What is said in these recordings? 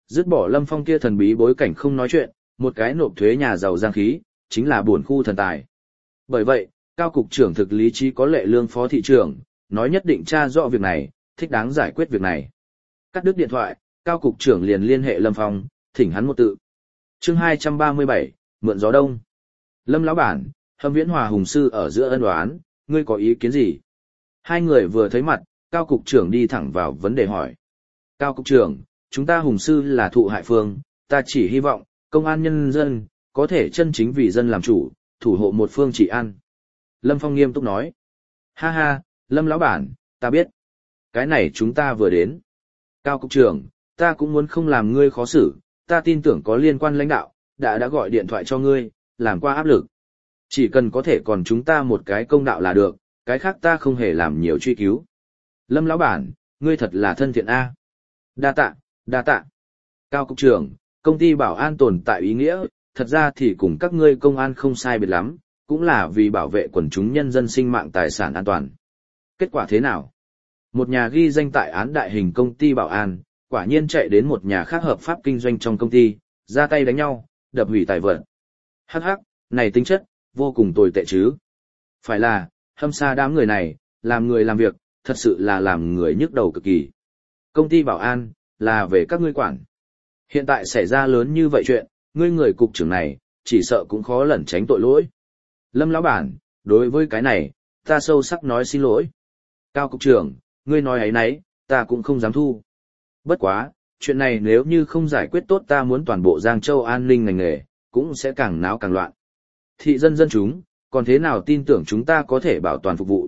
Dứt bỏ Lâm Phong kia thần bí bối cảnh không nói chuyện, một cái nộp thuế nhà giàu giang khí, chính là buồn khu thần tài. Bởi vậy, Cao cục trưởng thực lý trí có lệ lương phó thị trưởng, nói nhất định tra rõ việc này, thích đáng giải quyết việc này. Cắt đứt điện thoại, Cao cục trưởng liền liên hệ Lâm Phong, thỉnh hắn một tự. Chương 237, mượn gió đông. Lâm lão bản, Hâm Viễn Hòa Hùng sư ở giữa ân oán, ngươi có ý kiến gì? Hai người vừa thấy mặt, Cao cục trưởng đi thẳng vào vấn đề hỏi. Cao cục trưởng, chúng ta Hùng sư là thụ hại phương, ta chỉ hy vọng, công an nhân dân, có thể chân chính vì dân làm chủ, thủ hộ một phương trị an. Lâm Phong nghiêm túc nói. Ha ha, Lâm lão bản, ta biết. Cái này chúng ta vừa đến. Cao cục trưởng, ta cũng muốn không làm ngươi khó xử, ta tin tưởng có liên quan lãnh đạo, đã gọi điện thoại cho ngươi, làm qua áp lực. Chỉ cần có thể còn chúng ta một cái công đạo là được, cái khác ta không hề làm nhiều truy cứu. Lâm lão bản, ngươi thật là thân thiện a. Đa tạ, đa tạ. Cao cục trưởng, công ty bảo an tồn tại ý nghĩa, thật ra thì cùng các ngươi công an không sai biệt lắm, cũng là vì bảo vệ quần chúng nhân dân sinh mạng tài sản an toàn. Kết quả thế nào? Một nhà ghi danh tại án đại hình công ty bảo an, quả nhiên chạy đến một nhà khác hợp pháp kinh doanh trong công ty, ra tay đánh nhau, đập hủy tài vật. Hắc hắc, này tính chất, vô cùng tồi tệ chứ. Phải là, Hâm xa đám người này, làm người làm việc, thật sự là làm người nhức đầu cực kỳ. Công ty bảo an, là về các ngươi quản. Hiện tại xảy ra lớn như vậy chuyện, ngươi người cục trưởng này, chỉ sợ cũng khó lẩn tránh tội lỗi. Lâm lão bản, đối với cái này, ta sâu sắc nói xin lỗi. Cao cục trưởng, ngươi nói ấy nấy, ta cũng không dám thu. Bất quá, chuyện này nếu như không giải quyết tốt ta muốn toàn bộ Giang Châu an ninh ngành nghề, cũng sẽ càng náo càng loạn. Thị dân dân chúng, còn thế nào tin tưởng chúng ta có thể bảo toàn phục vụ?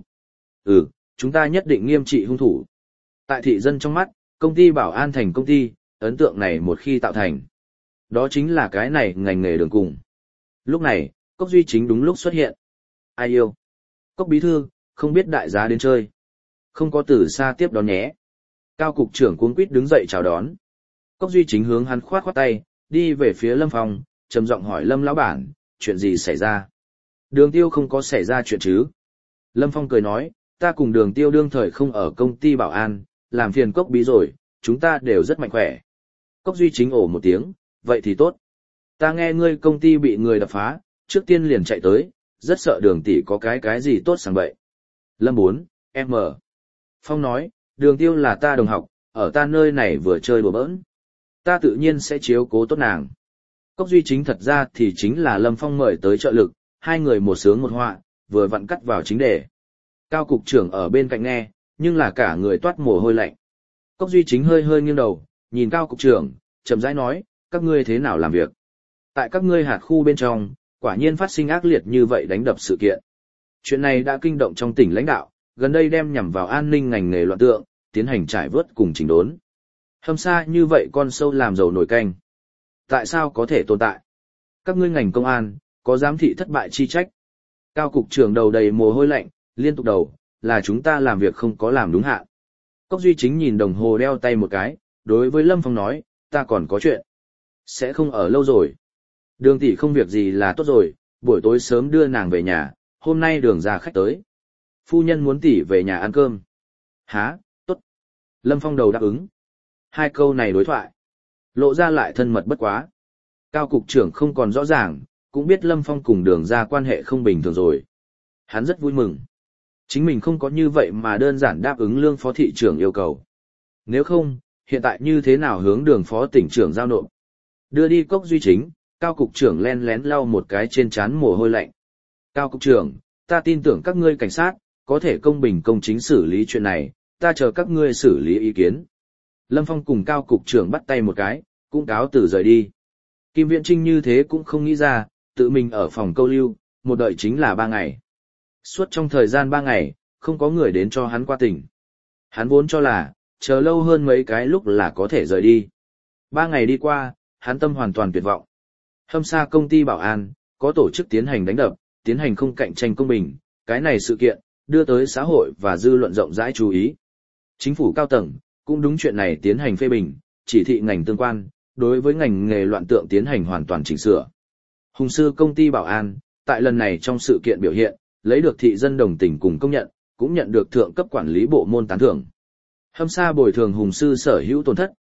Chúng ta nhất định nghiêm trị hung thủ. Tại thị dân trong mắt, công ty bảo an thành công ty, ấn tượng này một khi tạo thành. Đó chính là cái này ngành nghề đường cùng. Lúc này, Cốc Duy Chính đúng lúc xuất hiện. Ai yêu? Cốc bí thư, không biết đại giá đến chơi. Không có từ xa tiếp đón nhé. Cao cục trưởng cuống quýt đứng dậy chào đón. Cốc Duy Chính hướng hắn khoát khoát tay, đi về phía Lâm Phong, trầm giọng hỏi Lâm lão bản, chuyện gì xảy ra? Đường Tiêu không có xảy ra chuyện chứ? Lâm Phong cười nói, ta cùng Đường Tiêu đương thời không ở công ty bảo an, làm phiền Cốc bí rồi, chúng ta đều rất mạnh khỏe. Cốc Duy Chính ồ một tiếng, vậy thì tốt. Ta nghe ngươi công ty bị người đập phá, trước tiên liền chạy tới, rất sợ Đường tỷ có cái gì tốt sang bậy. Lâm 4, M. Phong nói, Đường Tiêu là ta đồng học, ở ta nơi này vừa chơi đùa bỡn. Ta tự nhiên sẽ chiếu cố tốt nàng. Cốc Duy Chính thật ra thì chính là Lâm Phong mời tới trợ lực, hai người một sướng một họa, vừa vặn cắt vào chính đề. Cao cục trưởng ở bên cạnh nghe, nhưng là cả người toát mồ hôi lạnh. Cốc Duy Chính hơi hơi nghiêng đầu, nhìn Cao cục trưởng, chậm rãi nói, các ngươi thế nào làm việc? Tại các ngươi hạt khu bên trong, quả nhiên phát sinh ác liệt như vậy đánh đập sự kiện. Chuyện này đã kinh động trong tỉnh lãnh đạo, gần đây đem nhằm vào an ninh ngành nghề loạn tượng, tiến hành trải vớt cùng chỉnh đốn. Hâm xa như vậy con sâu làm dầu nổi canh. Tại sao có thể tồn tại? Các ngươi ngành công an, có giám thị thất bại chi trách. Cao cục trưởng đầu đầy mồ hôi lạnh, liên tục đầu, là chúng ta làm việc không có làm đúng hạn. Cốc Duy Chính nhìn đồng hồ đeo tay một cái, đối với Lâm Phong nói, ta còn có chuyện. Sẽ không ở lâu rồi. Đường tỷ không việc gì là tốt rồi, buổi tối sớm đưa nàng về nhà, hôm nay Đường ra khách tới. Phu nhân muốn tỷ về nhà ăn cơm. Hả, tốt. Lâm Phong đầu đáp ứng. Hai câu này đối thoại. Lộ ra lại thân mật bất quá. Cao cục trưởng không còn rõ ràng, cũng biết Lâm Phong cùng Đường ra quan hệ không bình thường rồi. Hắn rất vui mừng. Chính mình không có như vậy mà đơn giản đáp ứng lương phó thị trưởng yêu cầu. Nếu không, hiện tại như thế nào hướng Đường phó tỉnh trưởng giao nộp? Đưa đi Cốc Duy Chính, Cao cục trưởng len lén lau một cái trên trán mồ hôi lạnh. Cao cục trưởng, ta tin tưởng các ngươi cảnh sát, có thể công bình công chính xử lý chuyện này, ta chờ các ngươi xử lý ý kiến. Lâm Phong cùng Cao cục trưởng bắt tay một cái, cũng cáo từ rời đi. Kim Viễn Trinh như thế cũng không nghĩ ra, tự mình ở phòng câu lưu, một đợi chính là 3 ngày. Suốt trong thời gian 3 ngày, không có người đến cho hắn qua tỉnh. Hắn vốn cho là, chờ lâu hơn mấy cái lúc là có thể rời đi. 3 ngày đi qua, hắn tâm hoàn toàn tuyệt vọng. Hâm xa công ty bảo an, có tổ chức tiến hành đánh đập, tiến hành không cạnh tranh công bình, cái này sự kiện, đưa tới xã hội và dư luận rộng rãi chú ý. Chính phủ cao tầng, cũng đúng chuyện này tiến hành phê bình, chỉ thị ngành tương quan, đối với ngành nghề loạn tượng tiến hành hoàn toàn chỉnh sửa. Hùng sư công ty bảo an, tại lần này trong sự kiện biểu hiện, lấy được thị dân đồng tình cùng công nhận, cũng nhận được thượng cấp quản lý bộ môn tán thưởng. Hâm xa bồi thường Hùng sư sở hữu tổn thất,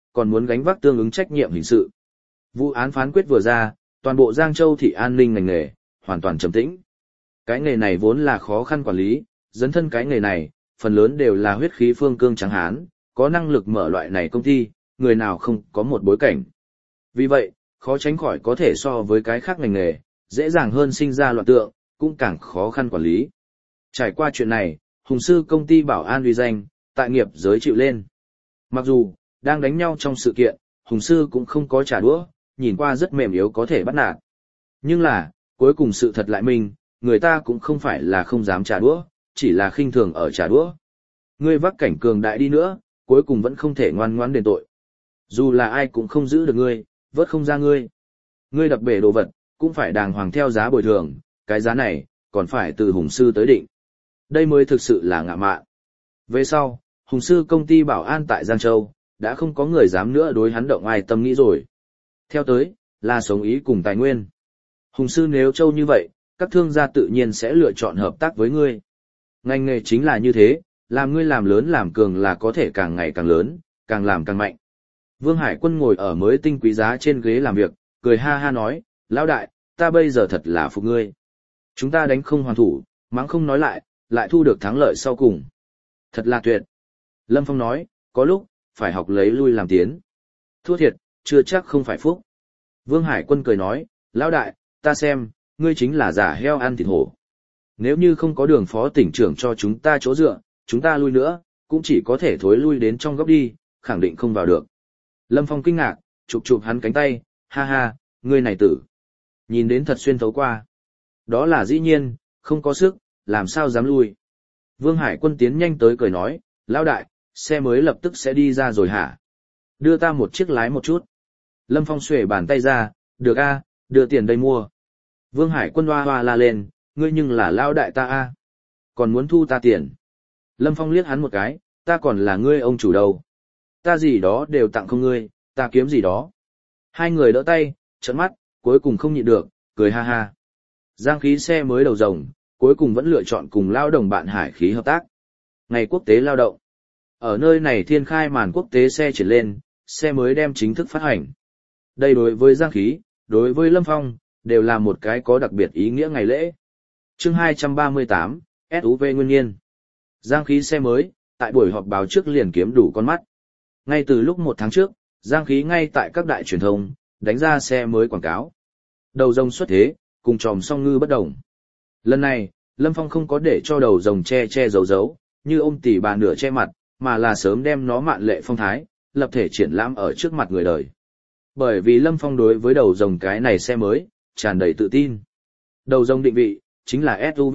còn muốn gánh vác tương ứng trách nhiệm hình sự. Vụ án phán quyết vừa ra, toàn bộ Giang Châu thị an ninh ngành nghề, hoàn toàn trầm tĩnh. Cái nghề này vốn là khó khăn quản lý, dấn thân cái nghề này, phần lớn đều là huyết khí phương cương trắng hán, có năng lực mở loại này công ty, người nào không có một bối cảnh. Vì vậy, khó tránh khỏi có thể so với cái khác ngành nghề, dễ dàng hơn sinh ra loạn tượng, cũng càng khó khăn quản lý. Trải qua chuyện này, Hùng Sư công ty bảo an uy danh, tại nghiệp giới chịu lên. Mặc dù, đang đánh nhau trong sự kiện, Hùng Sư cũng không có trả đũa, nhìn qua rất mềm yếu có thể bắt nạt. Nhưng là, cuối cùng sự thật lại minh, người ta cũng không phải là không dám trả đũa, chỉ là khinh thường ở trả đũa. Ngươi vác cảnh cường đại đi nữa, cuối cùng vẫn không thể ngoan ngoãn đền tội. Dù là ai cũng không giữ được ngươi, vớt không ra ngươi. Ngươi đập bể đồ vật, cũng phải đàng hoàng theo giá bồi thường, cái giá này, còn phải từ Hùng Sư tới định. Đây mới thực sự là ngạ mạn. Về sau, Hùng Sư công ty bảo an tại Giang Châu, đã không có người dám nữa đối hắn động ai tâm nghĩ rồi. Theo tới, là sống ý cùng tài nguyên. Hùng Sư nếu Châu như vậy, các thương gia tự nhiên sẽ lựa chọn hợp tác với ngươi. Ngành nghề chính là như thế, làm ngươi làm lớn làm cường là có thể càng ngày càng lớn, càng làm càng mạnh. Vương Hải Quân ngồi ở mới tinh quý giá trên ghế làm việc, cười ha ha nói, lão đại, ta bây giờ thật là phục ngươi. Chúng ta đánh không hoàn thủ, mắng không nói lại thu được thắng lợi sau cùng. Thật là tuyệt. Lâm Phong nói, có lúc, phải học lấy lui làm tiến. Thua thiệt, chưa chắc không phải phúc. Vương Hải Quân cười nói, lão đại, ta xem, ngươi chính là giả heo ăn thịt hổ. Nếu như không có Đường phó tỉnh trưởng cho chúng ta chỗ dựa, chúng ta lui nữa, cũng chỉ có thể thối lui đến trong góc đi, khẳng định không vào được. Lâm Phong kinh ngạc, chụp hắn cánh tay, ha ha, ngươi này tử. Nhìn đến thật xuyên thấu qua. Đó là dĩ nhiên, không có sức, làm sao dám lui. Vương Hải Quân tiến nhanh tới cười nói, lão đại, xe mới lập tức sẽ đi ra rồi hả? Đưa ta một chiếc lái một chút. Lâm Phong xuề bàn tay ra, được a, đưa tiền đây mua. Vương Hải Quân hoa hoa la lên, ngươi nhưng là lão đại ta a, còn muốn thu ta tiền. Lâm Phong liếc hắn một cái, ta còn là ngươi ông chủ đâu. Ta gì đó đều tặng không ngươi, ta kiếm gì đó. Hai người đỡ tay, trợn mắt, cuối cùng không nhịn được, cười ha ha. Giang Khí xe mới đầu rồng, cuối cùng vẫn lựa chọn cùng lao đồng bạn Hải Khí hợp tác. Ngày quốc tế lao động. Ở nơi này thiên khai màn quốc tế xe triển lên, xe mới đem chính thức phát hành. Đây đối với Giang Khí, đối với Lâm Phong, đều là một cái có đặc biệt ý nghĩa ngày lễ. Chương 238, SUV nguyên nhiên. Giang Khí xe mới, tại buổi họp báo trước liền kiếm đủ con mắt. Ngay từ lúc 1 tháng trước, Giang Khí ngay tại các đại truyền thông, đánh ra xe mới quảng cáo. Đầu rồng xuất thế, cùng tròm song ngư bất đồng. Lần này, Lâm Phong không có để cho đầu rồng che giấu, như ôm tỉ bà nửa che mặt, mà là sớm đem nó mạn lệ phong thái, lập thể triển lãm ở trước mặt người đời. Bởi vì Lâm Phong đối với đầu rồng cái này xe mới, tràn đầy tự tin. Đầu rồng định vị, chính là SUV.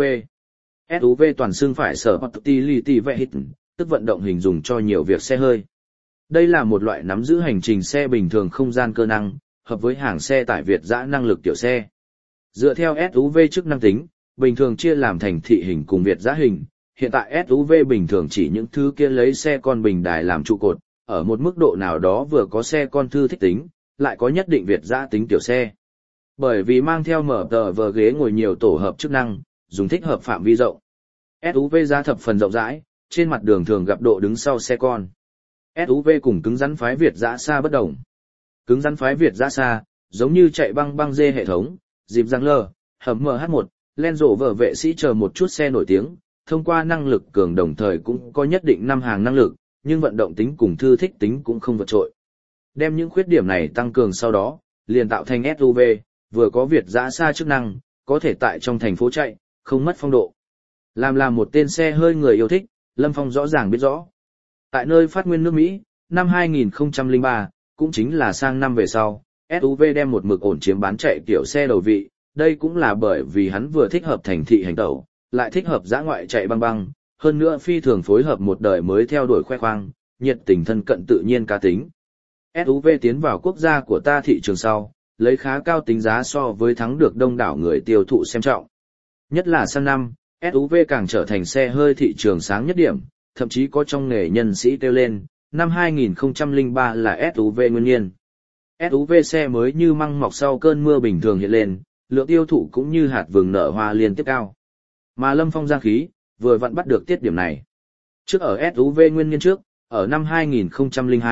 SUV toàn xương phải sở utility vehicle, tức vận động hình dùng cho nhiều việc xe hơi. Đây là một loại nắm giữ hành trình xe bình thường không gian cơ năng, hợp với hàng xe tải Việt dã năng lực tiểu xe. Dựa theo SUV chức năng tính, bình thường chia làm thành thị hình cùng Việt dã hình. Hiện tại SUV bình thường chỉ những thứ kia lấy xe con bình đài làm trụ cột, ở một mức độ nào đó vừa có xe con thư thích tính, lại có nhất định Việt dã tính tiểu xe. Bởi vì mang theo mở tờ vờ ghế ngồi nhiều tổ hợp chức năng, dùng thích hợp phạm vi rộng. SUV giá thập phần rộng rãi, trên mặt đường thường gặp độ đứng sau xe con. SUV cùng cứng rắn phái Việt dã xa bất đồng. Cứng rắn phái Việt dã xa, giống như chạy băng dê hệ thống, dịp giang lờ, hầm MH1, Land Rover vệ sĩ chờ một chút xe nổi tiếng, thông qua năng lực cường đồng thời cũng có nhất định năm hàng năng lực, nhưng vận động tính cùng thư thích tính cũng không vượt trội. Đem những khuyết điểm này tăng cường sau đó, liền tạo thành SUV, vừa có Việt dã xa chức năng, có thể tại trong thành phố chạy, không mất phong độ. Làm một tên xe hơi người yêu thích, Lâm Phong rõ ràng biết rõ. Tại nơi phát nguyên nước Mỹ, năm 2003, cũng chính là sang năm về sau, SUV đem một mực ổn chiếm bán chạy kiểu xe đầu vị, đây cũng là bởi vì hắn vừa thích hợp thành thị hành tẩu, lại thích hợp dã ngoại chạy băng, hơn nữa phi thường phối hợp một đời mới theo đuổi khoe khoang, nhiệt tình thân cận tự nhiên cá tính. SUV tiến vào quốc gia của ta thị trường sau, lấy khá cao tính giá so với thắng được đông đảo người tiêu thụ xem trọng. Nhất là sang năm, SUV càng trở thành xe hơi thị trường sáng nhất điểm, thậm chí có trong nghề nhân sĩ kêu lên, năm 2003 là SUV nguyên nhiên. SUV xe mới như măng mọc sau cơn mưa bình thường hiện lên, lượng tiêu thụ cũng như hạt vừng nở hoa liên tiếp cao. Mà Lâm Phong Giang Khí, vừa vặn bắt được tiết điểm này. Trước ở SUV nguyên nhiên trước, ở năm 2002,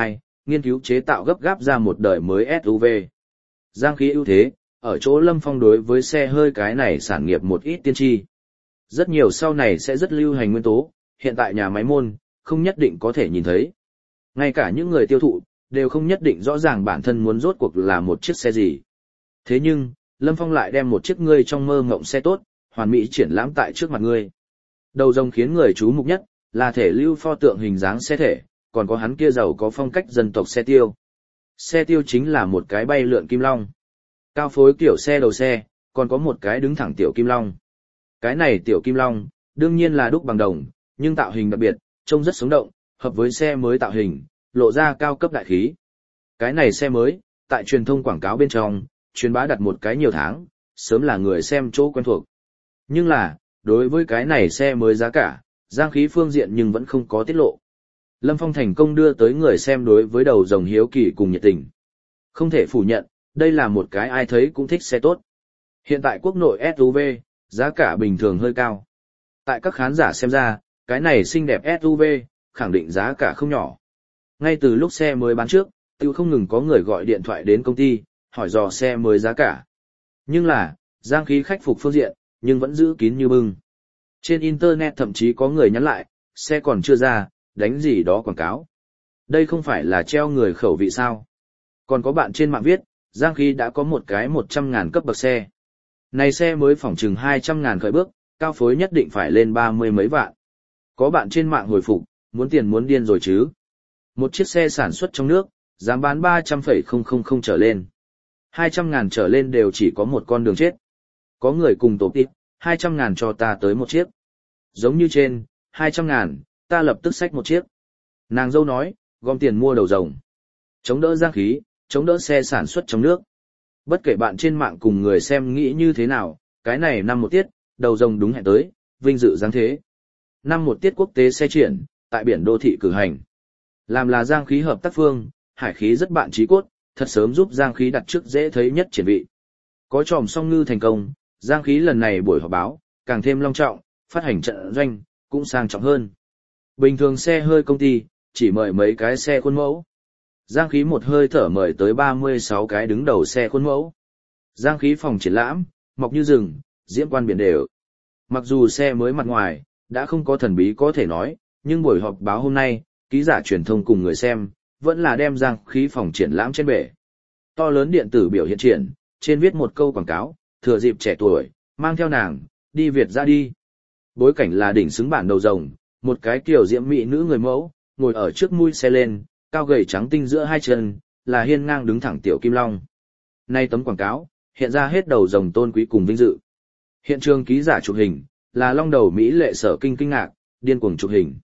nghiên cứu chế tạo gấp gáp ra một đời mới SUV. Giang khí ưu thế, ở chỗ Lâm Phong đối với xe hơi cái này sản nghiệp một ít tiên tri. Rất nhiều sau này sẽ rất lưu hành nguyên tố, hiện tại nhà máy môn, không nhất định có thể nhìn thấy. Ngay cả những người tiêu thụ, đều không nhất định rõ ràng bản thân muốn rốt cuộc là một chiếc xe gì. Thế nhưng, Lâm Phong lại đem một chiếc ngươi trong mơ ngộng xe tốt, hoàn mỹ triển lãm tại trước mặt ngươi. Đầu rồng khiến người chú mục nhất, là thể lưu pho tượng hình dáng xe thể, còn có hắn kia giàu có phong cách dân tộc xe tiêu. Xe tiêu chính là một cái bay lượn kim long. Cao phối kiểu xe đầu xe, còn có một cái đứng thẳng tiểu kim long. Cái này tiểu kim long, đương nhiên là đúc bằng đồng, nhưng tạo hình đặc biệt, trông rất sống động, hợp với xe mới tạo hình, lộ ra cao cấp đại khí. Cái này xe mới, tại truyền thông quảng cáo bên trong, truyền bá đặt một cái nhiều tháng, sớm là người xem chỗ quen thuộc. Nhưng là, đối với cái này xe mới giá cả, Giang khí phương diện nhưng vẫn không có tiết lộ. Lâm Phong thành công đưa tới người xem đối với đầu rồng hiếu kỳ cùng nhiệt tình. Không thể phủ nhận, đây là một cái ai thấy cũng thích xe tốt. Hiện tại quốc nội SUV, giá cả bình thường hơi cao. Tại các khán giả xem ra, cái này xinh đẹp SUV, khẳng định giá cả không nhỏ. Ngay từ lúc xe mới bán trước, tiêu không ngừng có người gọi điện thoại đến công ty, hỏi dò xe mới giá cả. Nhưng là, Giang khí khách phục phương diện, nhưng vẫn giữ kín như bưng. Trên Internet thậm chí có người nhắn lại, xe còn chưa ra, đánh gì đó quảng cáo. Đây không phải là treo người khẩu vị sao. Còn có bạn trên mạng viết, Giang khí đã có một cái 100.000 cấp bậc xe. Này xe mới phỏng chừng 200.000 khởi bước, cao phối nhất định phải lên 30 mấy vạn. Có bạn trên mạng hồi phục, muốn tiền muốn điên rồi chứ. Một chiếc xe sản xuất trong nước, dám bán 300,000 trở lên. 200.000 trở lên đều chỉ có một con đường chết. Có người cùng tổ tiếp, 200.000 cho ta tới một chiếc. Giống như trên, 200.000, ta lập tức xách một chiếc. Nàng dâu nói, gom tiền mua đầu rồng. Chống đỡ Giang khí, chống đỡ xe sản xuất trong nước. Bất kể bạn trên mạng cùng người xem nghĩ như thế nào, cái này năm một tiết, đầu rồng đúng hẹn tới, vinh dự dáng thế. Năm một tiết quốc tế xe triển, tại biển đô thị cử hành. Làm là Giang khí hợp tác phương, Hải khí rất bạn trí cốt, thật sớm giúp Giang khí đặt trước dễ thấy nhất triển vị. Có tròm song ngư thành công, Giang khí lần này buổi họp báo, càng thêm long trọng, phát hành trận doanh, cũng sang trọng hơn. Bình thường xe hơi công ty, chỉ mời mấy cái xe khuôn mẫu. Giang khí một hơi thở mời tới 36 cái đứng đầu xe khuôn mẫu. Giang khí phòng triển lãm, mọc như rừng, diễm quan biển đều. Mặc dù xe mới mặt ngoài, đã không có thần bí có thể nói, nhưng buổi họp báo hôm nay, ký giả truyền thông cùng người xem, vẫn là đem Giang khí phòng triển lãm trên bể. To lớn điện tử biểu hiện triển, trên viết một câu quảng cáo, thừa dịp trẻ tuổi, mang theo nàng, đi Việt ra đi. Bối cảnh là đỉnh xứng bản đầu rồng, một cái kiểu diễm mỹ nữ người mẫu, ngồi ở trước mui xe lên, cao gầy trắng tinh giữa hai chân, là hiên ngang đứng thẳng tiểu kim long. Nay tấm quảng cáo, hiện ra hết đầu rồng tôn quý cùng vinh dự. Hiện trường ký giả chụp hình, là long đầu Mỹ lệ sở kinh kinh ngạc, điên cuồng chụp hình.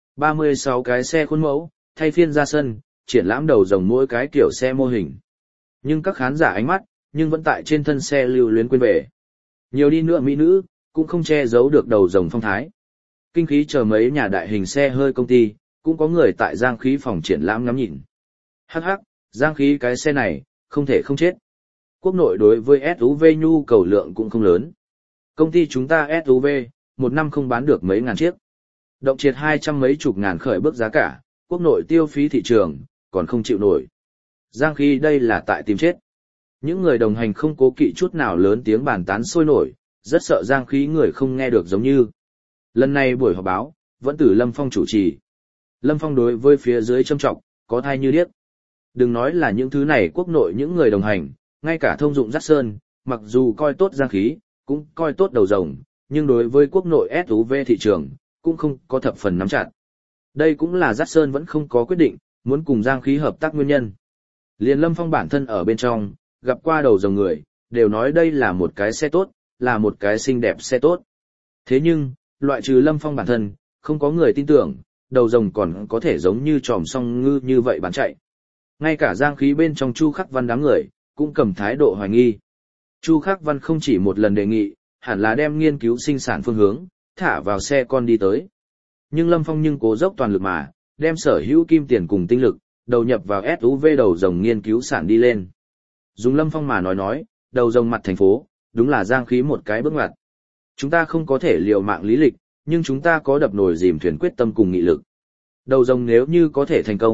36 cái xe khuôn mẫu, thay phiên ra sân, triển lãm đầu rồng mỗi cái kiểu xe mô hình. Nhưng các khán giả ánh mắt, nhưng vẫn tại trên thân xe lưu luyến quên về. Nhiều đi nữa mỹ nữ, cũng không che giấu được đầu rồng phong thái. Kinh khí chờ mấy nhà đại hình xe hơi công ty, cũng có người tại Giang khí phòng triển lãm ngắm nhìn. Hắc hắc, Giang khí cái xe này, không thể không chết. Quốc nội đối với SUV nhu cầu lượng cũng không lớn. Công ty chúng ta SUV, một năm không bán được mấy ngàn chiếc. Động triệt 200 mấy chục ngàn khởi bước giá cả, quốc nội tiêu phí thị trường, còn không chịu nổi. Giang khí đây là tại tìm chết. Những người đồng hành không cố kỵ chút nào lớn tiếng bàn tán sôi nổi, rất sợ Giang khí người không nghe được giống như. Lần này buổi họp báo, vẫn từ Lâm Phong chủ trì. Lâm Phong đối với phía dưới châm trọng, có thai như điếc. Đừng nói là những thứ này quốc nội những người đồng hành, ngay cả thông dụng dắt sơn, mặc dù coi tốt Giang khí, cũng coi tốt đầu rồng, nhưng đối với quốc nội SUV thị trường, cũng không có thập phần nắm chặt. Đây cũng là dắt sơn vẫn không có quyết định, muốn cùng Giang khí hợp tác nguyên nhân. Liền Lâm Phong bản thân ở bên trong, gặp qua đầu rồng người, đều nói đây là một cái xe tốt, là một cái xinh đẹp xe tốt. Thế nhưng, loại trừ Lâm Phong bản thân, không có người tin tưởng, đầu rồng còn có thể giống như tròm song ngư như vậy bán chạy. Ngay cả Giang khí bên trong Chu Khắc Văn đám người, cũng cầm thái độ hoài nghi. Chu Khắc Văn không chỉ một lần đề nghị, hẳn là đem nghiên cứu sinh sản phương hướng, thả vào xe con đi tới. Nhưng Lâm Phong nhưng cố dốc toàn lực mà, đem sở hữu kim tiền cùng tinh lực, đầu nhập vào SUV đầu rồng nghiên cứu sản đi lên. Dùng Lâm Phong mà nói, đầu rồng mặt thành phố, đúng là Giang khí một cái bước ngoặt. Chúng ta không có thể liều mạng lý lịch, nhưng chúng ta có đập nồi dìm thuyền quyết tâm cùng nghị lực. Đầu rồng nếu như có thể thành công,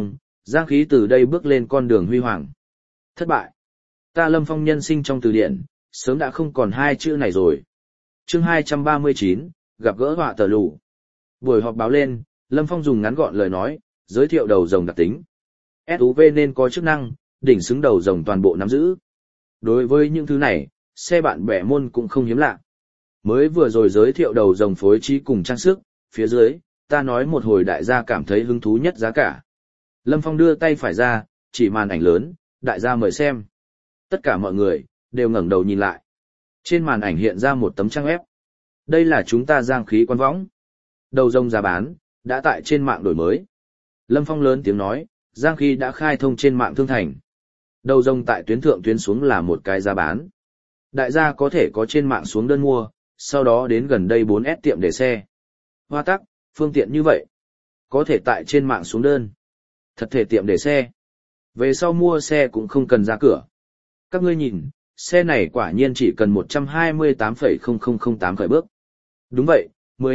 Giang khí từ đây bước lên con đường huy hoàng. Thất bại. Ta Lâm Phong nhân sinh trong từ điển, sớm đã không còn hai chữ này rồi. Chương 239, gặp gỡ họa tờ lù. Buổi họp báo lên, Lâm Phong dùng ngắn gọn lời nói, giới thiệu đầu rồng đặc tính. SUV nên có chức năng, đỉnh xứng đầu rồng toàn bộ nắm giữ. Đối với những thứ này, xe bạn bè môn cũng không hiếm lạ. Mới vừa rồi giới thiệu đầu rồng phối trí cùng trang sức, phía dưới, ta nói một hồi đại gia cảm thấy hứng thú nhất giá cả. Lâm Phong đưa tay phải ra, chỉ màn ảnh lớn, đại gia mời xem. Tất cả mọi người, đều ngẩng đầu nhìn lại. Trên màn ảnh hiện ra một tấm trang web. Đây là chúng ta Giang khí quan võng. Đầu rồng giá bán, đã tại trên mạng đổi mới. Lâm Phong lớn tiếng nói, Giang khí đã khai thông trên mạng thương thành. Đầu rồng tại tuyến thượng tuyến xuống là một cái giá bán. Đại gia có thể có trên mạng xuống đơn mua, sau đó đến gần đây 4S tiệm để xe. Hoa tắc, phương tiện như vậy. Có thể tại trên mạng xuống đơn. Thật thể tiệm để xe. Về sau mua xe cũng không cần ra cửa. Các ngươi nhìn, xe này quả nhiên chỉ cần 128,0008 khởi bước. Đúng vậy,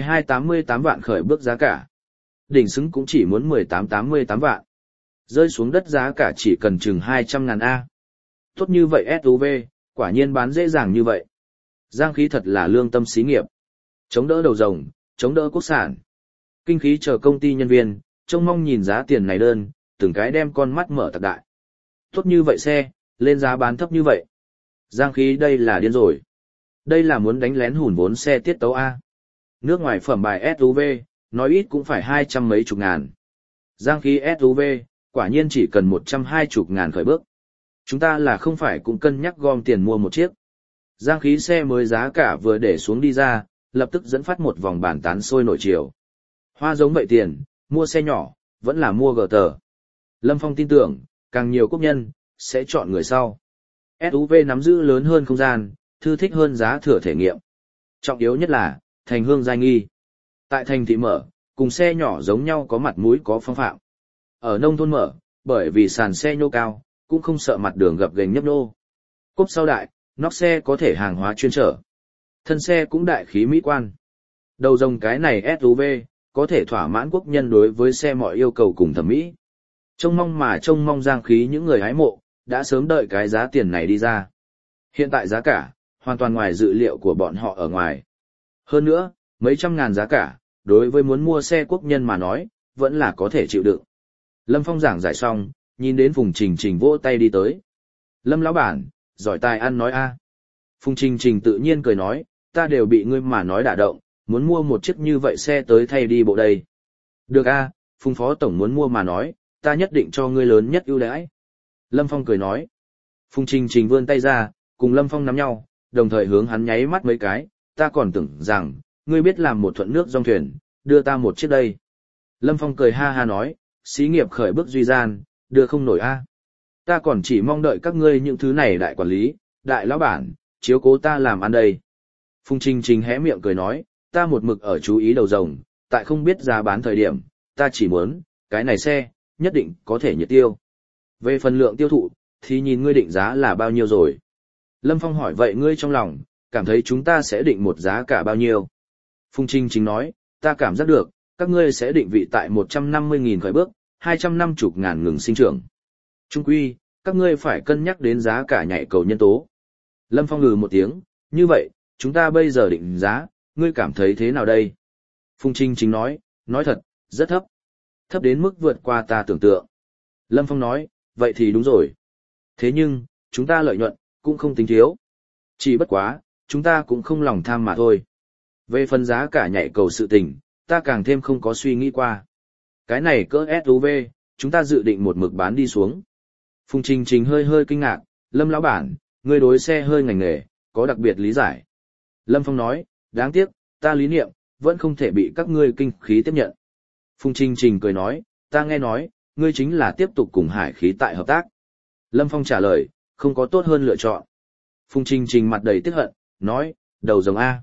1288 vạn khởi bước giá cả. Đỉnh xứng cũng chỉ muốn 1888 vạn. Rơi xuống đất giá cả chỉ cần chừng 200.000 A. Tốt như vậy SUV, quả nhiên bán dễ dàng như vậy. Giang khí thật là lương tâm xí nghiệp. Chống đỡ đầu rồng, chống đỡ quốc sản. Kinh khí chờ công ty nhân viên, trông mong nhìn giá tiền này đơn, từng cái đem con mắt mở thật đại. Tốt như vậy xe, lên giá bán thấp như vậy. Giang khí đây là điên rồi. Đây là muốn đánh lén hùn vốn xe tiết tấu A. Nước ngoài phẩm bài SUV, nói ít cũng phải 200 mấy chục ngàn. Giang khí SUV, quả nhiên chỉ cần 120 ngàn khởi bước. Chúng ta là không phải cũng cân nhắc gom tiền mua một chiếc. Giang khí xe mới giá cả vừa để xuống đi ra, lập tức dẫn phát một vòng bàn tán sôi nổi chiều. Hoa giống vậy tiền, mua xe nhỏ, vẫn là mua gờ tờ. Lâm Phong tin tưởng, càng nhiều quốc nhân, sẽ chọn người sau. SUV nắm giữ lớn hơn không gian, thư thích hơn giá thừa thể nghiệm. Trọng yếu nhất là, thành hương giai nghi. Tại thành thị mở, cùng xe nhỏ giống nhau có mặt mũi có phong phạm. Ở nông thôn mở, bởi vì sàn xe nhô cao, cũng không sợ mặt đường gập ghềnh nhấp nhô. Cốp sau đại, nóc xe có thể hàng hóa chuyên trở. Thân xe cũng đại khí mỹ quan. Đầu rồng cái này SUV, có thể thỏa mãn quốc nhân đối với xe mọi yêu cầu cùng thẩm mỹ. Trông mong Giang khí những người hái mộ, đã sớm đợi cái giá tiền này đi ra. Hiện tại giá cả, hoàn toàn ngoài dự liệu của bọn họ ở ngoài. Hơn nữa, mấy trăm ngàn giá cả, đối với muốn mua xe quốc nhân mà nói, vẫn là có thể chịu đựng. Lâm Phong giảng giải xong, nhìn đến Phùng Trình Trình vỗ tay đi tới. Lâm lão bản, giỏi tài ăn nói a. Phùng Trình Trình tự nhiên cười nói, ta đều bị ngươi mà nói đả động, muốn mua một chiếc như vậy xe tới thay đi bộ đây. Được a, Phùng phó tổng muốn mua mà nói, ta nhất định cho ngươi lớn nhất ưu đãi. Lâm Phong cười nói. Phùng Trình Trình vươn tay ra, cùng Lâm Phong nắm nhau, đồng thời hướng hắn nháy mắt mấy cái, ta còn tưởng rằng, ngươi biết làm một thuận nước dòng thuyền, đưa ta một chiếc đây. Lâm Phong cười ha ha nói, xí nghiệp khởi bước duy gian, đưa không nổi a. Ta còn chỉ mong đợi các ngươi những thứ này đại quản lý, đại lão bản, chiếu cố ta làm ăn đây. Phùng Trình Trình hé miệng cười nói, ta một mực ở chú ý đầu rồng, tại không biết giá bán thời điểm, ta chỉ muốn, cái này xe, nhất định có thể nhiệt tiêu. Về phần lượng tiêu thụ, thì nhìn ngươi định giá là bao nhiêu rồi. Lâm Phong hỏi vậy ngươi trong lòng, cảm thấy chúng ta sẽ định một giá cả bao nhiêu? Phùng Trình Trình nói, ta cảm giác được, các ngươi sẽ định vị tại 150.000 khởi bước, 250.000 ngừng sinh trưởng. Trung quy, các ngươi phải cân nhắc đến giá cả nhảy cầu nhân tố. Lâm Phong ngừ một tiếng, như vậy, chúng ta bây giờ định giá, ngươi cảm thấy thế nào đây? Phùng Trình Trình nói thật, rất thấp. Thấp đến mức vượt qua ta tưởng tượng. Lâm Phong nói, vậy thì đúng rồi. Thế nhưng, chúng ta lợi nhuận, cũng không tính thiếu. Chỉ bất quá, chúng ta cũng không lòng tham mà thôi. Về phần giá cả nhảy cầu sự tình, ta càng thêm không có suy nghĩ qua. Cái này cỡ SUV, chúng ta dự định một mực bán đi xuống. Phùng Trình Trình hơi kinh ngạc, Lâm lão bản, ngươi đối xe hơi ngành nghề, có đặc biệt lý giải. Lâm Phong nói, đáng tiếc, ta lý niệm, vẫn không thể bị các ngươi kinh khí tiếp nhận. Phùng Trình Trình cười nói, ta nghe nói, ngươi chính là tiếp tục cùng Hải khí tại hợp tác. Lâm Phong trả lời, không có tốt hơn lựa chọn. Phùng Trình Trình mặt đầy tiếc hận, nói, đầu rồng A.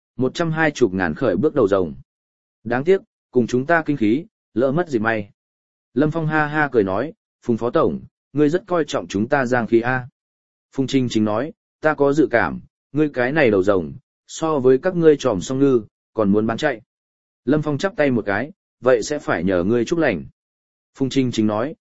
120.000 khởi bước đầu rồng. Đáng tiếc, cùng chúng ta kinh khí, lỡ mất gì may. Lâm Phong ha ha cười nói, Phùng phó tổng, ngươi rất coi trọng chúng ta Giang khí A. Phùng Trình Trình nói, ta có dự cảm, ngươi cái này đầu rồng, so với các ngươi tròm song ngư, còn muốn bán chạy. Lâm Phong chắp tay một cái, vậy sẽ phải nhờ ngươi chúc lành. Phùng Trình Trình nói,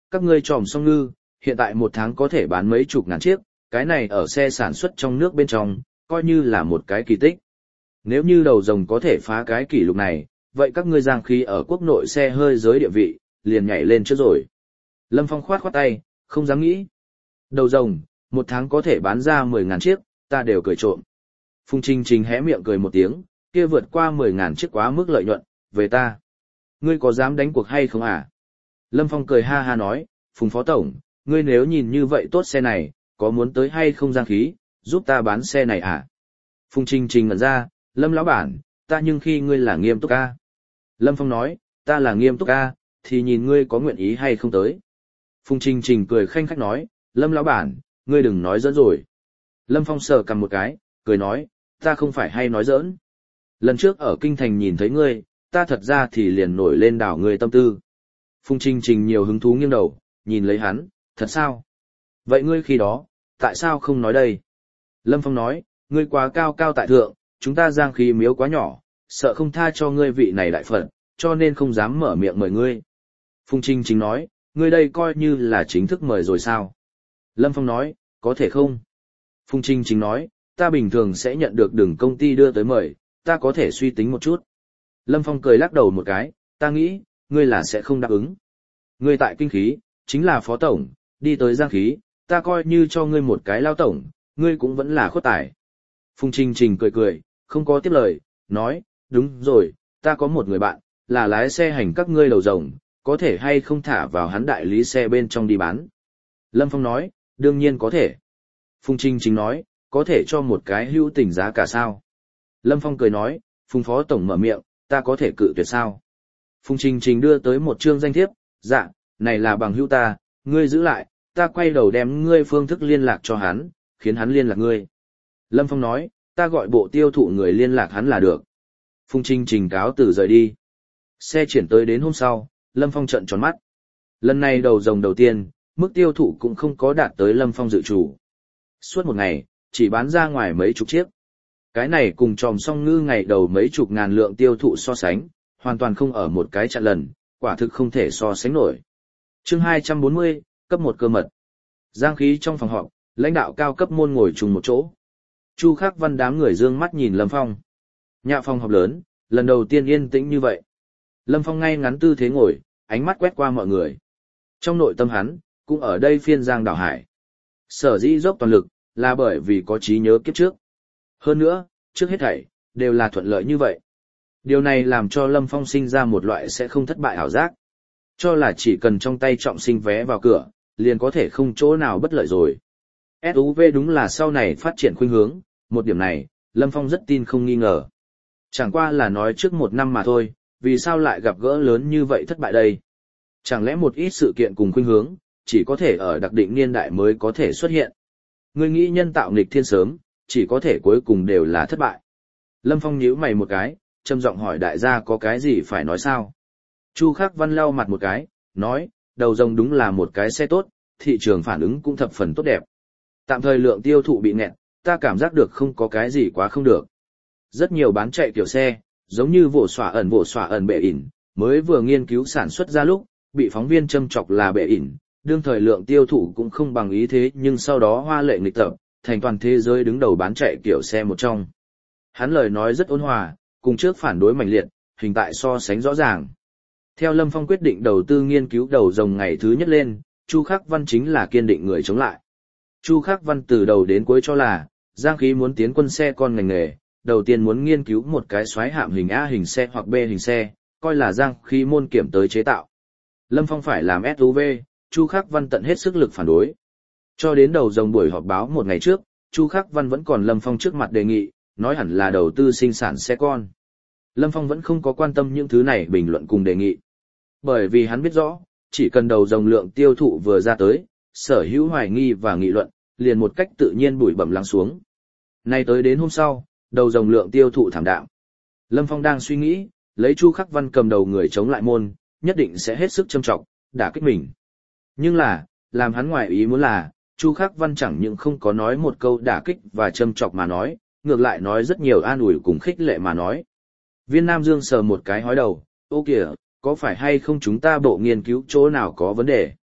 các ngươi tròm song ngư, hiện tại một tháng có thể bán mấy chục ngàn chiếc, cái này ở xe sản xuất trong nước bên trong, coi như là một cái kỳ tích. Nếu như đầu rồng có thể phá cái kỷ lục này, vậy các ngươi Giang Khí ở quốc nội xe hơi giới địa vị, liền nhảy lên trước rồi. Lâm Phong khoát khoát tay, không dám nghĩ. Đầu rồng, một tháng có thể bán ra 10.000 chiếc, ta đều cười trộm. Phùng Trình Trình hé miệng cười một tiếng, kia vượt qua 10.000 chiếc quá mức lợi nhuận, về ta. Ngươi có dám đánh cuộc hay không à? Lâm Phong cười ha ha nói, Phùng Phó Tổng, ngươi nếu nhìn như vậy tốt xe này, có muốn tới hay không Giang Khí, giúp ta bán xe này à? Phùng Trình Trình ngẩn ra, Lâm lão bản, ta nhưng khi ngươi là nghiêm túc a. Lâm Phong nói, ta là nghiêm túc a, thì nhìn ngươi có nguyện ý hay không tới. Phùng Trình Trình cười khanh khách nói, Lâm lão bản, ngươi đừng nói giỡn rồi. Lâm Phong sờ cầm một cái, cười nói, ta không phải hay nói giỡn. Lần trước ở Kinh Thành nhìn thấy ngươi, ta thật ra thì liền nổi lên đảo ngươi tâm tư. Phùng Trình Trình nhiều hứng thú nghiêng đầu, nhìn lấy hắn, thật sao? Vậy ngươi khi đó, tại sao không nói đây? Lâm Phong nói, ngươi quá cao cao tại thượng, chúng ta Giang Khí miếu quá nhỏ, sợ không tha cho ngươi vị này đại phật, cho nên không dám mở miệng mời ngươi. Phùng Trình Trình nói, ngươi đây coi như là chính thức mời rồi sao? Lâm Phong nói, có thể không? Phùng Trình Trình nói, ta bình thường sẽ nhận được đường công ty đưa tới mời, ta có thể suy tính một chút. Lâm Phong cười lắc đầu một cái, ta nghĩ, ngươi là sẽ không đáp ứng. Ngươi tại Kinh Khí, chính là phó tổng, đi tới Giang Khí, ta coi như cho ngươi một cái lao tổng, ngươi cũng vẫn là khuất tài. Phùng Trình Trình cười cười, không có tiếp lời, nói, đúng rồi, ta có một người bạn, là lái xe hành các ngươi đầu rồng, có thể hay không thả vào hắn đại lý xe bên trong đi bán. Lâm Phong nói, đương nhiên có thể. Phùng Trình Trình nói, có thể cho một cái hữu tình giá cả sao. Lâm Phong cười nói, Phùng Phó Tổng mở miệng, ta có thể cự tuyệt sao. Phùng Trình Trình đưa tới một chương danh thiếp, dạ, này là bằng hữu ta, ngươi giữ lại, ta quay đầu đem ngươi phương thức liên lạc cho hắn, khiến hắn liên lạc ngươi. Lâm Phong nói, ta gọi bộ tiêu thụ người liên lạc hắn là được. Phùng Trình Trình cáo từ rời đi. Xe chuyển tới đến hôm sau, Lâm Phong trợn tròn mắt. Lần này đầu rồng đầu tiên, mức tiêu thụ cũng không có đạt tới Lâm Phong dự chủ. Suốt một ngày, chỉ bán ra ngoài mấy chục chiếc. Cái này cùng tròm song ngư ngày đầu mấy chục ngàn lượng tiêu thụ so sánh, hoàn toàn không ở một cái chặn lần, quả thực không thể so sánh nổi. Chương 240, cấp 1 cơ mật. Giang Khí trong phòng họp, lãnh đạo cao cấp môn ngồi chung một chỗ. Chu Khắc Văn đám người dương mắt nhìn Lâm Phong. Nhạ phòng họp lớn, lần đầu tiên yên tĩnh như vậy. Lâm Phong ngay ngắn tư thế ngồi, ánh mắt quét qua mọi người. Trong nội tâm hắn, cũng ở đây phiên giang đảo hải. Sở dĩ dốc toàn lực, là bởi vì có trí nhớ kiếp trước. Hơn nữa, trước hết thảy, đều là thuận lợi như vậy. Điều này làm cho Lâm Phong sinh ra một loại sẽ không thất bại ảo giác. Cho là chỉ cần trong tay trọng sinh vé vào cửa, liền có thể không chỗ nào bất lợi rồi. SUV đúng là sau này phát triển khuynh hướng, một điểm này, Lâm Phong rất tin không nghi ngờ. Chẳng qua là nói trước một năm mà thôi, vì sao lại gặp gỡ lớn như vậy thất bại đây? Chẳng lẽ một ít sự kiện cùng khuynh hướng, chỉ có thể ở đặc định niên đại mới có thể xuất hiện? Người nghĩ nhân tạo nghịch thiên sớm, chỉ có thể cuối cùng đều là thất bại. Lâm Phong nhíu mày một cái, trầm giọng hỏi đại gia có cái gì phải nói sao? Chu Khắc Văn lau mặt một cái, nói, đầu rồng đúng là một cái xe tốt, thị trường phản ứng cũng thập phần tốt đẹp. Tạm thời lượng tiêu thụ bị nghẹn, ta cảm giác được không có cái gì quá không được. Rất nhiều bán chạy kiểu xe, giống như vỗ xỏa ẩn bệ ỉn, mới vừa nghiên cứu sản xuất ra lúc, bị phóng viên châm chọc là bệ ỉn, đương thời lượng tiêu thụ cũng không bằng ý thế nhưng sau đó hoa lệ nghịch tập, thành toàn thế giới đứng đầu bán chạy kiểu xe một trong. Hắn lời nói rất ôn hòa, cùng trước phản đối mạnh liệt, hình tại so sánh rõ ràng. Theo Lâm Phong quyết định đầu tư nghiên cứu đầu rồng ngày thứ nhất lên, Chu Khắc Văn chính là kiên định người chống lại. Chu Khắc Văn từ đầu đến cuối cho là, Giang Khí muốn tiến quân xe con ngành nghề, đầu tiên muốn nghiên cứu một cái xoáy hạm hình A hình xe hoặc B hình xe, coi là Giang Khí môn kiểm tới chế tạo. Lâm Phong phải làm SUV, Chu Khắc Văn tận hết sức lực phản đối. Cho đến đầu rồng buổi họp báo một ngày trước, Chu Khắc Văn vẫn còn Lâm Phong trước mặt đề nghị, nói hẳn là đầu tư sinh sản xe con. Lâm Phong vẫn không có quan tâm những thứ này bình luận cùng đề nghị. Bởi vì hắn biết rõ, chỉ cần đầu rồng lượng tiêu thụ vừa ra tới, sở hữu hoài nghi và nghị luận, liền một cách tự nhiên bụi bẩm lắng xuống. Nay tới đến hôm sau, đầu rồng lượng tiêu thụ thảm đạm. Lâm Phong đang suy nghĩ, lấy Chu Khắc Văn cầm đầu người chống lại môn, nhất định sẽ hết sức châm trọng, đả kích mình. Nhưng là, làm hắn ngoài ý muốn là, Chu Khắc Văn chẳng những không có nói một câu đả kích và châm chọc mà nói, ngược lại nói rất nhiều an ủi cùng khích lệ mà nói. Viên Nam Dương sờ một cái hói đầu, ô kìa, có phải hay không chúng ta bộ nghiên cứu chỗ nào có vấn đề?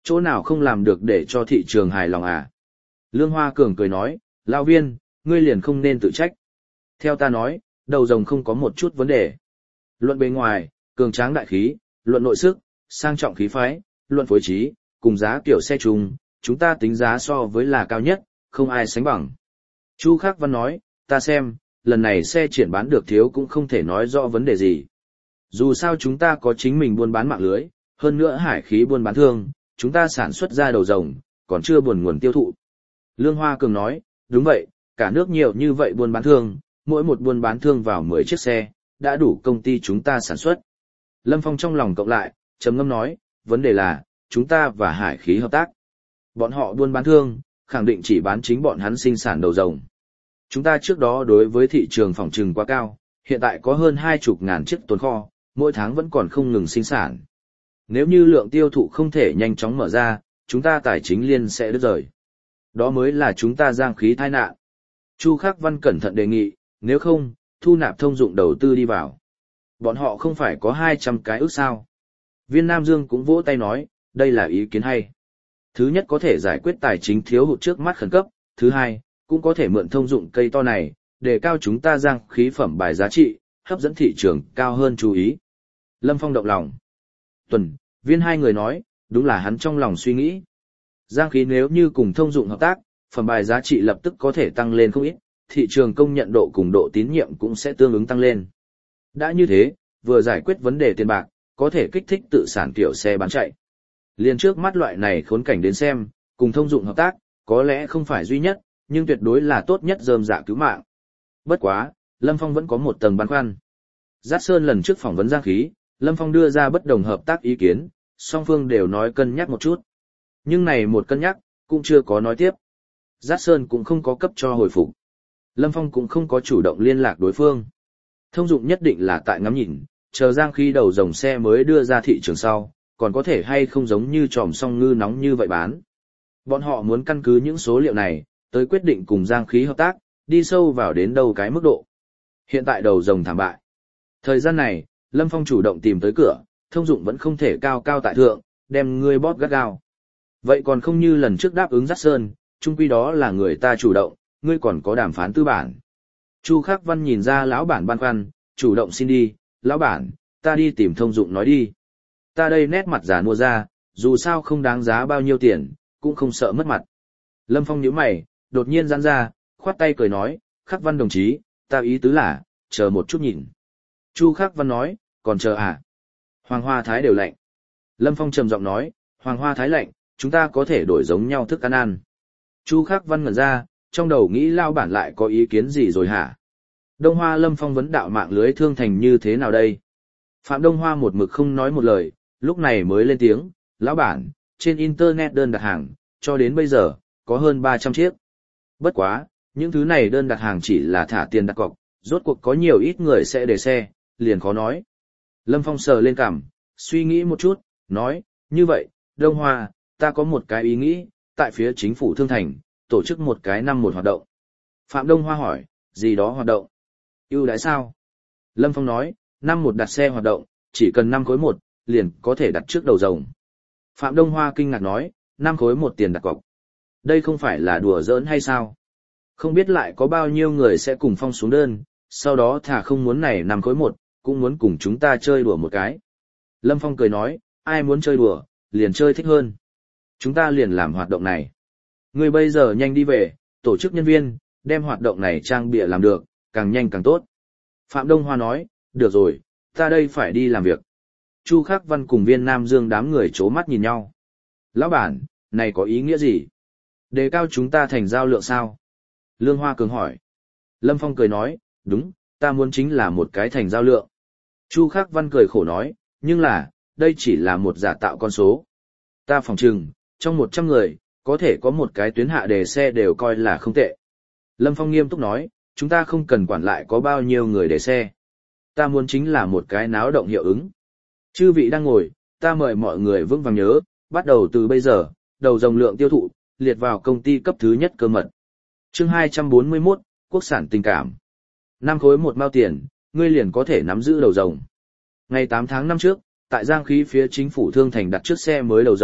Chỗ nào không làm được để cho thị trường hài lòng à? Lương Hoa Cường cười nói, Lão Viên, ngươi liền không nên tự trách. Theo ta nói, đầu rồng không có một chút vấn đề. Luận bề ngoài, cường tráng đại khí, luận nội sức, sang trọng khí phái, luận phối trí, cùng giá kiểu xe chung, chúng ta tính giá so với là cao nhất, không ai sánh bằng. Chu Khắc Văn nói, ta xem, lần này xe triển bán được thiếu cũng không thể nói rõ vấn đề gì. Dù sao chúng ta có chính mình buôn bán mạng lưới, hơn nữa hải khí buôn bán thương, chúng ta sản xuất ra đầu rồng, còn chưa buồn nguồn tiêu thụ. Lương Hoa Cường nói, đúng vậy, cả nước nhiều như vậy buôn bán thương, mỗi một buôn bán thương vào 10 chiếc xe, đã đủ công ty chúng ta sản xuất. Lâm Phong trong lòng cộng lại, trầm ngâm nói, vấn đề là, chúng ta và hải khí hợp tác. Bọn họ buôn bán thương, khẳng định chỉ bán chính bọn hắn sinh sản đầu rồng. Chúng ta trước đó đối với thị trường phòng trừng quá cao, hiện tại có hơn 20.000 chiếc tồn kho, mỗi tháng vẫn còn không ngừng sinh sản. Nếu như lượng tiêu thụ không thể nhanh chóng mở ra, chúng ta tài chính liên sẽ đứt rời. Đó mới là chúng ta giang khí tai nạn. Chu Khắc Văn cẩn thận đề nghị, nếu không, thu nạp thông dụng đầu tư đi vào. Bọn họ không phải có 200 cái ước sao. Viên Nam Dương cũng vỗ tay nói, đây là ý kiến hay. Thứ nhất có thể giải quyết tài chính thiếu hụt trước mắt khẩn cấp, thứ hai, cũng có thể mượn thông dụng cây to này, để cao chúng ta giang khí phẩm bài giá trị, hấp dẫn thị trường cao hơn chú ý. Lâm Phong động lòng. Tuần, Viên hai người nói, đúng là hắn trong lòng suy nghĩ. Giang khí nếu như cùng thông dụng hợp tác, phẩm bài giá trị lập tức có thể tăng lên không ít, thị trường công nhận độ cùng độ tín nhiệm cũng sẽ tương ứng tăng lên. Đã như thế, vừa giải quyết vấn đề tiền bạc, có thể kích thích tự sản kiểu xe bán chạy. Liên trước mắt loại này khốn cảnh đến xem, cùng thông dụng hợp tác, có lẽ không phải duy nhất, nhưng tuyệt đối là tốt nhất rơm dạ cứu mạng. Bất quá, Lâm Phong vẫn có một tầng băn khoăn. Giác Sơn lần trước phỏng vấn Giang khí, Lâm Phong đưa ra bất đồng hợp tác ý kiến, song phương đều nói cân nhắc một chút. Nhưng này một cân nhắc, cũng chưa có nói tiếp. Giác Sơn cũng không có cấp cho hồi phục. Lâm Phong cũng không có chủ động liên lạc đối phương. Thông dụng nhất định là tại ngắm nhìn, chờ Giang khí đầu dòng xe mới đưa ra thị trường sau, còn có thể hay không giống như tròm song ngư nóng như vậy bán. Bọn họ muốn căn cứ những số liệu này, tới quyết định cùng Giang khí hợp tác, đi sâu vào đến đâu cái mức độ. Hiện tại đầu rồng thảm bại. Thời gian này, Lâm Phong chủ động tìm tới cửa, thông dụng vẫn không thể cao cao tại thượng, đem ngươi bóp gắt gao. Vậy còn không như lần trước đáp ứng Giác Sơn, chung quy đó là người ta chủ động, ngươi còn có đàm phán tư bản. Chu Khắc Văn nhìn ra lão bản băn khoăn, chủ động xin đi, lão bản, ta đi tìm thông dụng nói đi. Ta đây nét mặt giả mua ra, dù sao không đáng giá bao nhiêu tiền, cũng không sợ mất mặt. Lâm Phong nhíu mày, đột nhiên giãn ra, khoát tay cười nói, Khắc Văn đồng chí, ta ý tứ là, chờ một chút nhìn. Chu Khắc Văn nói, còn chờ à? Hoàng Hoa Thái đều lạnh. Lâm Phong trầm giọng nói, Hoàng Hoa Thái lạnh, chúng ta có thể đổi giống nhau thức ăn ăn. Chu Khắc Văn ngẩn ra, trong đầu nghĩ lao bản lại có ý kiến gì rồi hả? Đông Hoa Lâm Phong vấn đạo mạng lưới thương thành như thế nào đây? Phạm Đông Hoa một mực không nói một lời, lúc này mới lên tiếng, lão bản, trên Internet đơn đặt hàng, cho đến bây giờ, có hơn 300 chiếc. Bất quá, những thứ này đơn đặt hàng chỉ là thả tiền đặt cọc, rốt cuộc có nhiều ít người sẽ để xe, liền khó nói. Lâm Phong sờ lên cằm, suy nghĩ một chút, nói, như vậy, Đông Hoa, ta có một cái ý nghĩ, tại phía chính phủ thương thành, tổ chức một cái năm một hoạt động. Phạm Đông Hoa hỏi, gì đó hoạt động? Ưu đãi sao? Lâm Phong nói, năm một đặt xe hoạt động, chỉ cần 5 khối 1, liền có thể đặt trước đầu rồng. Phạm Đông Hoa kinh ngạc nói, 5 khối 1 tiền đặt cọc. Đây không phải là đùa giỡn hay sao? Không biết lại có bao nhiêu người sẽ cùng Phong xuống đơn, sau đó thà không muốn này 5 khối 1, cũng muốn cùng chúng ta chơi đùa một cái. Lâm Phong cười nói, ai muốn chơi đùa, liền chơi thích hơn. Chúng ta liền làm hoạt động này. Ngươi bây giờ nhanh đi về, tổ chức nhân viên, đem hoạt động này trang bịa làm được, càng nhanh càng tốt. Phạm Đông Hoa nói, được rồi, ta đây phải đi làm việc. Chu Khắc Văn cùng Viên Nam Dương đám người chố mắt nhìn nhau. Lão bản, này có ý nghĩa gì? Đề cao chúng ta thành giao lượng sao? Lương Hoa Cường hỏi. Lâm Phong cười nói, đúng, ta muốn chính là một cái thành giao lượng. Chu Khắc Văn cười khổ nói, nhưng là, đây chỉ là một giả tạo con số. Ta phỏng chừng, trong 100 người, có thể có một cái tuyến hạ đề xe đều coi là không tệ. Lâm Phong nghiêm túc nói, chúng ta không cần quản lại có bao nhiêu người đề xe. Ta muốn chính là một cái náo động hiệu ứng. Chư vị đang ngồi, ta mời mọi người vững vàng nhớ, bắt đầu từ bây giờ, đầu dòng lượng tiêu thụ, liệt vào công ty cấp thứ nhất cơ mật. Chương 241, Quốc sản tình cảm. 5 khối 1 mao tiền, ngươi liền có thể nắm giữ đầu rồng. Ngày 8 tháng 5 trước, tại Giang khí phía chính phủ thương thành đặt trước xe mới đầu rồng,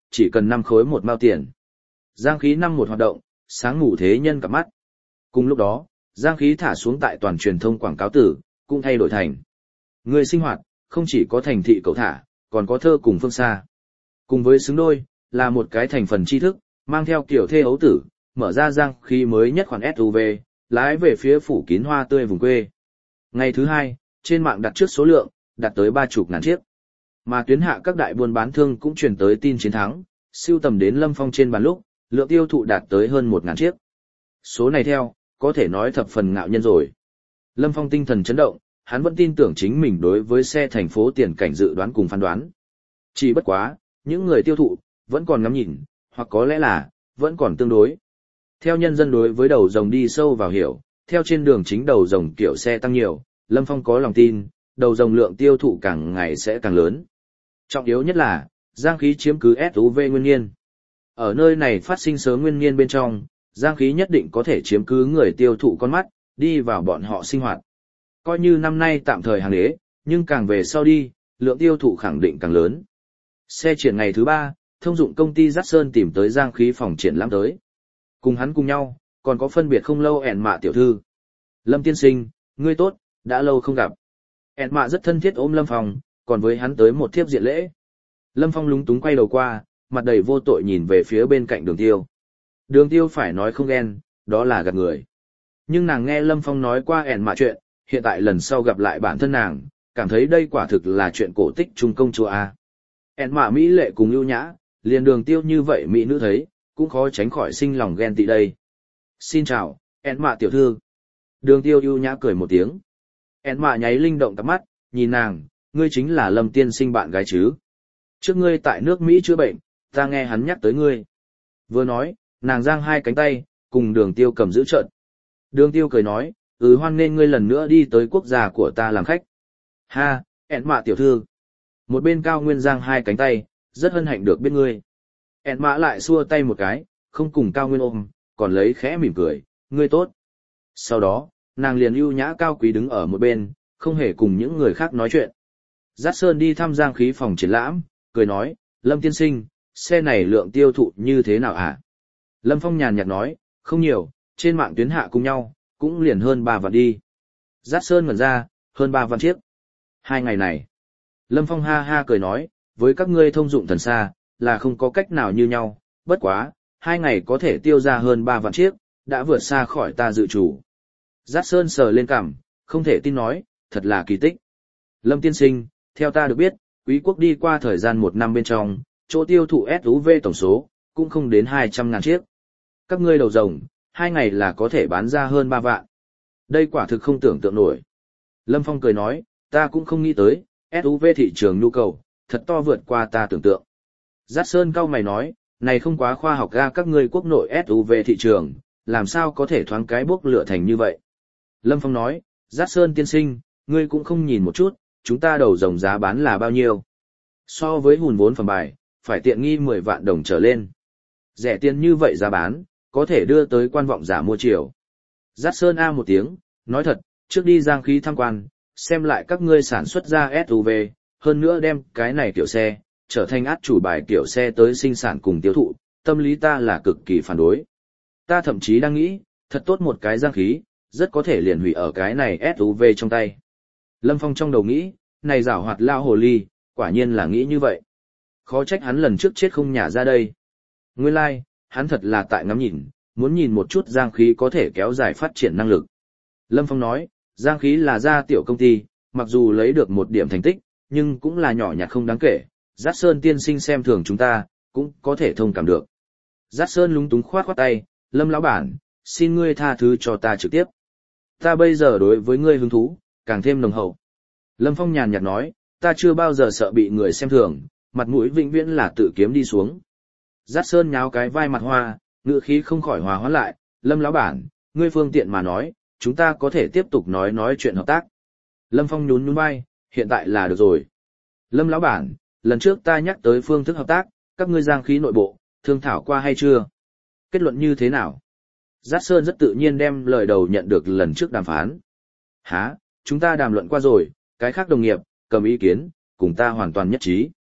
chỉ cần 5 khối 1 mao tiền. Giang khí năm một hoạt động, sáng ngủ thế nhân cặp mắt. Cùng lúc đó, giang khí thả xuống tại toàn truyền thông quảng cáo tử, cũng thay đổi thành. Người sinh hoạt, không chỉ có thành thị cậu thả, còn có thơ cùng phương xa. Cùng với xứng đôi, là một cái thành phần tri thức, mang theo kiểu thê ấu tử, mở ra giang khí mới nhất khoản SUV, lái về phía phủ kín hoa tươi vùng quê. Ngày thứ hai, trên mạng đặt trước số lượng, đạt tới 30.000 chiếc. Mà tuyến hạ các đại buôn bán thương cũng truyền tới tin chiến thắng, siêu tầm đến Lâm Phong trên bàn lúc, lượng tiêu thụ đạt tới hơn 1.000 chiếc. Số này theo, có thể nói thập phần ngạo nhân rồi. Lâm Phong tinh thần chấn động, hắn vẫn tin tưởng chính mình đối với xe thành phố tiền cảnh dự đoán cùng phán đoán. Chỉ bất quá, những người tiêu thụ, vẫn còn ngắm nhìn, hoặc có lẽ là, vẫn còn tương đối. Theo nhân dân đối với đầu rồng đi sâu vào hiểu, theo trên đường chính đầu rồng kiểu xe tăng nhiều, Lâm Phong có lòng tin, đầu rồng lượng tiêu thụ càng ngày sẽ càng lớn. Trọng yếu nhất là, giang khí chiếm cứ SUV nguyên nhiên. Ở nơi này phát sinh sớm nguyên nhiên bên trong, giang khí nhất định có thể chiếm cứ người tiêu thụ con mắt, đi vào bọn họ sinh hoạt. Coi như năm nay tạm thời hàng đế, nhưng càng về sau đi, lượng tiêu thụ khẳng định càng lớn. Xe triển ngày thứ 3, thông dụng công ty Dát Sơn tìm tới giang khí phòng triển lãm tới. Cùng hắn cùng nhau, còn có phân biệt không lâu ẻn mạ tiểu thư. Lâm tiên sinh, ngươi tốt, đã lâu không gặp. ẻn mạ rất thân thiết ôm Lâm Phong, còn với hắn tới một thiếp diện lễ. Lâm Phong lúng túng quay đầu qua, mặt đầy vô tội nhìn về phía bên cạnh Đường Tiêu. Đường Tiêu phải nói không ghen, đó là gạt người. Nhưng nàng nghe Lâm Phong nói qua ẻn mạ chuyện, hiện tại lần sau gặp lại bản thân nàng, cảm thấy đây quả thực là chuyện cổ tích trung công chúa A. ẻn mạ mỹ lệ cùng ưu nhã, liền Đường Tiêu như vậy mỹ nữ thấy, cũng khó tránh khỏi sinh lòng ghen tị đây. Xin chào, ẻn mạ tiểu thư. Đường Tiêu ưu nhã cười một tiếng. ẻn mạ nháy linh động cặp mắt, nhìn nàng, ngươi chính là Lâm tiên sinh bạn gái chứ. Trước ngươi tại nước Mỹ chữa bệnh, ta nghe hắn nhắc tới ngươi. Vừa nói, nàng giang hai cánh tay, cùng Đường Tiêu cầm giữ trận. Đường Tiêu cười nói, hoan nghênh ngươi lần nữa đi tới quốc gia của ta làm khách. Ha, ẻn mạ tiểu thư. Một bên Cao Nguyên giang hai cánh tay, rất hân hạnh được biết ngươi. ẻn mạ lại xua tay một cái, không cùng Cao Nguyên ôm, còn lấy khẽ mỉm cười, ngươi tốt. Sau đó, nàng liền ưu nhã cao quý đứng ở một bên, không hề cùng những người khác nói chuyện. Dát Sơn đi thăm giang khí phòng triển lãm, cười nói, Lâm tiên sinh, xe này lượng tiêu thụ như thế nào hả? Lâm Phong nhàn nhạt nói, không nhiều, trên mạng tuyến hạ cùng nhau, cũng liền hơn 3 vạn đi. Dát Sơn ngẩn ra, hơn 3 vạn chiếc. 2 ngày này. Lâm Phong ha ha cười nói, với các ngươi thông dụng thần xa, là không có cách nào như nhau, bất quá, 2 ngày có thể tiêu ra hơn 3 vạn chiếc, đã vượt xa khỏi ta dự chủ. Dát Sơn sờ lên cằm, không thể tin nói, thật là kỳ tích. Lâm tiên sinh, theo ta được biết, quý quốc đi qua thời gian 1 năm bên trong, chỗ tiêu thụ SUV tổng số, cũng không đến 200.000 chiếc. Các ngươi đầu rồng, 2 ngày là có thể bán ra hơn 3 vạn. Đây quả thực không tưởng tượng nổi. Lâm Phong cười nói, ta cũng không nghĩ tới, SUV thị trường nhu cầu, thật to vượt qua ta tưởng tượng. Dát Sơn cau mày nói, này không quá khoa học ga các ngươi quốc nội SUV thị trường, làm sao có thể thoáng cái bốc lửa thành như vậy. Lâm Phong nói, Dát Sơn tiên sinh, ngươi cũng không nhìn một chút, chúng ta đầu rồng giá bán là bao nhiêu. So với hùn vốn phẩm bài, phải tiện nghi 10 vạn đồng trở lên. Rẻ tiền như vậy giá bán, có thể đưa tới quan vọng giả mua chiều. Dát Sơn A một tiếng, nói thật, trước đi giang khí tham quan, xem lại các ngươi sản xuất ra SUV, hơn nữa đem cái này kiểu xe, trở thành át chủ bài kiểu xe tới sinh sản cùng tiêu thụ, tâm lý ta là cực kỳ phản đối. Ta thậm chí đang nghĩ, thật tốt một cái giang khí, rất có thể liền hủy ở cái này SUV trong tay. Lâm Phong trong đầu nghĩ, này giảo hoạt lao hồ ly, quả nhiên là nghĩ như vậy. Khó trách hắn lần trước chết không nhả ra đây. Nguyên lai, hắn thật là tại ngắm nhìn, muốn nhìn một chút giang khí có thể kéo dài phát triển năng lực. Lâm Phong nói, giang khí là gia tiểu công ty, mặc dù lấy được một điểm thành tích, nhưng cũng là nhỏ nhặt không đáng kể. Dát Sơn tiên sinh xem thường chúng ta, cũng có thể thông cảm được. Dát Sơn lúng túng khoát khoát tay, Lâm lão bản, xin ngươi tha thứ cho ta trực tiếp. Ta bây giờ đối với ngươi hứng thú, càng thêm nồng hậu. Lâm Phong nhàn nhạt nói, ta chưa bao giờ sợ bị người xem thường, mặt mũi vĩnh viễn là tự kiếm đi xuống. Dát Sơn nháo cái vai mặt hoa, ngữ khí không khỏi hòa hoãn lại, Lâm lão bản, ngươi phương tiện mà nói, chúng ta có thể tiếp tục nói chuyện hợp tác. Lâm Phong nhún nhún vai, hiện tại là được rồi. Lâm lão bản, lần trước ta nhắc tới phương thức hợp tác, các ngươi giang khí nội bộ, thương thảo qua hay chưa? Kết luận như thế nào? Dát Sơn rất tự nhiên đem lời đầu nhận được lần trước đàm phán. Hả, chúng ta đàm luận qua rồi, cái khác đồng nghiệp, cầm ý kiến, cùng ta hoàn toàn nhất trí.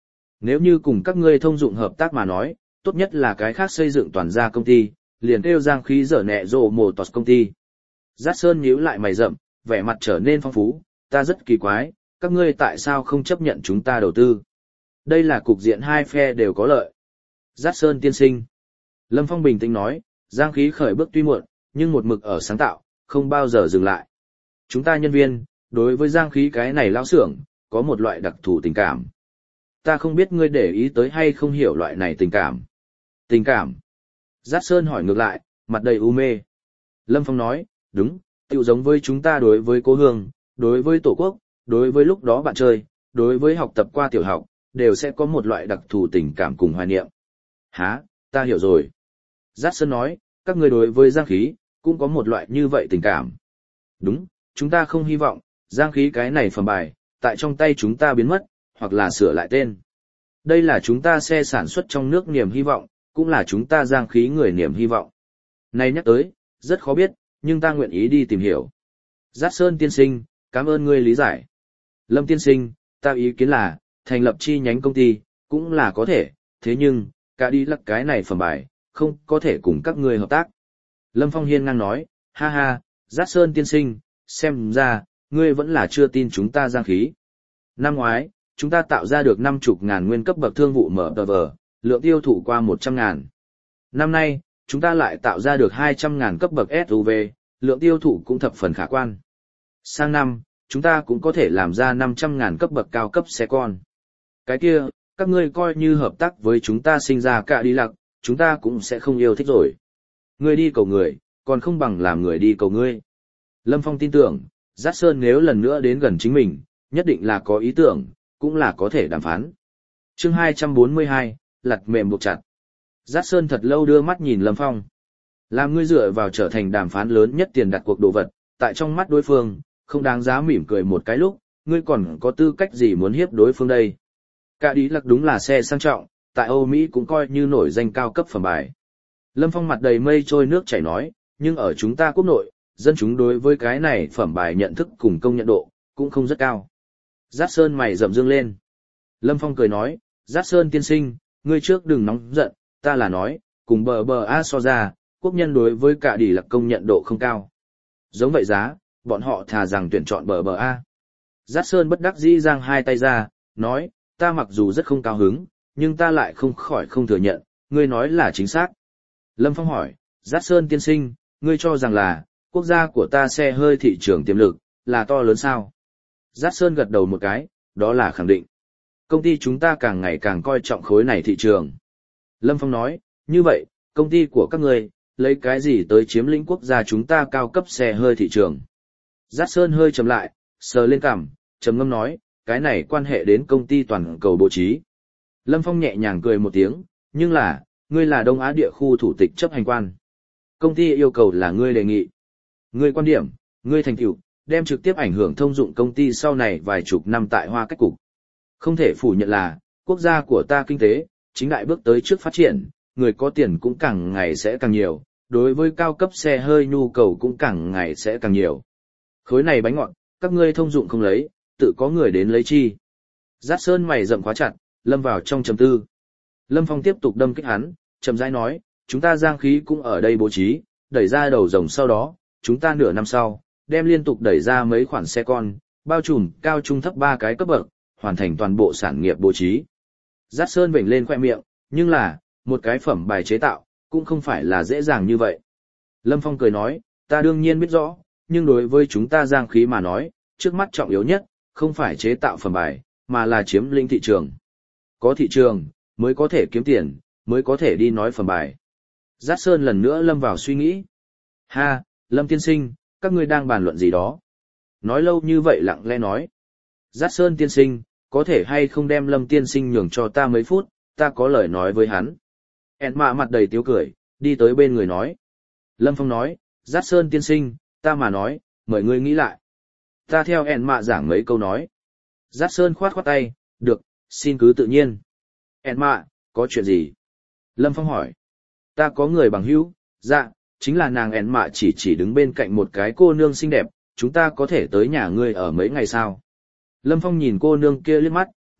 Nếu như cùng các ngươi thông dụng hợp tác mà nói, tốt nhất là cái khác xây dựng toàn gia công ty, liền kêu Giang Khí dở nẹ rồ mồ tọt công ty. Giác Sơn nhíu lại mày rậm, vẻ mặt trở nên phong phú, ta rất kỳ quái, các ngươi tại sao không chấp nhận chúng ta đầu tư? Đây là cục diện hai phe đều có lợi. Giác Sơn tiên sinh. Lâm Phong bình tĩnh nói, Giang Khí khởi bước tuy muộn, nhưng một mực ở sáng tạo, không bao giờ dừng lại. Chúng ta nhân viên, đối với Giang Khí cái này lão xưởng, có một loại đặc thù tình cảm. Ta không biết ngươi để ý tới hay không hiểu loại này tình cảm. Tình cảm. Giác Sơn hỏi ngược lại, mặt đầy u mê. Lâm Phong nói, đúng, tựu giống với chúng ta đối với cố hương, đối với tổ quốc, đối với lúc đó bạn chơi, đối với học tập qua tiểu học, đều sẽ có một loại đặc thù tình cảm cùng hoài niệm. Hả, ta hiểu rồi. Giác Sơn nói, các ngươi đối với Giang Khí, cũng có một loại như vậy tình cảm. Đúng, chúng ta không hy vọng, Giang Khí cái này phẩm bài, tại trong tay chúng ta biến mất, hoặc là sửa lại tên. Đây là chúng ta xe sản xuất trong nước niềm hy vọng, cũng là chúng ta Giang Khí người niềm hy vọng. Này nhắc tới, rất khó biết, nhưng ta nguyện ý đi tìm hiểu. Giác Sơn tiên sinh, cảm ơn ngươi lý giải. Lâm tiên sinh, ta ý kiến là, thành lập chi nhánh công ty, cũng là có thể, thế nhưng, cả đi lắc cái này phẩm bài, không có thể cùng các ngươi hợp tác. Lâm Phong hiên ngang nói, ha ha, Giác Sơn tiên sinh, xem ra, ngươi vẫn là chưa tin chúng ta Giang Khí. Năm ngoái, chúng ta tạo ra được 50.000 nguyên cấp bậc thương vụ mở tờ vờ, lượng tiêu thụ qua 100.000. Năm nay, chúng ta lại tạo ra được 200.000 cấp bậc SUV, lượng tiêu thụ cũng thập phần khả quan. Sang năm, chúng ta cũng có thể làm ra 500.000 cấp bậc cao cấp xe con. Cái kia, các ngươi coi như hợp tác với chúng ta sinh ra cả đi lặc, chúng ta cũng sẽ không yêu thích rồi. Ngươi đi cầu người, còn không bằng làm người đi cầu ngươi. Lâm Phong tin tưởng, Giác Sơn nếu lần nữa đến gần chính mình, nhất định là có ý tưởng, cũng là có thể đàm phán. Chương 242, lật mềm buộc chặt. Giác Sơn thật lâu đưa mắt nhìn Lâm Phong. Làm ngươi dựa vào trở thành đàm phán lớn nhất tiền đặt cuộc đồ vật, tại trong mắt đối phương, không đáng giá mỉm cười một cái lúc, ngươi còn có tư cách gì muốn hiếp đối phương đây. Cả đi lặc đúng là xe sang trọng, tại Âu Mỹ cũng coi như nổi danh cao cấp phẩm bài. Lâm Phong mặt đầy mây trôi nước chảy nói, nhưng ở chúng ta quốc nội, dân chúng đối với cái này phẩm bài nhận thức cùng công nhận độ, cũng không rất cao. Giác Sơn mày rậm dương lên. Lâm Phong cười nói, Giác Sơn tiên sinh, ngươi trước đừng nóng giận, ta là nói, cùng bờ A so ra, quốc nhân đối với cả đi lặc công nhận độ không cao. Giống vậy giá, bọn họ thà rằng tuyển chọn bờ A. Giác Sơn bất đắc dĩ giang hai tay ra, nói, ta mặc dù rất không cao hứng, nhưng ta lại không khỏi không thừa nhận, ngươi nói là chính xác. Lâm Phong hỏi, Giác Sơn tiên sinh, ngươi cho rằng là, quốc gia của ta xe hơi thị trường tiềm lực, là to lớn sao? Giác Sơn gật đầu một cái, đó là khẳng định. Công ty chúng ta càng ngày càng coi trọng khối này thị trường. Lâm Phong nói, như vậy, công ty của các ngươi, lấy cái gì tới chiếm lĩnh quốc gia chúng ta cao cấp xe hơi thị trường? Giác Sơn hơi trầm lại, sờ lên cằm, trầm ngâm nói, cái này quan hệ đến công ty toàn cầu bố trí. Lâm Phong nhẹ nhàng cười một tiếng, nhưng là, ngươi là Đông Á địa khu thủ tịch chấp hành quan. Công ty yêu cầu là ngươi đề nghị. Ngươi quan điểm, ngươi thành tựu, đem trực tiếp ảnh hưởng thông dụng công ty sau này vài chục năm tại Hoa cách cục. Không thể phủ nhận là, quốc gia của ta kinh tế, chính đại bước tới trước phát triển, người có tiền cũng càng ngày sẽ càng nhiều, đối với cao cấp xe hơi nhu cầu cũng càng ngày sẽ càng nhiều. Khối này bánh ngọt, các ngươi thông dụng không lấy, tự có người đến lấy chi. Giác Sơn mày rậm khóa chặt, lâm vào trong trầm tư. Lâm Phong tiếp tục đâm kích hắn, chậm rãi nói, chúng ta Giang Khí cũng ở đây bố trí, đẩy ra đầu rồng sau đó, chúng ta nửa năm sau, đem liên tục đẩy ra mấy khoản xe con, bao trùm cao trung thấp 3 cái cấp bậc, hoàn thành toàn bộ sản nghiệp bố trí. Giác Sơn vểnh lên khoe miệng, nhưng là, một cái phẩm bài chế tạo, cũng không phải là dễ dàng như vậy. Lâm Phong cười nói, ta đương nhiên biết rõ, nhưng đối với chúng ta Giang Khí mà nói, trước mắt trọng yếu nhất, không phải chế tạo phẩm bài, mà là chiếm lĩnh thị trường. Có thị trường, mới có thể kiếm tiền, mới có thể đi nói phẩm bài. Giác Sơn lần nữa lâm vào suy nghĩ. Ha, Lâm tiên sinh, các ngươi đang bàn luận gì đó? Nói lâu như vậy lặng lẽ nói. Giác Sơn tiên sinh, có thể hay không đem Lâm tiên sinh nhường cho ta mấy phút, ta có lời nói với hắn. En mạ mặt đầy tiếu cười, đi tới bên người nói. Lâm Phong nói, Giác Sơn tiên sinh, ta mà nói, mời ngươi nghĩ lại. Ta theo En mạ giảng mấy câu nói. Giác Sơn khoát khoát tay, được, xin cứ tự nhiên. En mạ, có chuyện gì? Lâm Phong hỏi. Ta có người bằng hữu, dạ, chính là nàng En mạ chỉ đứng bên cạnh một cái cô nương xinh đẹp, chúng ta có thể tới nhà ngươi ở mấy ngày sao? Lâm Phong nhìn cô nương kia liếc mắt,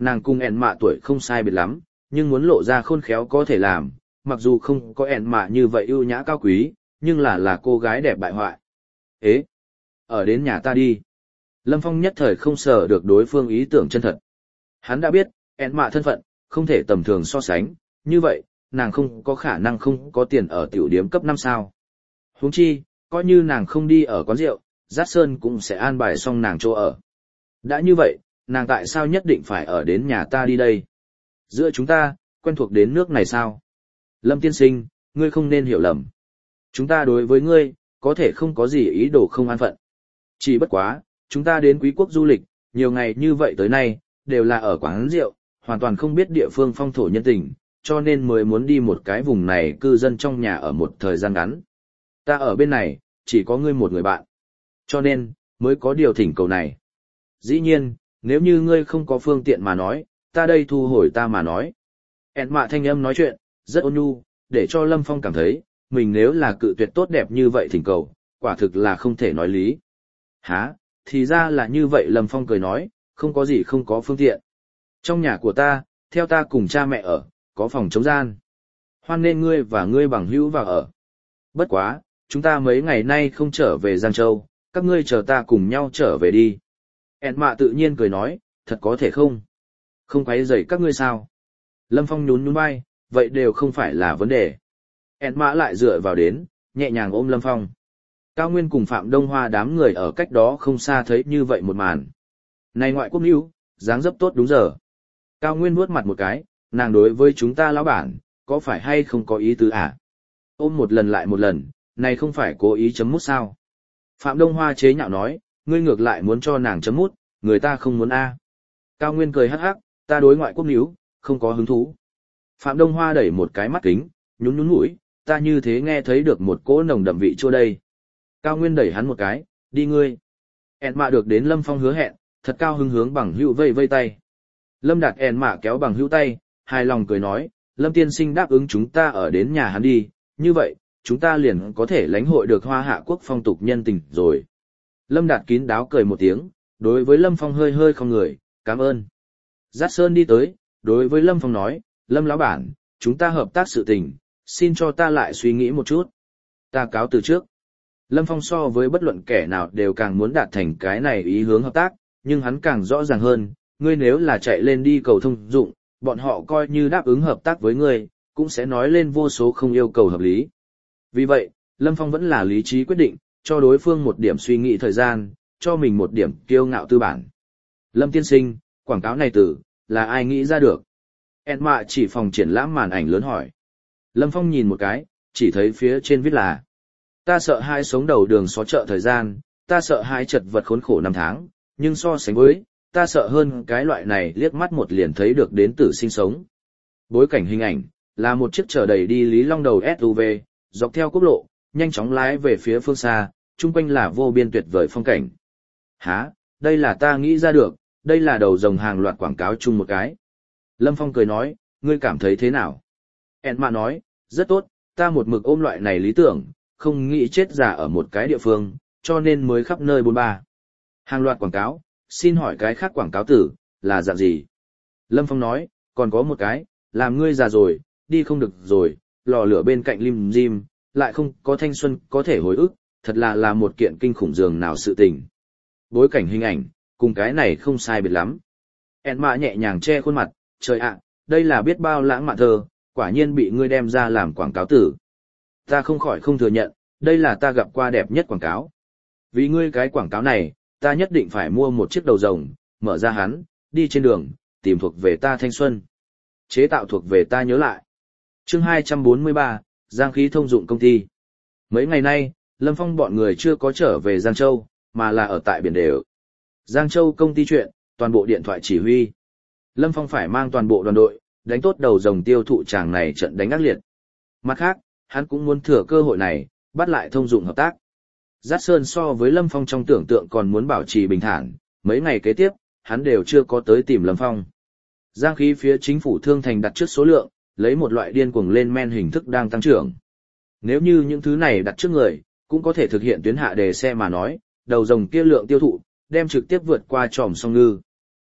nàng cùng ẻn mạ tuổi không sai biệt lắm, nhưng muốn lộ ra khôn khéo có thể làm, mặc dù không có ẻn mạ như vậy ưu nhã cao quý, nhưng là cô gái đẹp bại hoại. Ế, ở đến nhà ta đi. Lâm Phong nhất thời không sợ được đối phương ý tưởng chân thật. Hắn đã biết, ẻn mạ thân phận, không thể tầm thường so sánh, như vậy, nàng không có khả năng không có tiền ở tiểu điếm cấp 5 sao. Huống chi, coi như nàng không đi ở quán rượu, Dát Sơn cũng sẽ an bài xong nàng chỗ ở. Đã như vậy, nàng tại sao nhất định phải ở đến nhà ta đi đây? Giữa chúng ta, quen thuộc đến nước này sao? Lâm tiên sinh, ngươi không nên hiểu lầm. Chúng ta đối với ngươi, có thể không có gì ý đồ không an phận. Chỉ bất quá, chúng ta đến quý quốc du lịch, nhiều ngày như vậy tới nay, đều là ở quán rượu, hoàn toàn không biết địa phương phong thổ nhân tình, cho nên mới muốn đi một cái vùng này cư dân trong nhà ở một thời gian ngắn. Ta ở bên này, chỉ có ngươi một người bạn. Cho nên, mới có điều thỉnh cầu này. Dĩ nhiên, nếu như ngươi không có phương tiện mà nói, ta đây thu hồi ta mà nói. Ẹn mạ thanh âm nói chuyện, rất ôn nhu, để cho Lâm Phong cảm thấy, mình nếu là cự tuyệt tốt đẹp như vậy thỉnh cầu, quả thực là không thể nói lý. Hả, thì ra là như vậy Lâm Phong cười nói, không có gì không có phương tiện. Trong nhà của ta, theo ta cùng cha mẹ ở, có phòng chống gian. Hoan nên ngươi và ngươi bằng hữu vào ở. Bất quá, chúng ta mấy ngày nay không trở về Giang Châu, các ngươi chờ ta cùng nhau trở về đi. ẹn mạ tự nhiên cười nói, thật có thể không? Không quấy rầy các ngươi sao? Lâm Phong nhún nhún vai, vậy đều không phải là vấn đề. ẹn mạ lại dựa vào đến, nhẹ nhàng ôm Lâm Phong. Cao Nguyên cùng Phạm Đông Hoa đám người ở cách đó không xa thấy như vậy một màn. Này ngoại quốc níu, dáng dấp tốt đúng giờ. Cao Nguyên vuốt mặt một cái, nàng đối với chúng ta lão bản, có phải hay không có ý tứ à? Ôm một lần lại một lần, này không phải cố ý chấm mút sao? Phạm Đông Hoa chế nhạo nói, ngươi ngược lại muốn cho nàng chấm mút, người ta không muốn a. Cao Nguyên cười hắc hắc, ta đối ngoại quốc níu, không có hứng thú. Phạm Đông Hoa đẩy một cái mắt kính, nhún nhún mũi, ta như thế nghe thấy được một cỗ nồng đậm vị chua đây. Cao Nguyên đẩy hắn một cái, đi ngươi. ẹn mạ được đến Lâm Phong hứa hẹn, thật cao hứng hướng bằng hữu vây vây tay. Lâm Đạt ẹn mạ kéo bằng hữu tay, hài lòng cười nói, Lâm tiên sinh đáp ứng chúng ta ở đến nhà hắn đi, như vậy, chúng ta liền có thể lãnh hội được Hoa Hạ quốc phong tục nhân tình rồi. Lâm Đạt kín đáo cười một tiếng, đối với Lâm Phong hơi hơi không người, cảm ơn. Dát Sơn đi tới, đối với Lâm Phong nói, Lâm lão bản, chúng ta hợp tác sự tình, xin cho ta lại suy nghĩ một chút. Ta cáo từ trước. Lâm Phong so với bất luận kẻ nào đều càng muốn đạt thành cái này ý hướng hợp tác, nhưng hắn càng rõ ràng hơn, ngươi nếu là chạy lên đi cầu thông dụng, bọn họ coi như đáp ứng hợp tác với ngươi, cũng sẽ nói lên vô số không yêu cầu hợp lý. Vì vậy, Lâm Phong vẫn là lý trí quyết định, cho đối phương một điểm suy nghĩ thời gian, cho mình một điểm kiêu ngạo tư bản. Lâm tiên sinh, quảng cáo này là ai nghĩ ra được? ẹn mạ chỉ phòng triển lãm màn ảnh lớn hỏi. Lâm Phong nhìn một cái, chỉ thấy phía trên viết là ta sợ hai sống đầu đường xó chợ thời gian, ta sợ hai chật vật khốn khổ năm tháng, nhưng so sánh với, ta sợ hơn cái loại này liếc mắt một liền thấy được đến tử sinh sống. Bối cảnh hình ảnh, là một chiếc chở đầy đi Lý Long đầu SUV, dọc theo quốc lộ, nhanh chóng lái về phía phương xa, chung quanh là vô biên tuyệt vời phong cảnh. Hả, đây là ta nghĩ ra được, đây là đầu dòng hàng loạt quảng cáo chung một cái. Lâm Phong cười nói, ngươi cảm thấy thế nào? ẹn mạ nói, rất tốt, ta một mực ôm loại này lý tưởng, không nghĩ chết già ở một cái địa phương, cho nên mới khắp nơi bôn ba. Hàng loạt quảng cáo, xin hỏi cái khác quảng cáo tử, là dạng gì? Lâm Phong nói, còn có một cái, làm ngươi già rồi, đi không được rồi, lò lửa bên cạnh lim dim, lại không có thanh xuân có thể hồi ức, thật là một kiện kinh khủng dường nào sự tình. Bối cảnh hình ảnh, cùng cái này không sai biệt lắm. ẹn mạ nhẹ nhàng che khuôn mặt, trời ạ, đây là biết bao lãng mạn thơ, quả nhiên bị ngươi đem ra làm quảng cáo tử. Ta không khỏi không thừa nhận, đây là ta gặp qua đẹp nhất quảng cáo. Vì ngươi cái quảng cáo này, ta nhất định phải mua một chiếc đầu rồng, mở ra hắn, đi trên đường, tìm thuộc về ta thanh xuân. Chế tạo thuộc về ta nhớ lại. Chương 243, Giang khí thông dụng công ty. Mấy ngày nay, Lâm Phong bọn người chưa có trở về Giang Châu, mà là ở tại biển đều. Giang Châu công ty chuyện, toàn bộ điện thoại chỉ huy. Lâm Phong phải mang toàn bộ đoàn đội, đánh tốt đầu rồng tiêu thụ tràng này trận đánh ác liệt. Mặt khác, hắn cũng muốn thừa cơ hội này, bắt lại thông dụng hợp tác. Dát Sơn so với Lâm Phong trong tưởng tượng còn muốn bảo trì bình thản, mấy ngày kế tiếp, hắn đều chưa có tới tìm Lâm Phong. Giang khí phía chính phủ thương thành đặt trước số lượng, lấy một loại điên cuồng lên men hình thức đang tăng trưởng. Nếu như những thứ này đặt trước người, cũng có thể thực hiện tuyến hạ đề xe mà nói, đầu rồng kia lượng tiêu thụ, đem trực tiếp vượt qua tròm song ngư.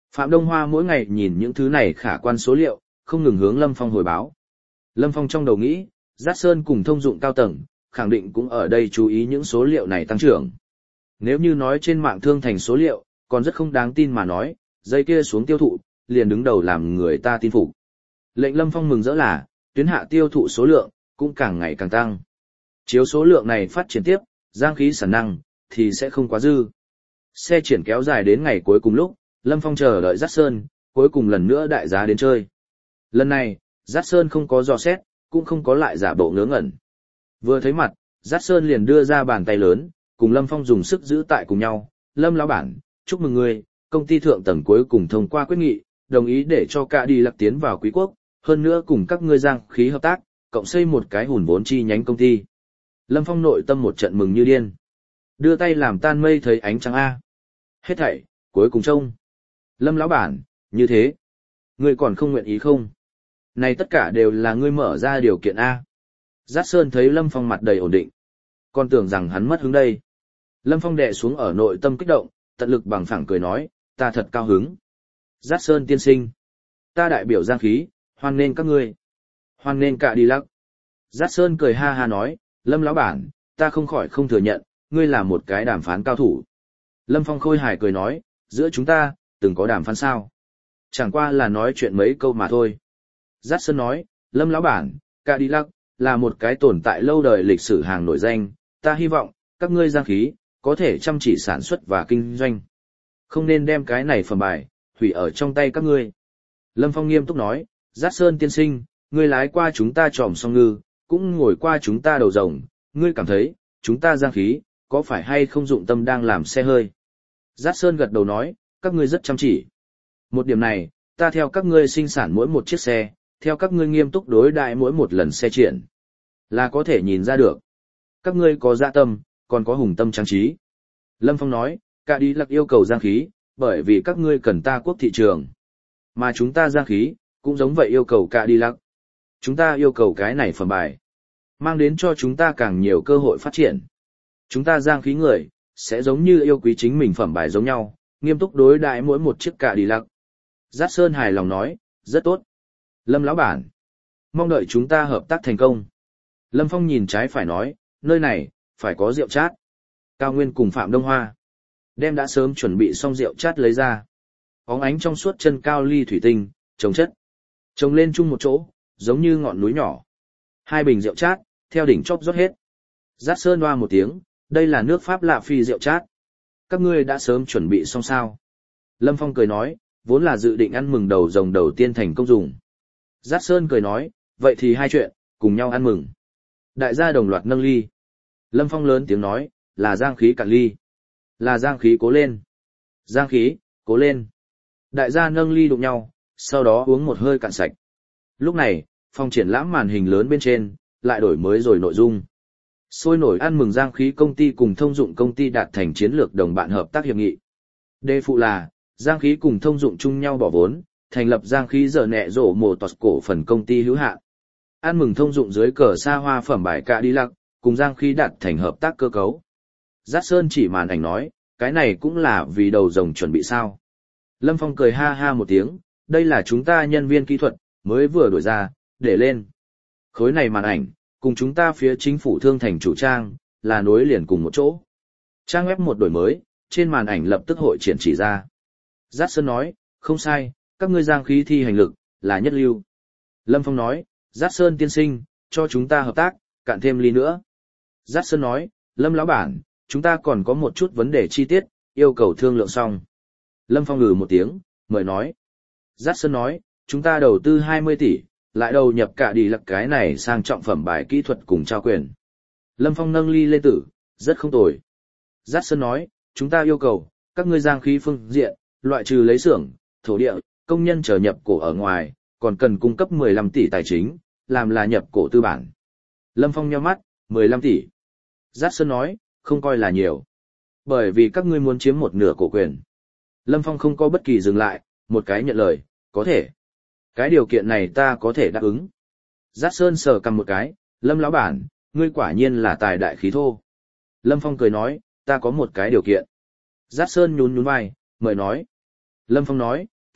Phạm Đông Hoa mỗi ngày nhìn những thứ này khả quan số liệu, không ngừng hướng Lâm Phong hồi báo. Lâm Phong trong đầu nghĩ, Giác Sơn cùng thông dụng cao tầng, khẳng định cũng ở đây chú ý những số liệu này tăng trưởng. Nếu như nói trên mạng thương thành số liệu, còn rất không đáng tin mà nói, dây kia xuống tiêu thụ, liền đứng đầu làm người ta tin phục. Lệnh Lâm Phong mừng rỡ là, tuyến hạ tiêu thụ số lượng, cũng càng ngày càng tăng. Chiếu số lượng này phát triển tiếp, giang khí sản năng, thì sẽ không quá dư. Xe triển kéo dài đến ngày cuối cùng lúc, Lâm Phong chờ đợi Giác Sơn, cuối cùng lần nữa đại giá đến chơi. Lần này, Giác Sơn không có dò xét, cũng không có lại giả bộ ngớ ngẩn. Vừa thấy mặt, Giác Sơn liền đưa ra bàn tay lớn, cùng Lâm Phong dùng sức giữ tại cùng nhau. Lâm lão bản, chúc mừng ngươi, công ty thượng tầng cuối cùng thông qua quyết nghị, đồng ý để cho cả đi lạc tiến vào quý quốc, hơn nữa cùng các ngươi giang khí hợp tác, cộng xây một cái hùn vốn chi nhánh công ty. Lâm Phong nội tâm một trận mừng như điên. Đưa tay làm tan mây thấy ánh trăng A. Hết thảy, cuối cùng trông. Lâm lão bản, như thế. Ngươi còn không nguyện ý không? Này tất cả đều là ngươi mở ra điều kiện A. Giác Sơn thấy Lâm Phong mặt đầy ổn định. Còn tưởng rằng hắn mất hứng đây. Lâm Phong đè xuống ở nội tâm kích động, tận lực bằng phẳng cười nói, ta thật cao hứng. Giác Sơn tiên sinh. Ta đại biểu giang khí, hoan nghênh các ngươi. Hoan nghênh cả đi lắc. Giác Sơn cười ha ha nói, Lâm lão bản, ta không khỏi không thừa nhận, ngươi là một cái đàm phán cao thủ. Lâm Phong khôi hài cười nói, giữa chúng ta, từng có đàm phán sao? Chẳng qua là nói chuyện mấy câu mà thôi. Giác Sơn nói, Lâm lão bản, cả đi lắc, là một cái tồn tại lâu đời lịch sử hàng nổi danh, ta hy vọng, các ngươi giang khí, có thể chăm chỉ sản xuất và kinh doanh. Không nên đem cái này phẩm bài, hủy ở trong tay các ngươi. Lâm Phong nghiêm túc nói, Giác Sơn tiên sinh, ngươi lái qua chúng ta tròm song ngư, cũng ngồi qua chúng ta đầu rồng, ngươi cảm thấy, chúng ta giang khí, có phải hay không dụng tâm đang làm xe hơi? Giác Sơn gật đầu nói, các ngươi rất chăm chỉ. Một điểm này, ta theo các ngươi sinh sản mỗi một chiếc xe, theo các ngươi nghiêm túc đối đại mỗi một lần xe triển, là có thể nhìn ra được. Các ngươi có dạ tâm, còn có hùng tâm trang trí. Lâm Phong nói, cả đi lạc yêu cầu giang khí, bởi vì các ngươi cần ta quốc thị trường. Mà chúng ta giang khí, cũng giống vậy yêu cầu cả đi lạc. Chúng ta yêu cầu cái này phẩm bài, mang đến cho chúng ta càng nhiều cơ hội phát triển. Chúng ta giang khí người, sẽ giống như yêu quý chính mình phẩm bài giống nhau, nghiêm túc đối đãi mỗi một chiếc cả đi lạc. Giác Sơn hài lòng nói, rất tốt. Lâm lão bản, mong đợi chúng ta hợp tác thành công. Lâm Phong nhìn trái phải nói, nơi này, phải có rượu chát. Cao Nguyên cùng Phạm Đông Hoa, đem đã sớm chuẩn bị xong rượu chát lấy ra. Óng ánh trong suốt chân cao ly thủy tinh, trồng chất. Trồng lên chung một chỗ, giống như ngọn núi nhỏ. Hai bình rượu chát, theo đỉnh chóp rót hết. Giác Sơn hoa một tiếng, đây là nước Pháp lạ phi rượu chát. Các ngươi đã sớm chuẩn bị xong sao? Lâm Phong cười nói, vốn là dự định ăn mừng đầu rồng đầu tiên thành công dùng. Giác Sơn cười nói, vậy thì hai chuyện, cùng nhau ăn mừng. Đại gia đồng loạt nâng ly. Lâm Phong lớn tiếng nói, là giang khí cạn ly. Là giang khí cố lên. Giang khí, cố lên. Đại gia nâng ly đụng nhau, sau đó uống một hơi cạn sạch. Lúc này, phòng triển lãm màn hình lớn bên trên, lại đổi mới rồi nội dung. Sôi nổi ăn mừng giang khí công ty cùng thông dụng công ty đạt thành chiến lược đồng bạn hợp tác hiệp nghị. Đề phụ là, giang khí cùng thông dụng chung nhau bỏ vốn, thành lập giang khí giờ nẹ rổ mồ tọt cổ phần công ty hữu hạn. Ăn mừng thông dụng dưới cờ xa hoa phẩm bài cả đi lạc, cùng giang khí đạt thành hợp tác cơ cấu. Giác Sơn chỉ màn ảnh nói, cái này cũng là vì đầu rồng chuẩn bị sao. Lâm Phong cười ha ha một tiếng, đây là chúng ta nhân viên kỹ thuật, mới vừa đổi ra, để lên. Khối này màn ảnh, cùng chúng ta phía chính phủ thương thành chủ trang, là nối liền cùng một chỗ. Trang web một đổi mới, trên màn ảnh lập tức hội triển chỉ ra. Giác Sơn nói, không sai, các ngươi giang khí thi hành lực, là nhất lưu. Lâm Phong nói, Giác Sơn tiên sinh, cho chúng ta hợp tác, cạn thêm ly nữa. Giác Sơn nói, Lâm lão bản, chúng ta còn có một chút vấn đề chi tiết, yêu cầu thương lượng xong. Lâm Phong ngừ một tiếng, mời nói. Giác Sơn nói, chúng ta đầu tư 20 tỷ, lại đầu nhập cả đi lặc cái này sang trọng phẩm bài kỹ thuật cùng trao quyền. Lâm Phong nâng ly lên tử, rất không tồi. Giác Sơn nói, chúng ta yêu cầu, các ngươi giang khí phương diện, loại trừ lấy xưởng, thổ địa, công nhân trở nhập cổ ở ngoài, còn cần cung cấp 15 tỷ tài chính, làm là nhập cổ tư bản. Lâm Phong nhíu mắt, 15 tỷ. Giác Sơn nói, không coi là nhiều. Bởi vì các ngươi muốn chiếm một nửa cổ quyền. Lâm Phong không có bất kỳ dừng lại, một cái nhận lời, có thể. Cái điều kiện này ta có thể đáp ứng. Giác Sơn sờ cầm một cái, Lâm lão bản, ngươi quả nhiên là tài đại khí thô. Lâm Phong cười nói, ta có một cái điều kiện. Giác Sơn nhún nhún vai, mời nói. Lâm Phong nói,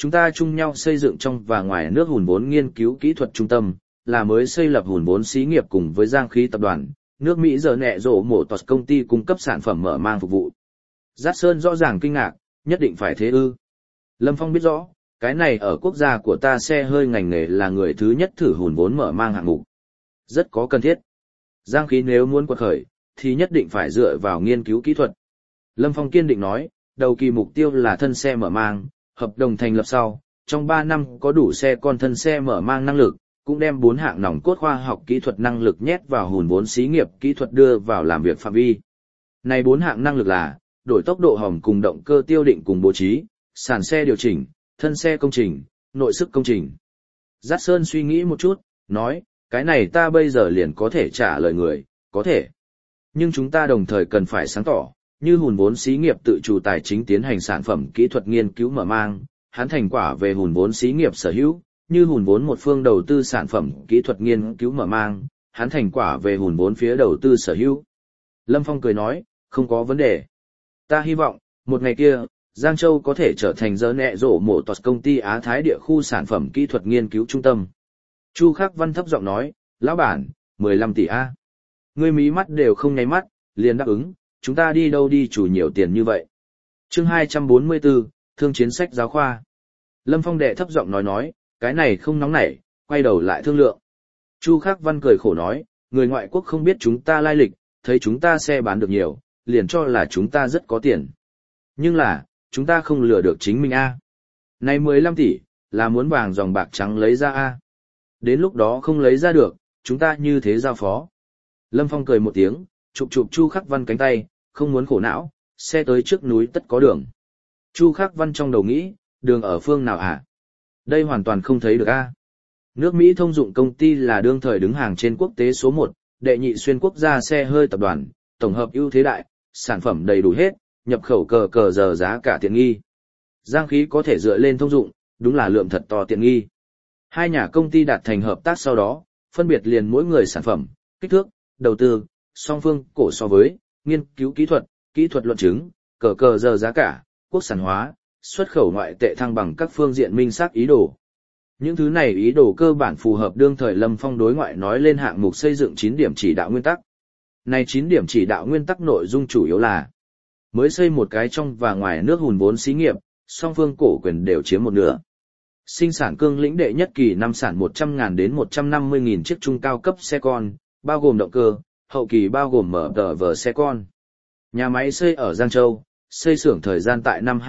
Chúng ta chung nhau xây dựng trong và ngoài nước hùn vốn nghiên cứu kỹ thuật trung tâm, là mới xây lập hùn vốn xí nghiệp cùng với Giang Khí tập đoàn, nước Mỹ giờ nẹ rộ mổ tọt công ty cung cấp sản phẩm mở mang phục vụ. Dát Sơn rõ ràng kinh ngạc, nhất định phải thế ư. Lâm Phong biết rõ, cái này ở quốc gia của ta xe hơi ngành nghề là người thứ nhất thử hùn vốn mở mang hạng mục. Rất có cần thiết. Giang Khí nếu muốn quật khởi, thì nhất định phải dựa vào nghiên cứu kỹ thuật. Lâm Phong kiên định nói, đầu kỳ mục tiêu là thân xe mở mang, hợp đồng thành lập sau, trong 3 năm có đủ xe con thân xe mở mang năng lực, cũng đem 4 hạng nòng cốt khoa học kỹ thuật năng lực nhét vào hùn vốn xí nghiệp kỹ thuật đưa vào làm việc phạm vi. Này 4 hạng năng lực là, đổi tốc độ hồng cùng động cơ tiêu định cùng bố trí, sàn xe điều chỉnh, thân xe công trình, nội sức công trình. Dát Sơn suy nghĩ một chút, nói, cái này ta bây giờ liền có thể trả lời người, có thể. Nhưng chúng ta đồng thời cần phải sáng tỏ, như hùn vốn xí nghiệp tự chủ tài chính tiến hành sản phẩm kỹ thuật nghiên cứu mở mang, hắn thành quả về hùn vốn xí nghiệp sở hữu, như hùn vốn một phương đầu tư sản phẩm kỹ thuật nghiên cứu mở mang, hắn thành quả về hùn vốn phía đầu tư sở hữu. Lâm Phong cười nói, không có vấn đề. Ta hy vọng, một ngày kia, Giang Châu có thể trở thành giờ nẹ rổ mổ tọt công ty Á Thái địa khu sản phẩm kỹ thuật nghiên cứu trung tâm. Chu Khắc Văn thấp giọng nói, lão bản, 15 tỷ A. Ngươi mí mắt đều không nháy mắt, liền đáp ứng, chúng ta đi đâu đi chủ nhiều tiền như vậy. Chương 244, Thương chiến sách giáo khoa. Lâm Phong đệ thấp giọng nói, cái này không nóng nảy, quay đầu lại thương lượng. Chu Khắc Văn cười khổ nói, người ngoại quốc không biết chúng ta lai lịch, thấy chúng ta xe bán được nhiều, liền cho là chúng ta rất có tiền. Nhưng là, chúng ta không lừa được chính mình A. Này 15 tỷ, là muốn vàng dòng bạc trắng lấy ra A. Đến lúc đó không lấy ra được, chúng ta như thế giao phó. Lâm Phong cười một tiếng, chụp Chu Khắc Văn cánh tay, không muốn khổ não, xe tới trước núi tất có đường. Chu Khắc Văn trong đầu nghĩ, đường ở phương nào hả? Đây hoàn toàn không thấy được A. Nước Mỹ thông dụng công ty là đương thời đứng hàng trên quốc tế số 1, đệ nhị xuyên quốc gia xe hơi tập đoàn, tổng hợp ưu thế đại, sản phẩm đầy đủ hết, nhập khẩu cờ giờ giá cả tiện nghi. Giang Khí có thể dựa lên thông dụng, đúng là lượng thật to tiện nghi. Hai nhà công ty đạt thành hợp tác sau đó, phân biệt liền mỗi người sản phẩm, kích thước, đầu tư, song phương cổ so với, nghiên cứu kỹ thuật luận chứng, cờ giờ giá cả, quốc sản hóa, xuất khẩu ngoại tệ thăng bằng các phương diện minh xác ý đồ. Những thứ này ý đồ cơ bản phù hợp đương thời Lâm Phong đối ngoại nói lên hạng mục xây dựng 9 điểm chỉ đạo nguyên tắc. Này 9 điểm chỉ đạo nguyên tắc nội dung chủ yếu là mới xây một cái trong và ngoài nước hùn vốn xí nghiệp, song phương cổ quyền đều chiếm một nửa. Sinh sản cương lĩnh đệ nhất kỳ năm sản 100.000 đến 150.000 chiếc trung cao cấp xe con, bao gồm động cơ, hậu kỳ bao gồm mở tờ vở xe con. Nhà máy xây ở Giang Châu, xây xưởng thời gian tại năm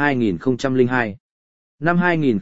2002. Năm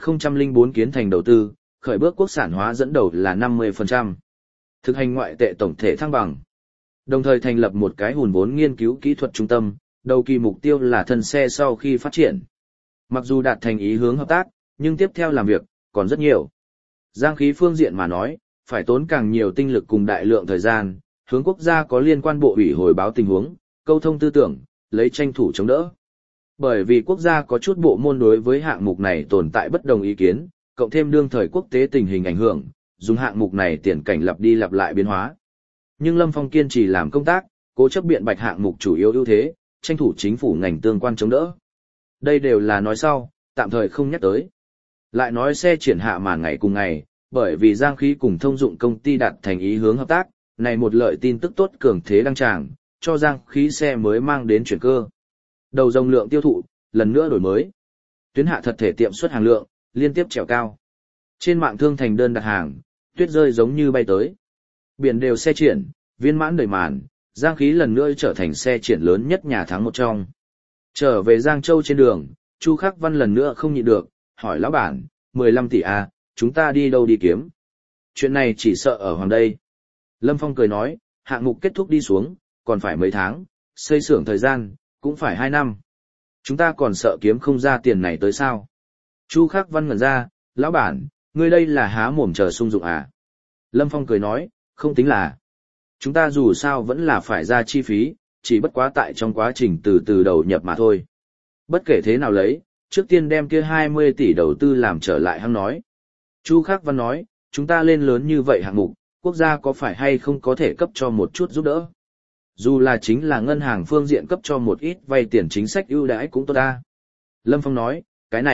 2004 kiến thành đầu tư, khởi bước quốc sản hóa dẫn đầu là 50%. Thực hành ngoại tệ tổng thể thăng bằng. Đồng thời thành lập một cái hùn vốn nghiên cứu kỹ thuật trung tâm, đầu kỳ mục tiêu là thân xe sau khi phát triển. Mặc dù đạt thành ý hướng hợp tác, nhưng tiếp theo làm việc, còn rất nhiều. Giang Khí phương diện mà nói, phải tốn càng nhiều tinh lực cùng đại lượng thời gian, hướng quốc gia có liên quan bộ ủy hồi báo tình huống, câu thông tư tưởng, lấy tranh thủ chống đỡ. Bởi vì quốc gia có chút bộ môn đối với hạng mục này tồn tại bất đồng ý kiến, cộng thêm đương thời quốc tế tình hình ảnh hưởng, dùng hạng mục này tiền cảnh lặp đi lặp lại biến hóa. Nhưng Lâm Phong kiên trì làm công tác, cố chấp biện bạch hạng mục chủ yếu ưu thế, tranh thủ chính phủ ngành tương quan chống đỡ. Đây đều là nói sau, tạm thời không nhắc tới. Lại nói xe triển hạ màn ngày cùng ngày, bởi vì Giang Khí cùng thông dụng công ty đạt thành ý hướng hợp tác, này một lợi tin tức tốt cường thế đăng tràng, cho Giang Khí xe mới mang đến chuyển cơ. Đầu dòng lượng tiêu thụ, lần nữa đổi mới. Tuyến hạ thật thể tiệm xuất hàng lượng, liên tiếp trèo cao. Trên mạng thương thành đơn đặt hàng, tuyết rơi giống như bay tới. Biển đều xe triển, viên mãn đầy màn, Giang Khí lần nữa trở thành xe triển lớn nhất nhà tháng một trong. Trở về Giang Châu trên đường, Chu Khắc Văn lần nữa không nhịn được, hỏi lão bản, 15 tỷ A, chúng ta đi đâu đi kiếm? Chuyện này chỉ sợ ở hoàng đây. Lâm Phong cười nói, hạng mục kết thúc đi xuống, còn phải mấy tháng, xây xưởng thời gian, cũng phải 2 năm. Chúng ta còn sợ kiếm không ra tiền này tới sao? Chu Khắc Văn ngẩn ra, lão bản, ngươi đây là há mồm chờ sung dụng à? Lâm Phong cười nói, không tính là. Chúng ta dù sao vẫn là phải ra chi phí, chỉ bất quá tại trong quá trình từ từ đầu nhập mà thôi. Bất kể thế nào lấy, trước tiên đem kia 20 tỷ đầu tư làm trở lại hăng nói. Chu Khắc Văn nói, chúng ta lên lớn như vậy hạng mục, quốc gia có phải hay không có thể cấp cho một chút giúp đỡ? Dù là chính là ngân hàng phương diện cấp cho một ít vay tiền chính sách ưu đãi cũng tốt ta. Lâm Phong nói, cái này,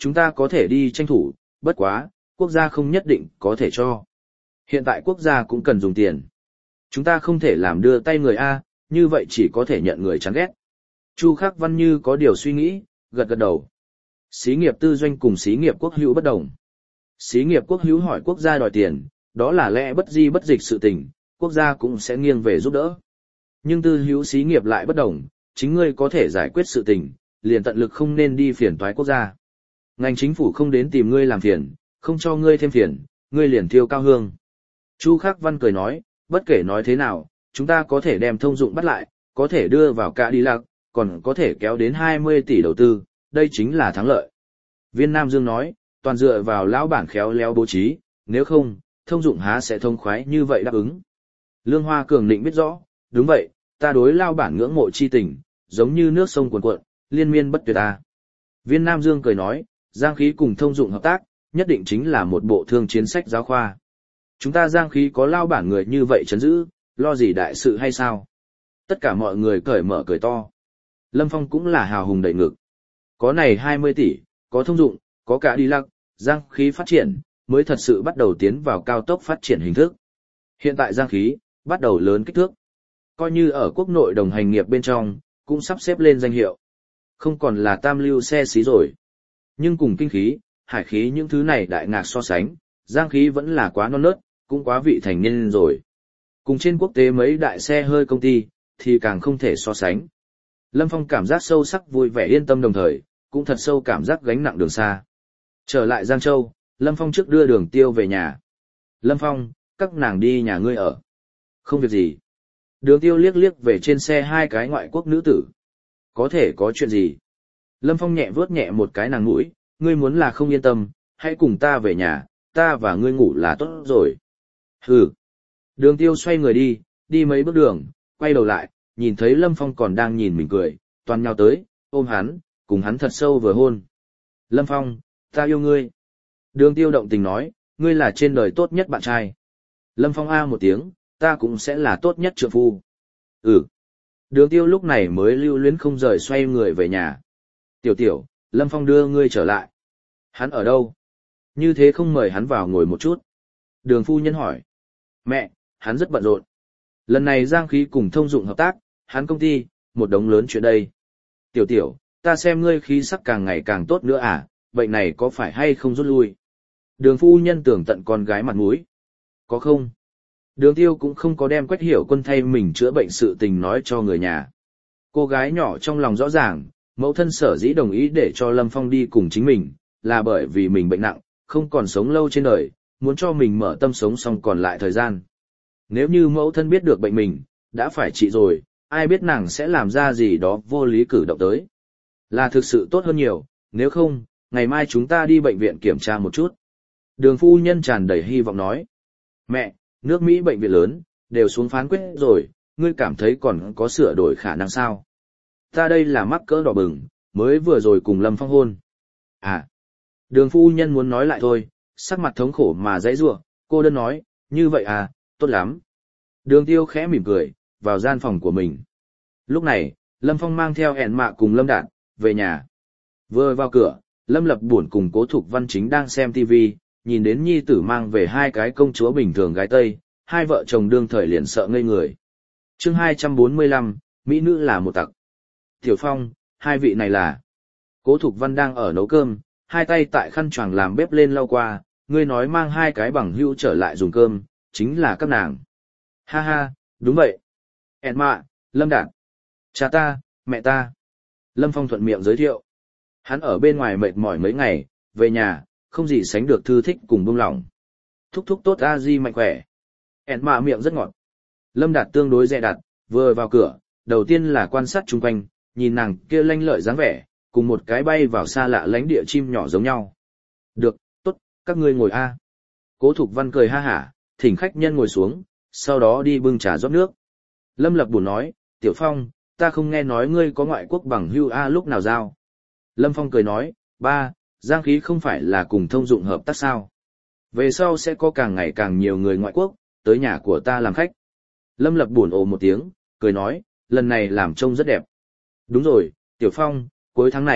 chúng ta có thể đi tranh thủ, bất quá, quốc gia không nhất định có thể cho. Hiện tại quốc gia cũng cần dùng tiền. Chúng ta không thể làm đưa tay người A, như vậy chỉ có thể nhận người chán ghét. Chu Khắc Văn như có điều suy nghĩ, gật gật đầu. Xí nghiệp tư doanh cùng xí nghiệp quốc hữu bất đồng. Xí nghiệp quốc hữu hỏi quốc gia đòi tiền, đó là lẽ bất di bất dịch sự tình, quốc gia cũng sẽ nghiêng về giúp đỡ. Nhưng tư hữu xí nghiệp lại bất đồng, chính ngươi có thể giải quyết sự tình, liền tận lực không nên đi phiền toái quốc gia. Ngành chính phủ không đến tìm ngươi làm phiền, không cho ngươi thêm phiền, ngươi liền thiêu cao hương. Chu Khắc Văn cười nói, bất kể nói thế nào, chúng ta có thể đem thông dụng bắt lại, có thể đưa vào cả đi lạc, còn có thể kéo đến 20 tỷ đầu tư, đây chính là thắng lợi. Viên Nam Dương nói, toàn dựa vào lão bản khéo léo bố trí, nếu không, thông dụng há sẽ thông khoái như vậy đáp ứng. Lương Hoa cường định biết rõ, đúng vậy, ta đối lão bản ngưỡng mộ chi tình, giống như nước sông cuồn cuộn, liên miên bất tuyệt ta. Viên Nam Dương cười nói, Giang Khí cùng thông dụng hợp tác, nhất định chính là một bộ thương chiến sách giáo khoa. Chúng ta Giang Khí có lão bản người như vậy chấn giữ, lo gì đại sự hay sao? Tất cả mọi người cởi mở cười to. Lâm Phong cũng là hào hùng đầy ngực. Có này 20 tỷ, có thông dụng, có cả đi lắc, Giang Khí phát triển, mới thật sự bắt đầu tiến vào cao tốc phát triển hình thức. Hiện tại Giang Khí, bắt đầu lớn kích thước. Coi như ở quốc nội đồng hành nghiệp bên trong, cũng sắp xếp lên danh hiệu. Không còn là tam lưu xe xí rồi. Nhưng cùng kinh khí, hải khí những thứ này đại ngạc so sánh, Giang Khí vẫn là quá non nớt, cũng quá vị thành niên rồi. Cùng trên quốc tế mấy đại xe hơi công ty, thì càng không thể so sánh. Lâm Phong cảm giác sâu sắc vui vẻ yên tâm đồng thời, cũng thật sâu cảm giác gánh nặng đường xa. Trở lại Giang Châu, Lâm Phong trước đưa Đường Tiêu về nhà. Lâm Phong, các nàng đi nhà ngươi ở. Không việc gì. Đường Tiêu liếc liếc về trên xe hai cái ngoại quốc nữ tử. Có thể có chuyện gì? Lâm Phong nhẹ vuốt nhẹ một cái nàng mũi, ngươi muốn là không yên tâm, hãy cùng ta về nhà, ta và ngươi ngủ là tốt rồi. Hừ. Đường Tiêu xoay người đi mấy bước đường, quay đầu lại, nhìn thấy Lâm Phong còn đang nhìn mình cười, toàn nhào tới, ôm hắn, cùng hắn thật sâu vừa hôn. Lâm Phong, ta yêu ngươi. Đường Tiêu động tình nói, ngươi là trên đời tốt nhất bạn trai. Lâm Phong a một tiếng, ta cũng sẽ là tốt nhất trượng phu. Ừ. Đường Tiêu lúc này mới lưu luyến không rời xoay người về nhà. Tiểu, Lâm Phong đưa ngươi trở lại. Hắn ở đâu? Như thế không mời hắn vào ngồi một chút. Đường phu nhân hỏi. Mẹ, hắn rất bận rộn. Lần này Giang Khí cùng thông dụng hợp tác, hắn công ty, một đống lớn chuyện đây. Tiểu, ta xem ngươi khí sắc càng ngày càng tốt nữa à, bệnh này có phải hay không rút lui? Đường phu nhân tưởng tận con gái mặt mũi. Có không? Đường Tiêu cũng không có đem Quách Hiểu Quân thay mình chữa bệnh sự tình nói cho người nhà. Cô gái nhỏ trong lòng rõ ràng, mẫu thân sở dĩ đồng ý để cho Lâm Phong đi cùng chính mình, là bởi vì mình bệnh nặng, không còn sống lâu trên đời, muốn cho mình mở tâm sống xong còn lại thời gian. Nếu như mẫu thân biết được bệnh mình, đã phải trị rồi, ai biết nàng sẽ làm ra gì đó vô lý cử động tới. Là thực sự tốt hơn nhiều, nếu không, ngày mai chúng ta đi bệnh viện kiểm tra một chút. Đường phu nhân tràn đầy hy vọng nói. Mẹ, nước Mỹ bệnh viện lớn, đều xuống phán quyết rồi, ngươi cảm thấy còn có sửa đổi khả năng sao? Ta đây là mắc cỡ đỏ bừng, mới vừa rồi cùng Lâm Phong hôn. À, đường phu nhân muốn nói lại thôi, sắc mặt thống khổ mà dãy rủa, cô đơn nói, như vậy à, tốt lắm. Đường Tiêu khẽ mỉm cười, vào gian phòng của mình. Lúc này, Lâm Phong mang theo hẹn mạ cùng Lâm Đạt, về nhà. Vừa vào cửa, Lâm Lập Buồn cùng Cố Thục Văn chính đang xem TV, nhìn đến nhi tử mang về hai cái công chúa bình thường gái Tây, hai vợ chồng đương thời liền sợ ngây người. Chương 245, Mỹ nữ là một tặc. Tiểu Phong, hai vị này là... Cố Thục Văn đang ở nấu cơm, hai tay tại khăn choàng làm bếp lên lau qua, ngươi nói mang hai cái bằng hữu trở lại dùng cơm, chính là các nàng. Ha ha, đúng vậy. Ẹn mạ, Lâm Đạt. Cha ta, mẹ ta. Lâm Phong thuận miệng giới thiệu. Hắn ở bên ngoài mệt mỏi mấy ngày, về nhà, không gì sánh được thư thích cùng buông lỏng. Thúc thúc tốt a di mạnh khỏe. Ẹn mạ miệng rất ngọt. Lâm Đạt tương đối dè đặt, vừa vào cửa, đầu tiên là quan sát chung quanh, nhìn nàng kia lanh lợi dáng vẻ, cùng một cái bay vào xa lạ lánh địa chim nhỏ giống nhau. Được, tốt, các ngươi ngồi a. Cố Thục Văn cười ha hả, thỉnh khách nhân ngồi xuống, sau đó đi bưng trà rót nước. Lâm Lập buồn nói, Tiểu Phong, ta không nghe nói ngươi có ngoại quốc bằng hưu a lúc nào giao. Lâm Phong cười nói, ba, Giang Khí không phải là cùng thông dụng hợp tác sao. Về sau sẽ có càng ngày càng nhiều người ngoại quốc, tới nhà của ta làm khách. Lâm Lập buồn ồ một tiếng, cười nói, lần này làm trông rất đẹp. Đúng rồi, Tiểu Phong, cuối tháng này,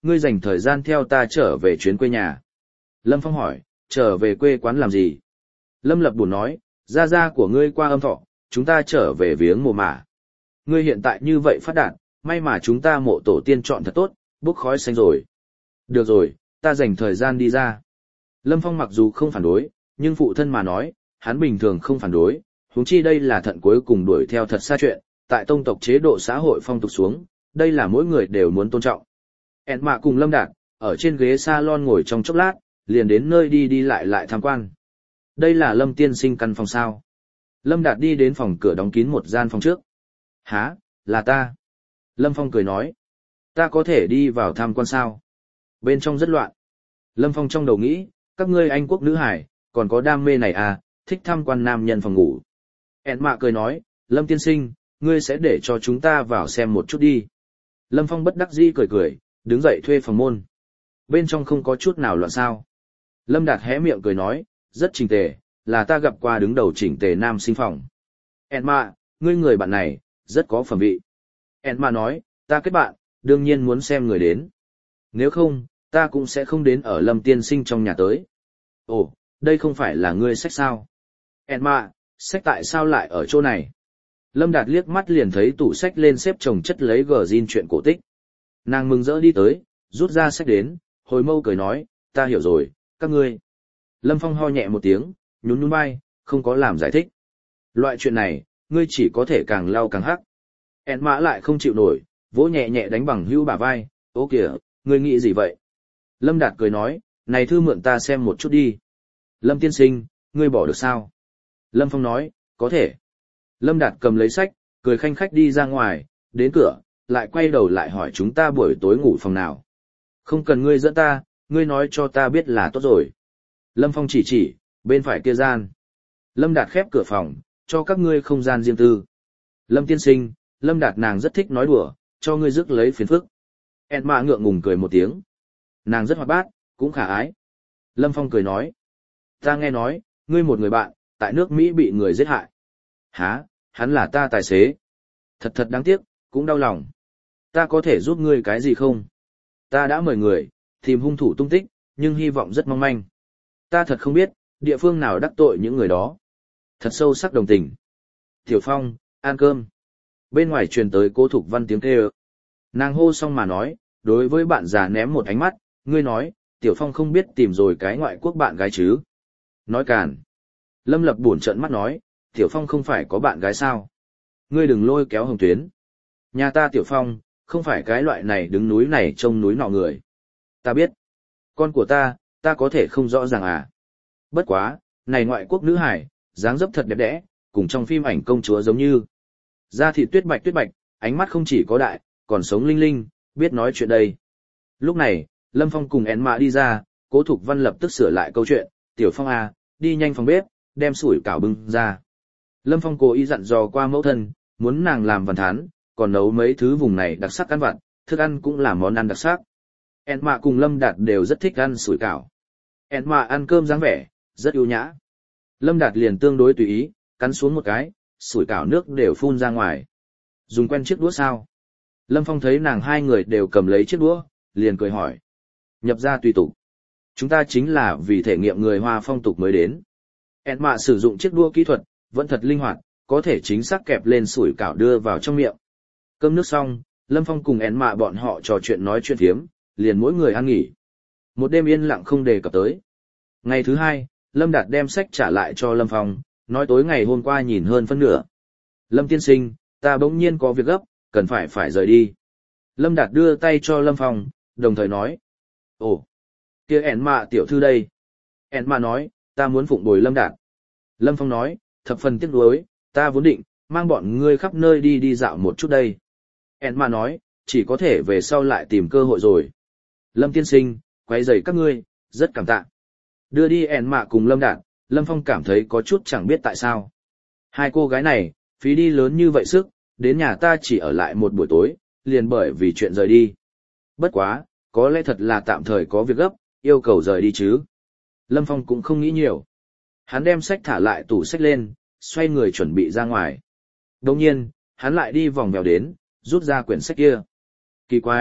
ngươi dành thời gian theo ta trở về chuyến quê nhà. Lâm Phong hỏi, trở về quê quán làm gì? Lâm Lập buồn nói, gia gia của ngươi qua âm thọ, chúng ta trở về viếng mồ mả. Ngươi hiện tại như vậy phát đạt, may mà chúng ta mộ tổ tiên chọn thật tốt, bốc khói xanh rồi. Được rồi, ta dành thời gian đi ra. Lâm Phong mặc dù không phản đối, nhưng phụ thân mà nói, hắn bình thường không phản đối, huống chi đây là thận cuối cùng đuổi theo thật xa chuyện, tại tông tộc chế độ xã hội phong tục xuống, đây là mỗi người đều muốn tôn trọng. En mạ cùng Lâm Đạt, ở trên ghế salon ngồi trong chốc lát, liền đến nơi đi đi lại tham quan. Đây là Lâm tiên sinh căn phòng sao. Lâm Đạt đi đến phòng cửa đóng kín một gian phòng trước. Hả, là ta. Lâm Phong cười nói. Ta có thể đi vào tham quan sao? Bên trong rất loạn. Lâm Phong trong đầu nghĩ, các ngươi Anh quốc nữ hải, còn có đam mê này à, thích tham quan nam nhân phòng ngủ. En mạ cười nói, Lâm tiên sinh, ngươi sẽ để cho chúng ta vào xem một chút đi. Lâm Phong bất đắc dĩ cười, đứng dậy thuê phòng môn. Bên trong không có chút nào loạn sao. Lâm Đạt hé miệng cười nói, rất chỉnh tề, là ta gặp qua đứng đầu chỉnh tề nam sinh phòng. En mạ, ngươi người bạn này, rất có phẩm vị. En mạ nói, ta kết bạn, đương nhiên muốn xem người đến. Nếu không, ta cũng sẽ không đến ở Lâm tiên sinh trong nhà tới. Ồ, đây không phải là ngươi sách sao? En mạ, sách tại sao lại ở chỗ này? Lâm Đạt liếc mắt liền thấy tủ sách lên xếp chồng chất lấy gờ zin chuyện cổ tích. Nàng mừng rỡ đi tới, rút ra sách đến, hồi mâu cười nói, ta hiểu rồi, các ngươi. Lâm Phong ho nhẹ một tiếng, nhún vai, không có làm giải thích. Loại chuyện này, ngươi chỉ có thể càng lau càng hắc. En mã lại không chịu nổi, vỗ nhẹ nhẹ đánh bằng hữu bả vai, ô kìa, ngươi nghĩ gì vậy? Lâm Đạt cười nói, này thư mượn ta xem một chút đi. Lâm tiên sinh, ngươi bỏ được sao? Lâm Phong nói, có thể. Lâm Đạt cầm lấy sách, cười khanh khách đi ra ngoài, đến cửa, lại quay đầu lại hỏi chúng ta buổi tối ngủ phòng nào. Không cần ngươi dẫn ta, ngươi nói cho ta biết là tốt rồi. Lâm Phong chỉ, bên phải kia gian. Lâm Đạt khép cửa phòng, cho các ngươi không gian riêng tư. Lâm tiên sinh, Lâm Đạt nàng rất thích nói đùa, cho ngươi rước lấy phiền phức. En mạ ngượng ngùng cười một tiếng. Nàng rất hoạt bát, cũng khả ái. Lâm Phong cười nói. Ta nghe nói, ngươi một người bạn, tại nước Mỹ bị người giết hại. Hả, hắn là ta tài xế. Thật đáng tiếc, cũng đau lòng. Ta có thể giúp ngươi cái gì không? Ta đã mời người, tìm hung thủ tung tích, nhưng hy vọng rất mong manh. Ta thật không biết, địa phương nào đắc tội những người đó. Thật sâu sắc đồng tình. Tiểu Phong, ăn cơm. Bên ngoài truyền tới Cố Thục Văn tiếng kêu. Nàng hô xong mà nói, đối với bạn già ném một ánh mắt, ngươi nói, Tiểu Phong không biết tìm rồi cái ngoại quốc bạn gái chứ. Nói càn. Lâm Lập buồn trợn mắt nói, Tiểu Phong không phải có bạn gái sao? Ngươi đừng lôi kéo Hồng Tuyến. Nhà ta Tiểu Phong, không phải cái loại này đứng núi này trông núi nọ người. Ta biết. Con của ta có thể không rõ ràng à. Bất quá, này ngoại quốc nữ hải, dáng dấp thật đẹp đẽ, cùng trong phim ảnh công chúa giống như. Da thịt tuyết bạch, ánh mắt không chỉ có đại, còn sống linh linh, biết nói chuyện đây. Lúc này, Lâm Phong cùng En Mạ đi ra, Cố Thục Văn lập tức sửa lại câu chuyện, Tiểu Phong à, đi nhanh phòng bếp, đem sủi cảo bưng ra. Lâm Phong cố ý dặn dò qua mẫu thân, muốn nàng làm văn thán, còn nấu mấy thứ vùng này đặc sắc ăn vặt, thức ăn cũng là món ăn đặc sắc. En Mạ cùng Lâm Đạt đều rất thích ăn sủi cảo. En Mạ ăn cơm dáng vẻ, rất ưu nhã. Lâm Đạt liền tương đối tùy ý, cắn xuống một cái, sủi cảo nước đều phun ra ngoài. Dùng quen chiếc đũa sao? Lâm Phong thấy nàng hai người đều cầm lấy chiếc đũa, liền cười hỏi. Nhập ra tùy tục. Chúng ta chính là vì thể nghiệm người Hoa phong tục mới đến. En Mạ sử dụng chiếc đũa kỹ thuật, vẫn thật linh hoạt, có thể chính xác kẹp lên sủi cảo đưa vào trong miệng. Cơm nước xong, Lâm Phong cùng En Mạ bọn họ trò chuyện nói chuyện phiếm, liền mỗi người ăn nghỉ. Một đêm yên lặng không đề cập tới. Ngày thứ hai, Lâm Đạt đem sách trả lại cho Lâm Phong, nói tối ngày hôm qua nhìn hơn phân nửa. Lâm tiên sinh, ta bỗng nhiên có việc gấp, cần phải rời đi. Lâm Đạt đưa tay cho Lâm Phong, đồng thời nói. Ồ, kia En Mạ tiểu thư đây. En Mạ nói, ta muốn phụng bồi Lâm Đạt. Lâm Phong nói, thập phần tiếc nuối, ta vốn định mang bọn ngươi khắp nơi đi dạo một chút đây. En Mạ nói, chỉ có thể về sau lại tìm cơ hội rồi. Lâm tiên sinh, quấy rầy các ngươi, rất cảm tạ. Đưa đi En Mạ cùng Lâm Đạt, Lâm Phong cảm thấy có chút chẳng biết tại sao. Hai cô gái này, phí đi lớn như vậy sức, đến nhà ta chỉ ở lại một buổi tối, liền bởi vì chuyện rời đi. Bất quá, có lẽ thật là tạm thời có việc gấp, yêu cầu rời đi chứ. Lâm Phong cũng không nghĩ nhiều. Hắn đem sách thả lại tủ sách lên, xoay người chuẩn bị ra ngoài. Đồng nhiên, hắn lại đi vòng vèo đến, rút ra quyển sách kia. Kỳ quái,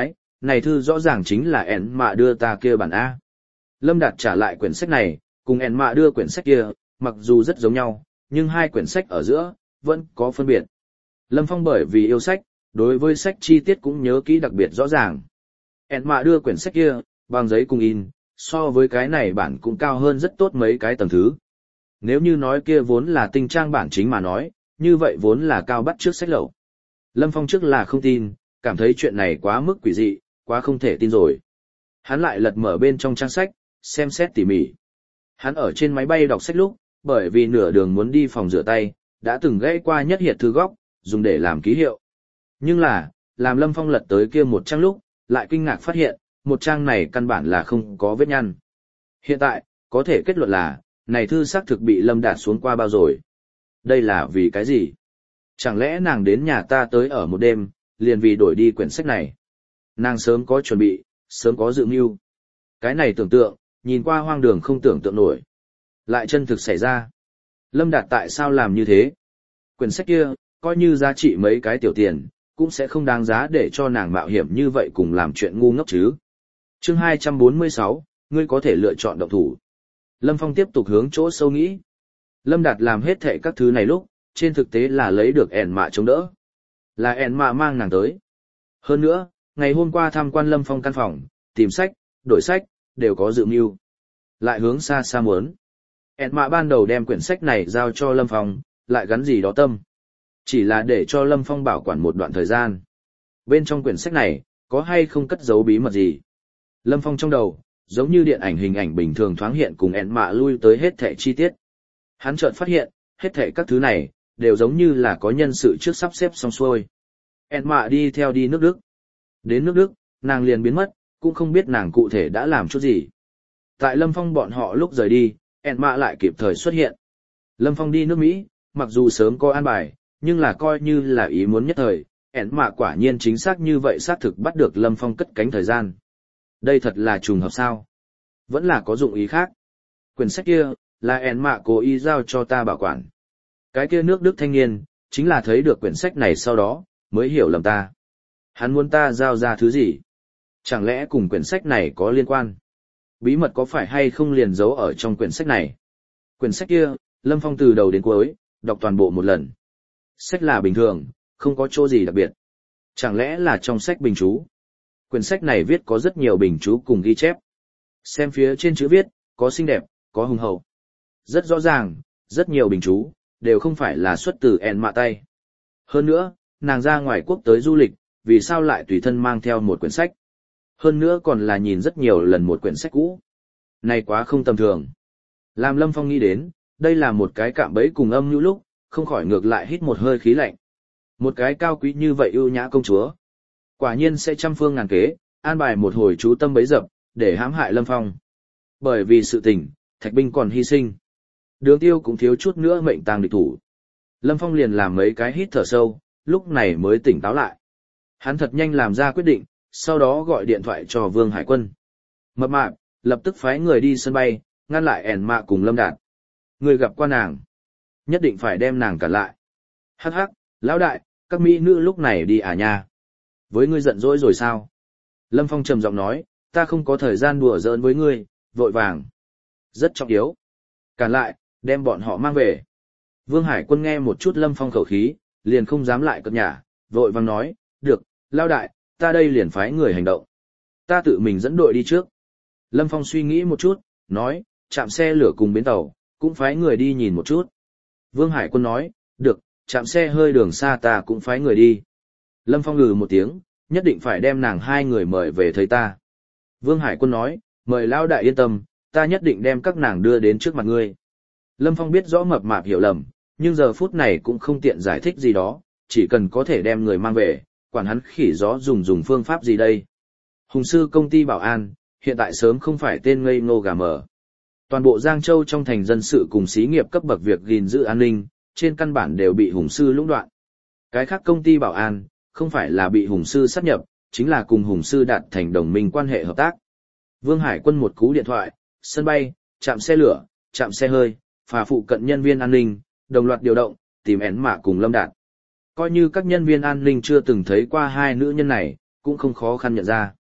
này thư rõ ràng chính là ẻn mạ đưa ta kia bản A. Lâm Đạt trả lại quyển sách này, cùng ẻn mạ đưa quyển sách kia, mặc dù rất giống nhau, nhưng hai quyển sách ở giữa, vẫn có phân biệt. Lâm Phong bởi vì yêu sách, đối với sách chi tiết cũng nhớ kỹ đặc biệt rõ ràng. ẻn mạ đưa quyển sách kia, bằng giấy cùng in, so với cái này bản cũng cao hơn rất tốt mấy cái tầng thứ. Nếu như nói kia vốn là tinh trang bản chính mà nói, như vậy vốn là cao bắt trước sách lậu. Lâm Phong trước là không tin, cảm thấy chuyện này quá mức quỷ dị, quá không thể tin rồi. Hắn lại lật mở bên trong trang sách, xem xét tỉ mỉ. Hắn ở trên máy bay đọc sách lúc, bởi vì nửa đường muốn đi phòng rửa tay, đã từng gãy qua nhất hiệt thư góc, dùng để làm ký hiệu. Nhưng là, làm Lâm Phong lật tới kia một trang lúc, lại kinh ngạc phát hiện, một trang này căn bản là không có vết nhăn. Hiện tại, có thể kết luận là, này thư xác thực bị Lâm Đạt xuống qua bao rồi. Đây là vì cái gì? Chẳng lẽ nàng đến nhà ta tới ở một đêm, liền vì đổi đi quyển sách này? Nàng sớm có chuẩn bị, sớm có dự mưu. Cái này tưởng tượng, nhìn qua hoang đường không tưởng tượng nổi. Lại chân thực xảy ra. Lâm Đạt tại sao làm như thế? Quyển sách kia, coi như giá trị mấy cái tiểu tiền, cũng sẽ không đáng giá để cho nàng mạo hiểm như vậy cùng làm chuyện ngu ngốc chứ. Chương 246, ngươi có thể lựa chọn động thủ. Lâm Phong tiếp tục hướng chỗ sâu nghĩ. Lâm Đạt làm hết thệ các thứ này lúc, trên thực tế là lấy được ẻn mạ chống đỡ. Là ẻn mạ mang nàng tới. Hơn nữa, ngày hôm qua tham quan Lâm Phong căn phòng, tìm sách, đổi sách, đều có dự mưu. Lại hướng xa xa muốn. ẻn mạ ban đầu đem quyển sách này giao cho Lâm Phong, lại gắn gì đó tâm. Chỉ là để cho Lâm Phong bảo quản một đoạn thời gian. Bên trong quyển sách này, có hay không cất giấu bí mật gì? Lâm Phong trong đầu, giống như điện ảnh hình ảnh bình thường thoáng hiện cùng ẻn mạ lui tới hết thảy chi tiết. Hắn chợt phát hiện, hết thảy các thứ này, đều giống như là có nhân sự trước sắp xếp xong xuôi. ẻn mạ đi theo đi nước Đức. Đến nước Đức, nàng liền biến mất, cũng không biết nàng cụ thể đã làm chút gì. Tại Lâm Phong bọn họ lúc rời đi, ẻn mạ lại kịp thời xuất hiện. Lâm Phong đi nước Mỹ, mặc dù sớm có an bài, nhưng là coi như là ý muốn nhất thời, ẻn mạ quả nhiên chính xác như vậy xác thực bắt được Lâm Phong cất cánh thời gian. Đây thật là trùng hợp sao? Vẫn là có dụng ý khác. Quyển sách kia, là ẻn mạ cố ý giao cho ta bảo quản. Cái kia nước Đức thanh niên, chính là thấy được quyển sách này sau đó, mới hiểu lầm ta. Hắn muốn ta giao ra thứ gì? Chẳng lẽ cùng quyển sách này có liên quan? Bí mật có phải hay không liền giấu ở trong quyển sách này? Quyển sách kia, Lâm Phong từ đầu đến cuối, đọc toàn bộ một lần. Sách là bình thường, không có chỗ gì đặc biệt. Chẳng lẽ là trong sách bình chú? Quyển sách này viết có rất nhiều bình chú cùng ghi chép. Xem phía trên chữ viết, có xinh đẹp, có hùng hậu. Rất rõ ràng, rất nhiều bình chú, đều không phải là xuất từ ẻn mạ tay. Hơn nữa, nàng ra ngoài quốc tới du lịch, vì sao lại tùy thân mang theo một quyển sách? Hơn nữa còn là nhìn rất nhiều lần một quyển sách cũ. Này quá không tầm thường. Làm Lâm Phong nghĩ đến, đây là một cái cạm bẫy cùng âm như lúc, không khỏi ngược lại hít một hơi khí lạnh. Một cái cao quý như vậy ưu nhã công chúa. Quả nhiên sẽ trăm phương ngàn kế, an bài một hồi chú tâm bấy dập, để hãm hại Lâm Phong. Bởi vì sự tình, Thạch binh còn hy sinh. Đường Tiêu cũng thiếu chút nữa mệnh tang địch thủ. Lâm Phong liền làm mấy cái hít thở sâu, lúc này mới tỉnh táo lại. Hắn thật nhanh làm ra quyết định, sau đó gọi điện thoại cho Vương Hải Quân. Mập mạp, lập tức phái người đi sân bay, ngăn lại ẻn mạ cùng Lâm Đạt. Người gặp qua nàng, nhất định phải đem nàng cản lại. Hắc hắc, lão đại, các mỹ nữ lúc này đi à nha. Với ngươi giận dỗi rồi sao? Lâm Phong trầm giọng nói, ta không có thời gian đùa giỡn với ngươi, vội vàng. Rất trọng yếu. Cản lại, đem bọn họ mang về. Vương Hải Quân nghe một chút Lâm Phong khẩu khí, liền không dám lại cất nhả, vội vàng nói, được, lão đại, ta đây liền phái người hành động. Ta tự mình dẫn đội đi trước. Lâm Phong suy nghĩ một chút, nói, trạm xe lửa cùng bến tàu, cũng phái người đi nhìn một chút. Vương Hải Quân nói, được, trạm xe hơi đường xa ta cũng phái người đi. Lâm Phong ngừ một tiếng, nhất định phải đem nàng hai người mời về thấy ta. Vương Hải Quân nói, mời lão đại yên tâm, ta nhất định đem các nàng đưa đến trước mặt ngươi. Lâm Phong biết rõ mập mạp hiểu lầm, nhưng giờ phút này cũng không tiện giải thích gì đó, chỉ cần có thể đem người mang về, quản hắn khỉ gió dùng phương pháp gì đây. Hùng sư công ty bảo an, hiện tại sớm không phải tên ngây ngô gà mờ. Toàn bộ Giang Châu trong thành dân sự cùng xí nghiệp cấp bậc việc gìn giữ an ninh, trên căn bản đều bị Hùng sư lũng đoạn. Cái khác công ty bảo an, không phải là bị Hùng sư sát nhập, chính là cùng Hùng sư đạt thành đồng minh quan hệ hợp tác. Vương Hải Quân một cú điện thoại, sân bay, trạm xe lửa, trạm xe hơi, phà phụ cận nhân viên an ninh, đồng loạt điều động, tìm ẻn mạ cùng Lâm Đạt. Coi như các nhân viên an ninh chưa từng thấy qua hai nữ nhân này, cũng không khó khăn nhận ra.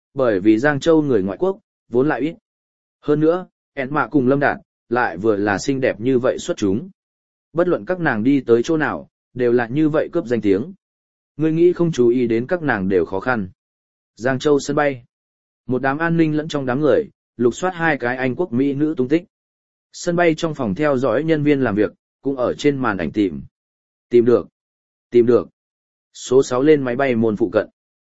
Bởi vì Giang Châu người ngoại quốc, vốn lại ít. Hơn nữa, En Mạ cùng Lâm Đạt, lại vừa là xinh đẹp như vậy xuất chúng. Bất luận các nàng đi tới chỗ nào, đều là như vậy cướp danh tiếng. Ngươi nghĩ không chú ý đến các nàng đều khó khăn. Giang Châu sân bay. Một đám an ninh lẫn trong đám người, lục soát hai cái Anh quốc Mỹ nữ tung tích. Sân bay trong phòng theo dõi nhân viên làm việc, cũng ở trên màn ảnh tìm. Tìm được. Tìm được. Số 6 lên máy bay môn phụ cận.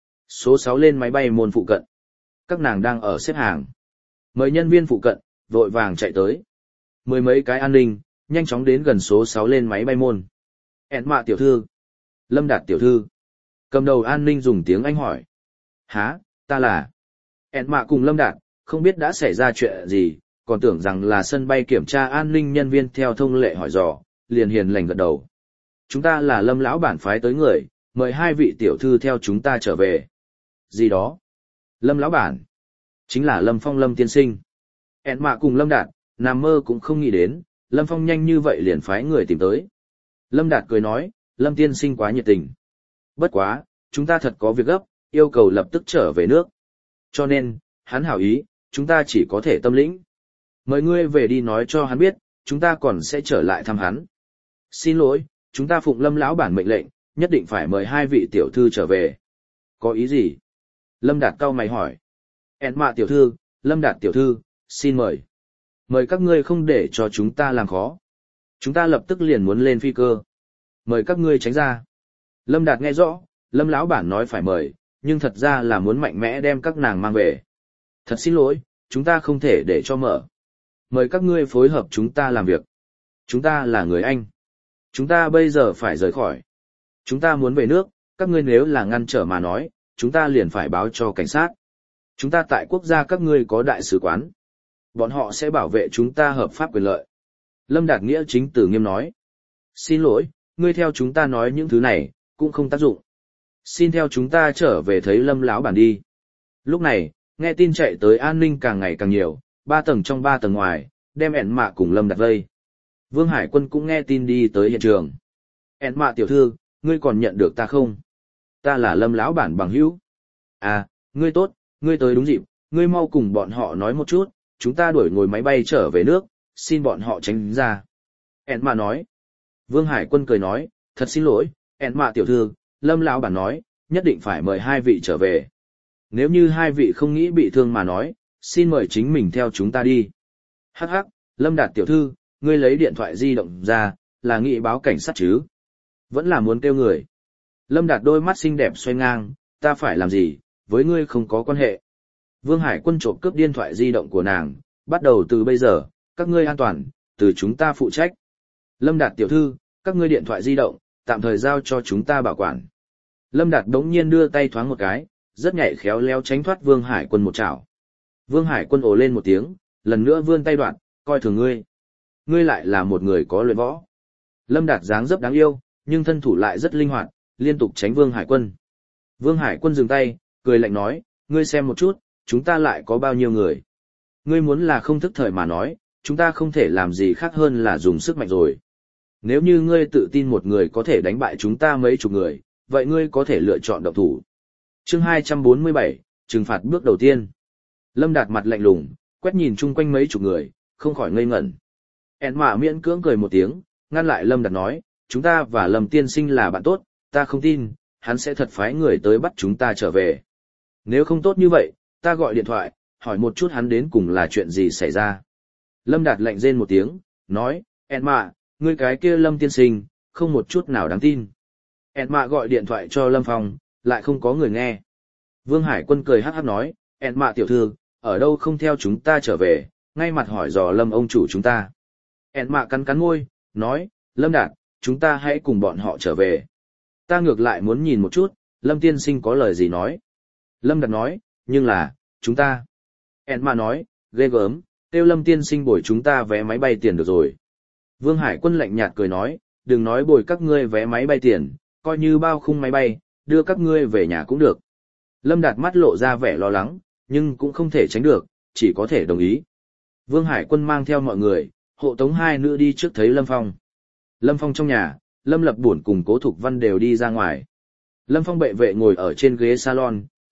Số 6 lên máy bay môn phụ cận. Các nàng đang ở xếp hàng. Mời nhân viên phụ cận, vội vàng chạy tới. Mười mấy cái an ninh, nhanh chóng đến gần số 6 lên máy bay môn. En Mạ tiểu thư. Lâm Đạt tiểu thư. Cầm đầu an ninh dùng tiếng Anh hỏi. Hả, ta là. En Mạ cùng Lâm Đạt, không biết đã xảy ra chuyện gì, còn tưởng rằng là sân bay kiểm tra an ninh nhân viên theo thông lệ hỏi dò, liền hiền lành gật đầu. Chúng ta là Lâm lão bản phái tới người, mời hai vị tiểu thư theo chúng ta trở về. Gì đó? Lâm lão bản. Chính là Lâm Phong Lâm tiên sinh. En Mạ cùng Lâm Đạt, nằm mơ cũng không nghĩ đến, Lâm Phong nhanh như vậy liền phái người tìm tới. Lâm Đạt cười nói, Lâm tiên sinh quá nhiệt tình. Bất quá, chúng ta thật có việc gấp, yêu cầu lập tức trở về nước. Cho nên, hắn hảo ý, chúng ta chỉ có thể tâm lĩnh. Mời ngươi về đi nói cho hắn biết, chúng ta còn sẽ trở lại thăm hắn. Xin lỗi, chúng ta phụng Lâm lão bản mệnh lệnh, nhất định phải mời hai vị tiểu thư trở về. Có ý gì? Lâm Đạt cau mày hỏi. En Mạ tiểu thư, Lâm Đạt tiểu thư, xin mời. Mời các ngươi không để cho chúng ta làm khó. Chúng ta lập tức liền muốn lên phi cơ. Mời các ngươi tránh ra. Lâm Đạt nghe rõ, Lâm lão bản nói phải mời, nhưng thật ra là muốn mạnh mẽ đem các nàng mang về. Thật xin lỗi, chúng ta không thể để cho mở. Mời các ngươi phối hợp chúng ta làm việc. Chúng ta là người Anh. Chúng ta bây giờ phải rời khỏi. Chúng ta muốn về nước, các ngươi nếu là ngăn trở mà nói, chúng ta liền phải báo cho cảnh sát. Chúng ta tại quốc gia các ngươi có đại sứ quán. Bọn họ sẽ bảo vệ chúng ta hợp pháp quyền lợi. Lâm Đạt Nghĩa chính tử nghiêm nói. Xin lỗi, ngươi theo chúng ta nói những thứ này, cũng không tác dụng. Xin theo chúng ta trở về thấy Lâm lão bản đi. Lúc này, nghe tin chạy tới an ninh càng ngày càng nhiều, 3 tầng trong 3 tầng ngoài, đem En Mạ cùng Lâm Đạt vây. Vương Hải Quân cũng nghe tin đi tới hiện trường. En Mạ tiểu thư, ngươi còn nhận được ta không? Ta là Lâm lão bản bằng hữu. À, ngươi tốt, ngươi tới đúng dịp, ngươi mau cùng bọn họ nói một chút, chúng ta đuổi ngồi máy bay trở về nước, xin bọn họ tránh ra. En Mạ nói. Vương Hải Quân cười nói, thật xin lỗi, En Mạ tiểu thư, Lâm lão bản nói, nhất định phải mời hai vị trở về. Nếu như hai vị không nghĩ bị thương mà nói, xin mời chính mình theo chúng ta đi. Hắc hắc, Lâm Đạt tiểu thư, ngươi lấy điện thoại di động ra, là nghĩ báo cảnh sát chứ? Vẫn là muốn kêu người. Lâm Đạt đôi mắt xinh đẹp xoay ngang, ta phải làm gì, với ngươi không có quan hệ. Vương Hải Quân trộm cướp điện thoại di động của nàng, bắt đầu từ bây giờ, các ngươi an toàn, từ chúng ta phụ trách. Lâm Đạt tiểu thư, các ngươi điện thoại di động, tạm thời giao cho chúng ta bảo quản. Lâm Đạt đống nhiên đưa tay thoáng một cái, rất nhạy khéo léo tránh thoát Vương Hải Quân một chảo. Vương Hải Quân ồ lên một tiếng, lần nữa vươn tay đoạn, coi thường ngươi. Ngươi lại là một người có luyện võ. Lâm Đạt dáng dấp đáng yêu, nhưng thân thủ lại rất linh hoạt, liên tục tránh Vương Hải Quân. Vương Hải Quân dừng tay, cười lạnh nói, ngươi xem một chút, chúng ta lại có bao nhiêu người. Ngươi muốn là không thức thời mà nói, chúng ta không thể làm gì khác hơn là dùng sức mạnh rồi. Nếu như ngươi tự tin một người có thể đánh bại chúng ta mấy chục người, vậy ngươi có thể lựa chọn động thủ. Chương 247, trừng phạt bước đầu tiên. Lâm Đạt mặt lạnh lùng, quét nhìn chung quanh mấy chục người, không khỏi ngây ngẩn. En Mạ miễn cưỡng cười một tiếng, ngăn lại Lâm Đạt nói, chúng ta và Lâm tiên sinh là bạn tốt, ta không tin, hắn sẽ thật phái người tới bắt chúng ta trở về. Nếu không tốt như vậy, ta gọi điện thoại, hỏi một chút hắn đến cùng là chuyện gì xảy ra. Lâm Đạt lạnh rên một tiếng, nói, En Mạ, ngươi cái kia Lâm tiên sinh, không một chút nào đáng tin. En Mạ gọi điện thoại cho Lâm Phong, lại không có người nghe. Vương Hải Quân cười hắc hắc nói, En Mạ tiểu thư, ở đâu không theo chúng ta trở về, ngay mặt hỏi dò Lâm ông chủ chúng ta. En Mạ cắn cắn môi, nói, Lâm Đạt, chúng ta hãy cùng bọn họ trở về. Ta ngược lại muốn nhìn một chút, Lâm tiên sinh có lời gì nói. Lâm Đạt nói, nhưng là, chúng ta. En Mạ nói, ghê gớm, kêu Lâm tiên sinh bồi chúng ta vé máy bay tiền được rồi. Vương Hải Quân lạnh nhạt cười nói, đừng nói bồi các ngươi vé máy bay tiền, coi như bao khung máy bay, đưa các ngươi về nhà cũng được. Lâm Đạt mắt lộ ra vẻ lo lắng, nhưng cũng không thể tránh được, chỉ có thể đồng ý. Vương Hải Quân mang theo mọi người, hộ tống hai nữ đi trước thấy Lâm Phong. Lâm Phong trong nhà, Lâm Lập Bổn cùng Cố Thục Văn đều đi ra ngoài. Lâm Phong bệ vệ ngồi ở trên ghế salon,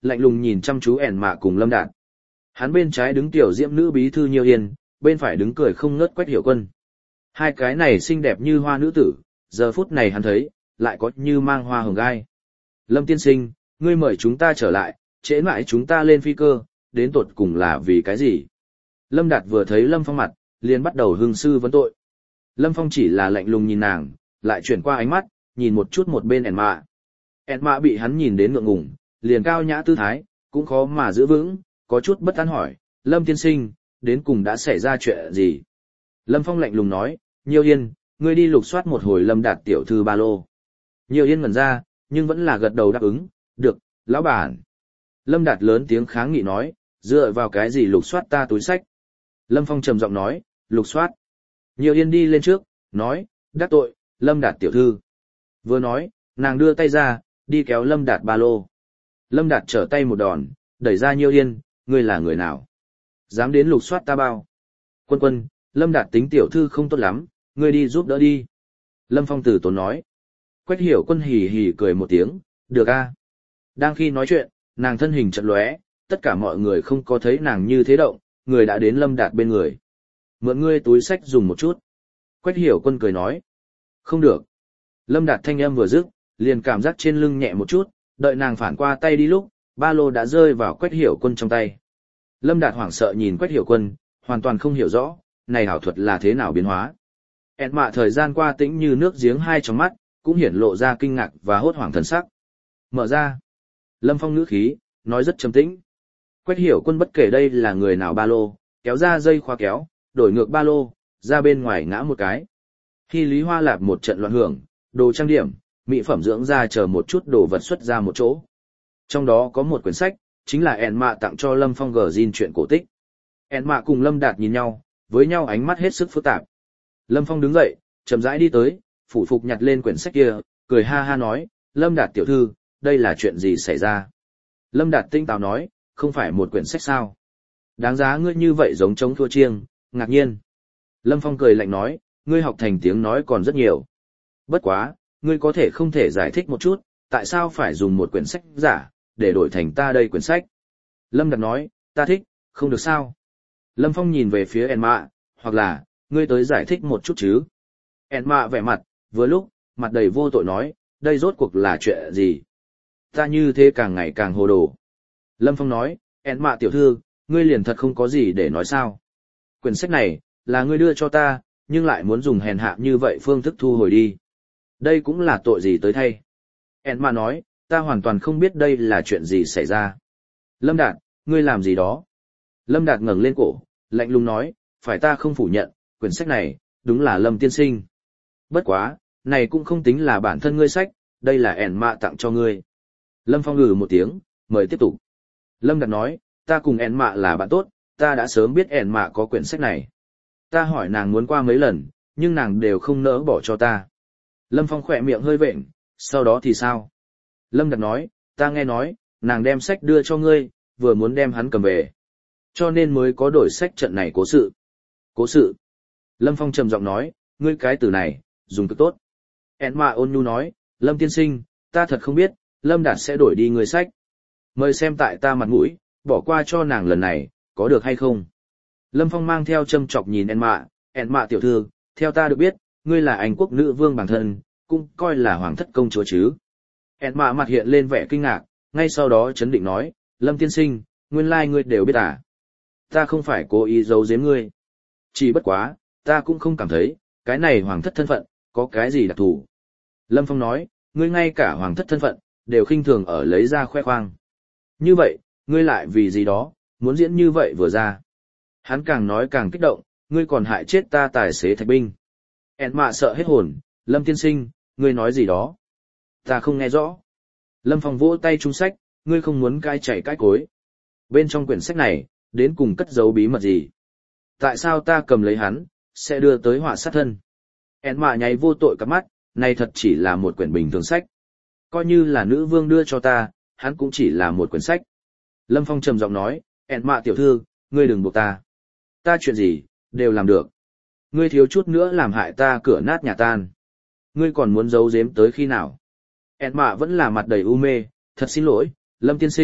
lạnh lùng nhìn chăm chú ẻn mạ cùng Lâm Đạt. Hắn bên trái đứng tiểu diễm nữ bí thư Nhiêu Yên, bên phải đứng cười không ngớt Quách Hiểu Quân. Hai cái này xinh đẹp như hoa nữ tử, giờ phút này hắn thấy, lại có như mang hoa hồng gai. Lâm tiên sinh, ngươi mời chúng ta trở lại, trễ mãi chúng ta lên phi cơ, đến tột cùng là vì cái gì? Lâm Đạt vừa thấy Lâm Phong mặt, liền bắt đầu hưng sư vấn tội. Lâm Phong chỉ là lạnh lùng nhìn nàng, lại chuyển qua ánh mắt, nhìn một chút một bên ẻn mạ. Ẻn mạ bị hắn nhìn đến ngượng ngùng, liền cao nhã tư thái, cũng khó mà giữ vững, có chút bất an hỏi, Lâm tiên sinh, đến cùng đã xảy ra chuyện gì? Lâm Phong lạnh lùng nói, Nhiêu Yên, ngươi đi lục soát một hồi Lâm Đạt tiểu thư ba lô. Nhiêu Yên ngẩn ra, nhưng vẫn là gật đầu đáp ứng, được, lão bản. Lâm Đạt lớn tiếng kháng nghị nói, dựa vào cái gì lục soát ta túi sách? Lâm Phong trầm giọng nói, lục soát. Nhiêu Yên đi lên trước, nói, đắc tội, Lâm Đạt tiểu thư. Vừa nói, nàng đưa tay ra, đi kéo Lâm Đạt ba lô. Lâm Đạt trở tay một đòn, đẩy ra Nhiêu Yên, ngươi là người nào? Dám đến lục soát ta bao? Quân quân, Lâm Đạt tính tiểu thư không tốt lắm, ngươi đi giúp đỡ đi. Lâm Phong từ tốn nói. Quách Hiểu Quân hì hì cười một tiếng, được a. Đang khi nói chuyện, nàng thân hình chợt lóe, tất cả mọi người không có thấy nàng như thế động, người đã đến Lâm Đạt bên người. Mượn ngươi túi sách dùng một chút. Quách Hiểu Quân cười nói. Không được. Lâm Đạt thanh âm vừa dứt, liền cảm giác trên lưng nhẹ một chút, đợi nàng phản qua tay đi lúc, ba lô đã rơi vào Quách Hiểu Quân trong tay. Lâm Đạt hoảng sợ nhìn Quách Hiểu Quân, hoàn toàn không hiểu rõ, này ảo thuật là thế nào biến hóa. Ẹn mạ thời gian qua tĩnh như nước giếng hai trong mắt, cũng hiển lộ ra kinh ngạc và hốt hoảng thần sắc. Mở ra. Lâm Phong ngữ khí, nói rất trầm tĩnh. Quách Hiểu Quân bất kể đây là người nào ba lô, kéo ra dây khóa kéo, đổi ngược ba lô, ra bên ngoài ngã một cái. Khi Lý Hoa Lạp một trận loạn hưởng, đồ trang điểm, mỹ phẩm dưỡng da chờ một chút đồ vật xuất ra một chỗ. Trong đó có một quyển sách, chính là ẹn mạ tặng cho Lâm Phong gờ zin chuyện cổ tích. ẹn mạ cùng Lâm Đạt nhìn nhau, với nhau ánh mắt hết sức phức tạp. Lâm Phong đứng dậy, chậm rãi đi tới, phủ phục nhặt lên quyển sách kia, cười ha ha nói, Lâm Đạt tiểu thư, đây là chuyện gì xảy ra? Lâm Đạt tinh táo nói, không phải một quyển sách sao? Đáng giá ngươi như vậy giống trống thua chiêng, ngạc nhiên. Lâm Phong cười lạnh nói, ngươi học thành tiếng nói còn rất nhiều. Bất quá, ngươi có thể không thể giải thích một chút, tại sao phải dùng một quyển sách giả, để đổi thành ta đây quyển sách? Lâm Đạt nói, ta thích, không được sao? Lâm Phong nhìn về phía Enma, hoặc là, ngươi tới giải thích một chút chứ? Enma vẻ mặt, vừa lúc, mặt đầy vô tội nói, đây rốt cuộc là chuyện gì? Ta như thế càng ngày càng hồ đồ. Lâm Phong nói, Enma tiểu thư, ngươi liền thật không có gì để nói sao? Quyển sách này, là ngươi đưa cho ta, nhưng lại muốn dùng hèn hạ như vậy phương thức thu hồi đi. Đây cũng là tội gì tới thay. Enma nói, ta hoàn toàn không biết đây là chuyện gì xảy ra. Lâm Đạt, ngươi làm gì đó? Lâm Đạt ngẩng lên cổ, lạnh lùng nói, phải ta không phủ nhận, quyển sách này, đúng là Lâm tiên sinh. Bất quá, này cũng không tính là bản thân ngươi sách, đây là Enma tặng cho ngươi. Lâm Phong ngừ một tiếng, mời tiếp tục. Lâm Đạt nói, ta cùng Enma là bạn tốt, ta đã sớm biết Enma có quyển sách này. Ta hỏi nàng muốn qua mấy lần, nhưng nàng đều không nỡ bỏ cho ta. Lâm Phong khỏe miệng hơi vện, sau đó thì sao? Lâm Đạt nói, ta nghe nói, nàng đem sách đưa cho ngươi, vừa muốn đem hắn cầm về. Cho nên mới có đổi sách trận này cố sự. Cố sự. Lâm Phong trầm giọng nói, ngươi cái từ này, dùng cực tốt. Enma ôn nhu nói, Lâm tiên sinh, ta thật không biết, Lâm Đạt sẽ đổi đi ngươi sách. Mời xem tại ta mặt mũi, bỏ qua cho nàng lần này, có được hay không? Lâm Phong mang theo châm chọc nhìn Enma tiểu thư, theo ta được biết, ngươi là Anh quốc nữ vương bản thân, cũng coi là hoàng thất công chúa chứ. Enma mặt hiện lên vẻ kinh ngạc, ngay sau đó chấn định nói, Lâm tiên sinh, nguyên lai ngươi đều biết à. Ta không phải cố ý giấu giếm ngươi. Chỉ bất quá, ta cũng không cảm thấy, cái này hoàng thất thân phận, có cái gì đặc thù. Lâm Phong nói, ngươi ngay cả hoàng thất thân phận, đều khinh thường ở lấy ra khoe khoang. Như vậy, ngươi lại vì gì đó, muốn diễn như vậy vừa ra. Hắn càng nói càng kích động, ngươi còn hại chết ta tài xế thạch binh. Enma sợ hết hồn, Lâm tiên sinh, ngươi nói gì đó. Ta không nghe rõ. Lâm Phong vỗ tay trung sách, ngươi không muốn cai chảy cãi cối. Bên trong quyển sách này, đến cùng cất giấu bí mật gì? Tại sao ta cầm lấy hắn, sẽ đưa tới họa sát thân? Enma nháy vô tội cặp mắt, này thật chỉ là một quyển bình thường sách. Coi như là nữ vương đưa cho ta, hắn cũng chỉ là một quyển sách. Lâm Phong trầm giọng nói, Enma tiểu thư, ngươi đừng buộc ta. Ta chuyện gì, đều làm được. Ngươi thiếu chút nữa làm hại ta cửa nát nhà tan. Ngươi còn muốn giấu giếm tới khi nào? Enma vẫn là mặt đầy u mê, thật xin lỗi, Lâm tiên sinh,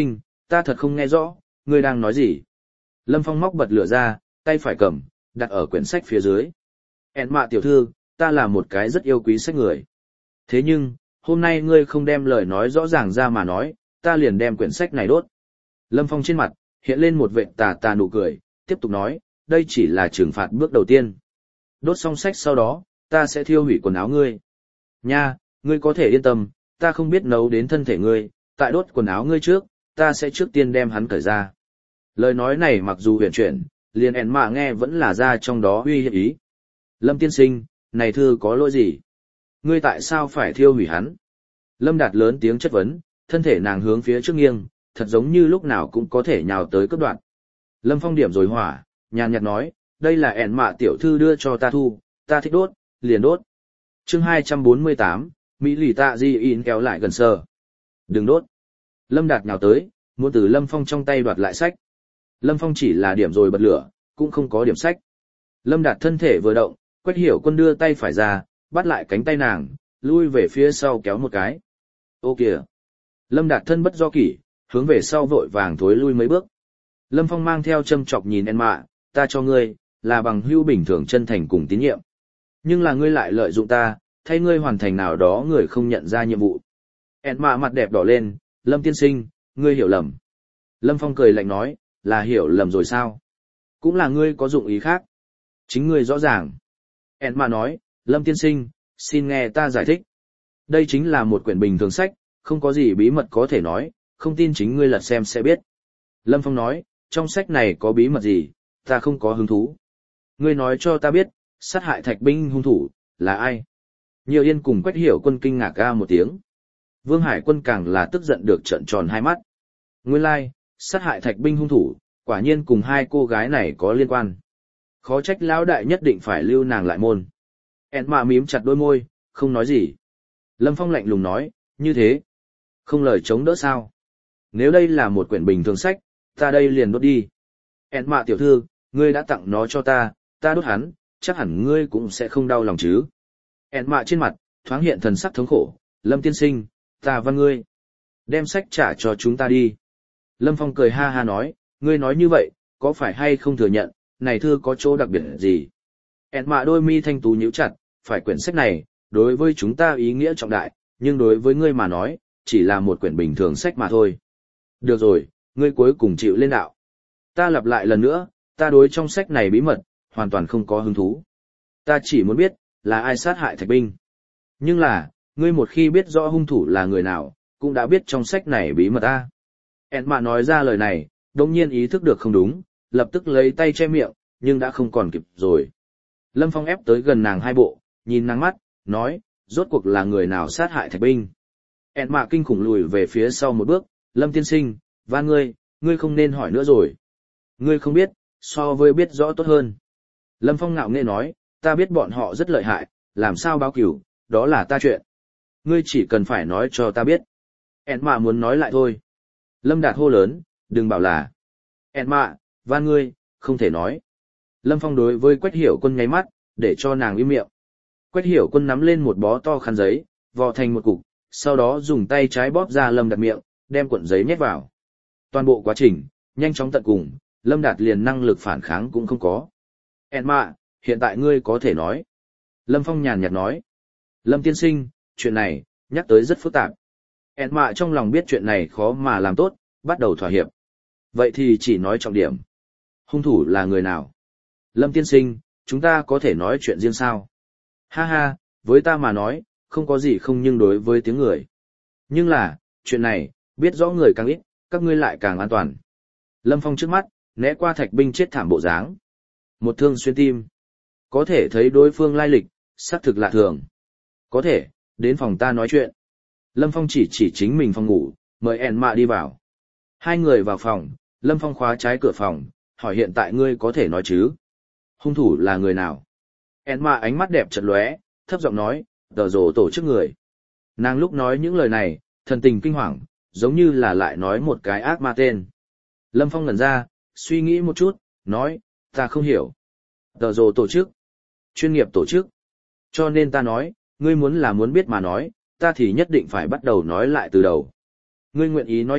ta thật không nghe rõ, ngươi đang nói gì? Lâm Phong móc bật lửa ra, tay phải cầm, đặt ở quyển sách phía dưới. En mạ tiểu thư, ta là một cái rất yêu quý sách người. Thế nhưng, hôm nay ngươi không đem lời nói rõ ràng ra mà nói, ta liền đem quyển sách này đốt. Lâm Phong trên mặt, hiện lên một vệt tà tà nụ cười, tiếp tục nói, đây chỉ là trừng phạt bước đầu tiên. Đốt xong sách sau đó, ta sẽ thiêu hủy quần áo ngươi. Nha, ngươi có thể yên tâm, ta không biết nấu đến thân thể ngươi, tại đốt quần áo ngươi trước, ta sẽ trước tiên đem hắn cởi ra. Lời nói này mặc dù huyền chuyển, liền En mạ nghe vẫn là ra trong đó uy hiếp ý. Lâm tiên sinh, này thư có lỗi gì? Ngươi tại sao phải thiêu hủy hắn? Lâm Đạt lớn tiếng chất vấn, thân thể nàng hướng phía trước nghiêng, thật giống như lúc nào cũng có thể nhào tới cướp đoạn. Lâm Phong điểm rồi hỏa, nhàn nhạt nói, đây là En mạ tiểu thư đưa cho ta thu, ta thích đốt, liền đốt. Chương 248, Mỹ lì tạ di in kéo lại gần sờ. Đừng đốt. Lâm Đạt nhào tới, muốn từ Lâm Phong trong tay đoạt lại sách. Lâm Phong chỉ là điểm rồi bật lửa, cũng không có điểm sách. Lâm Đạt thân thể vừa động, Quách Hiểu Quân đưa tay phải ra, bắt lại cánh tay nàng, lui về phía sau kéo một cái. Ô kìa! Lâm Đạt thân bất do kỷ, hướng về sau vội vàng thối lui mấy bước. Lâm Phong mang theo châm chọc nhìn En mạ, ta cho ngươi, là bằng hữu bình thường chân thành cùng tín nhiệm. Nhưng là ngươi lại lợi dụng ta, thay ngươi hoàn thành nào đó người không nhận ra nhiệm vụ. En mạ mặt đẹp đỏ lên, Lâm tiên sinh, ngươi hiểu lầm. Lâm Phong cười lạnh nói, là hiểu lầm rồi sao? Cũng là ngươi có dụng ý khác. Chính ngươi rõ ràng. En mạ nói, Lâm tiên sinh, xin nghe ta giải thích. Đây chính là một quyển bình thường sách, không có gì bí mật có thể nói, không tin chính ngươi lật xem sẽ biết. Lâm Phong nói, trong sách này có bí mật gì, ta không có hứng thú. Ngươi nói cho ta biết, sát hại Thạch binh hung thủ, là ai? Nhiều Yên cùng Quách Hiểu Quân kinh ngạc ga một tiếng. Vương Hải Quân càng là tức giận được trợn tròn hai mắt. Nguyên lai, sát hại Thạch binh hung thủ, quả nhiên cùng hai cô gái này có liên quan. Khó trách lão đại nhất định phải lưu nàng lại môn. En mạ mím chặt đôi môi, không nói gì. Lâm Phong lạnh lùng nói, như thế. Không lời chống đỡ sao. Nếu đây là một quyển bình thường sách, ta đây liền đốt đi. En mạ tiểu thư, ngươi đã tặng nó cho ta, ta đốt hắn, chắc hẳn ngươi cũng sẽ không đau lòng chứ. En mạ trên mặt, thoáng hiện thần sắc thống khổ, Lâm tiên sinh, ta văn ngươi. Đem sách trả cho chúng ta đi. Lâm Phong cười ha ha nói, ngươi nói như vậy, có phải hay không thừa nhận, này thư có chỗ đặc biệt gì? En mạ đôi mi thanh tú nhíu chặt, phải quyển sách này, đối với chúng ta ý nghĩa trọng đại, nhưng đối với ngươi mà nói, chỉ là một quyển bình thường sách mà thôi. Được rồi, ngươi cuối cùng chịu lên đạo. Ta lặp lại lần nữa, ta đối trong sách này bí mật, hoàn toàn không có hứng thú. Ta chỉ muốn biết, là ai sát hại Thạch binh. Nhưng là, ngươi một khi biết rõ hung thủ là người nào, cũng đã biết trong sách này bí mật ta. En mạ nói ra lời này, đồng nhiên ý thức được không đúng, lập tức lấy tay che miệng, nhưng đã không còn kịp rồi. Lâm Phong ép tới gần nàng hai bộ, nhìn nàng mắt, nói, rốt cuộc là người nào sát hại Thạch binh. En mạ kinh khủng lùi về phía sau một bước, Lâm tiên sinh, van ngươi không nên hỏi nữa rồi. Ngươi không biết, so với biết rõ tốt hơn. Lâm Phong ngạo nghễ nói, ta biết bọn họ rất lợi hại, làm sao báo cửu, đó là ta chuyện. Ngươi chỉ cần phải nói cho ta biết. En mạ muốn nói lại thôi. Lâm Đạt hô lớn, đừng bảo là. En mạ, van ngươi, không thể nói. Lâm Phong đối với Quách Hiểu Quân nháy mắt, để cho nàng im miệng. Quách Hiểu Quân nắm lên một bó to khăn giấy, vò thành một cục, sau đó dùng tay trái bóp ra Lâm Đạt miệng, đem cuộn giấy nhét vào. Toàn bộ quá trình, nhanh chóng tận cùng, Lâm Đạt liền năng lực phản kháng cũng không có. En mạ, hiện tại ngươi có thể nói. Lâm Phong nhàn nhạt nói. Lâm tiên sinh, chuyện này, nhắc tới rất phức tạp. En mạ trong lòng biết chuyện này khó mà làm tốt, bắt đầu thỏa hiệp. Vậy thì chỉ nói trọng điểm. Hung thủ là người nào? Lâm tiên sinh, chúng ta có thể nói chuyện riêng sao? Ha ha, với ta mà nói, không có gì không nhưng đối với tiếng người. Nhưng là, chuyện này, biết rõ người càng ít, các ngươi lại càng an toàn. Lâm Phong trước mắt, né qua Thạch binh chết thảm bộ dáng. Một thương xuyên tim. Có thể thấy đối phương lai lịch, xác thực lạ thường. Có thể, đến phòng ta nói chuyện. Lâm Phong chỉ chính mình phòng ngủ, mời En mạ đi vào. Hai người vào phòng, Lâm Phong khóa trái cửa phòng, hỏi hiện tại ngươi có thể nói chứ? Hung thủ là người nào? En mạ ánh mắt đẹp chật lóe, thấp giọng nói, tờ rồ tổ chức người. Nàng lúc nói những lời này, thần tình kinh hoàng, giống như là lại nói một cái ác ma tên. Lâm Phong ngẩn ra, suy nghĩ một chút, nói, ta không hiểu. Tờ rồ tổ chức. Chuyên nghiệp tổ chức. Cho nên ta nói, ngươi muốn biết mà nói, ta thì nhất định phải bắt đầu nói lại từ đầu. Ngươi nguyện ý nói chuyện,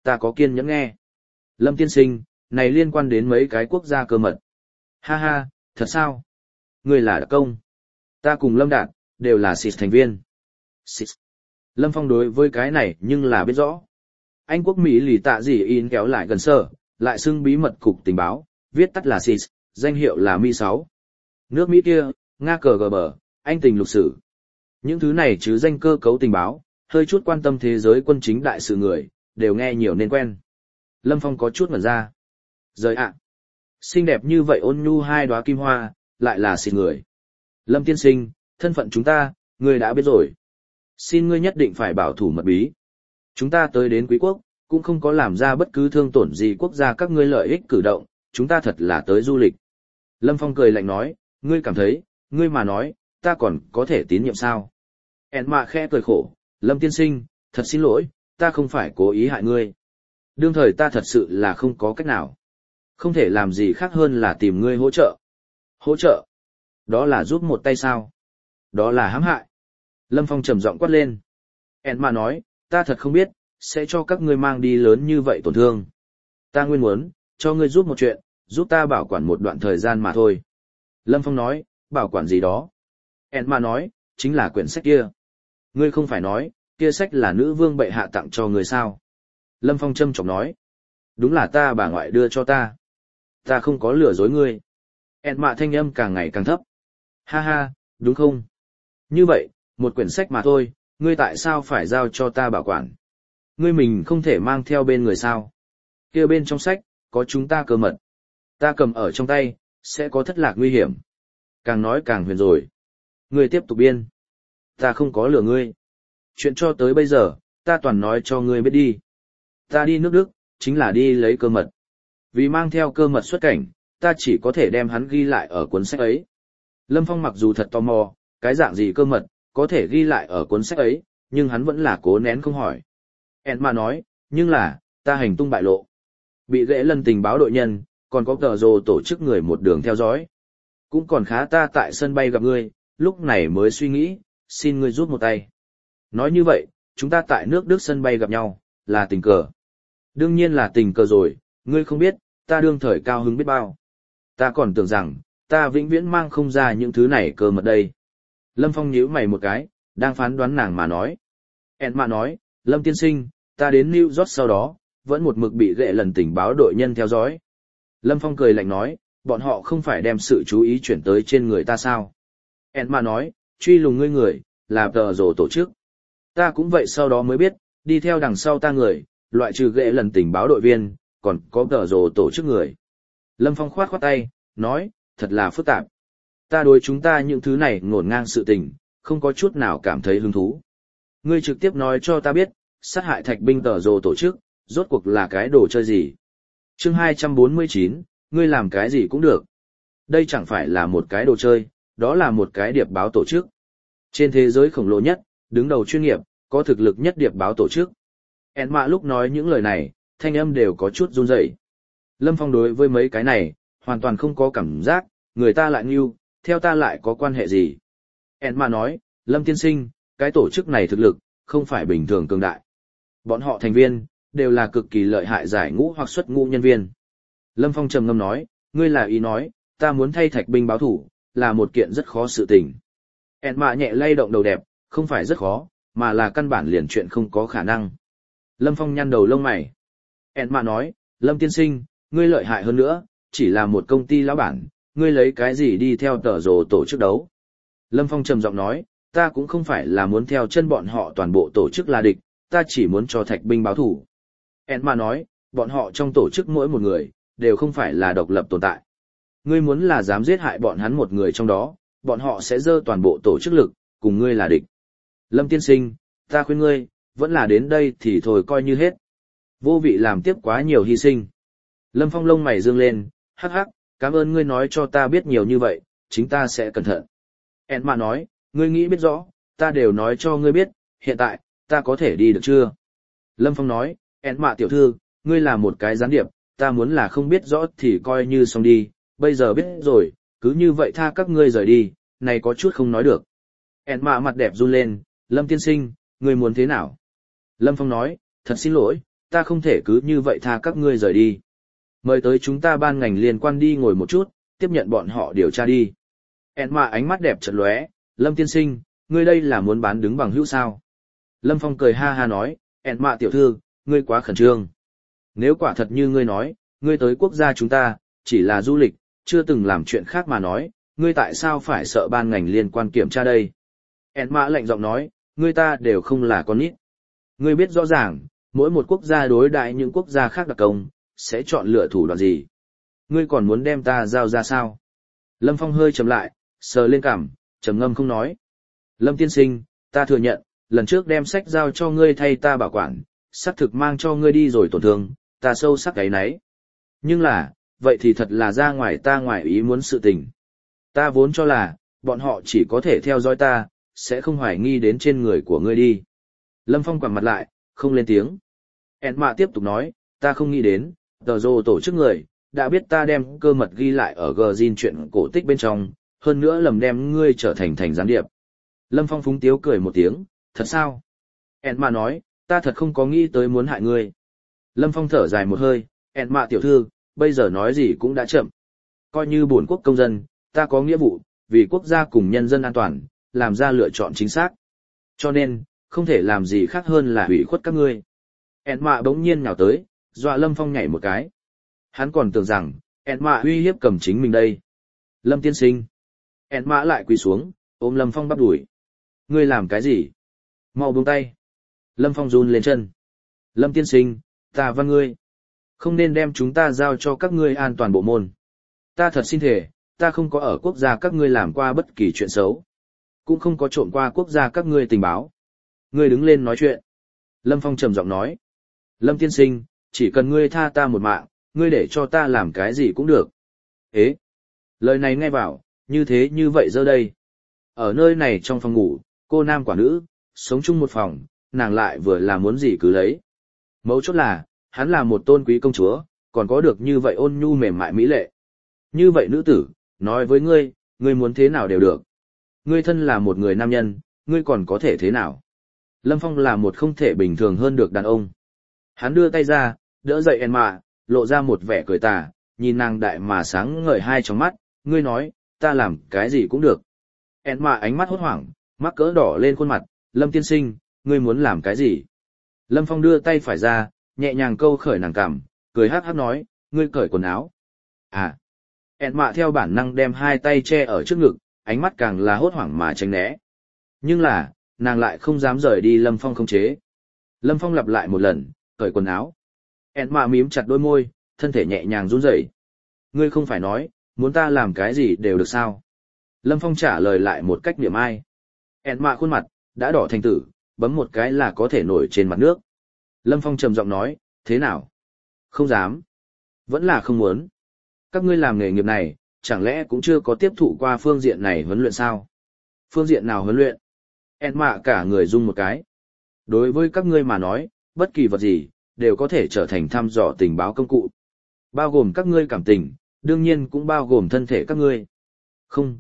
Ta có kiên nhẫn nghe. Lâm tiên sinh, này liên quan đến mấy cái quốc gia cơ mật. Ha ha, thật sao? Ngươi là đặc công. Ta cùng Lâm Đạt, đều là SIS thành viên. SIS. Lâm Phong đối với cái này nhưng là biết rõ. Anh quốc Mỹ lì tạ gì in kéo lại gần sở, lại xưng bí mật cục tình báo, viết tắt là SIS, danh hiệu là Mi-6. Nước Mỹ kia, Nga KGB, Anh tình lục sử. Những thứ này chứ danh cơ cấu tình báo, hơi chút quan tâm thế giới quân chính đại sự người, đều nghe nhiều nên quen. Lâm Phong có chút ngẩn ra. Rời ạ. Xinh đẹp như vậy ôn nhu hai đóa kim hoa, lại là xịt người. Lâm tiên sinh, thân phận chúng ta, ngươi đã biết rồi. Xin ngươi nhất định phải bảo thủ mật bí. Chúng ta tới đến quý quốc, cũng không có làm ra bất cứ thương tổn gì quốc gia các ngươi lợi ích cử động, chúng ta thật là tới du lịch. Lâm Phong cười lạnh nói, ngươi cảm thấy, ngươi mà nói, ta còn có thể tín nhiệm sao? En mạ khẽ cười khổ, Lâm tiên sinh, thật xin lỗi, ta không phải cố ý hại ngươi. Đương thời ta thật sự là không có cách nào. Không thể làm gì khác hơn là tìm ngươi hỗ trợ. Hỗ trợ? Đó là giúp một tay sao? Đó là hãm hại. Lâm Phong trầm giọng quát lên. En mạ nói, ta thật không biết, sẽ cho các ngươi mang đi lớn như vậy tổn thương. Ta nguyên muốn, cho ngươi giúp một chuyện, giúp ta bảo quản một đoạn thời gian mà thôi. Lâm Phong nói, bảo quản gì đó? En mạ nói, chính là quyển sách kia. Ngươi không phải nói, kia sách là nữ vương bệ hạ tặng cho ngươi sao? Lâm Phong châm chọc nói. Đúng là ta bà ngoại đưa cho ta. Ta không có lừa dối ngươi. En mạ thanh âm càng ngày càng thấp. Ha ha, đúng không? Như vậy, một quyển sách mà thôi, ngươi tại sao phải giao cho ta bảo quản? Ngươi mình không thể mang theo bên người sao? Kia bên trong sách, có chúng ta cơ mật. Ta cầm ở trong tay, sẽ có thất lạc nguy hiểm. Càng nói càng huyền rồi. Ngươi tiếp tục biên. Ta không có lừa ngươi. Chuyện cho tới bây giờ, ta toàn nói cho ngươi biết đi. Ta đi nước Đức, chính là đi lấy cơ mật. Vì mang theo cơ mật xuất cảnh, ta chỉ có thể đem hắn ghi lại ở cuốn sách ấy. Lâm Phong mặc dù thật tò mò, cái dạng gì cơ mật, có thể ghi lại ở cuốn sách ấy, nhưng hắn vẫn là cố nén không hỏi. Emma nói, nhưng là, ta hành tung bại lộ. Bị ghệ lần tình báo đội nhân, còn có tờ rồ tổ chức người một đường theo dõi. Cũng còn khá ta tại sân bay gặp ngươi, lúc này mới suy nghĩ, xin ngươi giúp một tay. Nói như vậy, chúng ta tại nước Đức sân bay gặp nhau, là tình cờ. Đương nhiên là tình cờ rồi, ngươi không biết, ta đương thời cao hứng biết bao. Ta còn tưởng rằng, ta vĩnh viễn mang không ra những thứ này cơ mật đây. Lâm Phong nhíu mày một cái, đang phán đoán nàng mà nói. Emma nói, Lâm tiên sinh, ta đến New York sau đó, vẫn một mực bị ghệ lần tình báo đội nhân theo dõi. Lâm Phong cười lạnh nói, bọn họ không phải đem sự chú ý chuyển tới trên người ta sao? Emma nói, truy lùng ngươi người, là tờ rồ tổ chức. Ta cũng vậy sau đó mới biết, đi theo đằng sau ta người, loại trừ ghệ lần tình báo đội viên, còn có tờ rồ tổ chức người. Lâm Phong khoát khoát tay, nói, thật là phức tạp. Ta đối chúng ta những thứ này ngổn ngang sự tình, không có chút nào cảm thấy hứng thú. Ngươi trực tiếp nói cho ta biết, sát hại thạch binh tờ rồ tổ chức, rốt cuộc là cái đồ chơi gì? Chương 249, ngươi làm cái gì cũng được. Đây chẳng phải là một cái đồ chơi, đó là một cái điệp báo tổ chức. Trên thế giới khổng lồ nhất, đứng đầu chuyên nghiệp, có thực lực nhất điệp báo tổ chức. Emma lúc nói những lời này, thanh âm đều có chút run rẩy. Lâm Phong đối với mấy cái này, hoàn toàn không có cảm giác, người ta lại nghiêu, theo ta lại có quan hệ gì. Emma nói, Lâm tiên sinh, cái tổ chức này thực lực, không phải bình thường cường đại. Bọn họ thành viên, đều là cực kỳ lợi hại giải ngũ hoặc xuất ngũ nhân viên. Lâm Phong trầm ngâm nói, ngươi là ý nói, ta muốn thay thạch binh báo thủ, là một kiện rất khó sự tình. Emma nhẹ lay động đầu đẹp, không phải rất khó, mà là căn bản liền chuyện không có khả năng. Lâm Phong nhăn đầu lông mày. Emma nói, Lâm tiên sinh, ngươi lợi hại hơn nữa, chỉ là một công ty lão bản, ngươi lấy cái gì đi theo tờ rồ tổ chức đấu. Lâm Phong trầm giọng nói, ta cũng không phải là muốn theo chân bọn họ toàn bộ tổ chức là địch, ta chỉ muốn cho thạch binh báo thủ. Emma nói, bọn họ trong tổ chức mỗi một người, đều không phải là độc lập tồn tại. Ngươi muốn là dám giết hại bọn hắn một người trong đó, bọn họ sẽ dơ toàn bộ tổ chức lực, cùng ngươi là địch. Lâm tiên sinh, ta khuyên ngươi, vẫn là đến đây thì thôi coi như hết. Vô vị làm tiếp quá nhiều hy sinh. Lâm Phong lông mày dương lên, hắc hắc, cảm ơn ngươi nói cho ta biết nhiều như vậy, chính ta sẽ cẩn thận. Emma nói, ngươi nghĩ biết rõ, ta đều nói cho ngươi biết, hiện tại, ta có thể đi được chưa? Lâm Phong nói, Emma tiểu thư, ngươi là một cái gián điệp, ta muốn là không biết rõ thì coi như xong đi, bây giờ biết rồi, cứ như vậy tha các ngươi rời đi, này có chút không nói được. Emma mặt đẹp run lên, Lâm tiên sinh, ngươi muốn thế nào? Lâm Phong nói, thật xin lỗi, ta không thể cứ như vậy tha các ngươi rời đi. Mời tới chúng ta ban ngành liên quan đi ngồi một chút, tiếp nhận bọn họ điều tra đi. Enma ánh mắt đẹp chợt lóe, Lâm tiên sinh, ngươi đây là muốn bán đứng bằng hữu sao? Lâm Phong cười ha ha nói, Enma tiểu thư, ngươi quá khẩn trương. Nếu quả thật như ngươi nói, ngươi tới quốc gia chúng ta, chỉ là du lịch, chưa từng làm chuyện khác mà nói, ngươi tại sao phải sợ ban ngành liên quan kiểm tra đây? Enma lạnh giọng nói, ngươi ta đều không là con nít. Ngươi biết rõ ràng, mỗi một quốc gia đối đãi những quốc gia khác đặc công, sẽ chọn lựa thủ đoạn gì. Ngươi còn muốn đem ta giao ra sao? Lâm Phong hơi trầm lại, sờ lên cằm, trầm ngâm không nói. Lâm tiên sinh, ta thừa nhận, lần trước đem sách giao cho ngươi thay ta bảo quản, xác thực mang cho ngươi đi rồi tổn thương, ta sâu sắc cái nấy. Nhưng là, vậy thì thật là ra ngoài ta ngoài ý muốn sự tình. Ta vốn cho là, bọn họ chỉ có thể theo dõi ta, sẽ không hoài nghi đến trên người của ngươi đi. Lâm Phong quẳng mặt lại, không lên tiếng. Enma tiếp tục nói, ta không nghĩ đến, tờ rồ tổ chức người, đã biết ta đem cơ mật ghi lại ở Gzin chuyện cổ tích bên trong, hơn nữa lầm đem ngươi trở thành gián điệp. Lâm Phong phúng tiếu cười một tiếng, thật sao? Enma nói, ta thật không có nghĩ tới muốn hại ngươi. Lâm Phong thở dài một hơi, Enma tiểu thư, bây giờ nói gì cũng đã chậm. Coi như bổn quốc công dân, ta có nghĩa vụ, vì quốc gia cùng nhân dân an toàn, làm ra lựa chọn chính xác. Cho nên, không thể làm gì khác hơn là hủy khuất các ngươi. Enma bỗng nhiên nhào tới, dọa Lâm Phong nhảy một cái. Hắn còn tưởng rằng, Enma uy hiếp cầm chính mình đây. Lâm tiên sinh. Enma lại quỳ xuống, ôm Lâm Phong bắp đuổi. Ngươi làm cái gì? Mau buông tay. Lâm Phong run lên chân. Lâm tiên sinh, ta văn ngươi. Không nên đem chúng ta giao cho các ngươi an toàn bộ môn. Ta thật xin thề, ta không có ở quốc gia các ngươi làm qua bất kỳ chuyện xấu. Cũng không có trộm qua quốc gia các ngươi tình báo. Ngươi đứng lên nói chuyện. Lâm Phong trầm giọng nói. Lâm tiên sinh, chỉ cần ngươi tha ta một mạng, ngươi để cho ta làm cái gì cũng được. Ế! Lời này nghe vào, như thế như vậy giờ đây. Ở nơi này trong phòng ngủ, cô nam quả nữ, sống chung một phòng, nàng lại vừa là muốn gì cứ lấy. Mấu chốt là, hắn là một tôn quý công chúa, còn có được như vậy ôn nhu mềm mại mỹ lệ. Như vậy nữ tử, nói với ngươi muốn thế nào đều được. Ngươi thân là một người nam nhân, ngươi còn có thể thế nào? Lâm Phong là một không thể bình thường hơn được đàn ông. Hắn đưa tay ra, đỡ dậy Enma, lộ ra một vẻ cười tà, nhìn nàng đại mà sáng ngời hai trong mắt, ngươi nói, ta làm cái gì cũng được. Enma ánh mắt hốt hoảng, mắc cỡ đỏ lên khuôn mặt, Lâm tiên sinh, ngươi muốn làm cái gì? Lâm Phong đưa tay phải ra, nhẹ nhàng câu khởi nàng cằm, cười hát hát nói, ngươi cởi quần áo. À! Enma theo bản năng đem hai tay che ở trước ngực, ánh mắt càng là hốt hoảng mà tránh né. Nhưng là, nàng lại không dám rời đi Lâm Phong không chế. Lâm Phong lặp lại một lần, cởi quần áo. Enma mím chặt đôi môi, thân thể nhẹ nhàng run rẩy. Ngươi không phải nói, muốn ta làm cái gì đều được sao? Lâm Phong trả lời lại một cách niệm ai. Enma khuôn mặt, đã đỏ thành tử, bấm một cái là có thể nổi trên mặt nước. Lâm Phong trầm giọng nói, thế nào? Không dám. Vẫn là không muốn. Các ngươi làm nghề nghiệp này, chẳng lẽ cũng chưa có tiếp thụ qua phương diện này huấn luyện sao? Phương diện nào huấn luyện? Enma cả người rung một cái. Đối với các ngươi mà nói, bất kỳ vật gì, đều có thể trở thành thăm dò tình báo công cụ. Bao gồm các ngươi cảm tình, đương nhiên cũng bao gồm thân thể các ngươi. Không,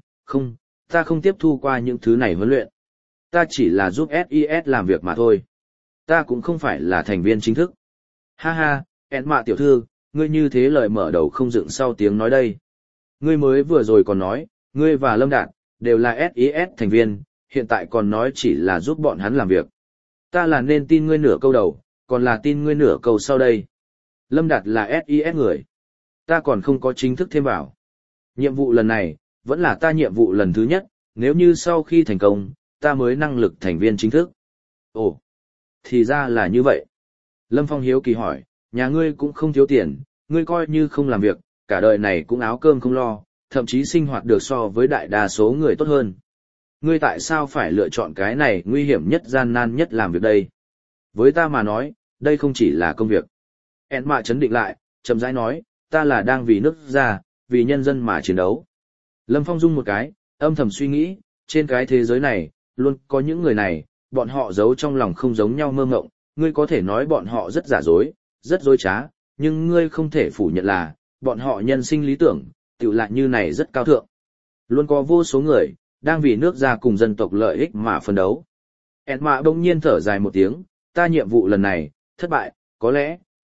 ta không tiếp thu qua những thứ này huấn luyện. Ta chỉ là giúp SIS làm việc mà thôi. Ta cũng không phải là thành viên chính thức. Ha ha, Enma tiểu thư, ngươi như thế lời mở đầu không dựng sau tiếng nói đây. Ngươi mới vừa rồi còn nói, ngươi và Lâm Đạt, đều là SIS thành viên, hiện tại còn nói chỉ là giúp bọn hắn làm việc. Ta là nên tin ngươi nửa câu đầu, còn là tin ngươi nửa câu sau đây. Lâm Đạt là SIS người. Ta còn không có chính thức thêm vào. Nhiệm vụ lần này, vẫn là ta nhiệm vụ lần thứ nhất, nếu như sau khi thành công, ta mới năng lực thành viên chính thức. Ồ, thì ra là như vậy. Lâm Phong hiếu kỳ hỏi, nhà ngươi cũng không thiếu tiền, ngươi coi như không làm việc, cả đời này cũng áo cơm không lo, thậm chí sinh hoạt được so với đại đa số người tốt hơn. Ngươi tại sao phải lựa chọn cái này nguy hiểm nhất gian nan nhất làm việc đây? Với ta mà nói, đây không chỉ là công việc. Enma chấn định lại, chậm rãi nói, ta là đang vì nước ra, vì nhân dân mà chiến đấu. Lâm Phong rung một cái, âm thầm suy nghĩ, trên cái thế giới này, luôn có những người này, bọn họ giấu trong lòng không giống nhau mơ ngộng, ngươi có thể nói bọn họ rất giả dối, rất dối trá, nhưng ngươi không thể phủ nhận là, bọn họ nhân sinh lý tưởng, tự lại như này rất cao thượng. Luôn có vô số người, đang vì nước ra cùng dân tộc lợi ích mà phân đấu. Enma bỗng nhiên thở dài một tiếng, ta nhiệm vụ lần này, thất bại, có lẽ,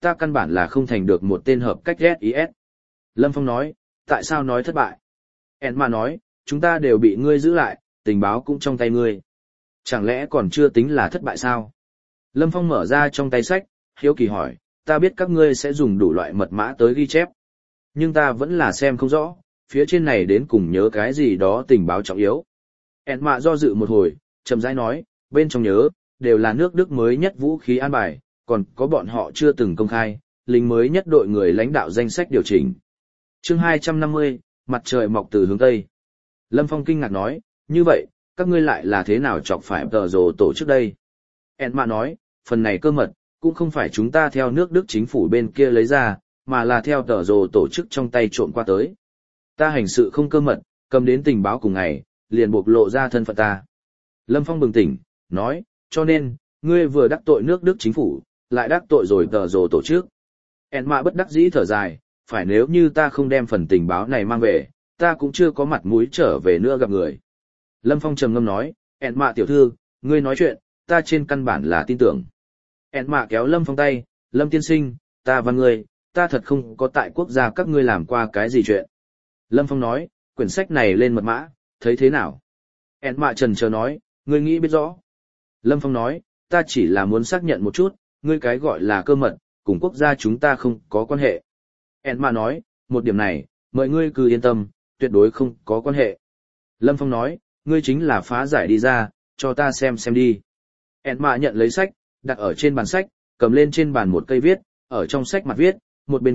ta căn bản là không thành được một tên hợp cách SIS. Lâm Phong nói, tại sao nói thất bại? Enma nói, chúng ta đều bị ngươi giữ lại, tình báo cũng trong tay ngươi. Chẳng lẽ còn chưa tính là thất bại sao? Lâm Phong mở ra trong tay sách, hiếu kỳ hỏi, ta biết các ngươi sẽ dùng đủ loại mật mã tới ghi chép. Nhưng ta vẫn là xem không rõ, phía trên này đến cùng nhớ cái gì đó tình báo trọng yếu. Enma do dự một hồi, chậm rãi nói, bên trong nhớ, đều là nước Đức mới nhất vũ khí an bài, còn có bọn họ chưa từng công khai, lính mới nhất đội người lãnh đạo danh sách điều chỉnh. Chương 250, mặt trời mọc từ hướng Tây. Lâm Phong kinh ngạc nói, như vậy, các ngươi lại là thế nào chọc phải tờ rồ tổ chức đây? Enma nói, phần này cơ mật, cũng không phải chúng ta theo nước Đức chính phủ bên kia lấy ra, mà là theo tờ rồ tổ chức trong tay trộn qua tới. Ta hành sự không cơ mật, cầm đến tình báo cùng ngày, liền bộc lộ ra thân phận ta. Lâm Phong bừng tỉnh, nói, cho nên, ngươi vừa đắc tội nước Đức chính phủ, lại đắc tội rồi tờ rồ tổ chức. Enma bất đắc dĩ thở dài, phải nếu như ta không đem phần tình báo này mang về, ta cũng chưa có mặt mũi trở về nữa gặp người. Lâm Phong trầm ngâm nói, Enma tiểu thư, ngươi nói chuyện, ta trên căn bản là tin tưởng. Enma kéo Lâm Phong tay, Lâm tiên sinh, ta và ngươi, ta thật không có tại quốc gia các ngươi làm qua cái gì chuyện. Lâm Phong nói, quyển sách này lên mật mã, thấy thế nào? Enma trần chờ nói, ngươi nghĩ biết rõ. Lâm Phong nói, ta chỉ là muốn xác nhận một chút, ngươi cái gọi là cơ mật, cùng quốc gia chúng ta không có quan hệ. Enma nói, một điểm này, mời ngươi cứ yên tâm, tuyệt đối không có quan hệ. Lâm Phong nói, ngươi chính là phá giải đi ra, cho ta xem đi. Enma nhận lấy sách, đặt ở trên bàn sách, cầm lên trên bàn một cây viết, ở trong sách mặt viết,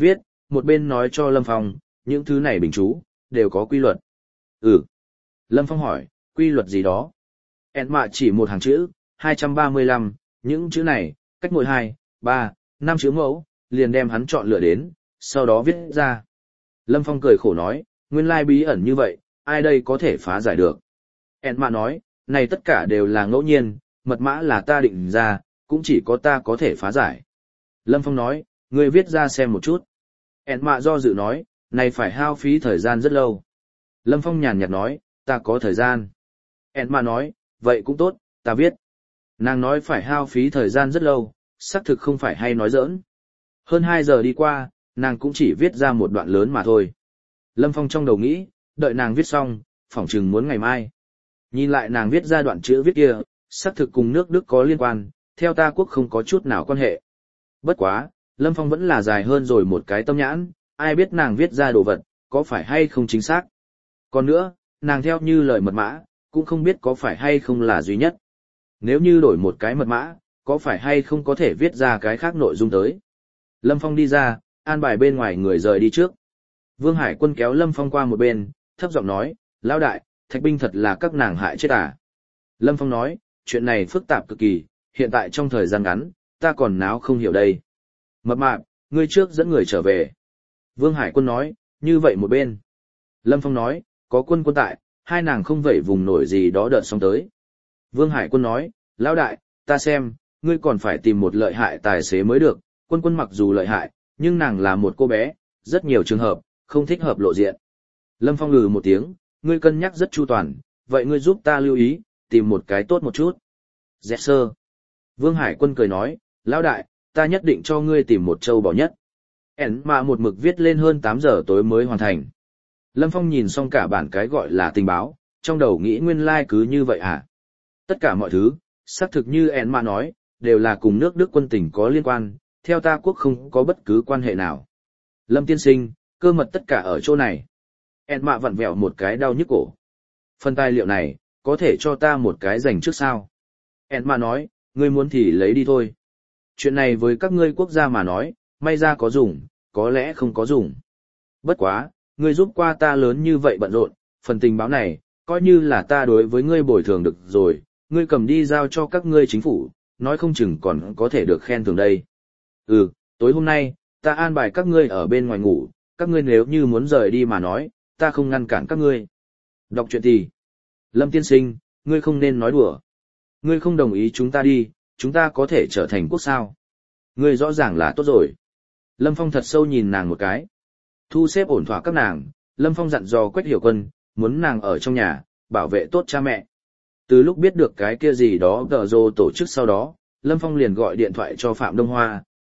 một bên nói cho Lâm Phong, những thứ này bình chú, đều có quy luật. Ừ. Lâm Phong hỏi, quy luật gì đó? Enma chỉ một hàng chữ, 235, những chữ này, cách mỗi 2, 3, 5 chữ mẫu, liền đem hắn chọn lựa đến, sau đó viết ra. Lâm Phong cười khổ nói, nguyên lai bí ẩn như vậy, ai đây có thể phá giải được? Enma nói, này tất cả đều là ngẫu nhiên, mật mã là ta định ra, cũng chỉ có ta có thể phá giải. Lâm Phong nói, ngươi viết ra xem một chút. Enma do dự nói, này phải hao phí thời gian rất lâu. Lâm Phong nhàn nhạt nói, ta có thời gian. Enma nói, vậy cũng tốt, ta viết. Nàng nói phải hao phí thời gian rất lâu, xác thực không phải hay nói giỡn. Hơn 2 giờ đi qua, nàng cũng chỉ viết ra một đoạn lớn mà thôi. Lâm Phong trong đầu nghĩ, đợi nàng viết xong, phỏng chừng muốn ngày mai. Nhìn lại nàng viết ra đoạn chữ viết kia, xác thực cùng nước Đức có liên quan, theo ta quốc không có chút nào quan hệ. Bất quá, Lâm Phong vẫn là dài hơn rồi một cái tâm nhãn, ai biết nàng viết ra đồ vật, có phải hay không chính xác. Còn nữa, nàng theo như lời mật mã, cũng không biết có phải hay không là duy nhất. Nếu như đổi một cái mật mã, có phải hay không có thể viết ra cái khác nội dung tới. Lâm Phong đi ra, an bài bên ngoài người rời đi trước. Vương Hải Quân kéo Lâm Phong qua một bên, thấp giọng nói, lão đại, thạch binh thật là các nàng hại chết à. Lâm Phong nói, chuyện này phức tạp cực kỳ, hiện tại trong thời gian ngắn, ta còn náo không hiểu đây. Mập mạp, ngươi trước dẫn người trở về. Vương Hải Quân nói, như vậy một bên. Lâm Phong nói, có quân tại, hai nàng không vẩy vùng nổi gì đó đợt xong tới. Vương Hải Quân nói, lão đại, ta xem, ngươi còn phải tìm một lợi hại tài xế mới được, quân mặc dù lợi hại, nhưng nàng là một cô bé, rất nhiều trường hợp, không thích hợp lộ diện. Lâm Phong ngừ một tiếng, ngươi cân nhắc rất chu toàn, vậy ngươi giúp ta lưu ý, tìm một cái tốt một chút. Dẹt sơ. Vương Hải Quân cười nói, lão đại, ta nhất định cho ngươi tìm một châu bò nhất. Mà một mực viết lên hơn 8 giờ tối mới hoàn thành. Lâm Phong nhìn xong cả bản cái gọi là tình báo, trong đầu nghĩ nguyên lai cứ như vậy à. Tất cả mọi thứ, xác thực như mà nói, đều là cùng nước Đức quân tình có liên quan, theo ta quốc không có bất cứ quan hệ nào. Lâm tiên sinh, cơ mật tất cả ở chỗ này. Mạ vặn vẹo một cái đau nhức cổ. Phần tài liệu này, có thể cho ta một cái dành trước sao? Mạ nói, ngươi muốn thì lấy đi thôi. Chuyện này với các ngươi quốc gia mà nói, may ra có dùng, có lẽ không có dùng. Bất quá, ngươi giúp qua ta lớn như vậy bận rộn, phần tình báo này, coi như là ta đối với ngươi bồi thường được rồi, ngươi cầm đi giao cho các ngươi chính phủ, nói không chừng còn có thể được khen thưởng đây. Ừ, tối hôm nay, ta an bài các ngươi ở bên ngoài ngủ, các ngươi nếu như muốn rời đi mà nói, ta không ngăn cản các ngươi. Đọc truyện thì. Lâm tiên sinh, ngươi không nên nói đùa. Ngươi không đồng ý chúng ta đi, chúng ta có thể trở thành quốc sao. Ngươi rõ ràng là tốt rồi. Lâm Phong thật sâu nhìn nàng một cái. Thu xếp ổn thỏa các nàng, Lâm Phong dặn dò Quách Hiểu Quân, muốn nàng ở trong nhà, bảo vệ tốt cha mẹ. Từ lúc biết được cái kia gì đó tờ rô tổ chức sau đó, Lâm Phong liền gọi điện thoại cho Phạm Đông Hoa,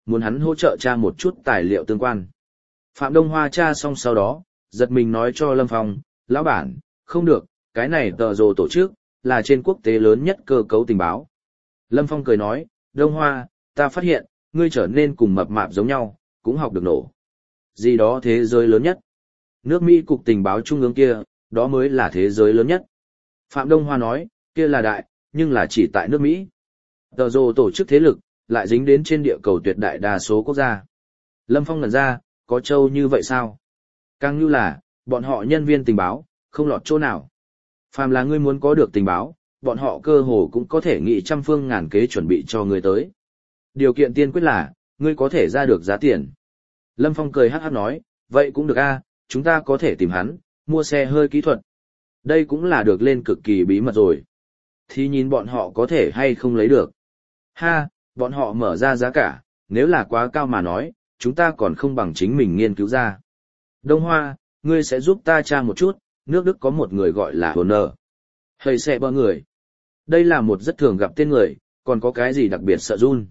muốn hắn hỗ trợ tra một chút tài liệu tương quan. Phạm Đông Hoa tra xong sau đó, giật mình nói cho Lâm Phong, lão bản, không được, cái này tờ rồ tổ chức, là trên quốc tế lớn nhất cơ cấu tình báo. Lâm Phong cười nói, Đông Hoa, ta phát hiện, ngươi trở nên cùng mập mạp giống nhau, cũng học được nổ. Gì đó thế giới lớn nhất. Nước Mỹ cục tình báo trung ương kia, đó mới là thế giới lớn nhất. Phạm Đông Hoa nói, kia là đại, nhưng là chỉ tại nước Mỹ. Tờ rồ tổ chức thế lực, lại dính đến trên địa cầu tuyệt đại đa số quốc gia. Lâm Phong ngẩn ra, có châu như vậy sao? Càng như là, bọn họ nhân viên tình báo, không lọt chỗ nào. Phàm là ngươi muốn có được tình báo, bọn họ cơ hồ cũng có thể nghĩ trăm phương ngàn kế chuẩn bị cho ngươi tới. Điều kiện tiên quyết là, ngươi có thể ra được giá tiền. Lâm Phong cười hắc hắc nói, vậy cũng được a, chúng ta có thể tìm hắn, mua xe hơi kỹ thuật. Đây cũng là được lên cực kỳ bí mật rồi. Thì nhìn bọn họ có thể hay không lấy được. Ha, bọn họ mở ra giá cả, nếu là quá cao mà nói, chúng ta còn không bằng chính mình nghiên cứu ra. Đông Hoa, ngươi sẽ giúp ta tra một chút, nước Đức có một người gọi là Honor. Hơi xe bơ người. Đây là một rất thường gặp tên người, còn có cái gì đặc biệt sợ run.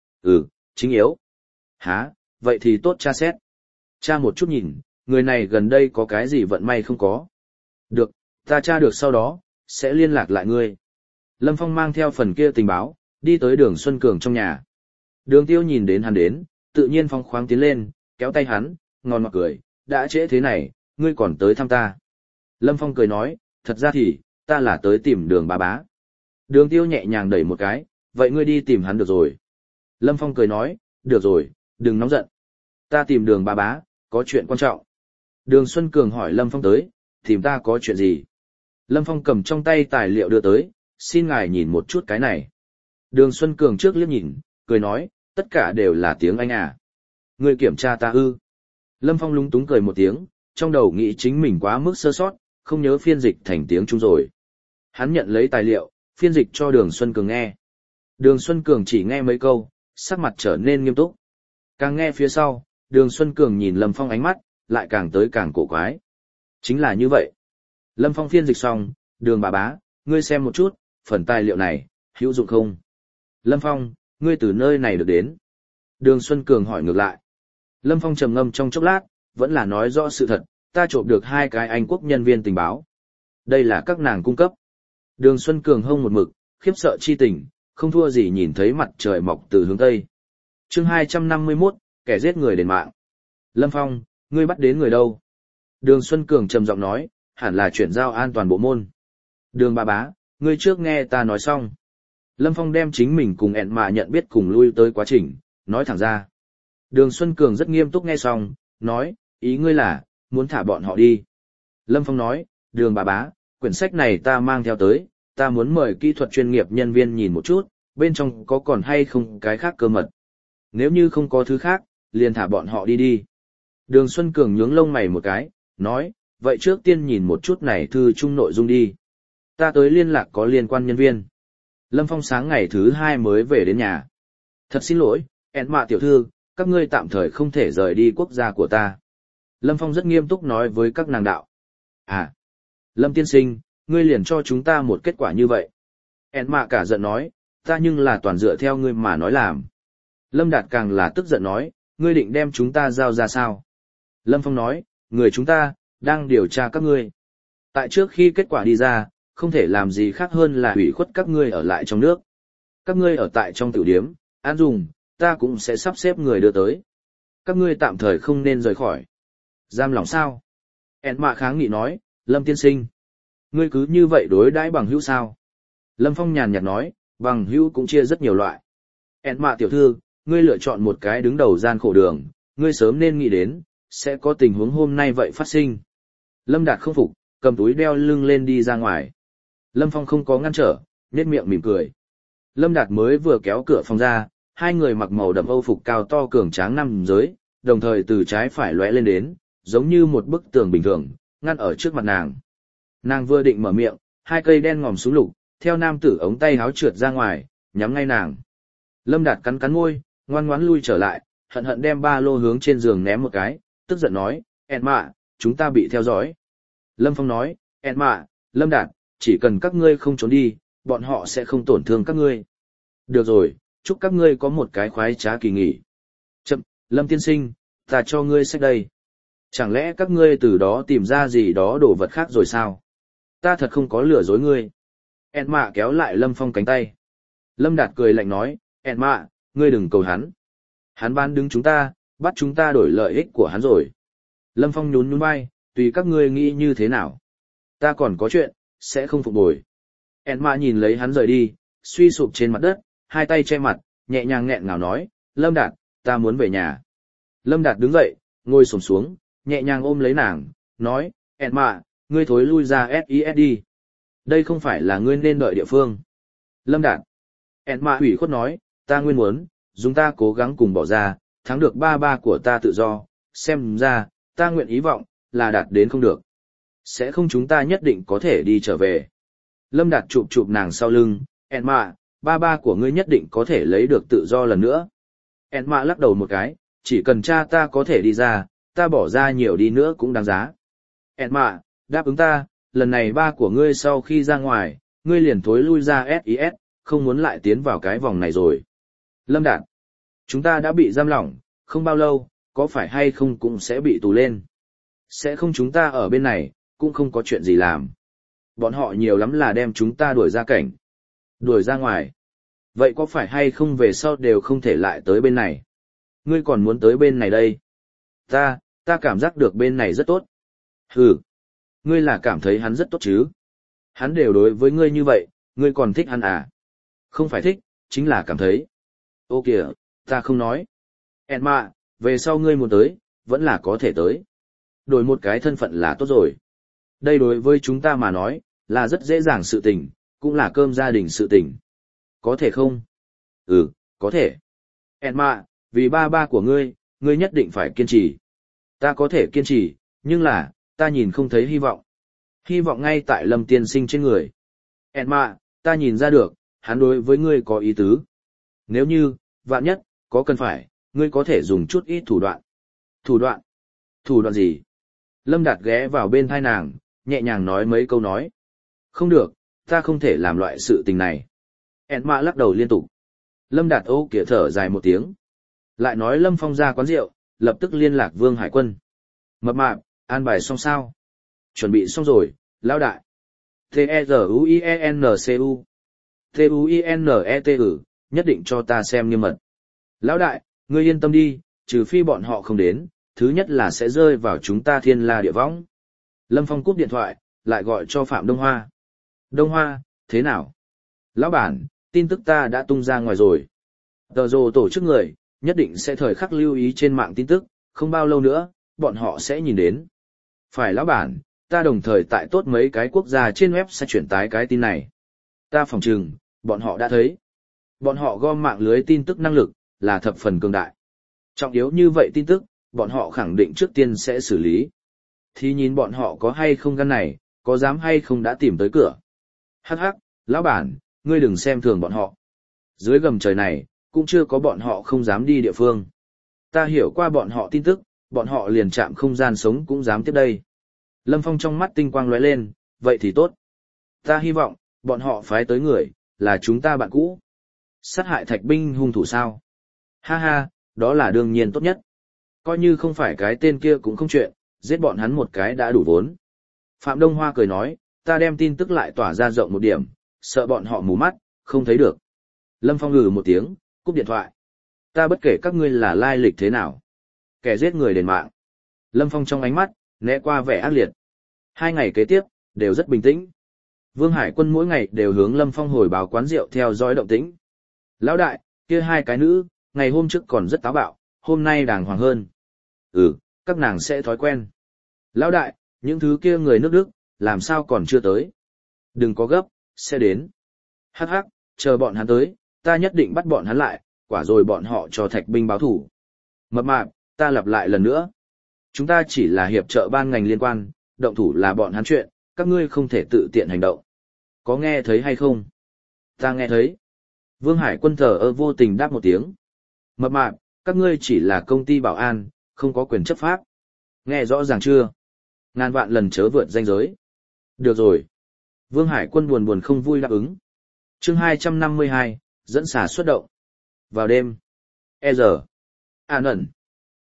Chính yếu. Hả, vậy thì tốt tra xét. Tra một chút nhìn, người này gần đây có cái gì vận may không có. Được, ta tra được sau đó, sẽ liên lạc lại ngươi. Lâm Phong mang theo phần kia tình báo, đi tới Đường Xuân Cường trong nhà. Đường Tiêu nhìn đến hắn đến, tự nhiên phong khoáng tiến lên, kéo tay hắn, ngon ngọt cười, đã trễ thế này, ngươi còn tới thăm ta. Lâm Phong cười nói, thật ra thì, ta là tới tìm Đường bá bá. Đường Tiêu nhẹ nhàng đẩy một cái, vậy ngươi đi tìm hắn được rồi. Lâm Phong cười nói, được rồi, đừng nóng giận. Ta tìm Đường bá bá, có chuyện quan trọng. Đường Xuân Cường hỏi Lâm Phong tới, tìm ta có chuyện gì? Lâm Phong cầm trong tay tài liệu đưa tới, xin ngài nhìn một chút cái này. Đường Xuân Cường trước liếc nhìn, cười nói, tất cả đều là tiếng Anh à. Ngươi kiểm tra ta ư. Lâm Phong lúng túng cười một tiếng, trong đầu nghĩ chính mình quá mức sơ sót, không nhớ phiên dịch thành tiếng Trung rồi. Hắn nhận lấy tài liệu, phiên dịch cho Đường Xuân Cường nghe. Đường Xuân Cường chỉ nghe mấy câu, sắc mặt trở nên nghiêm túc. Càng nghe phía sau, Đường Xuân Cường nhìn Lâm Phong ánh mắt, lại càng tới càng cổ quái. Chính là như vậy. Lâm Phong phiên dịch xong, Đường bà bá, ngươi xem một chút, phần tài liệu này, hữu dụng không? Lâm Phong, ngươi từ nơi này được đến. Đường Xuân Cường hỏi ngược lại. Lâm Phong trầm ngâm trong chốc lát, vẫn là nói rõ sự thật, ta trộm được 2 cái Anh quốc nhân viên tình báo. Đây là các nàng cung cấp. Đường Xuân Cường hông một mực, khiếp sợ chi tình, không thua gì nhìn thấy mặt trời mọc từ hướng Tây. Chương 251, kẻ giết người đền mạng. Lâm Phong, ngươi bắt đến người đâu? Đường Xuân Cường trầm giọng nói, hẳn là chuyển giao an toàn bộ môn. Đường bà bá, ngươi trước nghe ta nói xong. Lâm Phong đem chính mình cùng ẹn mà nhận biết cùng lui tới quá trình, nói thẳng ra. Đường Xuân Cường rất nghiêm túc nghe xong, nói, ý ngươi là, muốn thả bọn họ đi. Lâm Phong nói, Đường bà bá, quyển sách này ta mang theo tới, ta muốn mời kỹ thuật chuyên nghiệp nhân viên nhìn một chút, bên trong có còn hay không cái khác cơ mật. Nếu như không có thứ khác, liền thả bọn họ đi đi. Đường Xuân Cường nhướng lông mày một cái, nói, vậy trước tiên nhìn một chút này thư chung nội dung đi. Ta tới liên lạc có liên quan nhân viên. Lâm Phong sáng ngày thứ 2 mới về đến nhà. Thật xin lỗi, ẹn mạ tiểu thư, các ngươi tạm thời không thể rời đi quốc gia của ta. Lâm Phong rất nghiêm túc nói với các nàng đạo. À, Lâm tiên sinh, ngươi liền cho chúng ta một kết quả như vậy. ẹn mạ cả giận nói, ta nhưng là toàn dựa theo ngươi mà nói làm. Lâm Đạt càng là tức giận nói, ngươi định đem chúng ta giao ra sao? Lâm Phong nói, người chúng ta, đang điều tra các ngươi. Tại trước khi kết quả đi ra, không thể làm gì khác hơn là hủy khuất các ngươi ở lại trong nước. Các ngươi ở tại trong tiểu điếm, ăn dùng, ta cũng sẽ sắp xếp người đưa tới. Các ngươi tạm thời không nên rời khỏi. Giam lòng sao? ẹn mạ kháng nghị nói, Lâm tiên sinh. Ngươi cứ như vậy đối đãi bằng hữu sao? Lâm Phong nhàn nhạt nói, bằng hữu cũng chia rất nhiều loại. ẹn mạ tiểu thư, ngươi lựa chọn một cái đứng đầu gian khổ đường, ngươi sớm nên nghĩ đến, sẽ có tình huống hôm nay vậy phát sinh. Lâm Đạt không phục, cầm túi đeo lưng lên đi ra ngoài. Lâm Phong không có ngăn trở, nhếch miệng mỉm cười. Lâm Đạt mới vừa kéo cửa phòng ra, 2 người mặc màu đậm âu phục cao to cường tráng nam giới, đồng thời từ trái phải lóe lên đến, giống như một bức tường bình thường, ngăn ở trước mặt nàng. Nàng vừa định mở miệng, 2 cây đen ngòm súng lục, theo nam tử ống tay háo trượt ra ngoài, nhắm ngay nàng. Lâm Đạt cắn cắn môi, ngoan ngoãn lui trở lại, hận hận đem ba lô hướng trên giường ném một cái, tức giận nói, ẹn mạ, chúng ta bị theo dõi. Lâm Phong nói, ẹn mạ, Lâm Đạt, chỉ cần các ngươi không trốn đi, bọn họ sẽ không tổn thương các ngươi. Được rồi, chúc các ngươi có một cái khoái trá kỳ nghỉ. Lâm tiên sinh, ta cho ngươi sách đây. Chẳng lẽ các ngươi từ đó tìm ra gì đó đồ vật khác rồi sao? Ta thật không có lừa dối ngươi. En mạ kéo lại Lâm Phong cánh tay. Lâm Đạt cười lạnh nói, En mạ, ngươi đừng cầu hắn. Hắn bán đứng chúng ta, bắt chúng ta đổi lợi ích của hắn rồi. Lâm Phong nhún nhún vai, tùy các ngươi nghĩ như thế nào. Ta còn có chuyện, sẽ không phục bồi. En mạ nhìn lấy hắn rời đi, suy sụp trên mặt đất, hai tay che mặt, nhẹ nhàng nghẹn ngào nói, Lâm Đạt, ta muốn về nhà. Lâm Đạt đứng dậy, ngồi xổm xuống, nhẹ nhàng ôm lấy nàng, nói, En mạ, ngươi thối lui ra SIS đi. Đây không phải là ngươi nên đợi địa phương. Lâm Đạt. En mạ ủy khuất nói, ta nguyên muốn, dùng ta cố gắng cùng bỏ ra, thắng được ba ba của ta tự do, xem ra, ta nguyện ý vọng, là đạt đến không được. Sẽ không chúng ta nhất định có thể đi trở về. Lâm Đạt chụp chụp nàng sau lưng, En mạ, ba ba của ngươi nhất định có thể lấy được tự do lần nữa. En mạ lắc đầu một cái, chỉ cần cha ta có thể đi ra, ta bỏ ra nhiều đi nữa cũng đáng giá. En mạ, đáp ứng ta, lần này ba của ngươi sau khi ra ngoài, ngươi liền thối lui ra SIS, không muốn lại tiến vào cái vòng này rồi. Lâm Đạt, chúng ta đã bị giam lỏng, không bao lâu, có phải hay không cũng sẽ bị tù lên. Sẽ không chúng ta ở bên này, cũng không có chuyện gì làm. Bọn họ nhiều lắm là đem chúng ta đuổi ra cảnh. Đuổi ra ngoài. Vậy có phải hay không về sau đều không thể lại tới bên này? Ngươi còn muốn tới bên này đây? Ta cảm giác được bên này rất tốt. Hừ. Ngươi là cảm thấy hắn rất tốt chứ? Hắn đều đối với ngươi như vậy, ngươi còn thích hắn à? Không phải thích, chính là cảm thấy. Ô kìa, ta không nói. En mạ, về sau ngươi muốn tới, vẫn là có thể tới. Đổi một cái thân phận là tốt rồi. Đây đối với chúng ta mà nói, là rất dễ dàng sự tình, cũng là cơm gia đình sự tình. Có thể không? Ừ, có thể. En mạ, vì ba ba của ngươi nhất định phải kiên trì. Ta có thể kiên trì, nhưng là, ta nhìn không thấy hy vọng. Hy vọng ngay tại Lâm tiên sinh trên người. En mạ, ta nhìn ra được, hắn đối với ngươi có ý tứ. Nếu như, vạn nhất, có cần phải, ngươi có thể dùng chút ít thủ đoạn. Thủ đoạn? Thủ đoạn gì? Lâm Đạt ghé vào bên thai nàng, nhẹ nhàng nói mấy câu nói. Không được, ta không thể làm loại sự tình này. En mạ lắc đầu liên tục. Lâm Đạt ô kìa thở dài một tiếng. Lại nói Lâm Phong ra quán rượu, lập tức liên lạc Vương Hải Quân. Mập mạp, an bài xong sao? Chuẩn bị xong rồi, lão đại. T-E-Z-U-I-E-N-C-U T-U-I-N-E-T-U, nhất định cho ta xem nghiêm mật. Lão đại, ngươi yên tâm đi, trừ phi bọn họ không đến, thứ nhất là sẽ rơi vào chúng ta thiên la địa võng. Lâm Phong cúp điện thoại, lại gọi cho Phạm Đông Hoa. Đông Hoa, thế nào? Lão bản, tin tức ta đã tung ra ngoài rồi. Tờ rồ tổ chức người, nhất định sẽ thời khắc lưu ý trên mạng tin tức, không bao lâu nữa, bọn họ sẽ nhìn đến. Phải lão bản, ta đồng thời tại tốt mấy cái quốc gia trên web sẽ chuyển tái cái tin này. Ta phỏng chừng, bọn họ đã thấy. Bọn họ gom mạng lưới tin tức năng lực, là thập phần cường đại. Trọng yếu như vậy tin tức, bọn họ khẳng định trước tiên sẽ xử lý. Thì nhìn bọn họ có hay không gan này, có dám hay không đã tìm tới cửa. Hắc hắc, lão bản, ngươi đừng xem thường bọn họ. Dưới gầm trời này, cũng chưa có bọn họ không dám đi địa phương. Ta hiểu qua bọn họ tin tức, bọn họ liền chạm không gian sống cũng dám tiếp đây. Lâm Phong trong mắt tinh quang lóe lên, vậy thì tốt. Ta hy vọng, bọn họ phái tới người, là chúng ta bạn cũ. Sát hại Thạch binh hung thủ sao? Ha ha, đó là đương nhiên tốt nhất. Coi như không phải cái tên kia cũng không chuyện, giết bọn hắn một cái đã đủ vốn. Phạm Đông Hoa cười nói, ta đem tin tức lại tỏa ra rộng một điểm, sợ bọn họ mù mắt, không thấy được. Lâm Phong ngừ một tiếng, cúp điện thoại. Ta bất kể các ngươi là lai lịch thế nào. Kẻ giết người đền mạng. Lâm Phong trong ánh mắt, né qua vẻ ác liệt. 2 ngày kế tiếp, đều rất bình tĩnh. Vương Hải Quân mỗi ngày đều hướng Lâm Phong hồi báo quán rượu theo dõi động tĩnh. Lão đại, kia 2 cái nữ, ngày hôm trước còn rất táo bạo, hôm nay đàng hoàng hơn. Các nàng sẽ thói quen. Lão đại, những thứ kia người nước Đức, làm sao còn chưa tới? Đừng có gấp, sẽ đến. Hắc hắc, chờ bọn hắn tới, ta nhất định bắt bọn hắn lại, quả rồi bọn họ cho Thạch binh báo thủ. Mập mạp, ta lặp lại lần nữa. Chúng ta chỉ là hiệp trợ ban ngành liên quan, động thủ là bọn hắn chuyện, các ngươi không thể tự tiện hành động. Có nghe thấy hay không? Ta nghe thấy. Vương Hải Quân thờ ơ vô tình đáp một tiếng. Mập mạp, các ngươi chỉ là công ty bảo an, không có quyền chấp pháp. Nghe rõ ràng chưa? Ngàn vạn lần chớ vượt ranh giới. Được rồi. Vương Hải Quân buồn buồn không vui đáp ứng. Chương 252, dẫn xả xuất động. Vào đêm. E giờ. An ẩn.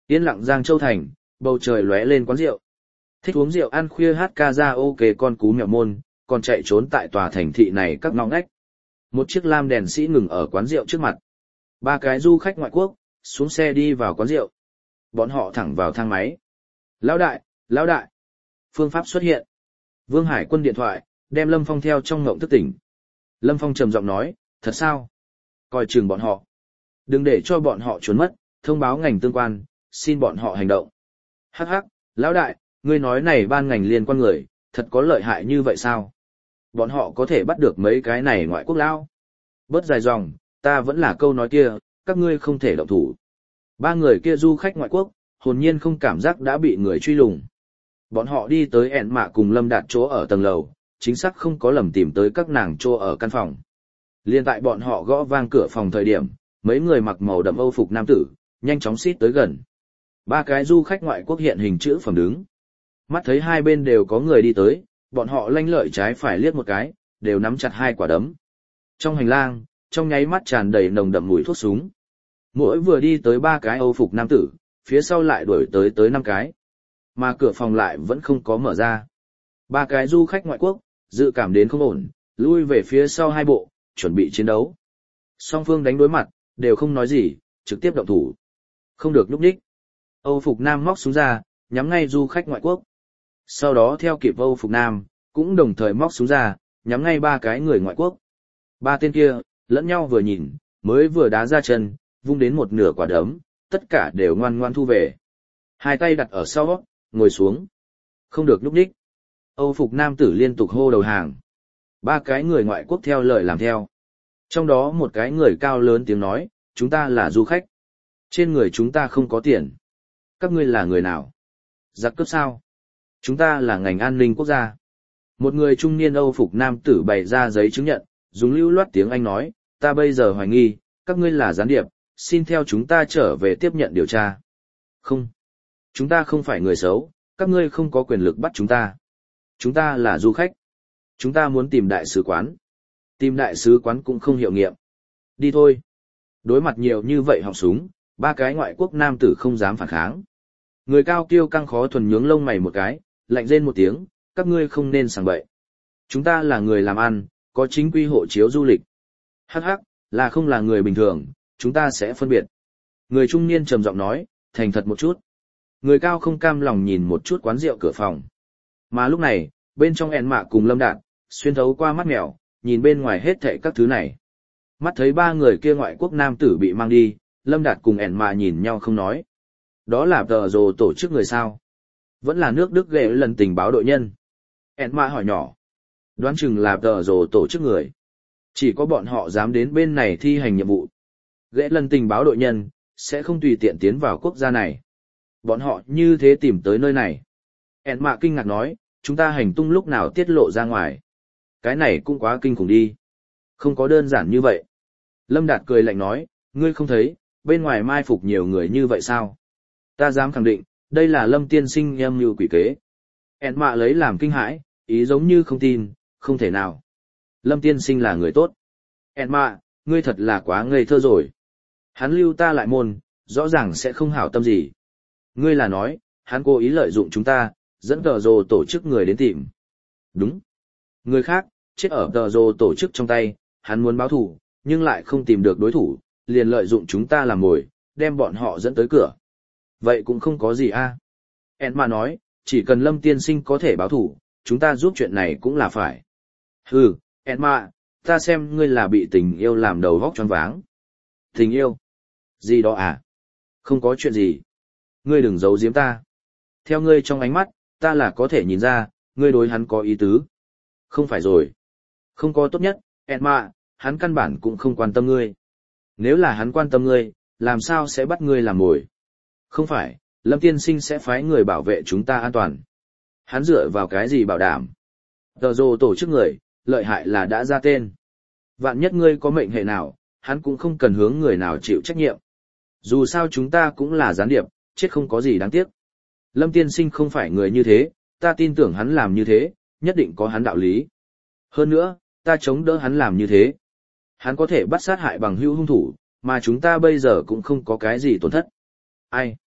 Yên lặng Giang Châu Thành, bầu trời lóe lên quán rượu. Thích uống rượu ăn khuya hát ca ra ok con cú mèo môn, còn chạy trốn tại tòa thành thị này các ngõ ngách. Một chiếc lam đèn sĩ ngừng ở quán rượu trước mặt. Ba cái du khách ngoại quốc, xuống xe đi vào quán rượu. Bọn họ thẳng vào thang máy. Lão đại, lão đại. Phương pháp xuất hiện. Vương Hải Quân điện thoại, đem Lâm Phong theo trong ngộng thức tỉnh. Lâm Phong trầm giọng nói, thật sao? Coi chừng bọn họ. Đừng để cho bọn họ trốn mất, thông báo ngành tương quan, xin bọn họ hành động. Hắc hắc, lão đại, ngươi nói này ban ngành liên quan người, thật có lợi hại như vậy sao? Bọn họ có thể bắt được mấy cái này ngoại quốc lão. Bớt dài dòng, ta vẫn là câu nói kia, các ngươi không thể động thủ. Ba người kia du khách ngoại quốc, hồn nhiên không cảm giác đã bị người truy lùng. Bọn họ đi tới ẹn mạ cùng Lâm Đạt chỗ ở tầng lầu, chính xác không có lầm tìm tới các nàng chỗ ở căn phòng. Liên tại bọn họ gõ vang cửa phòng thời điểm, mấy người mặc màu đậm Âu phục nam tử, nhanh chóng xít tới gần. Ba cái du khách ngoại quốc hiện hình chữ phẩm đứng. Mắt thấy hai bên đều có người đi tới, bọn họ lanh lợi trái phải liếc một cái, đều nắm chặt hai quả đấm. Trong hành lang, trong nháy mắt tràn đầy nồng đậm mùi thuốc súng. Mỗi vừa đi tới ba cái Âu phục nam tử, phía sau lại đuổi tới năm cái. Mà cửa phòng lại vẫn không có mở ra. Ba cái du khách ngoại quốc, dự cảm đến không ổn, lui về phía sau hai bộ, chuẩn bị chiến đấu. Song phương đánh đối mặt, đều không nói gì, trực tiếp động thủ. Không được núp đích. Âu phục nam móc súng ra, nhắm ngay du khách ngoại quốc. Sau đó theo kịp Âu phục nam, cũng đồng thời móc súng ra, nhắm ngay ba cái người ngoại quốc. Ba tên kia, lẫn nhau vừa nhìn, mới vừa đá ra chân, vung đến một nửa quả đấm, tất cả đều ngoan ngoan thu về. Hai tay đặt ở sau, ngồi xuống. Không được núp đích. Âu phục nam tử liên tục hô đầu hàng. Ba cái người ngoại quốc theo lời làm theo. Trong đó một cái người cao lớn tiếng nói, chúng ta là du khách. Trên người chúng ta không có tiền. Các ngươi là người nào? Giặc cướp sao? Chúng ta là ngành an ninh quốc gia. Một người trung niên Âu phục nam tử bày ra giấy chứng nhận, dùng lưu loát tiếng Anh nói, ta bây giờ hoài nghi, các ngươi là gián điệp, xin theo chúng ta trở về tiếp nhận điều tra. Không. Chúng ta không phải người xấu, các ngươi không có quyền lực bắt chúng ta. Chúng ta là du khách. Chúng ta muốn tìm đại sứ quán. Tìm đại sứ quán cũng không hiệu nghiệm. Đi thôi. Đối mặt nhiều như vậy họng súng, ba cái ngoại quốc nam tử không dám phản kháng. Người cao kiêu căng khó thuần nhướng lông mày một cái, lạnh rên một tiếng, các ngươi không nên sảng bậy. Chúng ta là người làm ăn, có chính quy hộ chiếu du lịch. Hắc hắc, là không là người bình thường, chúng ta sẽ phân biệt. Người trung niên trầm giọng nói, thành thật một chút. Người cao không cam lòng nhìn một chút quán rượu cửa phòng. Mà lúc này, bên trong ẹn mạ cùng Lâm Đạt, xuyên thấu qua mắt mèo, nhìn bên ngoài hết thảy các thứ này. Mắt thấy ba người kia ngoại quốc nam tử bị mang đi, Lâm Đạt cùng ẹn mạ nhìn nhau không nói. Đó là tờ rồ tổ chức người sao? Vẫn là nước Đức ghệ lần tình báo đội nhân. ẹn mạ hỏi nhỏ. Đoán chừng là tờ rồ tổ chức người. Chỉ có bọn họ dám đến bên này thi hành nhiệm vụ. Ghệ lần tình báo đội nhân, sẽ không tùy tiện tiến vào quốc gia này. Bọn họ như thế tìm tới nơi này. ẹn mạ kinh ngạc nói, chúng ta hành tung lúc nào tiết lộ ra ngoài. Cái này cũng quá kinh khủng đi. Không có đơn giản như vậy. Lâm Đạt cười lạnh nói, ngươi không thấy, bên ngoài mai phục nhiều người như vậy sao? Ta dám khẳng định, đây là Lâm tiên sinh em mưu quỷ kế. ẹn mạ lấy làm kinh hãi, ý giống như không tin, không thể nào. Lâm tiên sinh là người tốt. ẹn mạ, ngươi thật là quá ngây thơ rồi. Hắn lưu ta lại môn, rõ ràng sẽ không hảo tâm gì. Ngươi là nói, hắn cố ý lợi dụng chúng ta, dẫn tờ rồ tổ chức người đến tìm. Đúng. Người khác, chết ở tờ rồ tổ chức trong tay, hắn muốn báo thù, nhưng lại không tìm được đối thủ, liền lợi dụng chúng ta làm mồi, đem bọn họ dẫn tới cửa. Vậy cũng không có gì a. ẹn mạ nói, chỉ cần Lâm tiên sinh có thể báo thù, chúng ta giúp chuyện này cũng là phải. Hừ, ẹn mạ, ta xem ngươi là bị tình yêu làm đầu vóc choáng váng. Tình yêu? Gì đó à? Không có chuyện gì. Ngươi đừng giấu giếm ta. Theo ngươi trong ánh mắt, ta là có thể nhìn ra, ngươi đối hắn có ý tứ. Không phải rồi. Không có tốt nhất, Emma, hắn căn bản cũng không quan tâm ngươi. Nếu là hắn quan tâm ngươi, làm sao sẽ bắt ngươi làm mồi? Không phải, Lâm tiên sinh sẽ phái người bảo vệ chúng ta an toàn. Hắn dựa vào cái gì bảo đảm? Tờ rồ tổ chức người, lợi hại là đã ra tên. Vạn nhất ngươi có mệnh hệ nào, hắn cũng không cần hướng người nào chịu trách nhiệm. Dù sao chúng ta cũng là gián điệp, chết không có gì đáng tiếc. Lâm tiên sinh không phải người như thế, ta tin tưởng hắn làm như thế, nhất định có hắn đạo lý. Hơn nữa, ta chống đỡ hắn làm như thế. Hắn có thể bắt sát hại bằng hữu hung thủ, mà chúng ta bây giờ cũng không có cái gì tổn thất. Ai?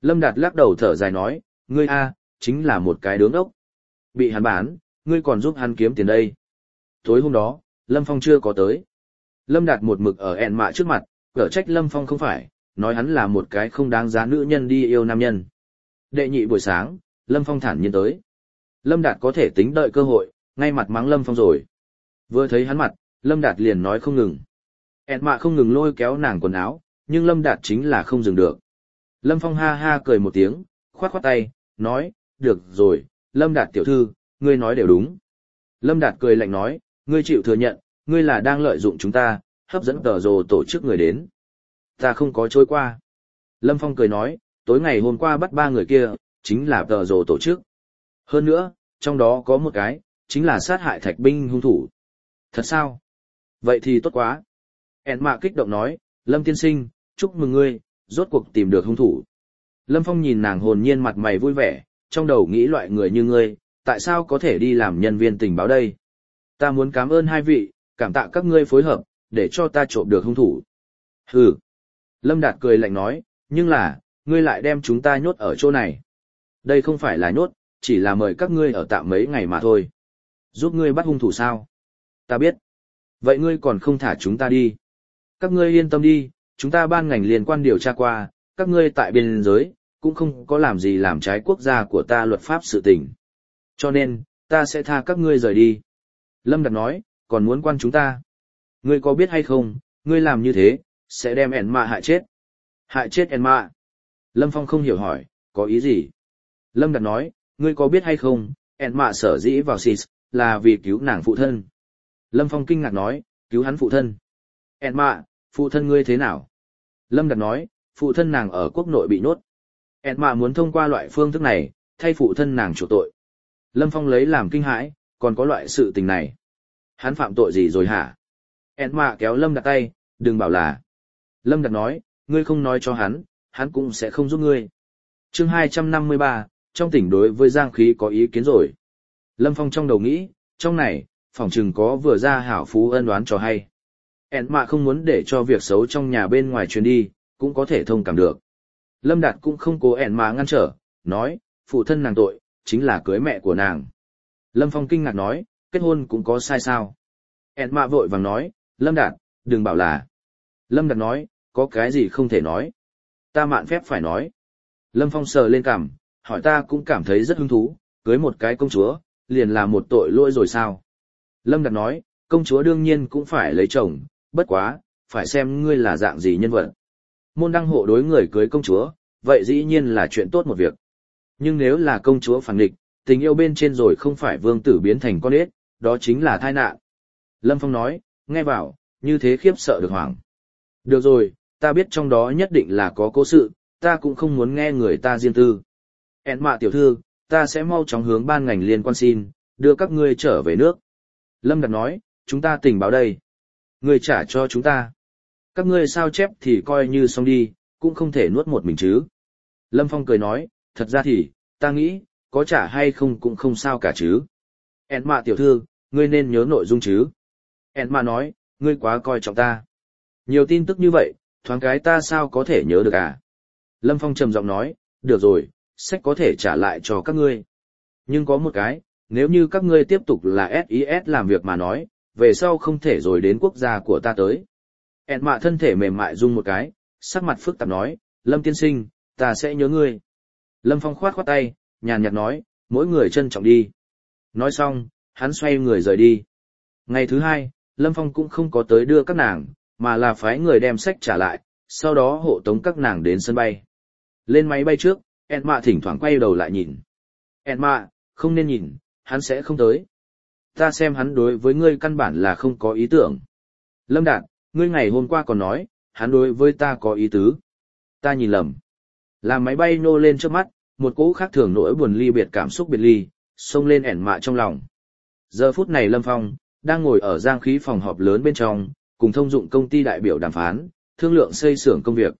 Lâm Đạt lắc đầu thở dài nói, ngươi a, chính là một cái đứng ốc. Bị hắn bán, ngươi còn giúp hắn kiếm tiền đây. Tối hôm đó, Lâm Phong chưa có tới. Lâm Đạt một mực ở ẹn mạ trước mặt, cở trách Lâm Phong không phải, nói hắn là một cái không đáng giá nữ nhân đi yêu nam nhân. Đệ nhị buổi sáng, Lâm Phong thản nhiên tới. Lâm Đạt có thể tính đợi cơ hội, ngay mặt mắng Lâm Phong rồi. Vừa thấy hắn mặt, Lâm Đạt liền nói không ngừng. ẹn mạ không ngừng lôi kéo nàng quần áo, nhưng Lâm Đạt chính là không dừng được. Lâm Phong ha ha cười một tiếng, khoát khoát tay, nói, được rồi, Lâm Đạt tiểu thư, ngươi nói đều đúng. Lâm Đạt cười lạnh nói, ngươi chịu thừa nhận, ngươi là đang lợi dụng chúng ta, hấp dẫn tờ rồ tổ chức người đến. Ta không có trôi qua. Lâm Phong cười nói, tối ngày hôm qua bắt 3 người kia, chính là tờ rồ tổ chức. Hơn nữa, trong đó có một cái, chính là sát hại thạch binh hung thủ. Thật sao? Vậy thì tốt quá. ẹn mạ kích động nói, Lâm tiên sinh, chúc mừng ngươi, rốt cuộc tìm được hung thủ. Lâm Phong nhìn nàng hồn nhiên mặt mày vui vẻ, trong đầu nghĩ loại người như ngươi, tại sao có thể đi làm nhân viên tình báo đây? Ta muốn cảm ơn hai vị, cảm tạ các ngươi phối hợp, để cho ta trộm được hung thủ. Hừ. Lâm Đạt cười lạnh nói, nhưng là, ngươi lại đem chúng ta nhốt ở chỗ này. Đây không phải là nhốt, chỉ là mời các ngươi ở tạm mấy ngày mà thôi. Giúp ngươi bắt hung thủ sao? Ta biết. Vậy ngươi còn không thả chúng ta đi. Các ngươi yên tâm đi, chúng ta ban ngành liên quan điều tra qua, các ngươi tại biên giới, cũng không có làm gì làm trái quốc gia của ta luật pháp sự tình. Cho nên, ta sẽ tha các ngươi rời đi. Lâm Đạt nói, còn muốn quan chúng ta. Ngươi có biết hay không, ngươi làm như thế, sẽ đem ẹn mạ hại chết. Hại chết ẹn mạ. Lâm Phong không hiểu hỏi, có ý gì? Lâm Đạt nói, ngươi có biết hay không, ẹn mạ sở dĩ vào SIS, là vì cứu nàng phụ thân. Lâm Phong kinh ngạc nói, cứu hắn phụ thân. ẹn mạ, phụ thân ngươi thế nào? Lâm Đạt nói, phụ thân nàng ở quốc nội bị nhốt. ẹn mạ muốn thông qua loại phương thức này, thay phụ thân nàng chuộc tội. Lâm Phong lấy làm kinh hãi, còn có loại sự tình này. Hắn phạm tội gì rồi hả? ẹn mạ kéo Lâm Đạt tay, đừng bảo là. Lâm Đạt nói, ngươi không nói cho hắn cũng sẽ không giúp ngươi. Chương 253, trong tỉnh đối với Giang Khí có ý kiến rồi. Lâm Phong trong đầu nghĩ, trong này, phỏng chừng có vừa ra hảo phú ân đoán cho hay. ẹn mạ không muốn để cho việc xấu trong nhà bên ngoài truyền đi, cũng có thể thông cảm được. Lâm Đạt cũng không cố ẹn mạ ngăn trở, nói, phụ thân nàng tội, chính là cưới mẹ của nàng. Lâm Phong kinh ngạc nói, kết hôn cũng có sai sao? ẹn mạ vội vàng nói, Lâm Đạt, đừng bảo là. Lâm Đạt nói, có cái gì không thể nói. Ta mạn phép phải nói. Lâm Phong sờ lên cằm, hỏi ta cũng cảm thấy rất hứng thú, cưới một cái công chúa, liền là một tội lỗi rồi sao? Lâm Đạt nói, công chúa đương nhiên cũng phải lấy chồng, bất quá, phải xem ngươi là dạng gì nhân vật. Môn đăng hộ đối người cưới công chúa, vậy dĩ nhiên là chuyện tốt một việc. Nhưng nếu là công chúa phản nghịch, tình yêu bên trên rồi không phải vương tử biến thành con ếch, đó chính là tai nạn. Lâm Phong nói, nghe vào, như thế khiếp sợ được hoảng. Được rồi, ta biết trong đó nhất định là có cố sự, ta cũng không muốn nghe người ta riêng tư. ẹn mạ tiểu thư, ta sẽ mau chóng hướng ban ngành liên quan xin, đưa các ngươi trở về nước. Lâm Đạt nói, chúng ta tình báo đây. Ngươi trả cho chúng ta. Các ngươi sao chép thì coi như xong đi, cũng không thể nuốt một mình chứ. Lâm Phong cười nói, thật ra thì, ta nghĩ, có trả hay không cũng không sao cả chứ. ẹn mạ tiểu thư, ngươi nên nhớ nội dung chứ. ẹn mạ nói, ngươi quá coi trọng ta. Nhiều tin tức như vậy, thoáng cái ta sao có thể nhớ được à? Lâm Phong trầm giọng nói, được rồi, sách có thể trả lại cho các ngươi. Nhưng có một cái, nếu như các ngươi tiếp tục là SIS làm việc mà nói, về sau không thể rồi đến quốc gia của ta tới. ẹn mạ thân thể mềm mại rung một cái, sắc mặt phức tạp nói, Lâm tiên sinh, ta sẽ nhớ ngươi. Lâm Phong khoát khoát tay, nhàn nhạt nói, mỗi người trân trọng đi. Nói xong, hắn xoay người rời đi. Ngày thứ hai, Lâm Phong cũng không có tới đưa các nàng, mà là phái người đem sách trả lại, sau đó hộ tống các nàng đến sân bay. Lên máy bay trước, ẹn mạ thỉnh thoảng quay đầu lại nhìn. ẹn mạ, không nên nhìn, hắn sẽ không tới. Ta xem hắn đối với ngươi căn bản là không có ý tưởng. Lâm Đạt, ngươi ngày hôm qua còn nói, hắn đối với ta có ý tứ. Ta nhìn lầm. Làm máy bay nô lên trước mắt, một cỗ khác thường nỗi buồn ly biệt cảm xúc biệt ly, xông lên ẹn mạ trong lòng. Giờ phút này Lâm Phong, đang ngồi ở Giang Khí phòng họp lớn bên trong, cùng thông dụng công ty đại biểu đàm phán, thương lượng xây xưởng công việc.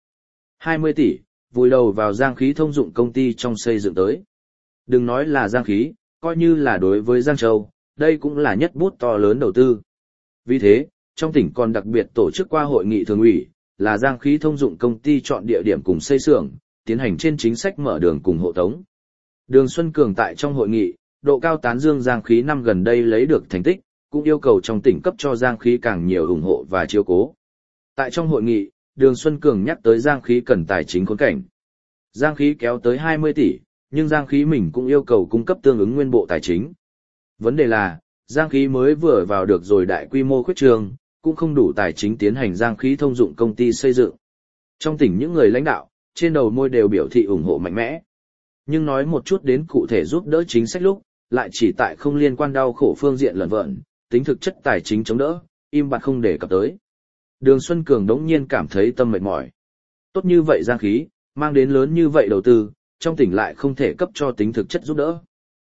20 tỷ, vùi đầu vào Giang Khí thông dụng công ty trong xây dựng tới. Đừng nói là Giang Khí, coi như là đối với Giang Châu, đây cũng là nhất bút to lớn đầu tư. Vì thế, trong tỉnh còn đặc biệt tổ chức qua hội nghị thường ủy, là Giang Khí thông dụng công ty chọn địa điểm cùng xây xưởng, tiến hành trên chính sách mở đường cùng hộ tống. Đường Xuân Cường tại trong hội nghị, độ cao tán dương Giang Khí năm gần đây lấy được thành tích, cũng yêu cầu trong tỉnh cấp cho Giang Khí càng nhiều ủng hộ và chiếu cố. Tại trong hội nghị, Đường Xuân Cường nhắc tới Giang Khí cần tài chính khốn cảnh. Giang Khí kéo tới 20 tỷ, nhưng Giang Khí mình cũng yêu cầu cung cấp tương ứng nguyên bộ tài chính. Vấn đề là, Giang Khí mới vừa vào được rồi đại quy mô khuyết trường, cũng không đủ tài chính tiến hành Giang Khí thông dụng công ty xây dựng. Trong tỉnh những người lãnh đạo, trên đầu môi đều biểu thị ủng hộ mạnh mẽ. Nhưng nói một chút đến cụ thể giúp đỡ chính sách lúc, lại chỉ tại không liên quan đau khổ phương diện lợn vợn, tính thực chất tài chính chống đỡ, im bặt không đề cập tới. Đường Xuân Cường đống nhiên cảm thấy tâm mệt mỏi. Tốt như vậy Giang Khí, mang đến lớn như vậy đầu tư, trong tỉnh lại không thể cấp cho tính thực chất giúp đỡ.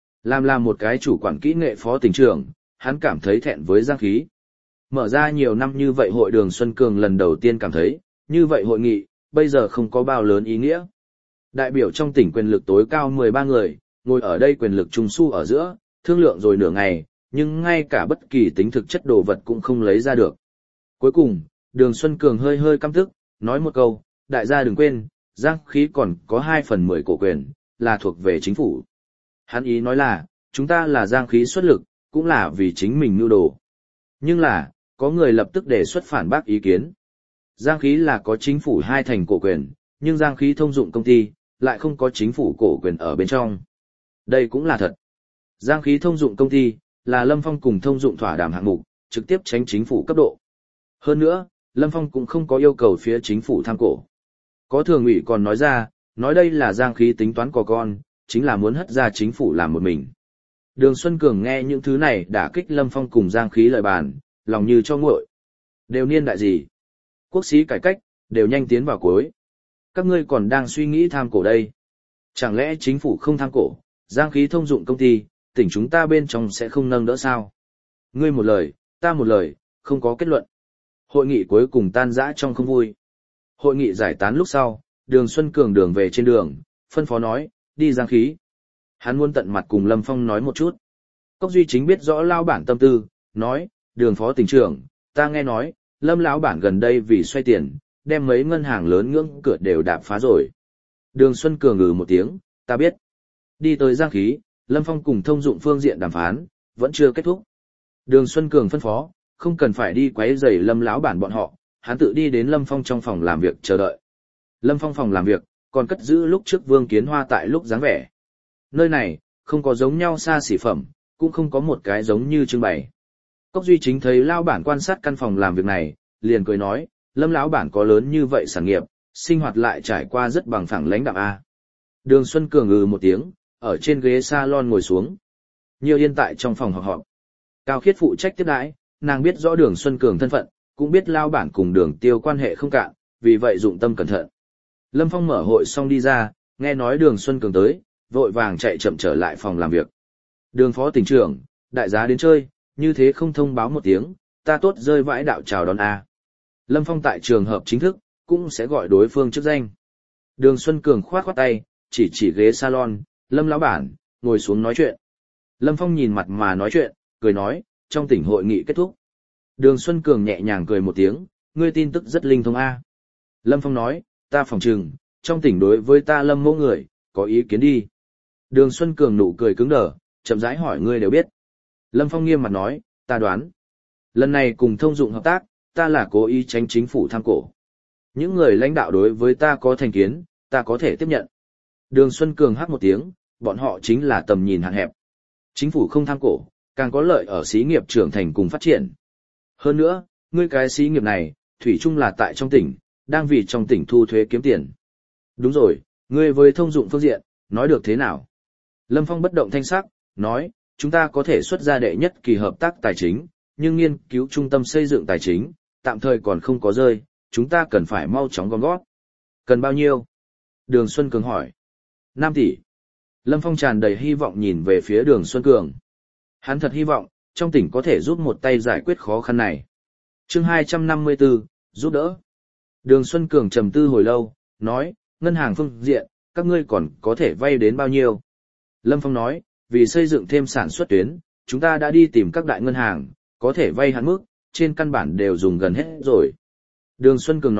Làm một cái chủ quản kỹ nghệ phó tỉnh trưởng, hắn cảm thấy thẹn với Giang Khí. Mở ra nhiều năm như vậy hội Đường Xuân Cường lần đầu tiên cảm thấy, như vậy hội nghị, bây giờ không có bao lớn ý nghĩa. Đại biểu trong tỉnh quyền lực tối cao 13 người, ngồi ở đây quyền lực trung su ở giữa, thương lượng rồi nửa ngày, nhưng ngay cả bất kỳ tính thực chất đồ vật cũng không lấy ra được. Cuối cùng, Đường Xuân Cường hơi hơi căm tức, nói một câu, đại gia đừng quên, Giang Khí còn có 2/10 cổ quyền, là thuộc về chính phủ. Hắn ý nói là, chúng ta là Giang Khí xuất lực, cũng là vì chính mình mưu đồ. Nhưng là, có người lập tức đề xuất phản bác ý kiến. Giang Khí là có chính phủ 2% cổ quyền, nhưng Giang Khí thông dụng công ty, lại không có chính phủ cổ quyền ở bên trong. Đây cũng là thật. Giang Khí thông dụng công ty, là Lâm Phong cùng thông dụng thỏa đàm hạng mục, trực tiếp tránh chính phủ cấp độ. Hơn nữa, Lâm Phong cũng không có yêu cầu phía chính phủ tham cổ. Có thường ủy còn nói ra, nói đây là Giang Khí tính toán của con, chính là muốn hất ra chính phủ làm một mình. Đường Xuân Cường nghe những thứ này đả kích Lâm Phong cùng Giang Khí lời bàn, lòng như cho nguội. Đều niên đại gì? Quốc sĩ cải cách, đều nhanh tiến vào cuối. Các ngươi còn đang suy nghĩ tham cổ đây. Chẳng lẽ chính phủ không tham cổ, Giang Khí thông dụng công ty, tỉnh chúng ta bên trong sẽ không nâng đỡ sao? Ngươi một lời, ta một lời, không có kết luận. Hội nghị cuối cùng tan rã trong không vui. Hội nghị giải tán lúc sau, Đường Xuân Cường đường về trên đường, phân phó nói, đi Giang Khí. Hắn muốn tận mặt cùng Lâm Phong nói một chút. Cốc Duy Chính biết rõ lao bản tâm tư, nói, Đường phó tỉnh trưởng, ta nghe nói, Lâm lão bản gần đây vì xoay tiền, đem mấy ngân hàng lớn ngưỡng cửa đều đạp phá rồi. Đường Xuân Cường ngừ một tiếng, ta biết. Đi tới Giang Khí, Lâm Phong cùng thông dụng phương diện đàm phán, vẫn chưa kết thúc. Đường Xuân Cường phân phó, không cần phải đi quấy rầy Lâm lão bản bọn họ, hắn tự đi đến Lâm Phong trong phòng làm việc chờ đợi. Lâm Phong phòng làm việc, còn cất giữ lúc trước Vương Kiến Hoa tại lúc dáng vẻ. Nơi này, không có giống nhau xa xỉ phẩm, cũng không có một cái giống như trưng bày. Cốc Duy Chính thấy lão bản quan sát căn phòng làm việc này, liền cười nói, Lâm lão bản có lớn như vậy sản nghiệp, sinh hoạt lại trải qua rất bằng phẳng lãnh đạm a. Đường Xuân Cường ngừ một tiếng, ở trên ghế salon ngồi xuống. Nhiều Yên tại trong phòng họp. Cao Khiết phụ trách tiếp đãi, nàng biết rõ Đường Xuân Cường thân phận, cũng biết lão bản cùng Đường Tiêu quan hệ không cạn, vì vậy dụng tâm cẩn thận. Lâm Phong mở hội xong đi ra, nghe nói Đường Xuân Cường tới, vội vàng chạy chậm trở lại phòng làm việc. Đường phó tỉnh trưởng, đại giá đến chơi, như thế không thông báo một tiếng, ta tốt rơi vãi đạo chào đón a. Lâm Phong tại trường hợp chính thức, cũng sẽ gọi đối phương chức danh. Đường Xuân Cường khoát khoát tay, chỉ ghế salon, Lâm lão bản, ngồi xuống nói chuyện. Lâm Phong nhìn mặt mà nói chuyện, cười nói, trong tỉnh hội nghị kết thúc. Đường Xuân Cường nhẹ nhàng cười một tiếng, ngươi tin tức rất linh thông a. Lâm Phong nói, ta phỏng chừng, trong tỉnh đối với ta Lâm mẫu người, có ý kiến đi. Đường Xuân Cường nụ cười cứng đờ, chậm rãi hỏi ngươi đều biết. Lâm Phong nghiêm mặt nói, ta đoán. Lần này cùng thông dụng hợp tác, ta là cố ý tránh chính phủ tham cổ. Những người lãnh đạo đối với ta có thành kiến, ta có thể tiếp nhận. Đường Xuân Cường hát một tiếng, bọn họ chính là tầm nhìn hạn hẹp. Chính phủ không tham cổ, càng có lợi ở xí nghiệp trưởng thành cùng phát triển. Hơn nữa, ngươi cái xí nghiệp này, thủy chung là tại trong tỉnh, đang vì trong tỉnh thu thuế kiếm tiền. Đúng rồi, ngươi với thông dụng phương diện, nói được thế nào? Lâm Phong bất động thanh sắc, nói, chúng ta có thể xuất ra đệ nhất kỳ hợp tác tài chính, nhưng nghiên cứu trung tâm xây dựng tài chính, tạm thời còn không có rơi, chúng ta cần phải mau chóng gom gót. Cần bao nhiêu? Đường Xuân Cường hỏi. 5 tỷ. Lâm Phong tràn đầy hy vọng nhìn về phía Đường Xuân Cường. Hắn thật hy vọng, trong tỉnh có thể giúp một tay giải quyết khó khăn này. Chương 254, giúp đỡ. Đường Xuân Cường trầm tư hồi lâu, nói, ngân hàng phương diện, các ngươi còn có thể vay đến bao nhiêu? Lâm Phong nói, vì xây dựng thêm sản xuất tuyến, chúng ta đã đi tìm các đại ngân hàng, có thể vay hạn mức, trên căn bản đều dùng gần hết rồi. Đường Xuân Cường nói,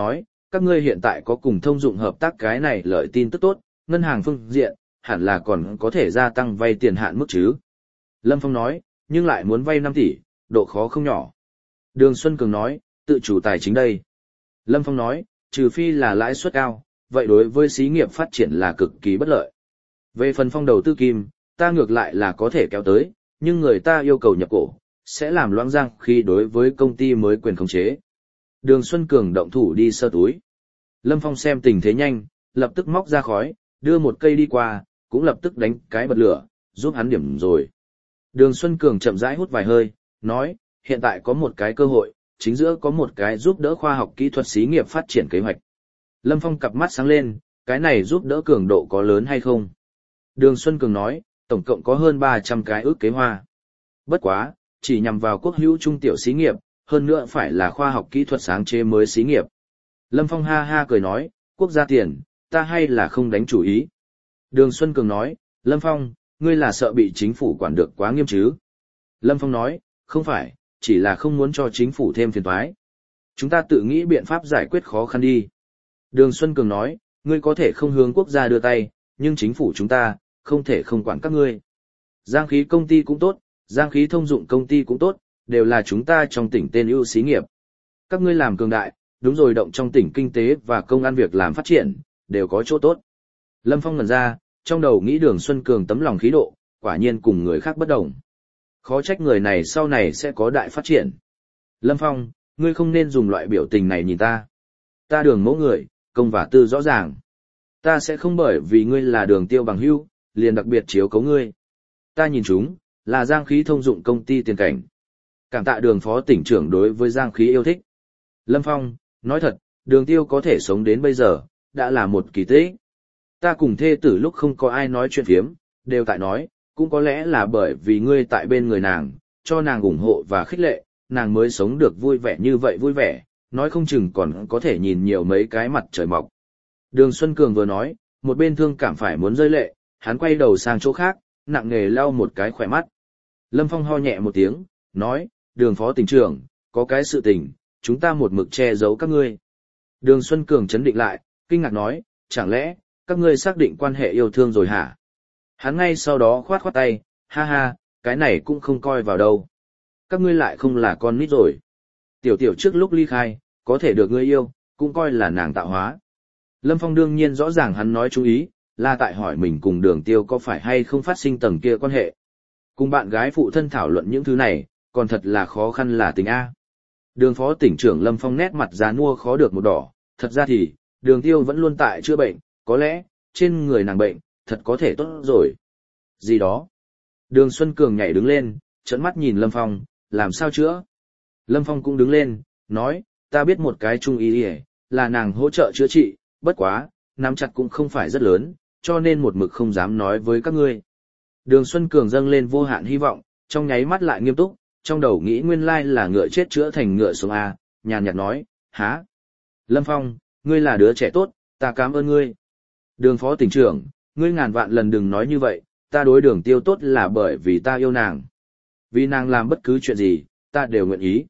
các ngươi hiện tại có cùng thông dụng hợp tác cái này lợi tin tức tốt, ngân hàng phương diện, hẳn là còn có thể gia tăng vay tiền hạn mức chứ. Lâm Phong nói, nhưng lại muốn vay 5 tỷ, độ khó không nhỏ. Đường Xuân Cường nói, tự chủ tài chính đây. Lâm Phong nói, trừ phi là lãi suất cao, vậy đối với xí nghiệp phát triển là cực kỳ bất lợi. Về phần Phong đầu tư kim, ta ngược lại là có thể kéo tới, nhưng người ta yêu cầu nhập cổ, sẽ làm loãng giang khi đối với công ty mới quyền khống chế. Đường Xuân Cường động thủ đi sơ túi. Lâm Phong xem tình thế nhanh, lập tức móc ra khói, đưa một cây đi qua, cũng lập tức đánh cái bật lửa, giúp hắn điểm rồi. Đường Xuân Cường chậm rãi hút vài hơi, nói, hiện tại có một cái cơ hội, chính giữa có một cái giúp đỡ khoa học kỹ thuật xí nghiệp phát triển kế hoạch. Lâm Phong cặp mắt sáng lên, cái này giúp đỡ cường độ có lớn hay không? Đường Xuân Cường nói, tổng cộng có hơn 300 cái ước kế hoa. Bất quá, chỉ nhằm vào quốc hữu trung tiểu xí nghiệp, hơn nữa phải là khoa học kỹ thuật sáng chế mới xí nghiệp. Lâm Phong ha ha cười nói, quốc gia tiền, ta hay là không đánh chủ ý. Đường Xuân Cường nói, Lâm Phong, ngươi là sợ bị chính phủ quản được quá nghiêm chứ? Lâm Phong nói, không phải, chỉ là không muốn cho chính phủ thêm phiền toái. Chúng ta tự nghĩ biện pháp giải quyết khó khăn đi. Đường Xuân Cường nói, ngươi có thể không hướng quốc gia đưa tay, nhưng chính phủ chúng ta, không thể không quản các ngươi. Giang khí công ty cũng tốt, giang khí thông dụng công ty cũng tốt, đều là chúng ta trong tỉnh tên ưu xí nghiệp. Các ngươi làm cường đại, đúng rồi, động trong tỉnh kinh tế và công ăn việc làm phát triển, đều có chỗ tốt. Lâm Phong ngẩn ra, trong đầu nghĩ Đường Xuân Cường tấm lòng khí độ, quả nhiên cùng người khác bất đồng. Khó trách người này sau này sẽ có đại phát triển. Lâm Phong, ngươi không nên dùng loại biểu tình này nhìn ta. Ta Đường mẫu người, công và tư rõ ràng. Ta sẽ không bởi vì ngươi là Đường Tiêu bằng hữu, liền đặc biệt chiếu cố ngươi. Ta nhìn chúng, là giang khí thông dụng công ty tiền cảnh. Cảm tạ Đường phó tỉnh trưởng đối với giang khí yêu thích. Lâm Phong, nói thật, Đường Tiêu có thể sống đến bây giờ, đã là một kỳ tích. Ta cùng thê tử lúc không có ai nói chuyện phiếm, đều tại nói, cũng có lẽ là bởi vì ngươi tại bên người nàng, cho nàng ủng hộ và khích lệ, nàng mới sống được vui vẻ như vậy vui vẻ, nói không chừng còn có thể nhìn nhiều mấy cái mặt trời mọc. Đường Xuân Cường vừa nói, một bên thương cảm phải muốn rơi lệ, hắn quay đầu sang chỗ khác, nặng nề lau một cái khỏe mắt. Lâm Phong ho nhẹ một tiếng, nói, Đường phó tỉnh trưởng, có cái sự tình, chúng ta một mực che giấu các ngươi. Đường Xuân Cường chấn định lại, kinh ngạc nói, chẳng lẽ, các ngươi xác định quan hệ yêu thương rồi hả? Hắn ngay sau đó khoát khoát tay, ha ha, cái này cũng không coi vào đâu. Các ngươi lại không là con nít rồi. Tiểu tiểu trước lúc ly khai, có thể được ngươi yêu, cũng coi là nàng tạo hóa. Lâm Phong đương nhiên rõ ràng hắn nói chú ý, là tại hỏi mình cùng Đường Tiêu có phải hay không phát sinh tầng kia quan hệ. Cùng bạn gái phụ thân thảo luận những thứ này, còn thật là khó khăn là tình A. Đường phó tỉnh trưởng Lâm Phong nét mặt già nua khó được một đỏ, thật ra thì, Đường Tiêu vẫn luôn tại chữa bệnh, có lẽ, trên người nàng bệnh, thật có thể tốt rồi. Gì đó? Đường Xuân Cường nhảy đứng lên, trợn mắt nhìn Lâm Phong, làm sao chữa? Lâm Phong cũng đứng lên, nói, ta biết một cái trung y là nàng hỗ trợ chữa trị, bất quá, nắm chặt cũng không phải rất lớn, cho nên một mực không dám nói với các ngươi. Đường Xuân Cường dâng lên vô hạn hy vọng, trong nháy mắt lại nghiêm túc, trong đầu nghĩ nguyên lai là ngựa chết chữa thành ngựa sống A, nhàn nhạt nói, há? Lâm Phong, ngươi là đứa trẻ tốt, ta cảm ơn ngươi. Đường phó tỉnh trưởng, ngươi ngàn vạn lần đừng nói như vậy, ta đối Đường Tiêu tốt là bởi vì ta yêu nàng. Vì nàng làm bất cứ chuyện gì, ta đều nguyện ý.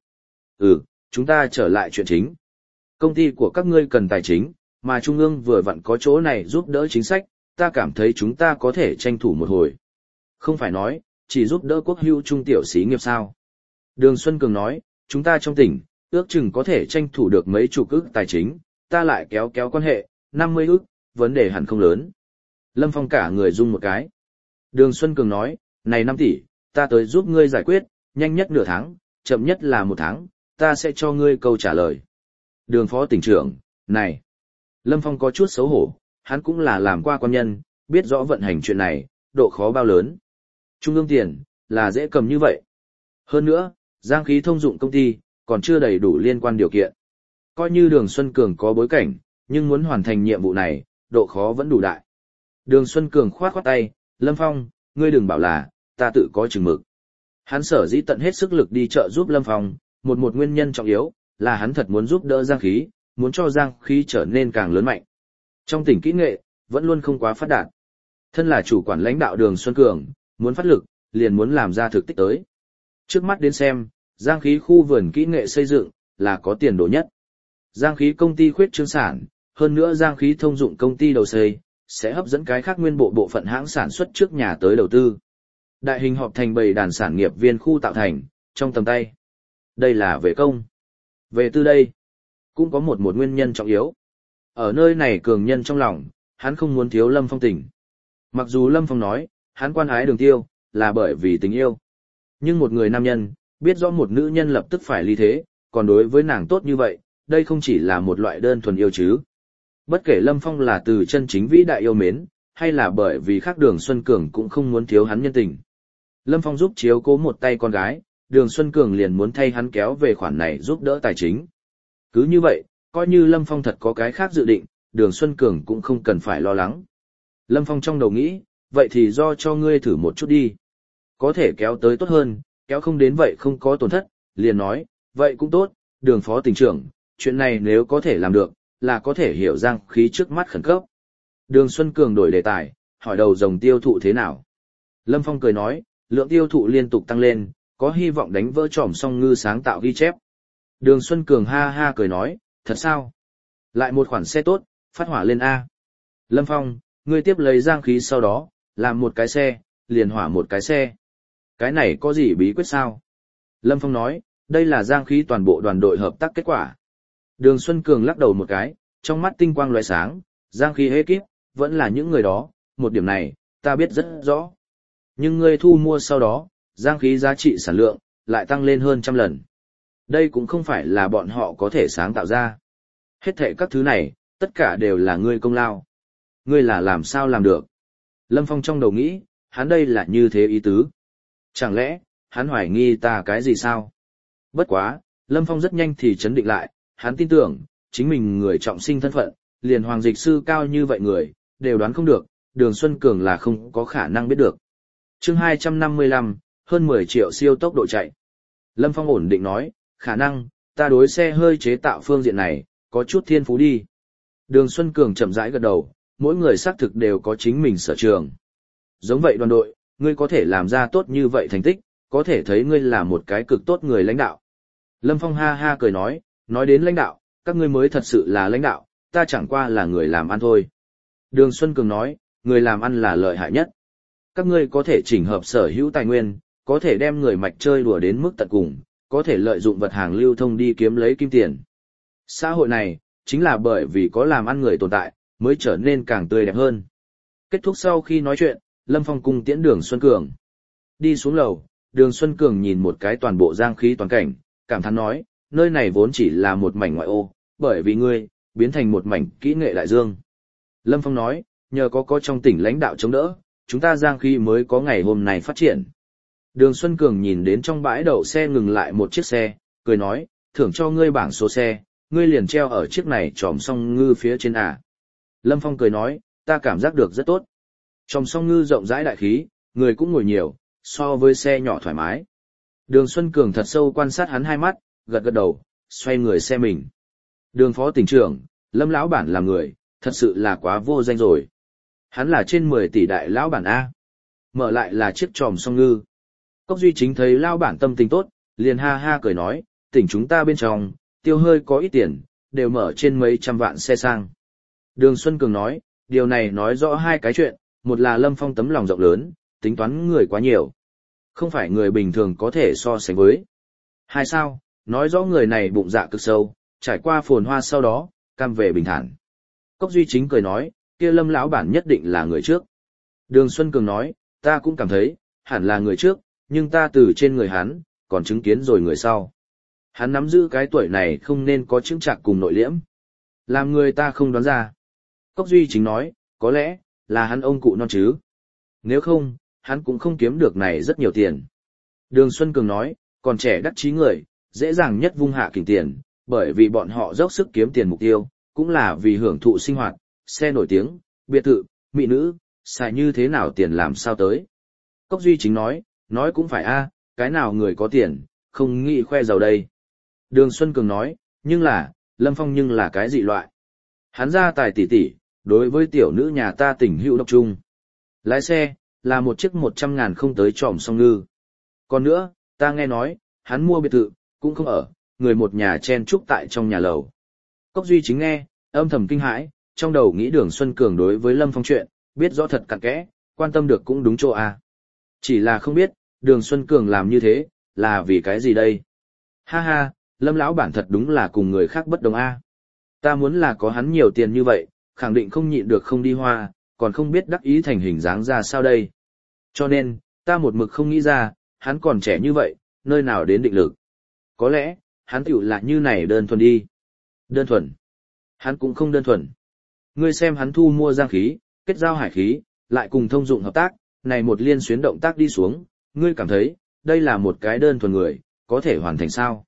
Chúng ta trở lại chuyện chính. Công ty của các ngươi cần tài chính, mà Trung ương vừa vặn có chỗ này giúp đỡ chính sách, ta cảm thấy chúng ta có thể tranh thủ một hồi. Không phải nói, chỉ giúp đỡ quốc hữu trung tiểu xí nghiệp sao. Đường Xuân Cường nói, chúng ta trong tỉnh, ước chừng có thể tranh thủ được mấy chục ức tài chính, ta lại kéo quan hệ, 50 ức, vấn đề hẳn không lớn. Lâm Phong cả người rung một cái. Đường Xuân Cường nói, này 5 tỷ, ta tới giúp ngươi giải quyết, nhanh nhất nửa tháng, chậm nhất là 1 tháng, ta sẽ cho ngươi câu trả lời. Đường phó tỉnh trưởng, này. Lâm Phong có chút xấu hổ, hắn cũng là làm qua quan nhân, biết rõ vận hành chuyện này, độ khó bao lớn. Trung ương tiền, là dễ cầm như vậy. Hơn nữa, giang khí thông dụng công ty, còn chưa đầy đủ liên quan điều kiện. Coi như Đường Xuân Cường có bối cảnh, nhưng muốn hoàn thành nhiệm vụ này, độ khó vẫn đủ đại. Đường Xuân Cường khoát khoát tay, Lâm Phong, ngươi đừng bảo là, ta tự có chừng mực. Hắn sở dĩ tận hết sức lực đi trợ giúp Lâm Phong, một nguyên nhân trọng yếu, là hắn thật muốn giúp đỡ giang khí, muốn cho giang khí trở nên càng lớn mạnh. Trong tỉnh kỹ nghệ, vẫn luôn không quá phát đạt. Thân là chủ quản lãnh đạo Đường Xuân Cường, muốn phát lực, liền muốn làm ra thực tích tới. Trước mắt đến xem, giang khí khu vườn kỹ nghệ xây dựng, là có tiền đồ nhất. Giang khí công ty khuyết trương sản, hơn nữa giang khí thông dụng công ty đầu xây, sẽ hấp dẫn cái khác nguyên bộ phận hãng sản xuất trước nhà tới đầu tư. Đại hình họp thành bầy đàn sản nghiệp viên khu tạo thành, trong tầm tay. Đây là về công. Về tư đây, cũng có một nguyên nhân trọng yếu. Ở nơi này cường nhân trong lòng, hắn không muốn thiếu Lâm Phong tình. Mặc dù Lâm Phong nói, hắn quan ái Đường Tiêu, là bởi vì tình yêu. Nhưng một người nam nhân, biết rõ một nữ nhân lập tức phải ly thế, còn đối với nàng tốt như vậy, đây không chỉ là một loại đơn thuần yêu chứ. Bất kể Lâm Phong là từ chân chính vĩ đại yêu mến, hay là bởi vì khác Đường Xuân Cường cũng không muốn thiếu hắn nhân tình. Lâm Phong giúp chiếu cố một tay con gái, Đường Xuân Cường liền muốn thay hắn kéo về khoản này giúp đỡ tài chính. Cứ như vậy, coi như Lâm Phong thật có cái khác dự định, Đường Xuân Cường cũng không cần phải lo lắng. Lâm Phong trong đầu nghĩ, vậy thì do cho ngươi thử một chút đi. Có thể kéo tới tốt hơn, kéo không đến vậy không có tổn thất, liền nói, vậy cũng tốt, Đường phó tỉnh trưởng, chuyện này nếu có thể làm được, là có thể hiểu giang khí trước mắt khẩn cấp. Đường Xuân Cường đổi đề tài, hỏi đầu rồng tiêu thụ thế nào. Lâm Phong cười nói, lượng tiêu thụ liên tục tăng lên, có hy vọng đánh vỡ tròm song ngư sáng tạo ghi chép. Đường Xuân Cường ha ha cười nói, thật sao? Lại một khoản xe tốt, phát hỏa lên A. Lâm Phong, ngươi tiếp lấy giang khí sau đó, làm một cái xe, liền hỏa một cái xe. Cái này có gì bí quyết sao? Lâm Phong nói, đây là giang khí toàn bộ đoàn đội hợp tác kết quả. Đường Xuân Cường lắc đầu một cái, trong mắt tinh quang lóe sáng, giang khí ekip, vẫn là những người đó, một điểm này, ta biết rất rõ. Nhưng ngươi thu mua sau đó, giang khí giá trị sản lượng, lại tăng lên hơn 100 lần. Đây cũng không phải là bọn họ có thể sáng tạo ra. Hết thảy các thứ này, tất cả đều là ngươi công lao. Ngươi là làm sao làm được? Lâm Phong trong đầu nghĩ, hắn đây là như thế ý tứ. Chẳng lẽ, hắn hoài nghi ta cái gì sao? Bất quá, Lâm Phong rất nhanh thì chấn định lại, hắn tin tưởng, chính mình người trọng sinh thân phận, liền hoàng dịch sư cao như vậy người, đều đoán không được, Đường Xuân Cường là không có khả năng biết được. Chương 255, hơn 10 triệu siêu tốc độ chạy. Lâm Phong ổn định nói, khả năng, ta đối xe hơi chế tạo phương diện này, có chút thiên phú đi. Đường Xuân Cường chậm rãi gật đầu, mỗi người xác thực đều có chính mình sở trường. Giống vậy đoàn đội, ngươi có thể làm ra tốt như vậy thành tích, có thể thấy ngươi là một cái cực tốt người lãnh đạo. Lâm Phong ha ha cười nói đến lãnh đạo, các ngươi mới thật sự là lãnh đạo, ta chẳng qua là người làm ăn thôi. Đường Xuân Cường nói, người làm ăn là lợi hại nhất. Các ngươi có thể chỉnh hợp sở hữu tài nguyên, có thể đem người mạch chơi đùa đến mức tận cùng, có thể lợi dụng vật hàng lưu thông đi kiếm lấy kim tiền. Xã hội này, chính là bởi vì có làm ăn người tồn tại, mới trở nên càng tươi đẹp hơn. Kết thúc sau khi nói chuyện, Lâm Phong cung tiễn Đường Xuân Cường. Đi xuống lầu, Đường Xuân Cường nhìn một cái toàn bộ giang khí toàn cảnh, cảm thán nói, nơi này vốn chỉ là một mảnh ngoại ô, bởi vì ngươi, biến thành một mảnh kỹ nghệ đại dương. Lâm Phong nói, nhờ có trong tỉnh lãnh đạo chống đỡ, chúng ta giang khí mới có ngày hôm này phát triển. Đường Xuân Cường nhìn đến trong bãi đậu xe ngừng lại một chiếc xe, cười nói, thưởng cho ngươi bảng số xe, ngươi liền treo ở chiếc này tròm song ngư phía trên à. Lâm Phong cười nói, ta cảm giác được rất tốt. Tròm song ngư rộng rãi đại khí, người cũng ngồi nhiều, so với xe nhỏ thoải mái. Đường Xuân Cường thật sâu quan sát hắn hai mắt, gật gật đầu, xoay người xe mình. Đường phó tỉnh trưởng, Lâm lão bản làm người, thật sự là quá vô danh rồi. Hắn là trên 10 tỷ đại lão bản A. Mở lại là chiếc tròm song ngư. Cốc Duy Chính thấy lão bản tâm tình tốt, liền ha ha cười nói, tỉnh chúng ta bên trong, tiêu hơi có ít tiền, đều mở trên mấy trăm vạn xe sang. Đường Xuân Cường nói, điều này nói rõ hai cái chuyện, một là Lâm Phong tấm lòng rộng lớn, tính toán người quá nhiều. Không phải người bình thường có thể so sánh với. Hai sao, nói rõ người này bụng dạ cực sâu, trải qua phồn hoa sau đó, cam về bình thản. Cốc Duy Chính cười nói, kia Lâm lão bản nhất định là người trước. Đường Xuân Cường nói, ta cũng cảm thấy, hẳn là người trước, nhưng ta từ trên người hắn, còn chứng kiến rồi người sau. Hắn nắm giữ cái tuổi này không nên có chứng trạc cùng nội liễm. Làm người ta không đoán ra. Cốc Duy Chính nói, có lẽ, là hắn ông cụ non chứ. Nếu không, hắn cũng không kiếm được này rất nhiều tiền. Đường Xuân Cường nói, còn trẻ đắc chí người, dễ dàng nhất vung hạ kình tiền, bởi vì bọn họ dốc sức kiếm tiền mục tiêu, cũng là vì hưởng thụ sinh hoạt, xe nổi tiếng, biệt thự, mỹ nữ, xài như thế nào tiền làm sao tới. Cốc Duy Chính nói cũng phải a, cái nào người có tiền, không nghĩ khoe giàu đây. Đường Xuân Cường nói, nhưng là, Lâm Phong nhưng là cái dị loại. Hắn ra tài tỷ tỷ, đối với tiểu nữ nhà ta tình hữu độc trung. Lái xe, là một chiếc 100.000 không tới tròm song ngư. Còn nữa, ta nghe nói, hắn mua biệt thự, cũng không ở, người một nhà chen chúc tại trong nhà lầu. Cốc Duy Chính nghe, âm thầm kinh hãi, trong đầu nghĩ Đường Xuân Cường đối với Lâm Phong chuyện, biết rõ thật cặn kẽ, quan tâm được cũng đúng chỗ à. Chỉ là không biết, Đường Xuân Cường làm như thế, là vì cái gì đây? Ha ha, Lâm lão bản thật đúng là cùng người khác bất đồng a. Ta muốn là có hắn nhiều tiền như vậy, khẳng định không nhịn được không đi hoa, còn không biết đắc ý thành hình dáng ra sao đây. Cho nên, ta một mực không nghĩ ra, hắn còn trẻ như vậy, nơi nào đến định lực. Có lẽ, hắn tiểu là như này đơn thuần đi. Đơn thuần. Hắn cũng không đơn thuần. Ngươi xem hắn thu mua giang khí, kết giao hải khí, lại cùng thông dụng hợp tác, này một liên xuyến động tác đi xuống, ngươi cảm thấy, đây là một cái đơn thuần người, có thể hoàn thành sao?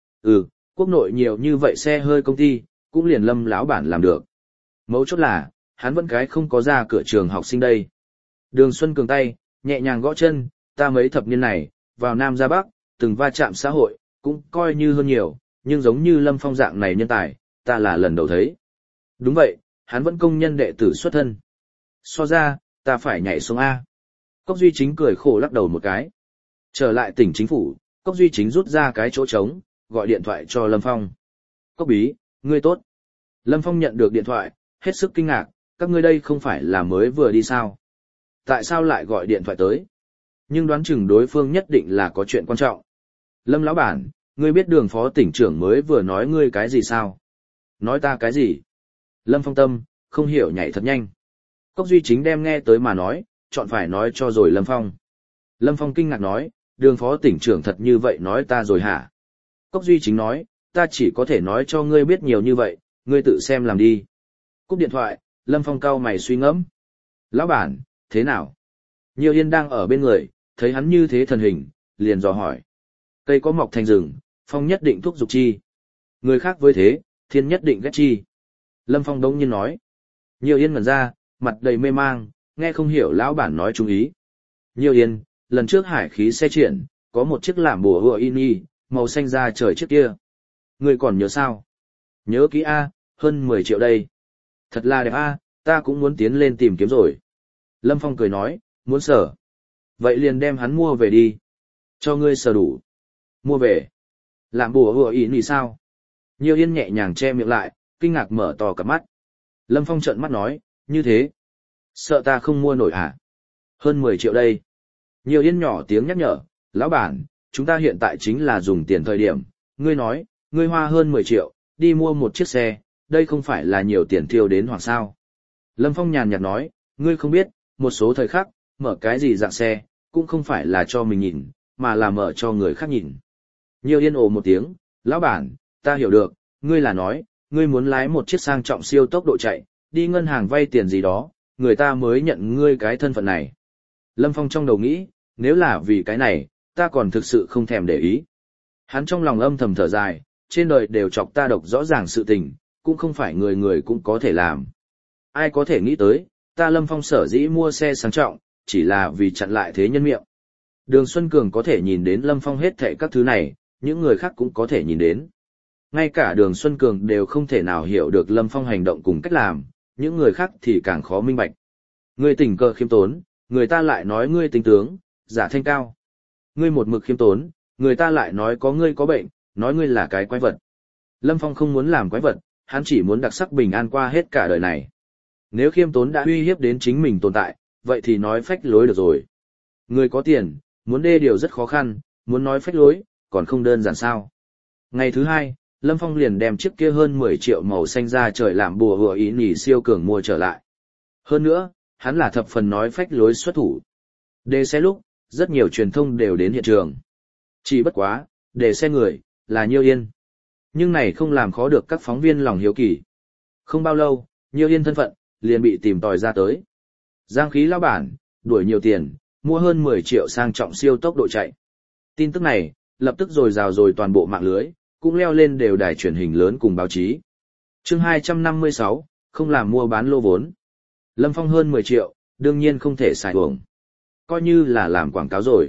Quốc nội nhiều như vậy xe hơi công ty, cũng liền Lâm lão bản làm được. Mấu chốt là, hắn vẫn cái không có ra cửa trường học sinh đây. Đường Xuân Cường tay, nhẹ nhàng gõ chân, ta mấy thập niên này, vào Nam ra Bắc, từng va chạm xã hội, cũng coi như hơn nhiều, nhưng giống như Lâm Phong dạng này nhân tài, ta là lần đầu thấy. Đúng vậy, hắn vẫn công nhân đệ tử xuất thân. So ra, ta phải nhảy xuống A. Cốc Duy Chính cười khổ lắc đầu một cái. Trở lại tỉnh chính phủ, Cốc Duy Chính rút ra cái chỗ trống, gọi điện thoại cho Lâm Phong. Cốc bí, ngươi tốt. Lâm Phong nhận được điện thoại, hết sức kinh ngạc, các ngươi đây không phải là mới vừa đi sao? Tại sao lại gọi điện thoại tới? Nhưng đoán chừng đối phương nhất định là có chuyện quan trọng. Lâm lão bản, ngươi biết Đường phó tỉnh trưởng mới vừa nói ngươi cái gì sao? Nói ta cái gì? Lâm Phong tâm, không hiểu nhảy thật nhanh. Cốc Duy Chính đem nghe tới mà nói, chọn phải nói cho rồi Lâm Phong. Lâm Phong kinh ngạc nói, Đường phó tỉnh trưởng thật như vậy nói ta rồi hả? Cốc Duy Chính nói, ta chỉ có thể nói cho ngươi biết nhiều như vậy, ngươi tự xem làm đi. Cúp điện thoại, Lâm Phong cau mày suy ngẫm. Lão bản, thế nào? Nhiều Yên đang ở bên người, thấy hắn như thế thần hình, liền dò hỏi. Cây có mọc thành rừng, Phong nhất định thúc giục chi. Người khác với thế, thiên nhất định ghét chi. Lâm Phong đống nhiên nói. Nhiều Yên ngẩn ra, mặt đầy mê mang, nghe không hiểu lão bản nói chung ý. Nhiều Yên, lần trước hải khí xe triển, có một chiếc làm bùa hựa in màu xanh da trời trước kia. Ngươi còn nhớ sao? Nhớ kỹ A, hơn 10 triệu đây. Thật là đẹp A, ta cũng muốn tiến lên tìm kiếm rồi. Lâm Phong cười nói, muốn sở. Vậy liền đem hắn mua về đi. Cho ngươi sở đủ. Mua về. Làm bùa hùa ý nì sao? Nhiều Yên nhẹ nhàng che miệng lại, kinh ngạc mở to cả mắt. Lâm Phong trợn mắt nói, như thế. Sợ ta không mua nổi hả? Hơn 10 triệu đây. Nhiều Yên nhỏ tiếng nhắc nhở, lão bản, chúng ta hiện tại chính là dùng tiền thời điểm. Ngươi nói, ngươi hoa hơn 10 triệu, đi mua một chiếc xe, đây không phải là nhiều tiền tiêu đến hoặc sao. Lâm Phong nhàn nhạt nói, ngươi không biết, một số thời khắc, mở cái gì dạng xe, cũng không phải là cho mình nhìn, mà là mở cho người khác nhìn. Nhiều Yên ồ một tiếng, lão bản, ta hiểu được, ngươi là nói, ngươi muốn lái một chiếc sang trọng siêu tốc độ chạy, đi ngân hàng vay tiền gì đó, người ta mới nhận ngươi cái thân phận này. Lâm Phong trong đầu nghĩ, nếu là vì cái này, ta còn thực sự không thèm để ý. Hắn trong lòng âm thầm thở dài, trên đời đều chọc ta độc rõ ràng sự tình, cũng không phải người người cũng có thể làm. Ai có thể nghĩ tới, ta Lâm Phong sở dĩ mua xe sang trọng, chỉ là vì chặn lại thế nhân miệng. Đường Xuân Cường có thể nhìn đến Lâm Phong hết thảy các thứ này, những người khác cũng có thể nhìn đến. Ngay cả Đường Xuân Cường đều không thể nào hiểu được Lâm Phong hành động cùng cách làm, những người khác thì càng khó minh bạch. Ngươi tình cờ khiêm tốn, người ta lại nói ngươi tinh tướng, giả thanh cao. Ngươi một mực khiêm tốn, người ta lại nói có ngươi có bệnh, nói ngươi là cái quái vật. Lâm Phong không muốn làm quái vật, hắn chỉ muốn đặc sắc bình an qua hết cả đời này. Nếu khiêm tốn đã uy hiếp đến chính mình tồn tại, vậy thì nói phách lối được rồi. Người có tiền, muốn đê điều rất khó khăn, muốn nói phách lối, còn không đơn giản sao. Ngày thứ hai, Lâm Phong liền đem chiếc kia hơn 10 triệu màu xanh da trời làm bùa hùa ý nhỉ siêu cường mua trở lại. Hơn nữa, hắn là thập phần nói phách lối xuất thủ. Đề xe lúc, rất nhiều truyền thông đều đến hiện trường. Chỉ bất quá, đề xe người, là Nhiêu Yên. Nhưng này không làm khó được các phóng viên lòng hiếu kỳ. Không bao lâu, Nhiêu Yên thân phận, liền bị tìm tòi ra tới. Giang khí lão bản, đuổi nhiều tiền, mua hơn 10 triệu sang trọng siêu tốc độ chạy. Tin tức này, lập tức rồi rào rồi toàn bộ mạng lưới, cũng leo lên đều đài truyền hình lớn cùng báo chí. Chương 256, không làm mua bán lô vốn. Lâm Phong hơn 10 triệu, đương nhiên không thể xài uổng. Coi như là làm quảng cáo rồi.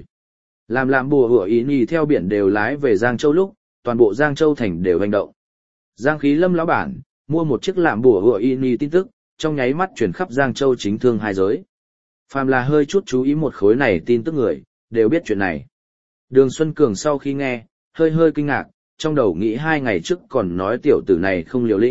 Làm bùa hủa ý nhì theo biển đều lái về Giang Châu lúc, toàn bộ Giang Châu thành đều hành động. Giang khí Lâm lão bản, mua một chiếc làm bùa hủa ý nhì tin tức, trong nháy mắt truyền khắp Giang Châu chính thương hai giới. Phàm là hơi chút chú ý một khối này tin tức người, đều biết chuyện này. Đường Xuân Cường sau khi nghe, hơi kinh ngạc, trong đầu nghĩ 2 ngày trước còn nói tiểu tử này không liều lĩnh,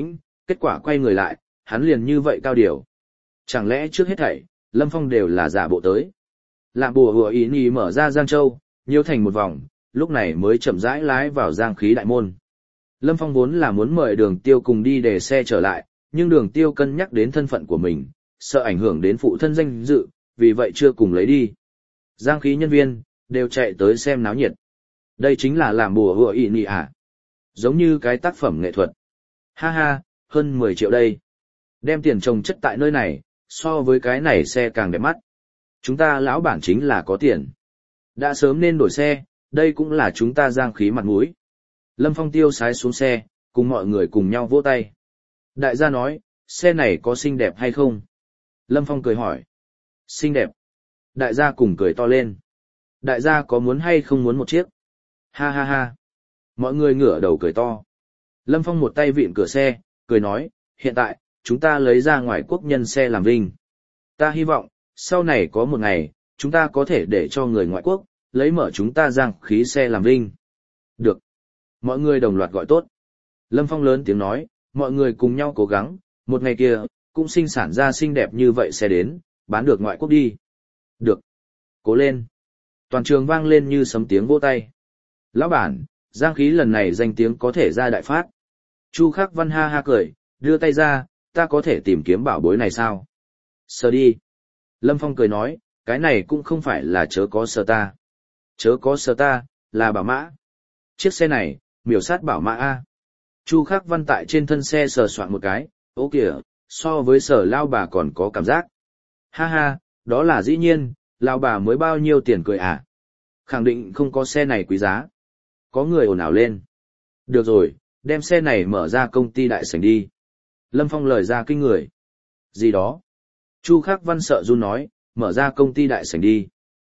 kết quả quay người lại, hắn liền như vậy cao điều. Chẳng lẽ trước hết thảy, Lâm Phong đều là giả bộ tới. Lạm bùa hùa ý nhì mở ra Giang Châu, nhiễu thành một vòng, lúc này mới chậm rãi lái vào Giang khí đại môn. Lâm Phong vốn là muốn mời Đường Tiêu cùng đi để xe trở lại, nhưng Đường Tiêu cân nhắc đến thân phận của mình, sợ ảnh hưởng đến phụ thân danh dự, vì vậy chưa cùng lấy đi. Giang khí nhân viên, đều chạy tới xem náo nhiệt. Đây chính là làm bùa hùa ý nhì à? Giống như cái tác phẩm nghệ thuật. Ha ha, hơn 10 triệu đây. Đem tiền trồng chất tại nơi này, so với cái này xe càng đẹp mắt. Chúng ta lão bản chính là có tiền. Đã sớm nên đổi xe, đây cũng là chúng ta Giang khí mặt mũi. Lâm Phong tiêu sái xuống xe, cùng mọi người cùng nhau vỗ tay. Đại gia nói, xe này có xinh đẹp hay không? Lâm Phong cười hỏi. Xinh đẹp. Đại gia cùng cười to lên. Đại gia có muốn hay không muốn một chiếc? Ha ha ha. Mọi người ngửa đầu cười to. Lâm Phong một tay vịn cửa xe, cười nói, hiện tại, chúng ta lấy ra ngoài quốc nhân xe làm vinh. Ta hy vọng, sau này có một ngày, chúng ta có thể để cho người ngoại quốc, lấy mở chúng ta Giang khí xe làm vinh. Được. Mọi người đồng loạt gọi tốt. Lâm Phong lớn tiếng nói, mọi người cùng nhau cố gắng, một ngày kia, cũng sinh sản ra xinh đẹp như vậy xe đến, bán được ngoại quốc đi. Được. Cố lên. Toàn trường vang lên như sấm tiếng vỗ tay. Lão bản, Giang khí lần này danh tiếng có thể ra đại phát. Chu Khắc Văn ha ha cười, đưa tay ra, ta có thể tìm kiếm bảo bối này sao? Sờ đi. Lâm Phong cười nói, cái này cũng không phải là chớ có sờ ta. Chớ có sờ ta, là bảo mã. Chiếc xe này, miểu sát bảo mã A. Chu Khắc Văn tại trên thân xe sờ soạn một cái, ô kìa, so với sờ lao bà còn có cảm giác. Ha ha, đó là dĩ nhiên, lao bà mới bao nhiêu tiền cười à? Khẳng định không có xe này quý giá. Có người ồn ào lên. Được rồi, đem xe này mở ra công ty đại sảnh đi. Lâm Phong lời ra kinh người. Gì đó? Chu Khắc Văn sợ run nói, mở ra công ty đại sảnh đi.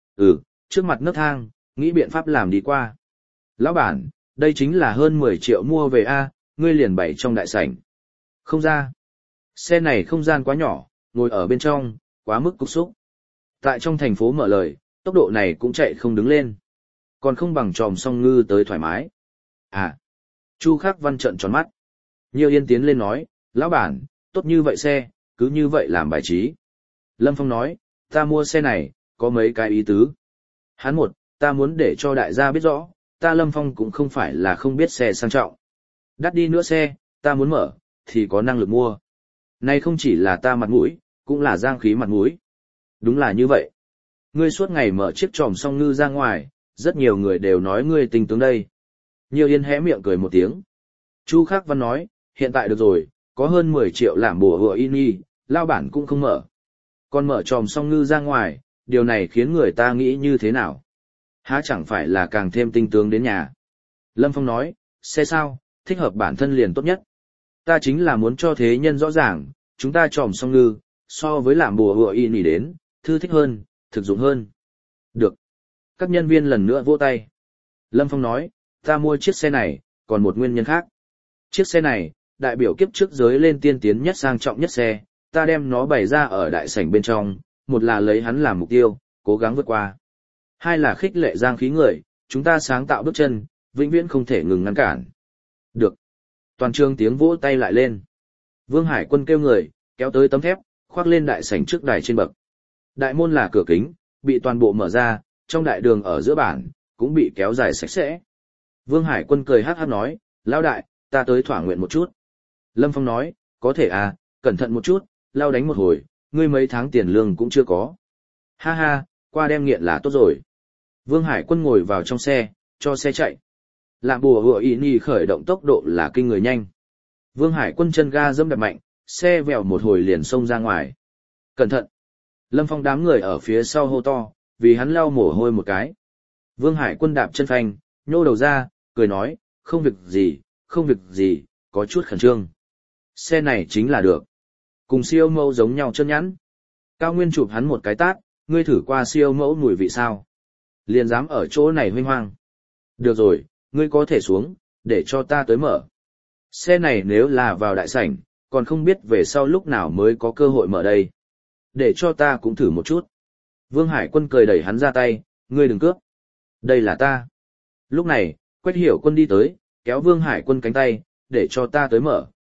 Trước mặt nấc thang, nghĩ biện pháp làm đi qua. Lão bản, đây chính là hơn 10 triệu mua về A, ngươi liền bày trong đại sảnh. Không ra. Xe này không gian quá nhỏ, ngồi ở bên trong, quá mức cục xúc. Tại trong thành phố mở lời, tốc độ này cũng chạy không đứng lên. Còn không bằng tròm song ngư tới thoải mái. À. Chu Khắc Văn trợn tròn mắt. Nhiều Yên tiến lên nói, lão bản, tốt như vậy xe, cứ như vậy làm bài trí. Lâm Phong nói, ta mua xe này, có mấy cái ý tứ. Hắn một, ta muốn để cho đại gia biết rõ, ta Lâm Phong cũng không phải là không biết xe sang trọng. Đắt đi nữa xe, ta muốn mở, thì có năng lực mua. Này không chỉ là ta mặt mũi, cũng là Giang khí mặt mũi. Đúng là như vậy. Ngươi suốt ngày mở chiếc tròm song ngư ra ngoài, rất nhiều người đều nói ngươi tình tướng đây. Nhiều Yên hé miệng cười một tiếng. Chu Khắc Văn nói, hiện tại được rồi, có hơn 10 triệu làm bùa hựa in y, lao bản cũng không mở. Còn mở tròm song ngư ra ngoài, điều này khiến người ta nghĩ như thế nào? Há chẳng phải là càng thêm tinh tướng đến nhà. Lâm Phong nói, xe sao, thích hợp bản thân liền tốt nhất. Ta chính là muốn cho thế nhân rõ ràng, chúng ta tròm song ngư, so với làm bùa hựa in y đến, thư thích hơn, thực dụng hơn. Được. Các nhân viên lần nữa vỗ tay. Lâm Phong nói, ta mua chiếc xe này, còn một nguyên nhân khác. Chiếc xe này, đại biểu kiếp trước giới lên tiên tiến nhất sang trọng nhất xe, ta đem nó bày ra ở đại sảnh bên trong, một là lấy hắn làm mục tiêu, cố gắng vượt qua. Hai là khích lệ Giang khí người, chúng ta sáng tạo bước chân, vĩnh viễn không thể ngừng ngăn cản. Được. Toàn trường tiếng vỗ tay lại lên. Vương Hải Quân kêu người, kéo tới tấm thép, khoác lên đại sảnh trước đài trên bậc. Đại môn là cửa kính, bị toàn bộ mở ra, trong đại đường ở giữa bản, cũng bị kéo dài sạch sẽ. Vương Hải Quân cười hát hát nói, lão đại, ta tới thỏa nguyện một chút. Lâm Phong nói, có thể à, cẩn thận một chút, lao đánh một hồi, ngươi mấy tháng tiền lương cũng chưa có. Ha ha, qua đem nghiện là tốt rồi. Vương Hải Quân ngồi vào trong xe, cho xe chạy. Lạm bùa hựa ý nhi khởi động tốc độ là kinh người nhanh. Vương Hải Quân chân ga dẫm đạp mạnh, xe vèo một hồi liền xông ra ngoài. Cẩn thận. Lâm Phong đám người ở phía sau hô to, vì hắn lau mồ hôi một cái. Vương Hải Quân đạp chân phanh, nhô đầu ra, cười nói, không việc gì, có chút khẩn trương. Xe này chính là được. Cùng siêu mẫu giống nhau chân nhẵn. Cao Nguyên chụp hắn một cái tát, ngươi thử qua siêu mẫu mùi vị sao? Liền dám ở chỗ này huynh hoang. Được rồi, ngươi có thể xuống, để cho ta tới mở. Xe này nếu là vào đại sảnh, còn không biết về sau lúc nào mới có cơ hội mở đây. Để cho ta cũng thử một chút. Vương Hải Quân cười đẩy hắn ra tay, ngươi đừng cướp. Đây là ta. Lúc này, Quách Hiểu Quân đi tới, kéo Vương Hải Quân cánh tay, để cho ta tới mở.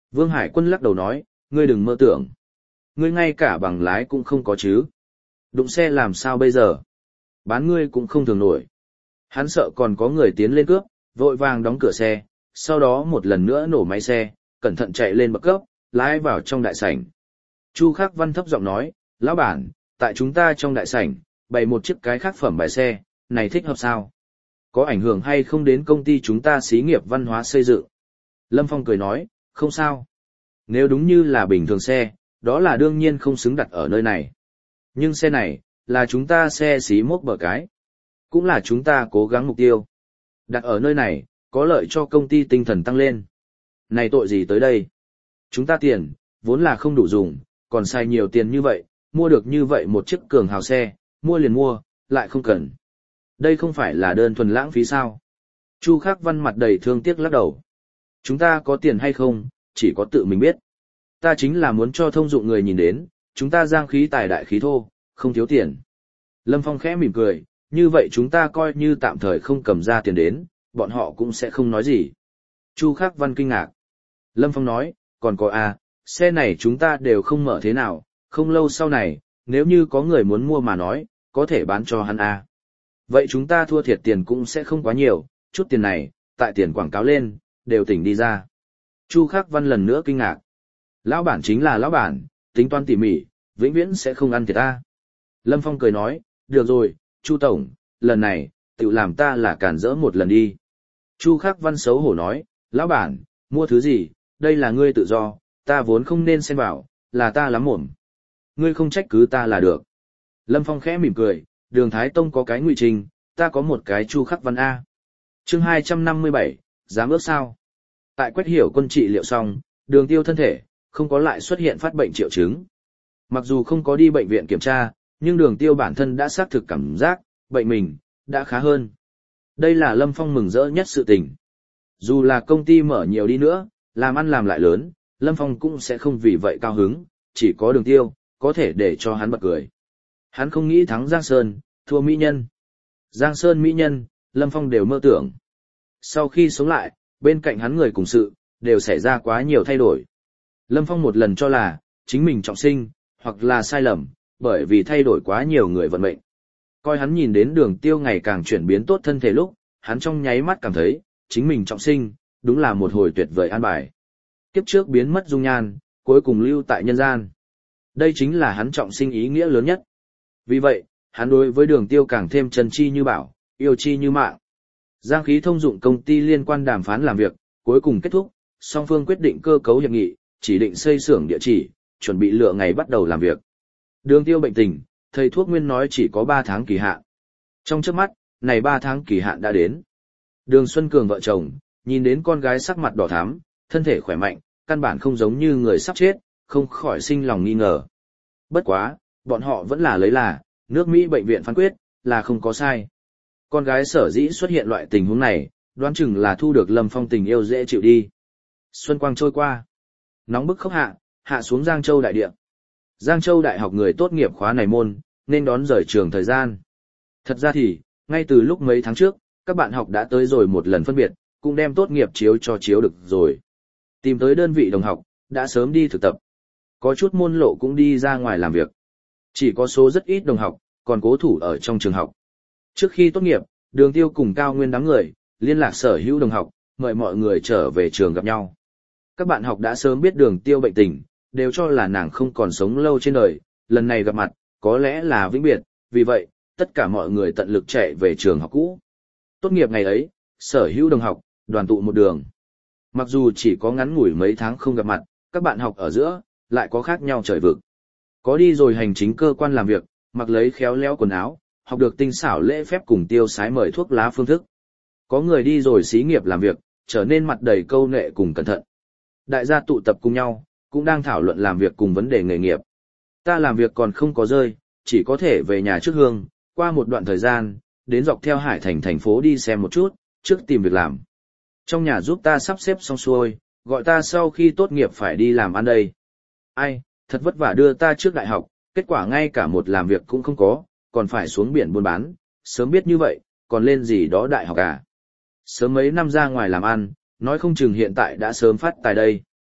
Vương Hải Quân lắc đầu nói, ngươi đừng mơ tưởng. Ngươi ngay cả bằng lái cũng không có chứ. Đụng xe làm sao bây giờ? Bán ngươi cũng không thường nổi. Hắn sợ còn có người tiến lên cướp, vội vàng đóng cửa xe, sau đó một lần nữa nổ máy xe, cẩn thận chạy lên bậc cấp, lái vào trong đại sảnh. Chu Khắc Văn thấp giọng nói, lão bản, tại chúng ta trong đại sảnh, bày một chiếc cái khác phẩm bài xe, này thích hợp sao? Có ảnh hưởng hay không đến công ty chúng ta xí nghiệp văn hóa xây dựng? Lâm Phong cười nói, không sao. Nếu đúng như là bình thường xe, đó là đương nhiên không xứng đặt ở nơi này. Nhưng xe này, là chúng ta xe xí mốc bờ cái. Cũng là chúng ta cố gắng mục tiêu. Đặt ở nơi này, có lợi cho công ty tinh thần tăng lên. Này tội gì tới đây? Chúng ta tiền, vốn là không đủ dùng, còn xài nhiều tiền như vậy, mua được như vậy một chiếc cường hào xe, mua liền mua, lại không cần. Đây không phải là đơn thuần lãng phí sao? Chu Khắc Văn mặt đầy thương tiếc lắc đầu. Chúng ta có tiền hay không, chỉ có tự mình biết. Ta chính là muốn cho thông dụng người nhìn đến, chúng ta giang khí tài đại khí thô, không thiếu tiền. Lâm Phong khẽ mỉm cười, như vậy chúng ta coi như tạm thời không cầm ra tiền đến, bọn họ cũng sẽ không nói gì. Chu Khắc Văn kinh ngạc. Lâm Phong nói, còn có xe này chúng ta đều không mở thế nào, không lâu sau này, nếu như có người muốn mua mà nói, có thể bán cho hắn Vậy chúng ta thua thiệt tiền cũng sẽ không quá nhiều, chút tiền này, tại tiền quảng cáo lên, đều tỉnh đi ra. Chu Khắc Văn lần nữa kinh ngạc. Lão bản chính là lão bản, tính toán tỉ mỉ, vĩnh viễn sẽ không ăn thiệt ta. Lâm Phong cười nói, được rồi, Chu Tổng, lần này, tự làm ta là cản rỡ một lần đi. Chu Khắc Văn xấu hổ nói, lão bản, mua thứ gì, đây là ngươi tự do, ta vốn không nên xen vào, là ta lắm mồm. Ngươi không trách cứ ta là được. Lâm Phong khẽ mỉm cười, Đường Thái Tông có cái ngụy trình, ta có một cái Chu Khắc Văn A. Chương 257, dám ước sao? Tại Quách Hiểu Quân trị liệu xong, Đường Tiêu thân thể, không có lại xuất hiện phát bệnh triệu chứng. Mặc dù không có đi bệnh viện kiểm tra, nhưng Đường Tiêu bản thân đã xác thực cảm giác, bệnh mình, đã khá hơn. Đây là Lâm Phong mừng rỡ nhất sự tình. Dù là công ty mở nhiều đi nữa, làm ăn làm lại lớn, Lâm Phong cũng sẽ không vì vậy cao hứng, chỉ có Đường Tiêu, có thể để cho hắn bật cười. Hắn không nghĩ thắng Giang Sơn, thua Mỹ Nhân. Giang Sơn Mỹ Nhân, Lâm Phong đều mơ tưởng. Sau khi sống lại, bên cạnh hắn người cùng sự, đều xảy ra quá nhiều thay đổi. Lâm Phong một lần cho là, chính mình trọng sinh, hoặc là sai lầm, bởi vì thay đổi quá nhiều người vận mệnh. Coi hắn nhìn đến Đường Tiêu ngày càng chuyển biến tốt thân thể lúc, hắn trong nháy mắt cảm thấy, chính mình trọng sinh, đúng là một hồi tuyệt vời an bài. Kiếp trước biến mất dung nhan, cuối cùng lưu tại nhân gian. Đây chính là hắn trọng sinh ý nghĩa lớn nhất. Vì vậy, hắn đối với Đường Tiêu càng thêm chân chi như bảo, yêu chi như mạng. Giang khí thông dụng công ty liên quan đàm phán làm việc, cuối cùng kết thúc, song phương quyết định cơ cấu hiệp nghị, chỉ định xây xưởng địa chỉ, chuẩn bị lựa ngày bắt đầu làm việc. Đường Tiêu bệnh tình, thầy thuốc nguyên nói chỉ có 3 tháng kỳ hạn. Trong chớp mắt, này 3 tháng kỳ hạn đã đến. Đường Xuân Cường vợ chồng, nhìn đến con gái sắc mặt đỏ thắm, thân thể khỏe mạnh, căn bản không giống như người sắp chết, không khỏi sinh lòng nghi ngờ. Bất quá, bọn họ vẫn là lấy là, nước Mỹ bệnh viện phán quyết, là không có sai. Con gái sở dĩ xuất hiện loại tình huống này, đoán chừng là thu được Lâm Phong tình yêu dễ chịu đi. Xuân quang trôi qua. Nóng bức khốc hạ xuống Giang Châu đại địa. Giang Châu đại học người tốt nghiệp khóa này môn, nên đón rời trường thời gian. Thật ra thì, ngay từ lúc mấy tháng trước, các bạn học đã tới rồi một lần phân biệt, cũng đem tốt nghiệp chiếu cho chiếu được rồi. Tìm tới đơn vị đồng học, đã sớm đi thực tập. Có chút môn lộ cũng đi ra ngoài làm việc. Chỉ có số rất ít đồng học, còn cố thủ ở trong trường học. Trước khi tốt nghiệp, Đường Tiêu cùng Cao Nguyên đám người, liên lạc sở hữu đồng học, mời mọi người trở về trường gặp nhau. Các bạn học đã sớm biết Đường Tiêu bệnh tình, đều cho là nàng không còn sống lâu trên đời, lần này gặp mặt, có lẽ là vĩnh biệt, vì vậy, tất cả mọi người tận lực chạy về trường học cũ. Tốt nghiệp ngày ấy, sở hữu đồng học, đoàn tụ một đường. Mặc dù chỉ có ngắn ngủi mấy tháng không gặp mặt, các bạn học ở giữa, lại có khác nhau trời vực. Có đi rồi hành chính cơ quan làm việc, mặc lấy khéo léo quần áo, học được tinh xảo lễ phép cùng tiêu sái mời thuốc lá phương thức. Có người đi rồi xí nghiệp làm việc, trở nên mặt đầy câu nệ cùng cẩn thận. Đại gia tụ tập cùng nhau, cũng đang thảo luận làm việc cùng vấn đề nghề nghiệp. Ta làm việc còn không có rơi, chỉ có thể về nhà trước hương, qua một đoạn thời gian, đến dọc theo Hải Thành thành phố đi xem một chút, trước tìm việc làm. Trong nhà giúp ta sắp xếp xong xuôi, gọi ta sau khi tốt nghiệp phải đi làm ăn đây. Ai, thật vất vả đưa ta trước đại học, kết quả ngay cả một làm việc cũng không có, còn phải xuống biển buôn bán, sớm biết như vậy, còn lên gì đó đại học à. Sớm mấy năm ra ngoài làm ăn, nói không chừng hiện tại đã sớm phát tài đây.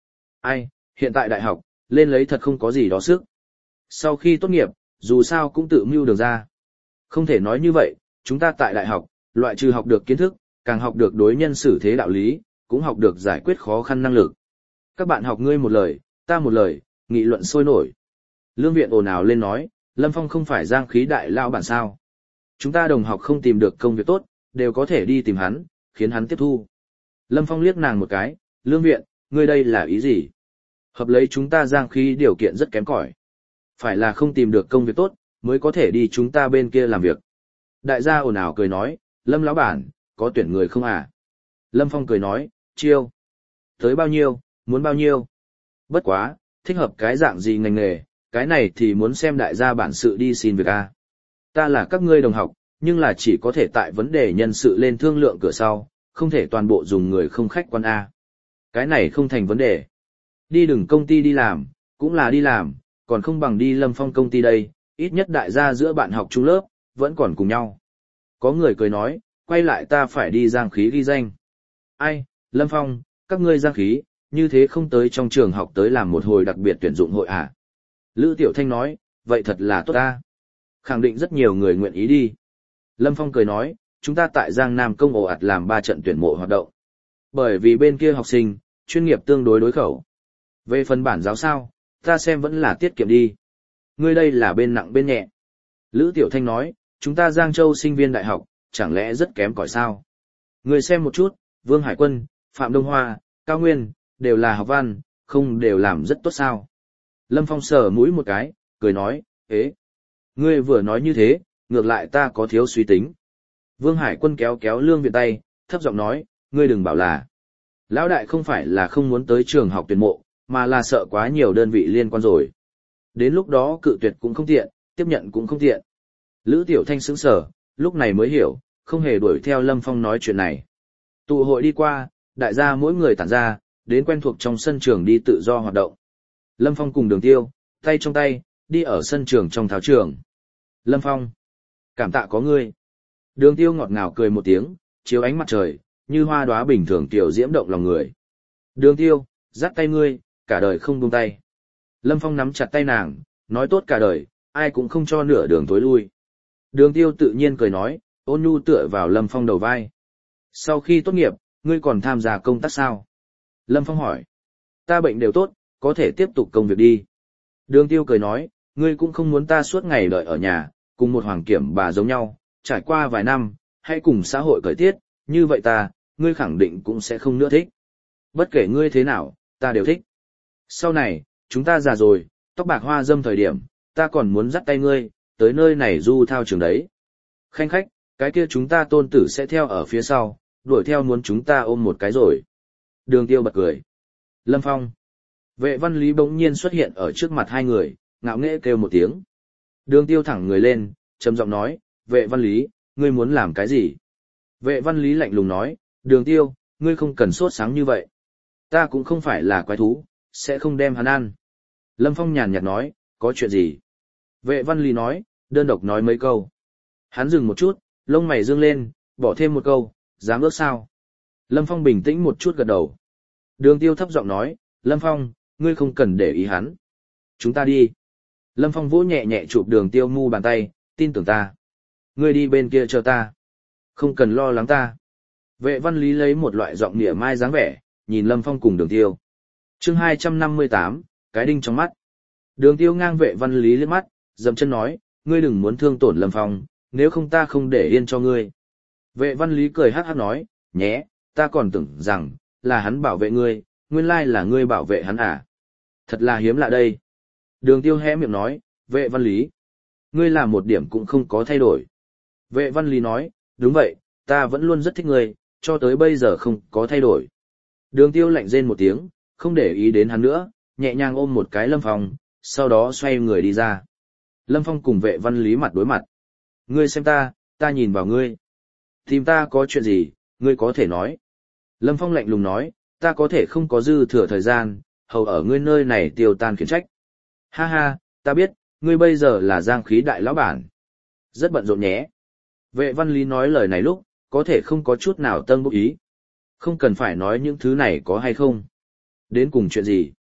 Ai, hiện tại đại học, lên lấy thật không có gì đó sức. Sau khi tốt nghiệp, dù sao cũng tự mưu đường ra. Không thể nói như vậy, chúng ta tại đại học, loại trừ học được kiến thức, càng học được đối nhân xử thế đạo lý, cũng học được giải quyết khó khăn năng lực. Các bạn học ngươi một lời, ta một lời, nghị luận sôi nổi. Lương Viện ồn ào lên nói, Lâm Phong không phải Giang khí đại lao bản sao. Chúng ta đồng học không tìm được công việc tốt, đều có thể đi tìm hắn, khiến hắn tiếp thu. Lâm Phong liếc nàng một cái, Lương Viện, ngươi đây là ý gì? Hợp lấy chúng ta Giang khí điều kiện rất kém cỏi. Phải là không tìm được công việc tốt, mới có thể đi chúng ta bên kia làm việc. Đại gia ồn ào cười nói, Lâm lão bản, có tuyển người không à? Lâm Phong cười nói, chiêu. Tới bao nhiêu, muốn bao nhiêu? Bất quá, thích hợp cái dạng gì ngành nghề, cái này thì muốn xem đại gia bản sự đi xin việc a. Ta là các ngươi đồng học, nhưng là chỉ có thể tại vấn đề nhân sự lên thương lượng cửa sau, không thể toàn bộ dùng người không khách quan a. Cái này không thành vấn đề. Đi đừng công ty đi làm, cũng là đi làm, còn không bằng đi Lâm Phong công ty đây, ít nhất đại gia giữa bạn học chung lớp, vẫn còn cùng nhau. Có người cười nói, quay lại ta phải đi Giang khí ghi danh. Ai, Lâm Phong, các ngươi Giang khí, như thế không tới trong trường học tới làm một hồi đặc biệt tuyển dụng hội à? Lữ Tiểu Thanh nói, vậy thật là tốt ta. Khẳng định rất nhiều người nguyện ý đi. Lâm Phong cười nói, chúng ta tại Giang Nam công ồ ạt làm 3 trận tuyển mộ hoạt động. Bởi vì bên kia học sinh, chuyên nghiệp tương đối đối khẩu. Về phần bản giáo sao, ta xem vẫn là tiết kiệm đi. Ngươi đây là bên nặng bên nhẹ. Lữ Tiểu Thanh nói, chúng ta Giang Châu sinh viên đại học, chẳng lẽ rất kém cỏi sao? Ngươi xem một chút, Vương Hải Quân, Phạm Đông Hoa, Cao Nguyên, đều là học văn, không đều làm rất tốt sao? Lâm Phong sờ mũi một cái, cười nói, ế. Ngươi vừa nói như thế, ngược lại ta có thiếu suy tính. Vương Hải Quân kéo kéo Lương Viện tay, thấp giọng nói, ngươi đừng bảo là. Lão đại không phải là không muốn tới trường học tuyển mộ, mà là sợ quá nhiều đơn vị liên quan rồi. Đến lúc đó cự tuyệt cũng không tiện, tiếp nhận cũng không tiện. Lữ Tiểu Thanh sững sờ, lúc này mới hiểu, không hề đuổi theo Lâm Phong nói chuyện này. Tụ hội đi qua, đại gia mỗi người tản ra, đến quen thuộc trong sân trường đi tự do hoạt động. Lâm Phong cùng Đường Tiêu, tay trong tay, đi ở sân trường trong thao trường. Lâm Phong, cảm tạ có ngươi. Đường Tiêu ngọt ngào cười một tiếng, chiếu ánh mặt trời, như hoa đóa bình thường tiểu diễm động lòng người. Đường Tiêu, dắt tay ngươi, cả đời không buông tay. Lâm Phong nắm chặt tay nàng, nói tốt cả đời, ai cũng không cho nửa đường tối lui. Đường Tiêu tự nhiên cười nói, ôn nhu tựa vào Lâm Phong đầu vai. Sau khi tốt nghiệp, ngươi còn tham gia công tác sao? Lâm Phong hỏi. Ta bệnh đều tốt, có thể tiếp tục công việc đi. Đường Tiêu cười nói, ngươi cũng không muốn ta suốt ngày đợi ở nhà, cùng một hoàng kiểm bà giống nhau, trải qua vài năm, hãy cùng xã hội cởi tiết, như vậy ngươi khẳng định cũng sẽ không nữa thích. Bất kể ngươi thế nào, ta đều thích. Sau này, chúng ta già rồi, tóc bạc hoa dâm thời điểm, ta còn muốn dắt tay ngươi, tới nơi này du thao trường đấy. Khanh khách, cái kia chúng ta tôn tử sẽ theo ở phía sau, đuổi theo muốn chúng ta ôm một cái rồi. Đường Tiêu bật cười. Lâm Phong. Vệ Văn Lý bỗng nhiên xuất hiện ở trước mặt hai người, ngạo nghễ kêu một tiếng. Đường Tiêu thẳng người lên, trầm giọng nói, Vệ Văn Lý, ngươi muốn làm cái gì? Vệ Văn Lý lạnh lùng nói, Đường Tiêu, ngươi không cần sốt sáng như vậy. Ta cũng không phải là quái thú, sẽ không đem hắn ăn. Lâm Phong nhàn nhạt nói, có chuyện gì? Vệ Văn Lý nói, đơn độc nói mấy câu. Hắn dừng một chút, lông mày dương lên, bỏ thêm một câu, dám ước sao? Lâm Phong bình tĩnh một chút gật đầu. Đường Tiêu thấp giọng nói, Lâm Phong, ngươi không cần để ý hắn. Chúng ta đi. Lâm Phong vỗ nhẹ nhẹ chụp Đường Tiêu mu bàn tay, tin tưởng ta. Ngươi đi bên kia chờ ta. Không cần lo lắng ta. Vệ Văn Lý lấy một loại giọng nịa mai dáng vẻ, nhìn Lâm Phong cùng Đường Tiêu. Chương 258, cái đinh trong mắt. Đường Tiêu ngang Vệ Văn Lý liếc mắt, dậm chân nói, ngươi đừng muốn thương tổn Lâm Phong, nếu không ta không để yên cho ngươi. Vệ Văn Lý cười hát hát nói, nhé, ta còn tưởng rằng, là hắn bảo vệ ngươi, nguyên lai là ngươi bảo vệ hắn à. Thật là hiếm lạ đây. Đường Tiêu hé miệng nói, Vệ Văn Lý, ngươi làm một điểm cũng không có thay đổi. Vệ Văn Lý nói, đúng vậy, ta vẫn luôn rất thích ngươi, cho tới bây giờ không có thay đổi. Đường Tiêu lạnh rên một tiếng, không để ý đến hắn nữa, nhẹ nhàng ôm một cái Lâm Phong, sau đó xoay người đi ra. Lâm Phong cùng Vệ Văn Lý mặt đối mặt. Ngươi xem ta nhìn vào ngươi. Tìm ta có chuyện gì, ngươi có thể nói. Lâm Phong lạnh lùng nói, ta có thể không có dư thừa thời gian, hầu ở ngươi nơi này tiêu tan khiển trách. Ha ha, ta biết, ngươi bây giờ là Giang khí đại lão bản. Rất bận rộn nhé. Vệ Văn Lý nói lời này lúc, có thể không có chút nào tân bốc ý. Không cần phải nói những thứ này có hay không. Đến cùng chuyện gì?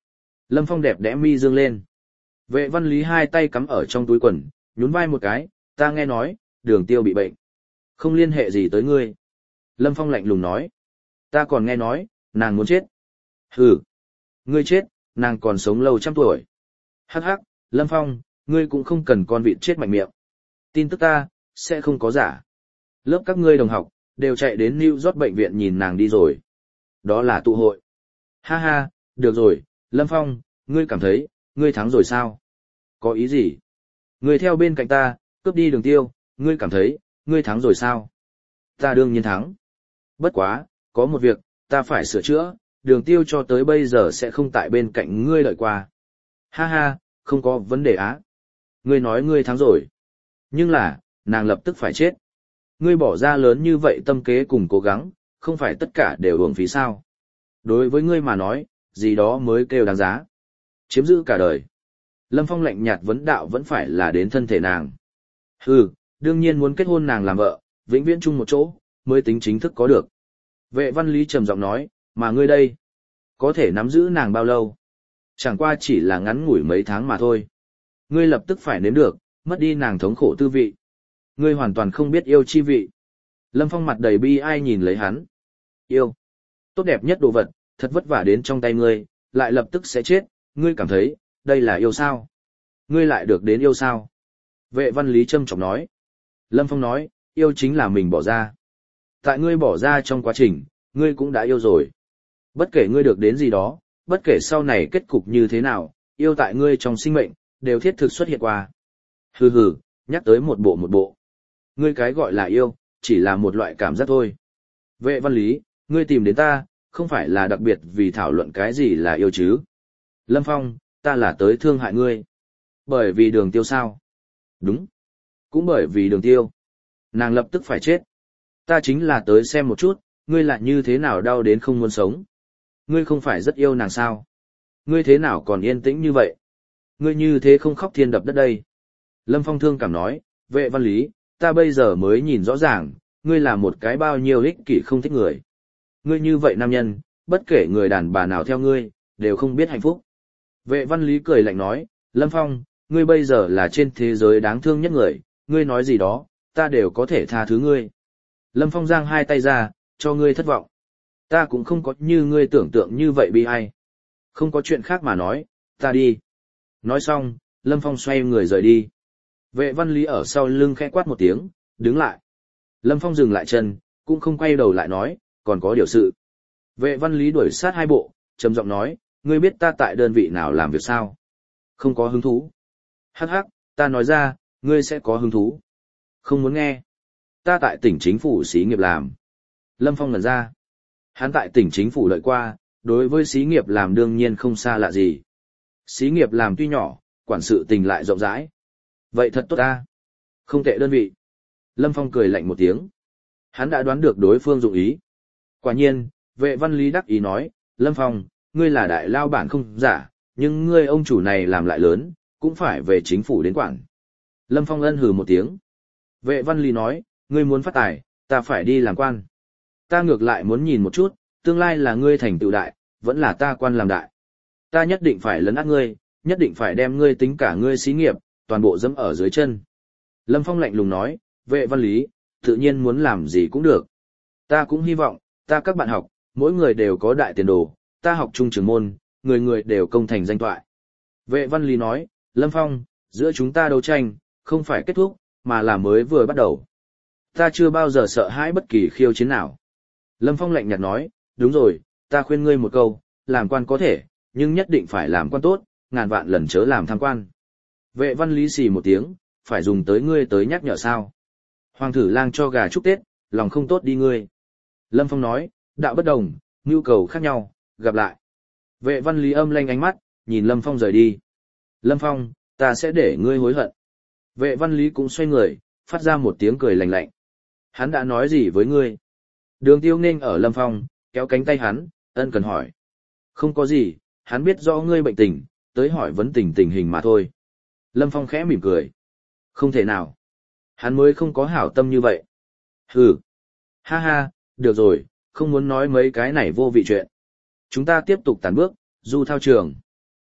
Lâm Phong đẹp đẽ mi dương lên. Vệ Văn Lý hai tay cắm ở trong túi quần, nhún vai một cái, ta nghe nói, Đường Tiêu bị bệnh. Không liên hệ gì tới ngươi. Lâm Phong lạnh lùng nói. Ta còn nghe nói, nàng muốn chết. Hừ. Ngươi chết, nàng còn sống lâu trăm tuổi. Hắc hắc, Lâm Phong, ngươi cũng không cần con vịt chết mạnh miệng. Tin tức ta, sẽ không có giả. Lớp các ngươi đồng học, đều chạy đến New York bệnh viện nhìn nàng đi rồi. Đó là tụ hội. Ha ha, được rồi, Lâm Phong, ngươi cảm thấy, ngươi thắng rồi sao? Có ý gì? Ngươi theo bên cạnh ta, cướp đi Đường Tiêu, ngươi cảm thấy, ngươi thắng rồi sao? Ta đương nhiên thắng. Bất quá, có một việc, ta phải sửa chữa, Đường Tiêu cho tới bây giờ sẽ không tại bên cạnh ngươi đợi qua. Ha ha, không có vấn đề á. Ngươi nói ngươi thắng rồi. Nhưng là, nàng lập tức phải chết. Ngươi bỏ ra lớn như vậy tâm kế cùng cố gắng, không phải tất cả đều uổng phí sao. Đối với ngươi mà nói, gì đó mới kêu đáng giá. Chiếm giữ cả đời. Lâm Phong lạnh nhạt vấn đạo vẫn phải là đến thân thể nàng. Hừ, đương nhiên muốn kết hôn nàng làm vợ, vĩnh viễn chung một chỗ, mới tính chính thức có được. Vệ Văn Lý trầm giọng nói, mà ngươi đây, có thể nắm giữ nàng bao lâu? Chẳng qua chỉ là ngắn ngủi mấy tháng mà thôi. Ngươi lập tức phải nếm được, mất đi nàng thống khổ tư vị. Ngươi hoàn toàn không biết yêu chi vị. Lâm Phong mặt đầy bi ai nhìn lấy hắn. Yêu. Tốt đẹp nhất đồ vật, thật vất vả đến trong tay ngươi, lại lập tức sẽ chết, ngươi cảm thấy, đây là yêu sao? Ngươi lại được đến yêu sao? Vệ Văn Lý trâm trọng nói. Lâm Phong nói, yêu chính là mình bỏ ra. Tại ngươi bỏ ra trong quá trình, ngươi cũng đã yêu rồi. Bất kể ngươi được đến gì đó, bất kể sau này kết cục như thế nào, yêu tại ngươi trong sinh mệnh, đều thiết thực xuất hiện qua. Hừ hừ, nhắc tới một bộ. Ngươi cái gọi là yêu, chỉ là một loại cảm giác thôi. Vệ Văn Lý, ngươi tìm đến ta, không phải là đặc biệt vì thảo luận cái gì là yêu chứ. Lâm Phong, ta là tới thương hại ngươi. Bởi vì Đường Tiêu sao? Đúng. Cũng bởi vì Đường Tiêu. Nàng lập tức phải chết. Ta chính là tới xem một chút, ngươi lại như thế nào đau đến không muốn sống. Ngươi không phải rất yêu nàng sao? Ngươi thế nào còn yên tĩnh như vậy? Ngươi như thế không khóc thiên đập đất đây. Lâm Phong thương cảm nói, Vệ Văn Lý, ta bây giờ mới nhìn rõ ràng, ngươi là một cái bao nhiêu ích kỷ không thích người. Ngươi như vậy nam nhân, bất kể người đàn bà nào theo ngươi, đều không biết hạnh phúc. Vệ Văn Lý cười lạnh nói, Lâm Phong, ngươi bây giờ là trên thế giới đáng thương nhất người, ngươi nói gì đó, ta đều có thể tha thứ ngươi. Lâm Phong giang hai tay ra, cho ngươi thất vọng. Ta cũng không có như ngươi tưởng tượng như vậy bi ai. Không có chuyện khác mà nói, ta đi. Nói xong, Lâm Phong xoay người rời đi. Vệ Văn Lý ở sau lưng khẽ quát một tiếng, đứng lại. Lâm Phong dừng lại chân, cũng không quay đầu lại nói, còn có điều sự. Vệ Văn Lý đuổi sát hai bộ, trầm giọng nói, ngươi biết ta tại đơn vị nào làm việc sao? Không có hứng thú. Hắc hắc, ta nói ra, ngươi sẽ có hứng thú. Không muốn nghe. Ta tại tỉnh chính phủ xí nghiệp làm. Lâm Phong ngẩn ra. Hắn tại tỉnh chính phủ đợi qua, đối với xí nghiệp làm đương nhiên không xa lạ gì. Xí nghiệp làm tuy nhỏ, quản sự tình lại rộng rãi. Vậy thật tốt ta. Không tệ đơn vị. Lâm Phong cười lạnh một tiếng. Hắn đã đoán được đối phương dụng ý. Quả nhiên, Vệ Văn Lý đắc ý nói, Lâm Phong, ngươi là đại lao bản không giả, nhưng ngươi ông chủ này làm lại lớn, cũng phải về chính phủ đến quản. Lâm Phong ân hừ một tiếng. Vệ Văn Lý nói, ngươi muốn phát tài, ta phải đi làm quan. Ta ngược lại muốn nhìn một chút, tương lai là ngươi thành tựu đại, vẫn là ta quan làm đại. Ta nhất định phải lấn át ngươi, nhất định phải đem ngươi tính cả ngươi xí nghiệp, toàn bộ dẫm ở dưới chân. Lâm Phong lạnh lùng nói, Vệ Văn Lý, tự nhiên muốn làm gì cũng được. Ta cũng hy vọng, ta các bạn học, mỗi người đều có đại tiền đồ, ta học trung trường môn, người người đều công thành danh toại. Vệ Văn Lý nói, Lâm Phong, giữa chúng ta đấu tranh, không phải kết thúc, mà là mới vừa bắt đầu. Ta chưa bao giờ sợ hãi bất kỳ khiêu chiến nào. Lâm Phong lạnh nhạt nói, đúng rồi, ta khuyên ngươi một câu, làm quan có thể, nhưng nhất định phải làm quan tốt, ngàn vạn lần chớ làm tham quan. Vệ Văn Lý xì một tiếng, phải dùng tới ngươi tới nhắc nhở sao. Hoàng thử lang cho gà chúc Tết, lòng không tốt đi ngươi. Lâm Phong nói, đạo bất đồng, nhu cầu khác nhau, gặp lại. Vệ Văn Lý âm lanh ánh mắt, nhìn Lâm Phong rời đi. Lâm Phong, ta sẽ để ngươi hối hận. Vệ Văn Lý cũng xoay người, phát ra một tiếng cười lạnh lạnh. Hắn đã nói gì với ngươi? Đường Tiêu nên ở Lâm Phong, kéo cánh tay hắn, ân cần hỏi. Không có gì, hắn biết rõ ngươi bệnh tình, tới hỏi vấn tình hình mà thôi. Lâm Phong khẽ mỉm cười. Không thể nào. Hắn mới không có hảo tâm như vậy. Hừ. Ha ha, được rồi, không muốn nói mấy cái này vô vị chuyện. Chúng ta tiếp tục tàn bước, du thao trường.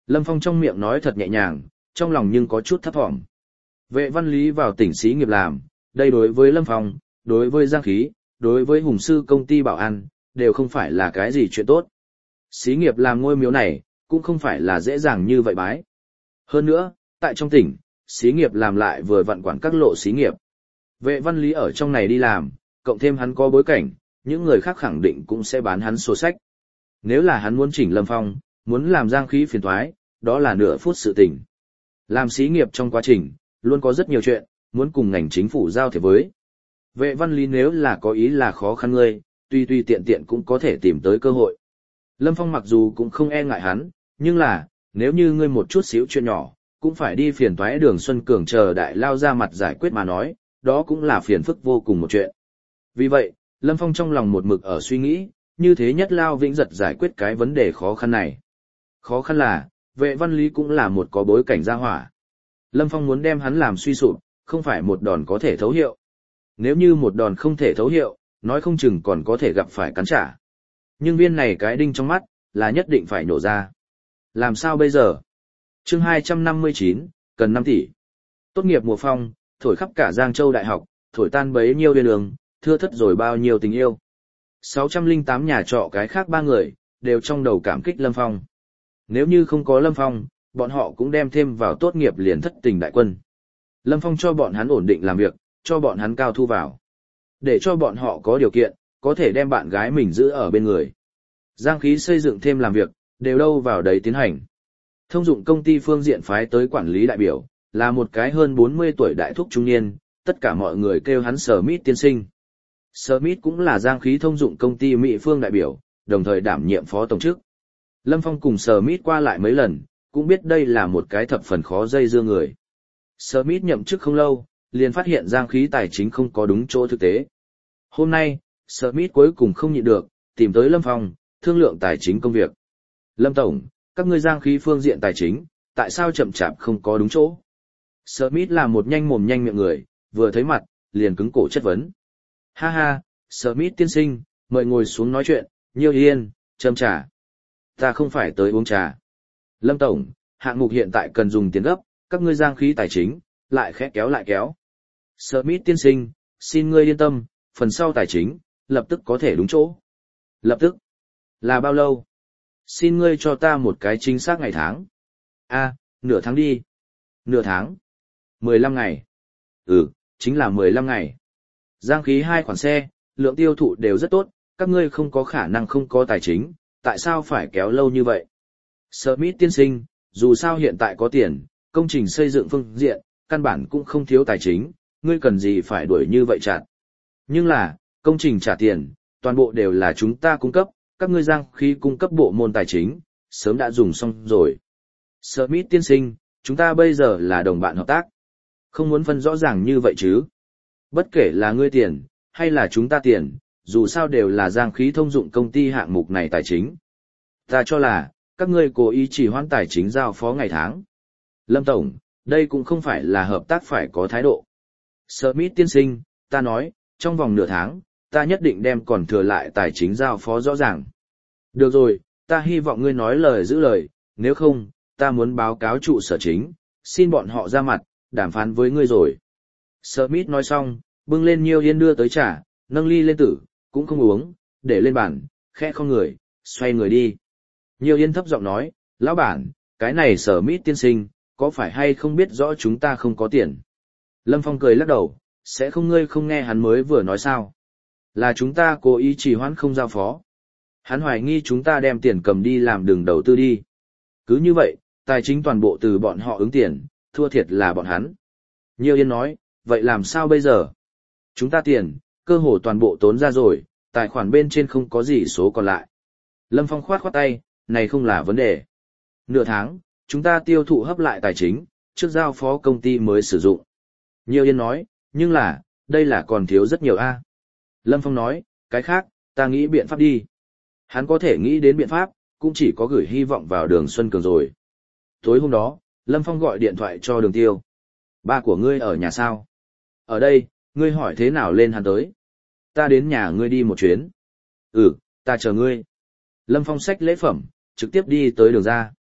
Lâm Phong trong miệng nói thật nhẹ nhàng, trong lòng nhưng có chút thấp thỏm. Vệ Văn Lý vào tỉnh xí nghiệp làm, đây đối với Lâm Phong, đối với Giang Khí, đối với Hùng Sư công ty bảo an, đều không phải là cái gì chuyện tốt. Xí nghiệp làm ngôi miếu này, cũng không phải là dễ dàng như vậy bái. Hơn nữa, tại trong tỉnh, xí nghiệp làm lại vừa vặn quản các lộ xí nghiệp. Vệ Văn Lý ở trong này đi làm, cộng thêm hắn có bối cảnh, những người khác khẳng định cũng sẽ bán hắn sổ sách. Nếu là hắn muốn chỉnh Lâm Phong, muốn làm Giang Khí phiền toái, đó là nửa phút sự tình. Làm xí nghiệp trong quá trình, luôn có rất nhiều chuyện, muốn cùng ngành chính phủ giao thiệp với. Vệ Văn Lý nếu là có ý là khó khăn ngươi, tùy tiện tiện cũng có thể tìm tới cơ hội. Lâm Phong mặc dù cũng không e ngại hắn, nhưng là, nếu như ngươi một chút xíu chuyện nhỏ, cũng phải đi phiền toái Đường Xuân Cường chờ đại lao ra mặt giải quyết mà nói, đó cũng là phiền phức vô cùng một chuyện. Vì vậy, Lâm Phong trong lòng một mực ở suy nghĩ, như thế nhất lao vĩnh giật giải quyết cái vấn đề khó khăn này. Khó khăn là, Vệ Văn Lý cũng là một có bối cảnh gia hỏa. Lâm Phong muốn đem hắn làm suy sụp, không phải một đòn có thể thấu hiệu. Nếu như một đòn không thể thấu hiệu, nói không chừng còn có thể gặp phải cắn trả. Nhưng viên này cái đinh trong mắt, là nhất định phải nổ ra. Làm sao bây giờ? Chương 259, cần 5 tỷ. Tốt nghiệp mùa phong, thổi khắp cả Giang Châu Đại học, thổi tan bấy nhiêu điên đường, thưa thất rồi bao nhiêu tình yêu. 608 nhà trọ cái khác 3 người, đều trong đầu cảm kích Lâm Phong. Nếu như không có Lâm Phong, bọn họ cũng đem thêm vào tốt nghiệp liền thất tình đại quân. Lâm Phong cho bọn hắn ổn định làm việc, cho bọn hắn cao thu vào. Để cho bọn họ có điều kiện, có thể đem bạn gái mình giữ ở bên người. Giang Khí xây dựng thêm làm việc, đều đâu vào đấy tiến hành. Thông dụng công ty phương diện phái tới quản lý đại biểu, là một cái hơn 40 tuổi đại thúc trung niên, tất cả mọi người kêu hắn Smith tiên sinh. Smith cũng là Giang Khí thông dụng công ty Mỹ phương đại biểu, đồng thời đảm nhiệm phó tổng chức. Lâm Phong cùng Smith qua lại mấy lần, cũng biết đây là một cái thập phần khó dây dưa người. Smith nhậm chức không lâu, liền phát hiện Giang Khí tài chính không có đúng chỗ thực tế. Hôm nay, Smith cuối cùng không nhịn được, tìm tới Lâm Phong, thương lượng tài chính công việc. Lâm Tổng, các ngươi Giang Khí phương diện tài chính, tại sao chậm chạp không có đúng chỗ? Smith là một nhanh mồm nhanh miệng người, vừa thấy mặt, liền cứng cổ chất vấn. Ha ha, Smith tiên sinh, mời ngồi xuống nói chuyện, Nhiêu Yên, châm trà. Ta không phải tới uống trà. Lâm Tổng, hạng mục hiện tại cần dùng tiền gấp, các ngươi Giang Khí tài chính, lại khẽ kéo lại kéo. Smith tiên sinh, xin ngươi yên tâm, phần sau tài chính, lập tức có thể đúng chỗ. Lập tức? Là bao lâu? Xin ngươi cho ta một cái chính xác ngày tháng. Nửa tháng đi. Nửa tháng? 15 ngày. Chính là 15 ngày. Giang Khí 2 khoản xe, lượng tiêu thụ đều rất tốt, các ngươi không có khả năng không có tài chính, tại sao phải kéo lâu như vậy? Smith tiên sinh, dù sao hiện tại có tiền, công trình xây dựng phương diện, căn bản cũng không thiếu tài chính, ngươi cần gì phải đuổi như vậy chặt. Nhưng là, công trình trả tiền, toàn bộ đều là chúng ta cung cấp, các ngươi Giang Khí cung cấp bộ môn tài chính, sớm đã dùng xong rồi. Smith tiên sinh, chúng ta bây giờ là đồng bạn hợp tác. Không muốn phân rõ ràng như vậy chứ. Bất kể là ngươi tiền, hay là chúng ta tiền, dù sao đều là Giang Khí thông dụng công ty hạng mục này tài chính. Ta cho là, các ngươi cố ý chỉ hoãn tài chính giao phó ngày tháng. Lâm Tổng, đây cũng không phải là hợp tác phải có thái độ. Smith tiên sinh, ta nói, trong vòng nửa tháng, ta nhất định đem còn thừa lại tài chính giao phó rõ ràng. Được rồi, ta hy vọng ngươi nói lời giữ lời, nếu không, ta muốn báo cáo trụ sở chính, xin bọn họ ra mặt, đàm phán với ngươi rồi. Smith nói xong, bưng lên Nhiêu Yên đưa tới trà, nâng ly lên tử, cũng không uống, để lên bàn, khẽ không người, xoay người đi. Nhiêu Yên thấp giọng nói, lão bản, cái này Smith tiên sinh, có phải hay không biết rõ chúng ta không có tiền? Lâm Phong cười lắc đầu, sẽ không ngươi không nghe hắn mới vừa nói sao? Là chúng ta cố ý trì hoãn không giao phó. Hắn hoài nghi chúng ta đem tiền cầm đi làm đường đầu tư đi. Cứ như vậy, tài chính toàn bộ từ bọn họ ứng tiền, thua thiệt là bọn hắn. Nhiêu Yên nói, vậy làm sao bây giờ? Chúng ta tiền, cơ hồ toàn bộ tốn ra rồi, tài khoản bên trên không có gì số còn lại. Lâm Phong khoát khoát tay, này không là vấn đề. Nửa tháng, chúng ta tiêu thụ hấp lại tài chính, trước giao phó công ty mới sử dụng. Nhiêu Yên nói, nhưng là, đây là còn thiếu rất nhiều a. Lâm Phong nói, cái khác, ta nghĩ biện pháp đi. Hắn có thể nghĩ đến biện pháp, cũng chỉ có gửi hy vọng vào Đường Xuân Cường rồi. Tối hôm đó, Lâm Phong gọi điện thoại cho Đường Tiêu. Ba của ngươi ở nhà sao? Ở đây, ngươi hỏi thế nào lên hắn tới? Ta đến nhà ngươi đi một chuyến. Ta chờ ngươi. Lâm Phong xách lễ phẩm, trực tiếp đi tới đường ra.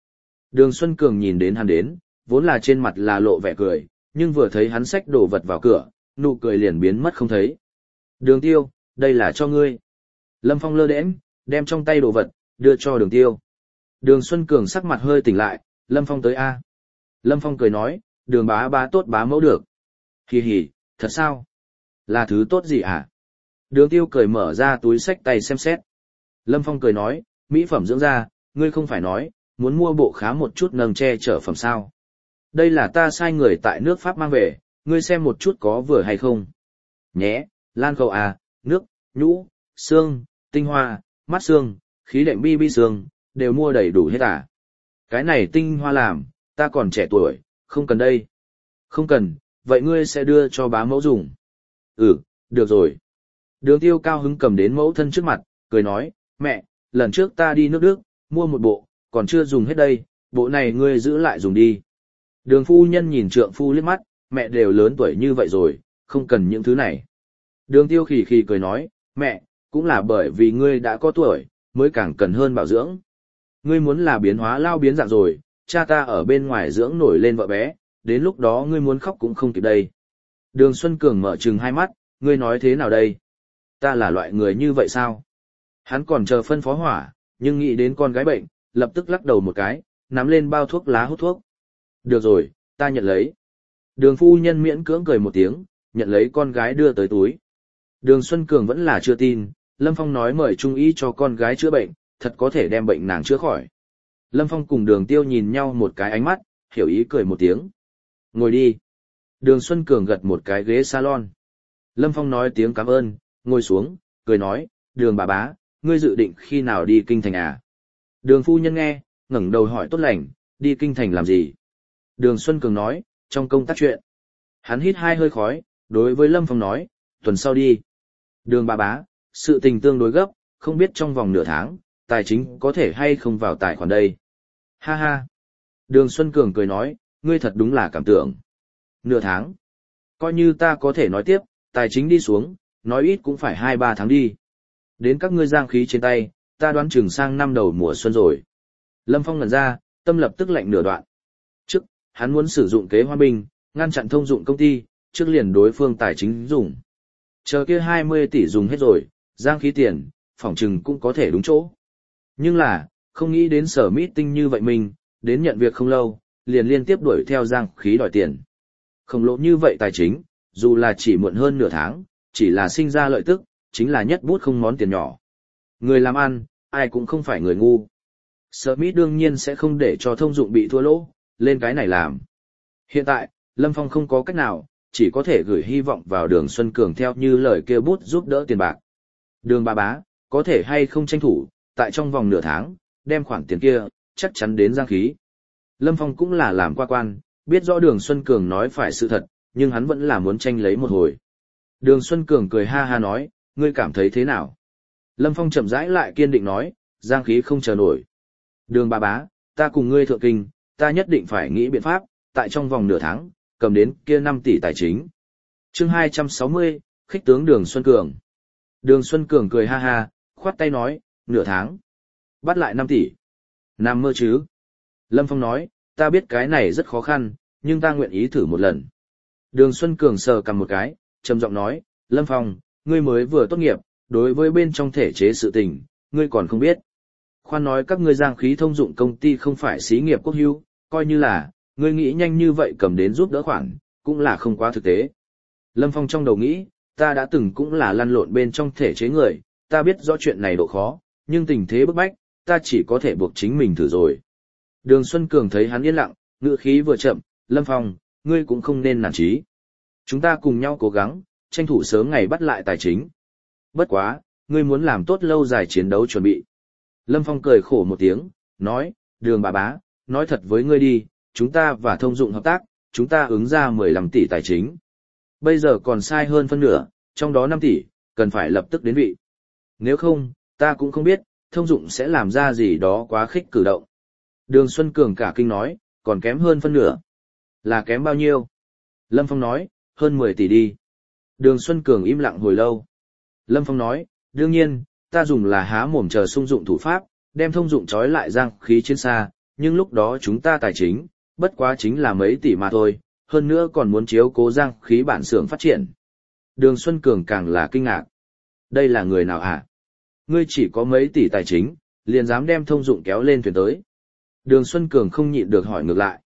Đường Xuân Cường nhìn đến hắn đến, vốn là trên mặt là lộ vẻ cười, nhưng vừa thấy hắn xách đồ vật vào cửa, nụ cười liền biến mất không thấy. Đường Tiêu, đây là cho ngươi. Lâm Phong lơ đễnh, đem trong tay đồ vật, đưa cho Đường Tiêu. Đường Xuân Cường sắc mặt hơi tỉnh lại, Lâm Phong tới a. Lâm Phong cười nói, Đường bá bá tốt bá mẫu được. Hì hì, thật sao? Là thứ tốt gì à? Đường Tiêu cười mở ra túi xách tay xem xét. Lâm Phong cười nói, mỹ phẩm dưỡng da, ngươi không phải nói, muốn mua bộ khá một chút nâng che chở phẩm sao. Đây là ta sai người tại nước Pháp mang về, ngươi xem một chút có vừa hay không. Nhé, lan cầu à, nước, nhũ, xương, tinh hoa, mắt xương, khí đệm bi xương, đều mua đầy đủ hết à. Cái này tinh hoa làm, ta còn trẻ tuổi, không cần đây. Không cần, vậy ngươi sẽ đưa cho bá mẫu dùng. Ừ, được rồi. Đường Tiêu cao hứng cầm đến mẫu thân trước mặt, cười nói, mẹ, lần trước ta đi nước Đức, mua một bộ, còn chưa dùng hết đây, bộ này ngươi giữ lại dùng đi. Đường phu nhân nhìn trượng phu liếc mắt, mẹ đều lớn tuổi như vậy rồi, không cần những thứ này. Đường Tiêu khì khì cười nói, mẹ, cũng là bởi vì ngươi đã có tuổi, mới càng cần hơn bảo dưỡng. Ngươi muốn là biến hóa lao biến dạng rồi, cha ta ở bên ngoài dưỡng nổi lên vợ bé, đến lúc đó ngươi muốn khóc cũng không kịp đây. Đường Xuân Cường mở trừng hai mắt, ngươi nói thế nào đây? Ta là loại người như vậy sao? Hắn còn chờ phân phó hỏa, nhưng nghĩ đến con gái bệnh, lập tức lắc đầu một cái, nắm lên bao thuốc lá hút thuốc. Được rồi, ta nhận lấy. Đường phu nhân miễn cưỡng cười một tiếng, nhận lấy con gái đưa tới túi. Đường Xuân Cường vẫn là chưa tin, Lâm Phong nói mời trung y cho con gái chữa bệnh, thật có thể đem bệnh nàng chữa khỏi. Lâm Phong cùng Đường Tiêu nhìn nhau một cái ánh mắt, hiểu ý cười một tiếng. Ngồi đi. Đường Xuân Cường gật một cái ghế salon. Lâm Phong nói tiếng cảm ơn, ngồi xuống, cười nói, Đường bà bá, ngươi dự định khi nào đi kinh thành à? Đường phu nhân nghe, ngẩng đầu hỏi tốt lành, đi kinh thành làm gì? Đường Xuân Cường nói, trong công tác chuyện. Hắn hít hai hơi khói, đối với Lâm Phong nói, tuần sau đi. Đường bà bá, sự tình tương đối gấp, không biết trong vòng nửa tháng, tài chính có thể hay không vào tài khoản đây. Ha ha. Đường Xuân Cường cười nói, ngươi thật đúng là cảm tưởng. Nửa tháng. Coi như ta có thể nói tiếp, tài chính đi xuống, nói ít cũng phải 2-3 tháng đi. Đến các ngươi giang khí trên tay, ta đoán chừng sang năm đầu mùa xuân rồi. Lâm Phong ngẩn ra, tâm lập tức lạnh nửa đoạn. Trước, hắn muốn sử dụng kế hoa binh, ngăn chặn thông dụng công ty, trước liền đối phương tài chính dùng. Chờ kia 20 tỷ dùng hết rồi, giang khí tiền, phỏng chừng cũng có thể đúng chỗ. Nhưng là, không nghĩ đến sở meeting như vậy mình, đến nhận việc không lâu, liền liên tiếp đuổi theo giang khí đòi tiền. Khổng lồ như vậy tài chính, dù là chỉ muộn hơn nửa tháng, chỉ là sinh ra lợi tức, chính là nhất bút không món tiền nhỏ. Người làm ăn, ai cũng không phải người ngu. Smith đương nhiên sẽ không để cho thông dụng bị thua lỗ, lên cái này làm. Hiện tại, Lâm Phong không có cách nào, chỉ có thể gửi hy vọng vào Đường Xuân Cường theo như lời kêu bút giúp đỡ tiền bạc. Đường bà bá, có thể hay không tranh thủ, tại trong vòng nửa tháng, đem khoản tiền kia, chắc chắn đến giang khí. Lâm Phong cũng là làm qua quan, biết rõ Đường Xuân Cường nói phải sự thật, nhưng hắn vẫn là muốn tranh lấy một hồi. Đường Xuân Cường cười ha ha nói, ngươi cảm thấy thế nào? Lâm Phong chậm rãi lại kiên định nói, giang khí không chờ nổi. Đường bà bá, ta cùng ngươi thượng kinh, ta nhất định phải nghĩ biện pháp, tại trong vòng nửa tháng, cầm đến kia 5 tỷ tài chính. Chương 260, khích tướng Đường Xuân Cường. Đường Xuân Cường cười ha ha, khoát tay nói, nửa tháng. Bắt lại 5 tỷ. Nằm mơ chứ. Lâm Phong nói, ta biết cái này rất khó khăn, nhưng ta nguyện ý thử một lần. Đường Xuân Cường sờ cầm một cái, trầm giọng nói, Lâm Phong, ngươi mới vừa tốt nghiệp, đối với bên trong thể chế sự tình, ngươi còn không biết. Khoan nói các ngươi giang khí thông dụng công ty không phải xí nghiệp quốc hữu, coi như là, ngươi nghĩ nhanh như vậy cầm đến giúp đỡ khoản, cũng là không quá thực tế. Lâm Phong trong đầu nghĩ, ta đã từng cũng là lăn lộn bên trong thể chế người, ta biết rõ chuyện này độ khó, nhưng tình thế bức bách, ta chỉ có thể buộc chính mình thử rồi. Đường Xuân Cường thấy hắn yên lặng, ngữ khí vừa chậm, Lâm Phong, ngươi cũng không nên nản chí. Chúng ta cùng nhau cố gắng, tranh thủ sớm ngày bắt lại tài chính. Bất quá, ngươi muốn làm tốt lâu dài chiến đấu chuẩn bị. Lâm Phong cười khổ một tiếng, nói, Đường bà bá, nói thật với ngươi đi, chúng ta và thông dụng hợp tác, chúng ta ứng ra 15 tỷ tài chính. Bây giờ còn sai hơn phân nửa, trong đó 5 tỷ, cần phải lập tức đến vị. Nếu không, ta cũng không biết, thông dụng sẽ làm ra gì đó quá khích cử động. Đường Xuân Cường cả kinh nói, còn kém hơn phân nửa. Là kém bao nhiêu? Lâm Phong nói, hơn 10 tỷ đi. Đường Xuân Cường im lặng hồi lâu. Lâm Phong nói, đương nhiên, ta dùng là há mồm chờ sung dụng thủ pháp, đem thông dụng trói lại giang khí trên xa, nhưng lúc đó chúng ta tài chính, bất quá chính là mấy tỷ mà thôi, hơn nữa còn muốn chiếu cố Giang khí bản xưởng phát triển. Đường Xuân Cường càng là kinh ngạc. Đây là người nào hả? Ngươi chỉ có mấy tỷ tài chính, liền dám đem Thông Dụng kéo lên thuyền tới. Đường Xuân Cường không nhịn được hỏi ngược lại.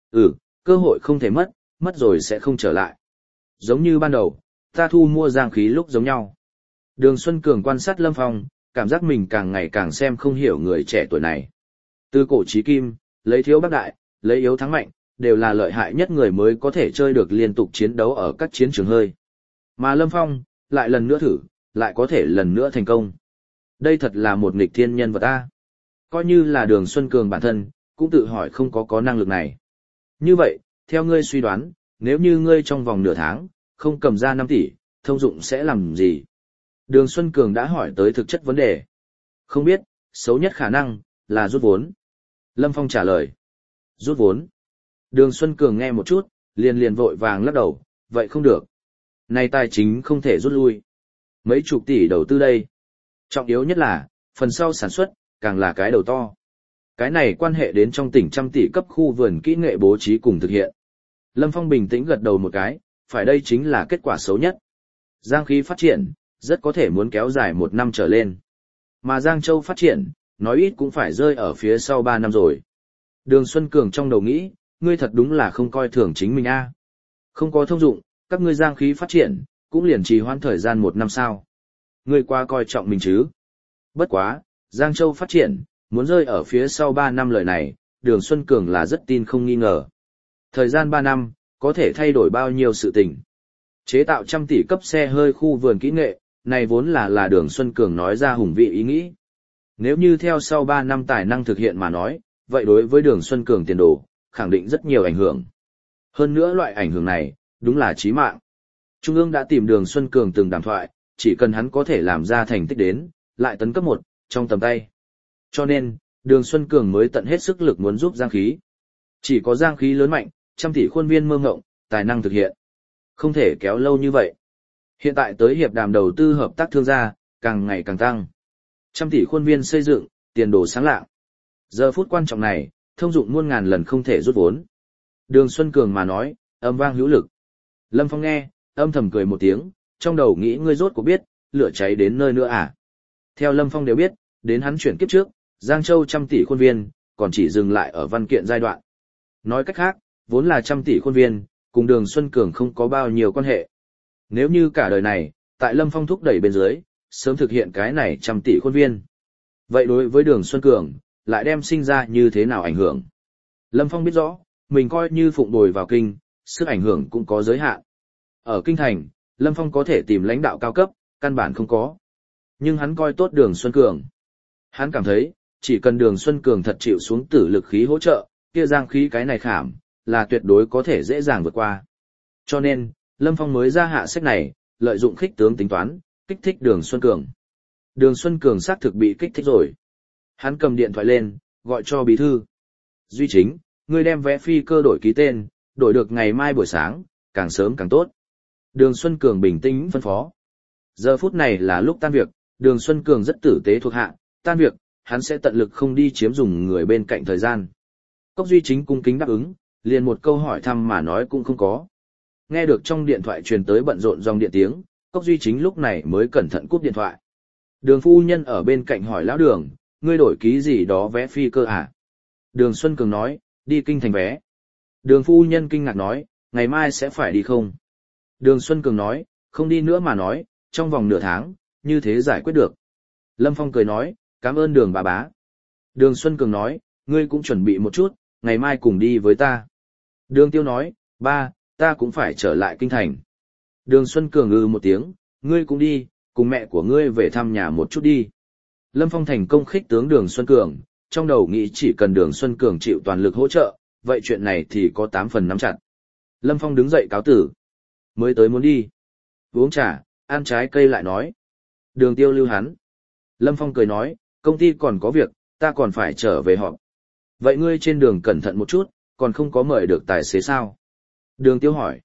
Cơ hội không thể mất, mất rồi sẽ không trở lại. Giống như ban đầu, ta thu mua Giang khí lúc giống nhau. Đường Xuân Cường quan sát Lâm Phong, cảm giác mình càng ngày càng xem không hiểu người trẻ tuổi này. Từ cổ chí kim, lấy thiếu bác đại, lấy yếu thắng mạnh, đều là lợi hại nhất người mới có thể chơi được liên tục chiến đấu ở các chiến trường hơi. Mà Lâm Phong, lại lần nữa thử, lại có thể lần nữa thành công. Đây thật là một nghịch thiên nhân vật ta. Coi như là Đường Xuân Cường bản thân, cũng tự hỏi không có năng lực này. Như vậy, theo ngươi suy đoán, nếu như ngươi trong vòng nửa tháng, không cầm ra 5 tỷ, Thông Dụng sẽ làm gì? Đường Xuân Cường đã hỏi tới thực chất vấn đề. Không biết, xấu nhất khả năng, là rút vốn. Lâm Phong trả lời. Rút vốn. Đường Xuân Cường nghe một chút, liền vội vàng lắc đầu, vậy không được. Này tài chính không thể rút lui. Mấy chục tỷ đầu tư đây. Trọng yếu nhất là, phần sau sản xuất, càng là cái đầu to. Cái này quan hệ đến trong tỉnh trăm tỷ cấp khu vườn kỹ nghệ bố trí cùng thực hiện. Lâm Phong bình tĩnh gật đầu một cái, phải đây chính là kết quả xấu nhất. Giang khí phát triển, rất có thể muốn kéo dài 1 năm trở lên. Mà Giang Châu phát triển, nói ít cũng phải rơi ở phía sau 3 năm rồi. Đường Xuân Cường trong đầu nghĩ, ngươi thật đúng là không coi thường chính mình a. Không có Thông Dụng, các ngươi Giang khí phát triển, cũng liền trì hoãn thời gian 1 năm sao. Ngươi qua coi trọng mình chứ. Bất quá, Giang Châu phát triển, muốn rơi ở phía sau 3 năm lời này, Đường Xuân Cường là rất tin không nghi ngờ. Thời gian 3 năm, có thể thay đổi bao nhiêu sự tình. Chế tạo trăm tỷ cấp xe hơi khu vườn kỹ nghệ, này vốn là Đường Xuân Cường nói ra hùng vị ý nghĩ. Nếu như theo sau 3 năm tài năng thực hiện mà nói, vậy đối với Đường Xuân Cường tiền đồ, khẳng định rất nhiều ảnh hưởng. Hơn nữa loại ảnh hưởng này, đúng là chí mạng. Trung ương đã tìm Đường Xuân Cường từng đàm thoại, chỉ cần hắn có thể làm ra thành tích đến, lại tấn cấp 1, trong tầm tay. Cho nên, Đường Xuân Cường mới tận hết sức lực muốn giúp Giang khí. Chỉ có Giang khí lớn mạnh, trăm tỷ khuôn viên mơ ngộng, tài năng thực hiện. Không thể kéo lâu như vậy. Hiện tại tới hiệp đàm đầu tư hợp tác thương gia, càng ngày càng tăng. Trăm tỷ khuôn viên xây dựng, tiền đồ sáng lạng. Giờ phút quan trọng này, Thông Dụng muôn ngàn lần không thể rút vốn. Đường Xuân Cường mà nói, âm vang hữu lực. Lâm Phong nghe, âm thầm cười một tiếng, trong đầu nghĩ ngươi rốt cuộc biết, lửa cháy đến nơi nữa à. Theo Lâm Phong đều biết, đến hắn chuyển kiếp trước, Giang Châu trăm tỷ khuôn viên, còn chỉ dừng lại ở văn kiện giai đoạn. Nói cách khác, vốn là trăm tỷ khuôn viên, cùng Đường Xuân Cường không có bao nhiêu quan hệ. Nếu như cả đời này, tại Lâm Phong thúc đẩy bên dưới, sớm thực hiện cái này trăm tỷ khuôn viên. Vậy đối với Đường Xuân Cường, lại đem sinh ra như thế nào ảnh hưởng? Lâm Phong biết rõ, mình coi như phụng bồi vào kinh, sức ảnh hưởng cũng có giới hạn. Ở kinh thành, Lâm Phong có thể tìm lãnh đạo cao cấp, căn bản không có. Nhưng hắn coi tốt Đường Xuân Cường. Hắn cảm thấy, chỉ cần Đường Xuân Cường thật chịu xuống tử lực khí hỗ trợ, kia Giang khí cái này khảm, là tuyệt đối có thể dễ dàng vượt qua. Cho nên, Lâm Phong mới ra hạ sách này, lợi dụng khích tướng tính toán, kích thích Đường Xuân Cường. Đường Xuân Cường xác thực bị kích thích rồi. Hắn cầm điện thoại lên, gọi cho bí thư. Duy Chính, ngươi đem vé phi cơ đổi ký tên, đổi được ngày mai buổi sáng, càng sớm càng tốt. Đường Xuân Cường bình tĩnh phân phó. Giờ phút này là lúc tan việc, Đường Xuân Cường rất tử tế thuộc hạ, tan việc, hắn sẽ tận lực không đi chiếm dùng người bên cạnh thời gian. Cốc Duy Chính cung kính đáp ứng, liền một câu hỏi thăm mà nói cũng không có. Nghe được trong điện thoại truyền tới bận rộn dòng điện tiếng, Cốc Duy Chính lúc này mới cẩn thận cúp điện thoại. Đường phu nhân ở bên cạnh hỏi lão Đường, ngươi đổi ký gì đó vé phi cơ à? Đường Xuân Cường nói, đi kinh thành vé. Đường phu nhân kinh ngạc nói, ngày mai sẽ phải đi không? Đường Xuân Cường nói, không đi nữa mà nói, trong vòng nửa tháng, như thế giải quyết được. Lâm Phong cười nói, cảm ơn Đường bà bá. Đường Xuân Cường nói, ngươi cũng chuẩn bị một chút, ngày mai cùng đi với ta. Đường Tiêu nói, ba, ta cũng phải trở lại kinh thành. Đường Xuân Cường một tiếng, ngươi cũng đi, cùng mẹ của ngươi về thăm nhà một chút đi. Lâm Phong thành công khích tướng Đường Xuân Cường, trong đầu nghĩ chỉ cần Đường Xuân Cường chịu toàn lực hỗ trợ, vậy chuyện này thì có 8 phần nắm chặt. Lâm Phong đứng dậy cáo tử. Mới tới muốn đi. Uống trà, ăn trái cây lại nói. Đường Tiêu lưu hắn. Lâm Phong cười nói, công ty còn có việc, ta còn phải trở về họp. Vậy ngươi trên đường cẩn thận một chút, còn không có mời được tài xế sao? Đường Tiêu hỏi.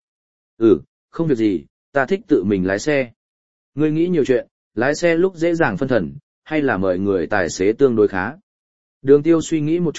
Không việc gì, ta thích tự mình lái xe. Ngươi nghĩ nhiều chuyện, lái xe lúc dễ dàng phân thần, hay là mời người tài xế tương đối khá. Đường Tiêu suy nghĩ một chút,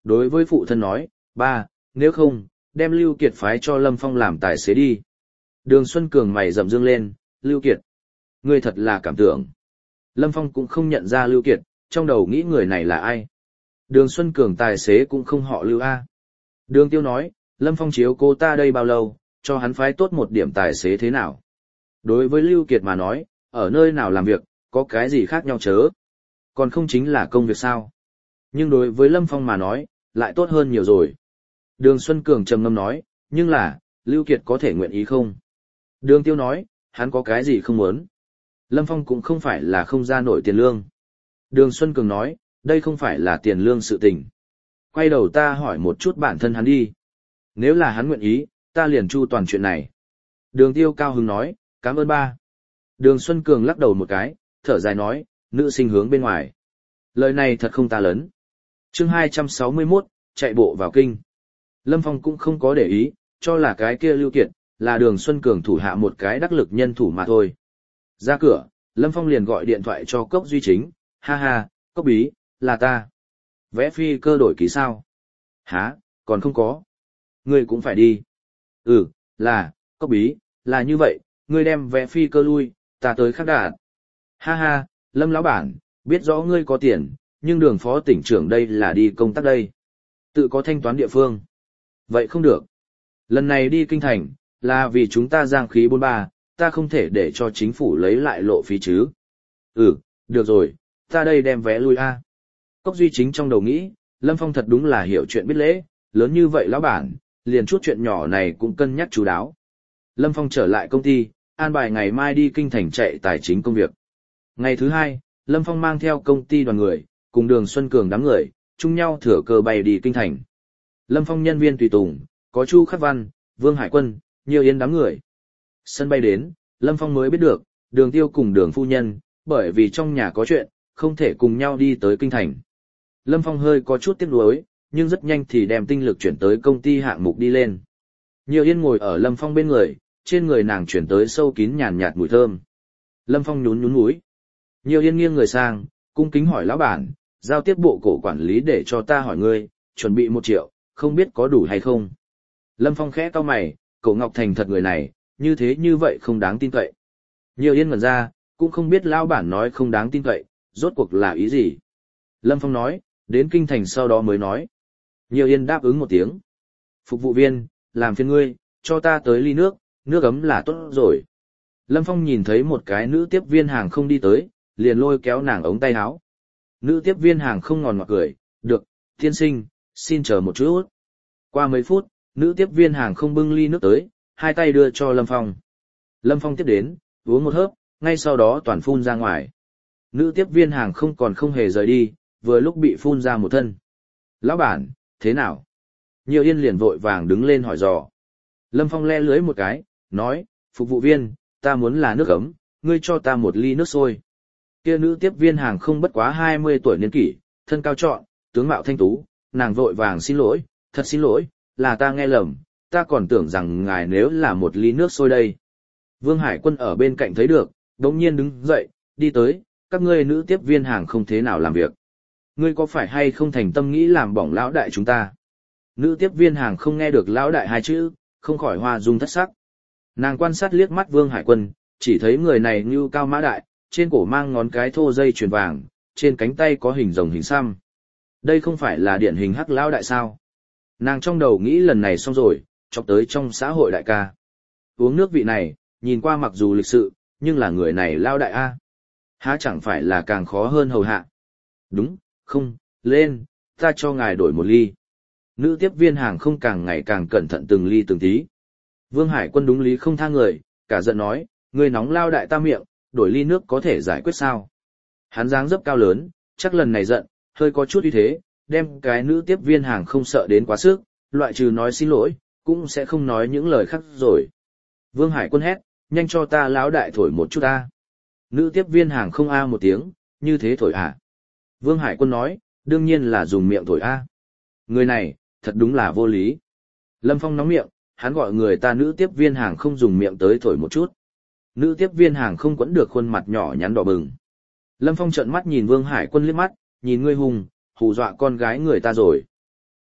Đối với phụ thân nói, ba, nếu không, đem Lưu Kiệt phái cho Lâm Phong làm tài xế đi. Đường Xuân Cường mày rậm dương lên, Lưu Kiệt. Ngươi thật là cảm tưởng. Lâm Phong cũng không nhận ra Lưu Kiệt, trong đầu nghĩ người này là ai. Đường Xuân Cường tài xế cũng không họ Lưu A. Đường Tiêu nói, Lâm Phong chiếu cô ta đây bao lâu, cho hắn phái tốt một điểm tài xế thế nào. Đối với Lưu Kiệt mà nói, ở nơi nào làm việc, có cái gì khác nhau chớ. Còn không chính là công việc sao. Nhưng đối với Lâm Phong mà nói, lại tốt hơn nhiều rồi. Đường Xuân Cường trầm ngâm nói, nhưng là, Lưu Kiệt có thể nguyện ý không? Đường Tiêu nói, hắn có cái gì không muốn. Lâm Phong cũng không phải là không ra nổi tiền lương. Đường Xuân Cường nói, đây không phải là tiền lương sự tình. Quay đầu ta hỏi một chút bản thân hắn đi. Nếu là hắn nguyện ý, ta liền chu toàn chuyện này. Đường Tiêu cao hứng nói, cảm ơn ba. Đường Xuân Cường lắc đầu một cái, thở dài nói, nữ sinh hướng bên ngoài. Lời này thật không ta lớn. Chương 261, chạy bộ vào kinh. Lâm Phong cũng không có để ý, cho là cái kia Lưu Kiệt, là Đường Xuân Cường thủ hạ một cái đắc lực nhân thủ mà thôi. Ra cửa, Lâm Phong liền gọi điện thoại cho Cốc Duy Chính, ha ha, Cốc Bí, là ta. Vẽ phi cơ đổi ký sao? Hả, còn không có. Ngươi cũng phải đi. Ừ, là, Cốc Bí, là như vậy, ngươi đem vẽ phi cơ lui, ta tới khắc đạt. Ha ha, Lâm lão bản, biết rõ ngươi có tiền, nhưng Đường phó tỉnh trưởng đây là đi công tác đây. Tự có thanh toán địa phương. Vậy không được. Lần này đi kinh thành, là vì chúng ta giang khí 43, ta không thể để cho chính phủ lấy lại lộ phí chứ. Ừ, được rồi, ta đây đem vé lui a. Cốc Duy Chính trong đầu nghĩ, Lâm Phong thật đúng là hiểu chuyện biết lễ, lớn như vậy lão bản, liền chút chuyện nhỏ này cũng cân nhắc chú đáo. Lâm Phong trở lại công ty, an bài ngày mai đi kinh thành chạy tài chính công việc. Ngày thứ hai, Lâm Phong mang theo công ty đoàn người, cùng Đường Xuân Cường đám người, chung nhau thừa cơ bay đi kinh thành. Lâm Phong nhân viên tùy tùng, có Chu Khắc Văn, Vương Hải Quân, nhiều yên đám người. Sân bay đến, Lâm Phong mới biết được, Đường Tiêu cùng Đường phu nhân, bởi vì trong nhà có chuyện, không thể cùng nhau đi tới kinh thành. Lâm Phong hơi có chút tiếc nuối, nhưng rất nhanh thì đem tinh lực chuyển tới công ty hạng mục đi lên. Nhiều yên ngồi ở Lâm Phong bên người, trên người nàng chuyển tới sâu kín nhàn nhạt mùi thơm. Lâm Phong nhún nhún mũi. Nhiều yên nghiêng người sang, cung kính hỏi lão bản, giao tiếp bộ cổ quản lý để cho ta hỏi ngươi, chuẩn bị 1 triệu, không biết có đủ hay không. Lâm Phong khẽ cau mày, Cổ Ngọc Thành thật người này, như vậy không đáng tin cậy. Nhiều yên ngẩn ra, cũng không biết lão bản nói không đáng tin cậy, rốt cuộc là ý gì. Lâm Phong nói, đến kinh thành sau đó mới nói. Nhiều yên đáp ứng một tiếng. Phục vụ viên, làm phiền ngươi, cho ta tới ly nước, nước ấm là tốt rồi. Lâm Phong nhìn thấy một cái nữ tiếp viên hàng không đi tới, liền lôi kéo nàng ống tay áo. Nữ tiếp viên hàng không ngòn ngọt cười, được, tiên sinh, xin chờ một chút. Qua mấy phút, nữ tiếp viên hàng không bưng ly nước tới, hai tay đưa cho Lâm Phong. Lâm Phong tiếp đến, uống một hớp, ngay sau đó toàn phun ra ngoài. Nữ tiếp viên hàng không còn không hề rời đi, vừa lúc bị phun ra một thân. Lão bản, thế nào? Nhiều yên liền vội vàng đứng lên hỏi dò. Lâm Phong le lưới một cái, nói, phục vụ viên, ta muốn là nước ấm, ngươi cho ta một ly nước sôi. Kia nữ tiếp viên hàng không bất quá 20 tuổi niên kỷ, thân cao trọn, tướng mạo thanh tú, nàng vội vàng xin lỗi, thật xin lỗi, là ta nghe lầm, ta còn tưởng rằng ngài nếu là một ly nước sôi đây. Vương Hải Quân ở bên cạnh thấy được, đống nhiên đứng dậy, đi tới, các ngươi nữ tiếp viên hàng không thế nào làm việc. Ngươi có phải hay không thành tâm nghĩ làm bỏng lão đại chúng ta? Nữ tiếp viên hàng không nghe được lão đại hai chữ, không khỏi hoa dung thất sắc. Nàng quan sát liếc mắt Vương Hải Quân, chỉ thấy người này như cao mã đại, trên cổ mang ngón cái thô dây chuyền vàng, trên cánh tay có hình rồng hình xăm. Đây không phải là điển hình hắc lão đại sao? Nàng trong đầu nghĩ lần này xong rồi, chọc tới trong xã hội đại ca. Uống nước vị này, nhìn qua mặc dù lịch sự, nhưng là người này lao đại A. Há chẳng phải là càng khó hơn hầu hạ. Đúng, không, lên, ta cho ngài đổi một ly. Nữ tiếp viên hàng không càng ngày càng cẩn thận từng ly từng tí. Vương Hải Quân đúng lý không tha người, cả giận nói, ngươi nóng lao đại ta miệng, đổi ly nước có thể giải quyết sao. Hắn dáng dấp cao lớn, chắc lần này giận, hơi có chút uy thế, đem cái nữ tiếp viên hàng không sợ đến quá sức, loại trừ nói xin lỗi, cũng sẽ không nói những lời khác rồi. Vương Hải Quân hét, nhanh cho ta lão đại thổi một chút a. Nữ tiếp viên hàng không a một tiếng, như thế thổi à. Vương Hải Quân nói, đương nhiên là dùng miệng thổi a. Người này, thật đúng là vô lý. Lâm Phong nóng miệng, hắn gọi người ta nữ tiếp viên hàng không dùng miệng tới thổi một chút. Nữ tiếp viên hàng không quẫn được khuôn mặt nhỏ nhắn đỏ bừng. Lâm Phong trợn mắt nhìn Vương Hải Quân liếc mắt, nhìn ngươi hùng, hù dọa con gái người ta rồi.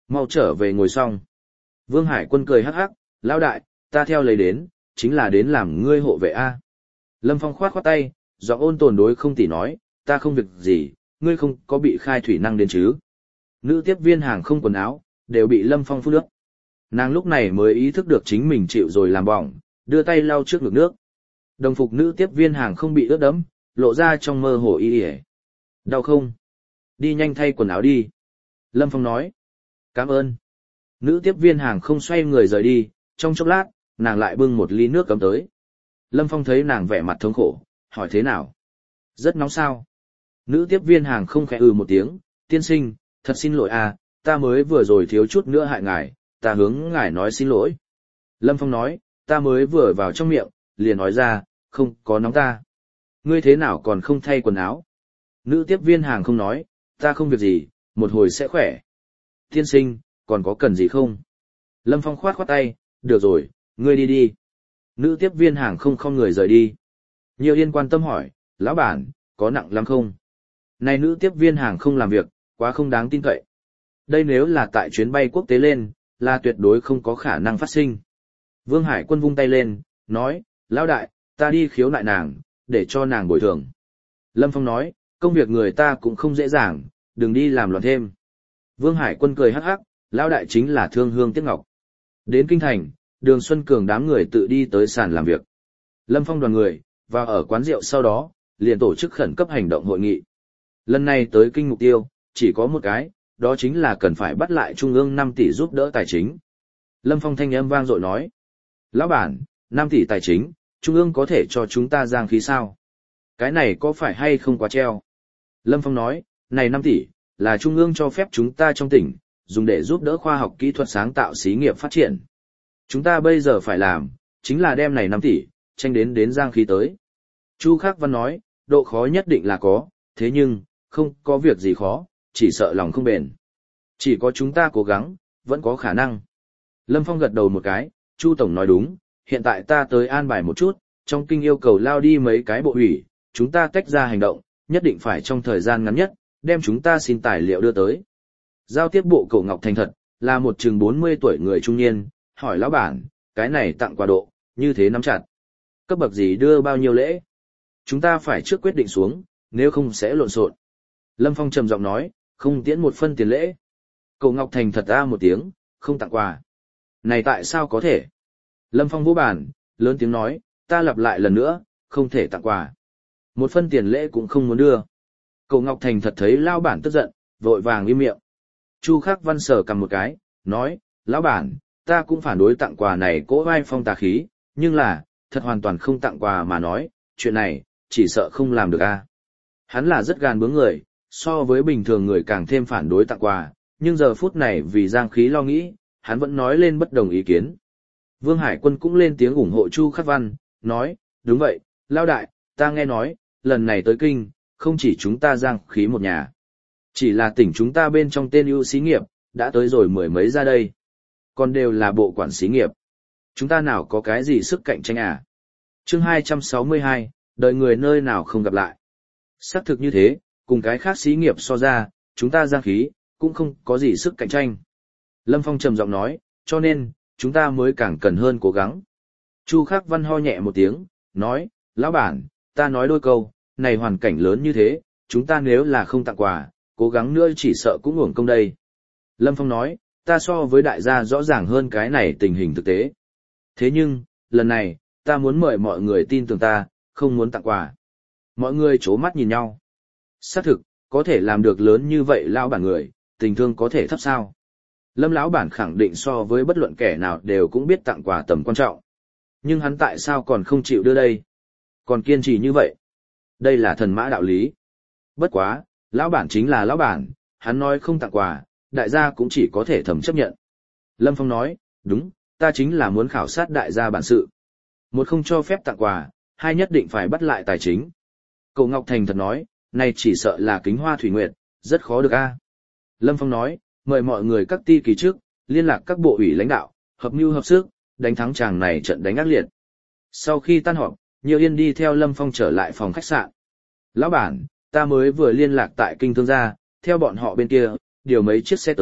Mau trở về ngồi xong. Vương Hải Quân cười hắc hắc, lão đại, ta theo lấy đến, chính là đến làm ngươi hộ vệ a. Lâm Phong khoát khoát tay, giọng ôn tồn đối không tỉ nói, ta không việc gì, ngươi không có bị khai thủy năng đến chứ. Nữ tiếp viên hàng không quần áo, đều bị Lâm Phong phun nước. Nàng lúc này mới ý thức được chính mình chịu rồi làm bỏng, đưa tay lau trước ngực nước. Đồng phục nữ tiếp viên hàng không bị ướt đẫm, lộ ra trong mơ hồ y ỉa. Đau không? Đi nhanh thay quần áo đi. Lâm Phong nói. Cảm ơn. Nữ tiếp viên hàng không xoay người rời đi, trong chốc lát, nàng lại bưng một ly nước cấm tới. Lâm Phong thấy nàng vẻ mặt thống khổ, hỏi thế nào? Rất nóng sao? Nữ tiếp viên hàng không khẽ một tiếng, tiên sinh, thật xin lỗi à, ta mới vừa rồi thiếu chút nữa hại ngài, ta hướng ngài nói xin lỗi. Lâm Phong nói, ta mới vừa vào trong miệng, liền nói ra, không có nóng ta. Ngươi thế nào còn không thay quần áo? Nữ tiếp viên hàng không nói, ta không việc gì, một hồi sẽ khỏe. Tiên sinh, còn có cần gì không? Lâm Phong khoát khoát tay, được rồi, ngươi đi đi. Nữ tiếp viên hàng không người rời đi. Nhiều Yên quan tâm hỏi, lão bản, có nặng lắm không? Này nữ tiếp viên hàng không làm việc, quá không đáng tin cậy. Đây nếu là tại chuyến bay quốc tế lên, là tuyệt đối không có khả năng phát sinh. Vương Hải Quân vung tay lên, nói, lão đại, ta đi khiếu nại nàng, để cho nàng bồi thường. Lâm Phong nói, công việc người ta cũng không dễ dàng, đừng đi làm loạn thêm. Vương Hải Quân cười hắc hắc, lão đại chính là Thương Hương Tiếc Ngọc. Đến Kinh Thành, Đường Xuân Cường đám người tự đi tới sàn làm việc. Lâm Phong đoàn người, và ở quán rượu sau đó, liền tổ chức khẩn cấp hành động hội nghị. Lần này tới kinh mục tiêu, chỉ có một cái, đó chính là cần phải bắt lại Trung ương 5 tỷ giúp đỡ tài chính. Lâm Phong thanh âm vang dội nói, lão bản, 5 tỷ tài chính, Trung ương có thể cho chúng ta giang khí sao? Cái này có phải hay không quá treo? Lâm Phong nói, này 5 tỷ, là Trung ương cho phép chúng ta trong tỉnh, dùng để giúp đỡ khoa học kỹ thuật sáng tạo xí nghiệp phát triển. Chúng ta bây giờ phải làm, chính là đem này 5 tỷ, tranh đến giang khí tới. Chu Khắc Văn nói, độ khó nhất định là có, thế nhưng, không có việc gì khó, chỉ sợ lòng không bền. Chỉ có chúng ta cố gắng, vẫn có khả năng. Lâm Phong gật đầu một cái, Chu Tổng nói đúng, hiện tại ta tới an bài một chút, trong kinh yêu cầu lao đi mấy cái bộ ủy, chúng ta tách ra hành động, nhất định phải trong thời gian ngắn nhất, đem chúng ta xin tài liệu đưa tới. Giao tiếp bộ Cổ Ngọc thành thật, là một chừng 40 tuổi người trung niên, hỏi lão bản, cái này tặng quà độ, như thế nắm chặt. Cấp bậc gì đưa bao nhiêu lễ? Chúng ta phải trước quyết định xuống, nếu không sẽ lộn xộn. Lâm Phong trầm giọng nói, không tiễn một phân tiền lễ. Cổ Ngọc thành thật ra một tiếng, không tặng quà. Này tại sao có thể? Lâm Phong vỗ bàn, lớn tiếng nói, ta lặp lại lần nữa, không thể tặng quà. Một phân tiền lễ cũng không muốn đưa. Cổ Ngọc thành thật thấy lão bản tức giận, vội vàng im miệng. Chu Khắc Văn sờ cầm một cái, nói, lão bản, ta cũng phản đối tặng quà này cỗ vai phong tà khí, nhưng là, thật hoàn toàn không tặng quà mà nói, chuyện này, chỉ sợ không làm được a. Hắn là rất gàn bướng người, so với bình thường người càng thêm phản đối tặng quà, nhưng giờ phút này vì giang khí lo nghĩ, hắn vẫn nói lên bất đồng ý kiến. Vương Hải Quân cũng lên tiếng ủng hộ Chu Khắc Văn, nói, đúng vậy, lão đại, ta nghe nói, lần này tới kinh, không chỉ chúng ta giang khí một nhà. Chỉ là tỉnh chúng ta bên trong tên ưu xí nghiệp, đã tới rồi mười mấy ra đây. Còn đều là bộ quản xí nghiệp. Chúng ta nào có cái gì sức cạnh tranh à? Chương 262, đời người nơi nào không gặp lại. Xác thực như thế, cùng cái khác xí nghiệp so ra, chúng ta giang khí, cũng không có gì sức cạnh tranh. Lâm Phong trầm giọng nói, cho nên, chúng ta mới càng cần hơn cố gắng. Chu Khắc Văn ho nhẹ một tiếng, nói, lão bản, ta nói đôi câu, này hoàn cảnh lớn như thế, chúng ta nếu là không tặng quà, cố gắng nữa chỉ sợ cũng uổng công đây. Lâm Phong nói, ta so với đại gia rõ ràng hơn cái này tình hình thực tế. Thế nhưng, lần này, ta muốn mời mọi người tin tưởng ta, không muốn tặng quà. Mọi người chố mắt nhìn nhau. Xác thực, có thể làm được lớn như vậy lão bản người, tình thương có thể thấp sao. Lâm lão bản khẳng định so với bất luận kẻ nào đều cũng biết tặng quà tầm quan trọng. Nhưng hắn tại sao còn không chịu đưa đây? Còn kiên trì như vậy? Đây là thần mã đạo lý. Bất quá, lão bản chính là lão bản, hắn nói không tặng quà, đại gia cũng chỉ có thể thầm chấp nhận. Lâm Phong nói, đúng, ta chính là muốn khảo sát đại gia bản sự. Một không cho phép tặng quà, hai nhất định phải bắt lại tài chính. Cổ Ngọc Thành thật nói, này chỉ sợ là Kính Hoa Thủy Nguyệt, rất khó được a. Lâm Phong nói, mời mọi người các ty kỳ trước, liên lạc các bộ ủy lãnh đạo, hợp mưu hợp sức, đánh thắng chàng này trận đánh ác liệt. Sau khi tan họp, Nhiều Yên đi theo Lâm Phong trở lại phòng khách sạn. Lão bản, ta mới vừa liên lạc tại kinh thương gia, theo bọn họ bên kia, điều mấy chiếc xe tới,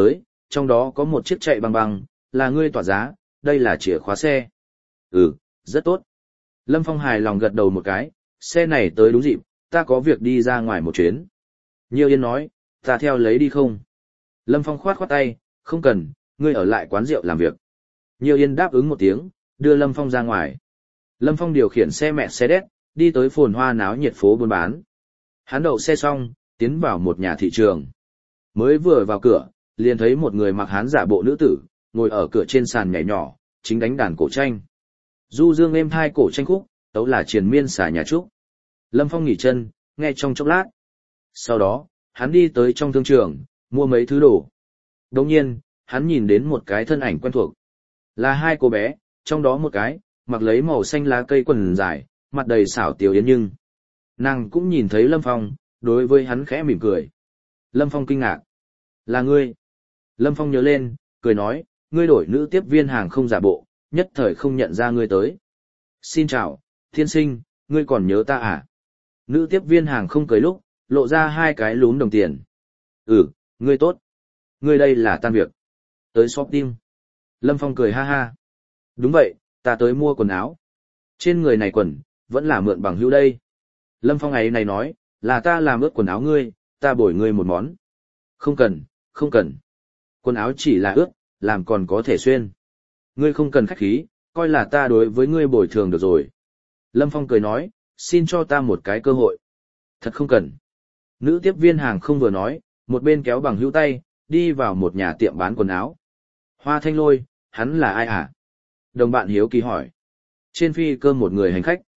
trong đó có một chiếc chạy băng băng, là ngươi tỏa giá, đây là chìa khóa xe. Ừ, rất tốt. Lâm Phong hài lòng gật đầu một cái, xe này tới đúng dịp, ta có việc đi ra ngoài một chuyến. Nhiêu Yên nói, ta theo lấy đi không? Lâm Phong khoát khoát tay, không cần, ngươi ở lại quán rượu làm việc. Nhiêu Yên đáp ứng một tiếng, đưa Lâm Phong ra ngoài. Lâm Phong điều khiển xe mẹ xe đét, đi tới phồn hoa náo nhiệt phố buôn bán. Hắn đậu xe xong, tiến vào một nhà thị trường. Mới vừa vào cửa, liền thấy một người mặc hán giả bộ nữ tử, ngồi ở cửa trên sàn nhảy nhỏ, chính đánh đàn cổ tranh. Du dương êm thai cổ tranh khúc, tấu là triền miên xà nhà trúc. Lâm Phong nghỉ chân, nghe trong chốc lát. Sau đó, hắn đi tới trong thương trường, mua mấy thứ đồ. Đồng nhiên, hắn nhìn đến một cái thân ảnh quen thuộc. Là hai cô bé, trong đó một cái, mặc lấy màu xanh lá cây quần dài, mặt đầy xảo tiếu yến nhưng. Nàng cũng nhìn thấy Lâm Phong, đối với hắn khẽ mỉm cười. Lâm Phong kinh ngạc. Là ngươi. Lâm Phong nhớ lên, cười nói, ngươi đổi nữ tiếp viên hàng không giả bộ, nhất thời không nhận ra ngươi tới. Xin chào, thiên sinh, ngươi còn nhớ ta à? Nữ tiếp viên hàng không cười lúc, lộ ra hai cái lúm đồng tiền. Ừ, ngươi tốt. Ngươi đây là tan việc. Tới shopping. Lâm Phong cười ha ha. Đúng vậy, ta tới mua quần áo. Trên người này quần, vẫn là mượn bằng hữu đây. Lâm Phong ấy này nói, là ta làm ướt quần áo ngươi, ta bồi ngươi một món. Không cần, không cần. Quần áo chỉ là ướt, làm còn có thể xuyên. Ngươi không cần khách khí, coi là ta đối với ngươi bồi thường được rồi. Lâm Phong cười nói, xin cho ta một cái cơ hội. Thật không cần. Nữ tiếp viên hàng không vừa nói, một bên kéo bằng hữu tay, đi vào một nhà tiệm bán quần áo. Hoa Thanh Lôi, hắn là ai hả? Đồng bạn hiếu kỳ hỏi. Trên phi cơ một người hành khách.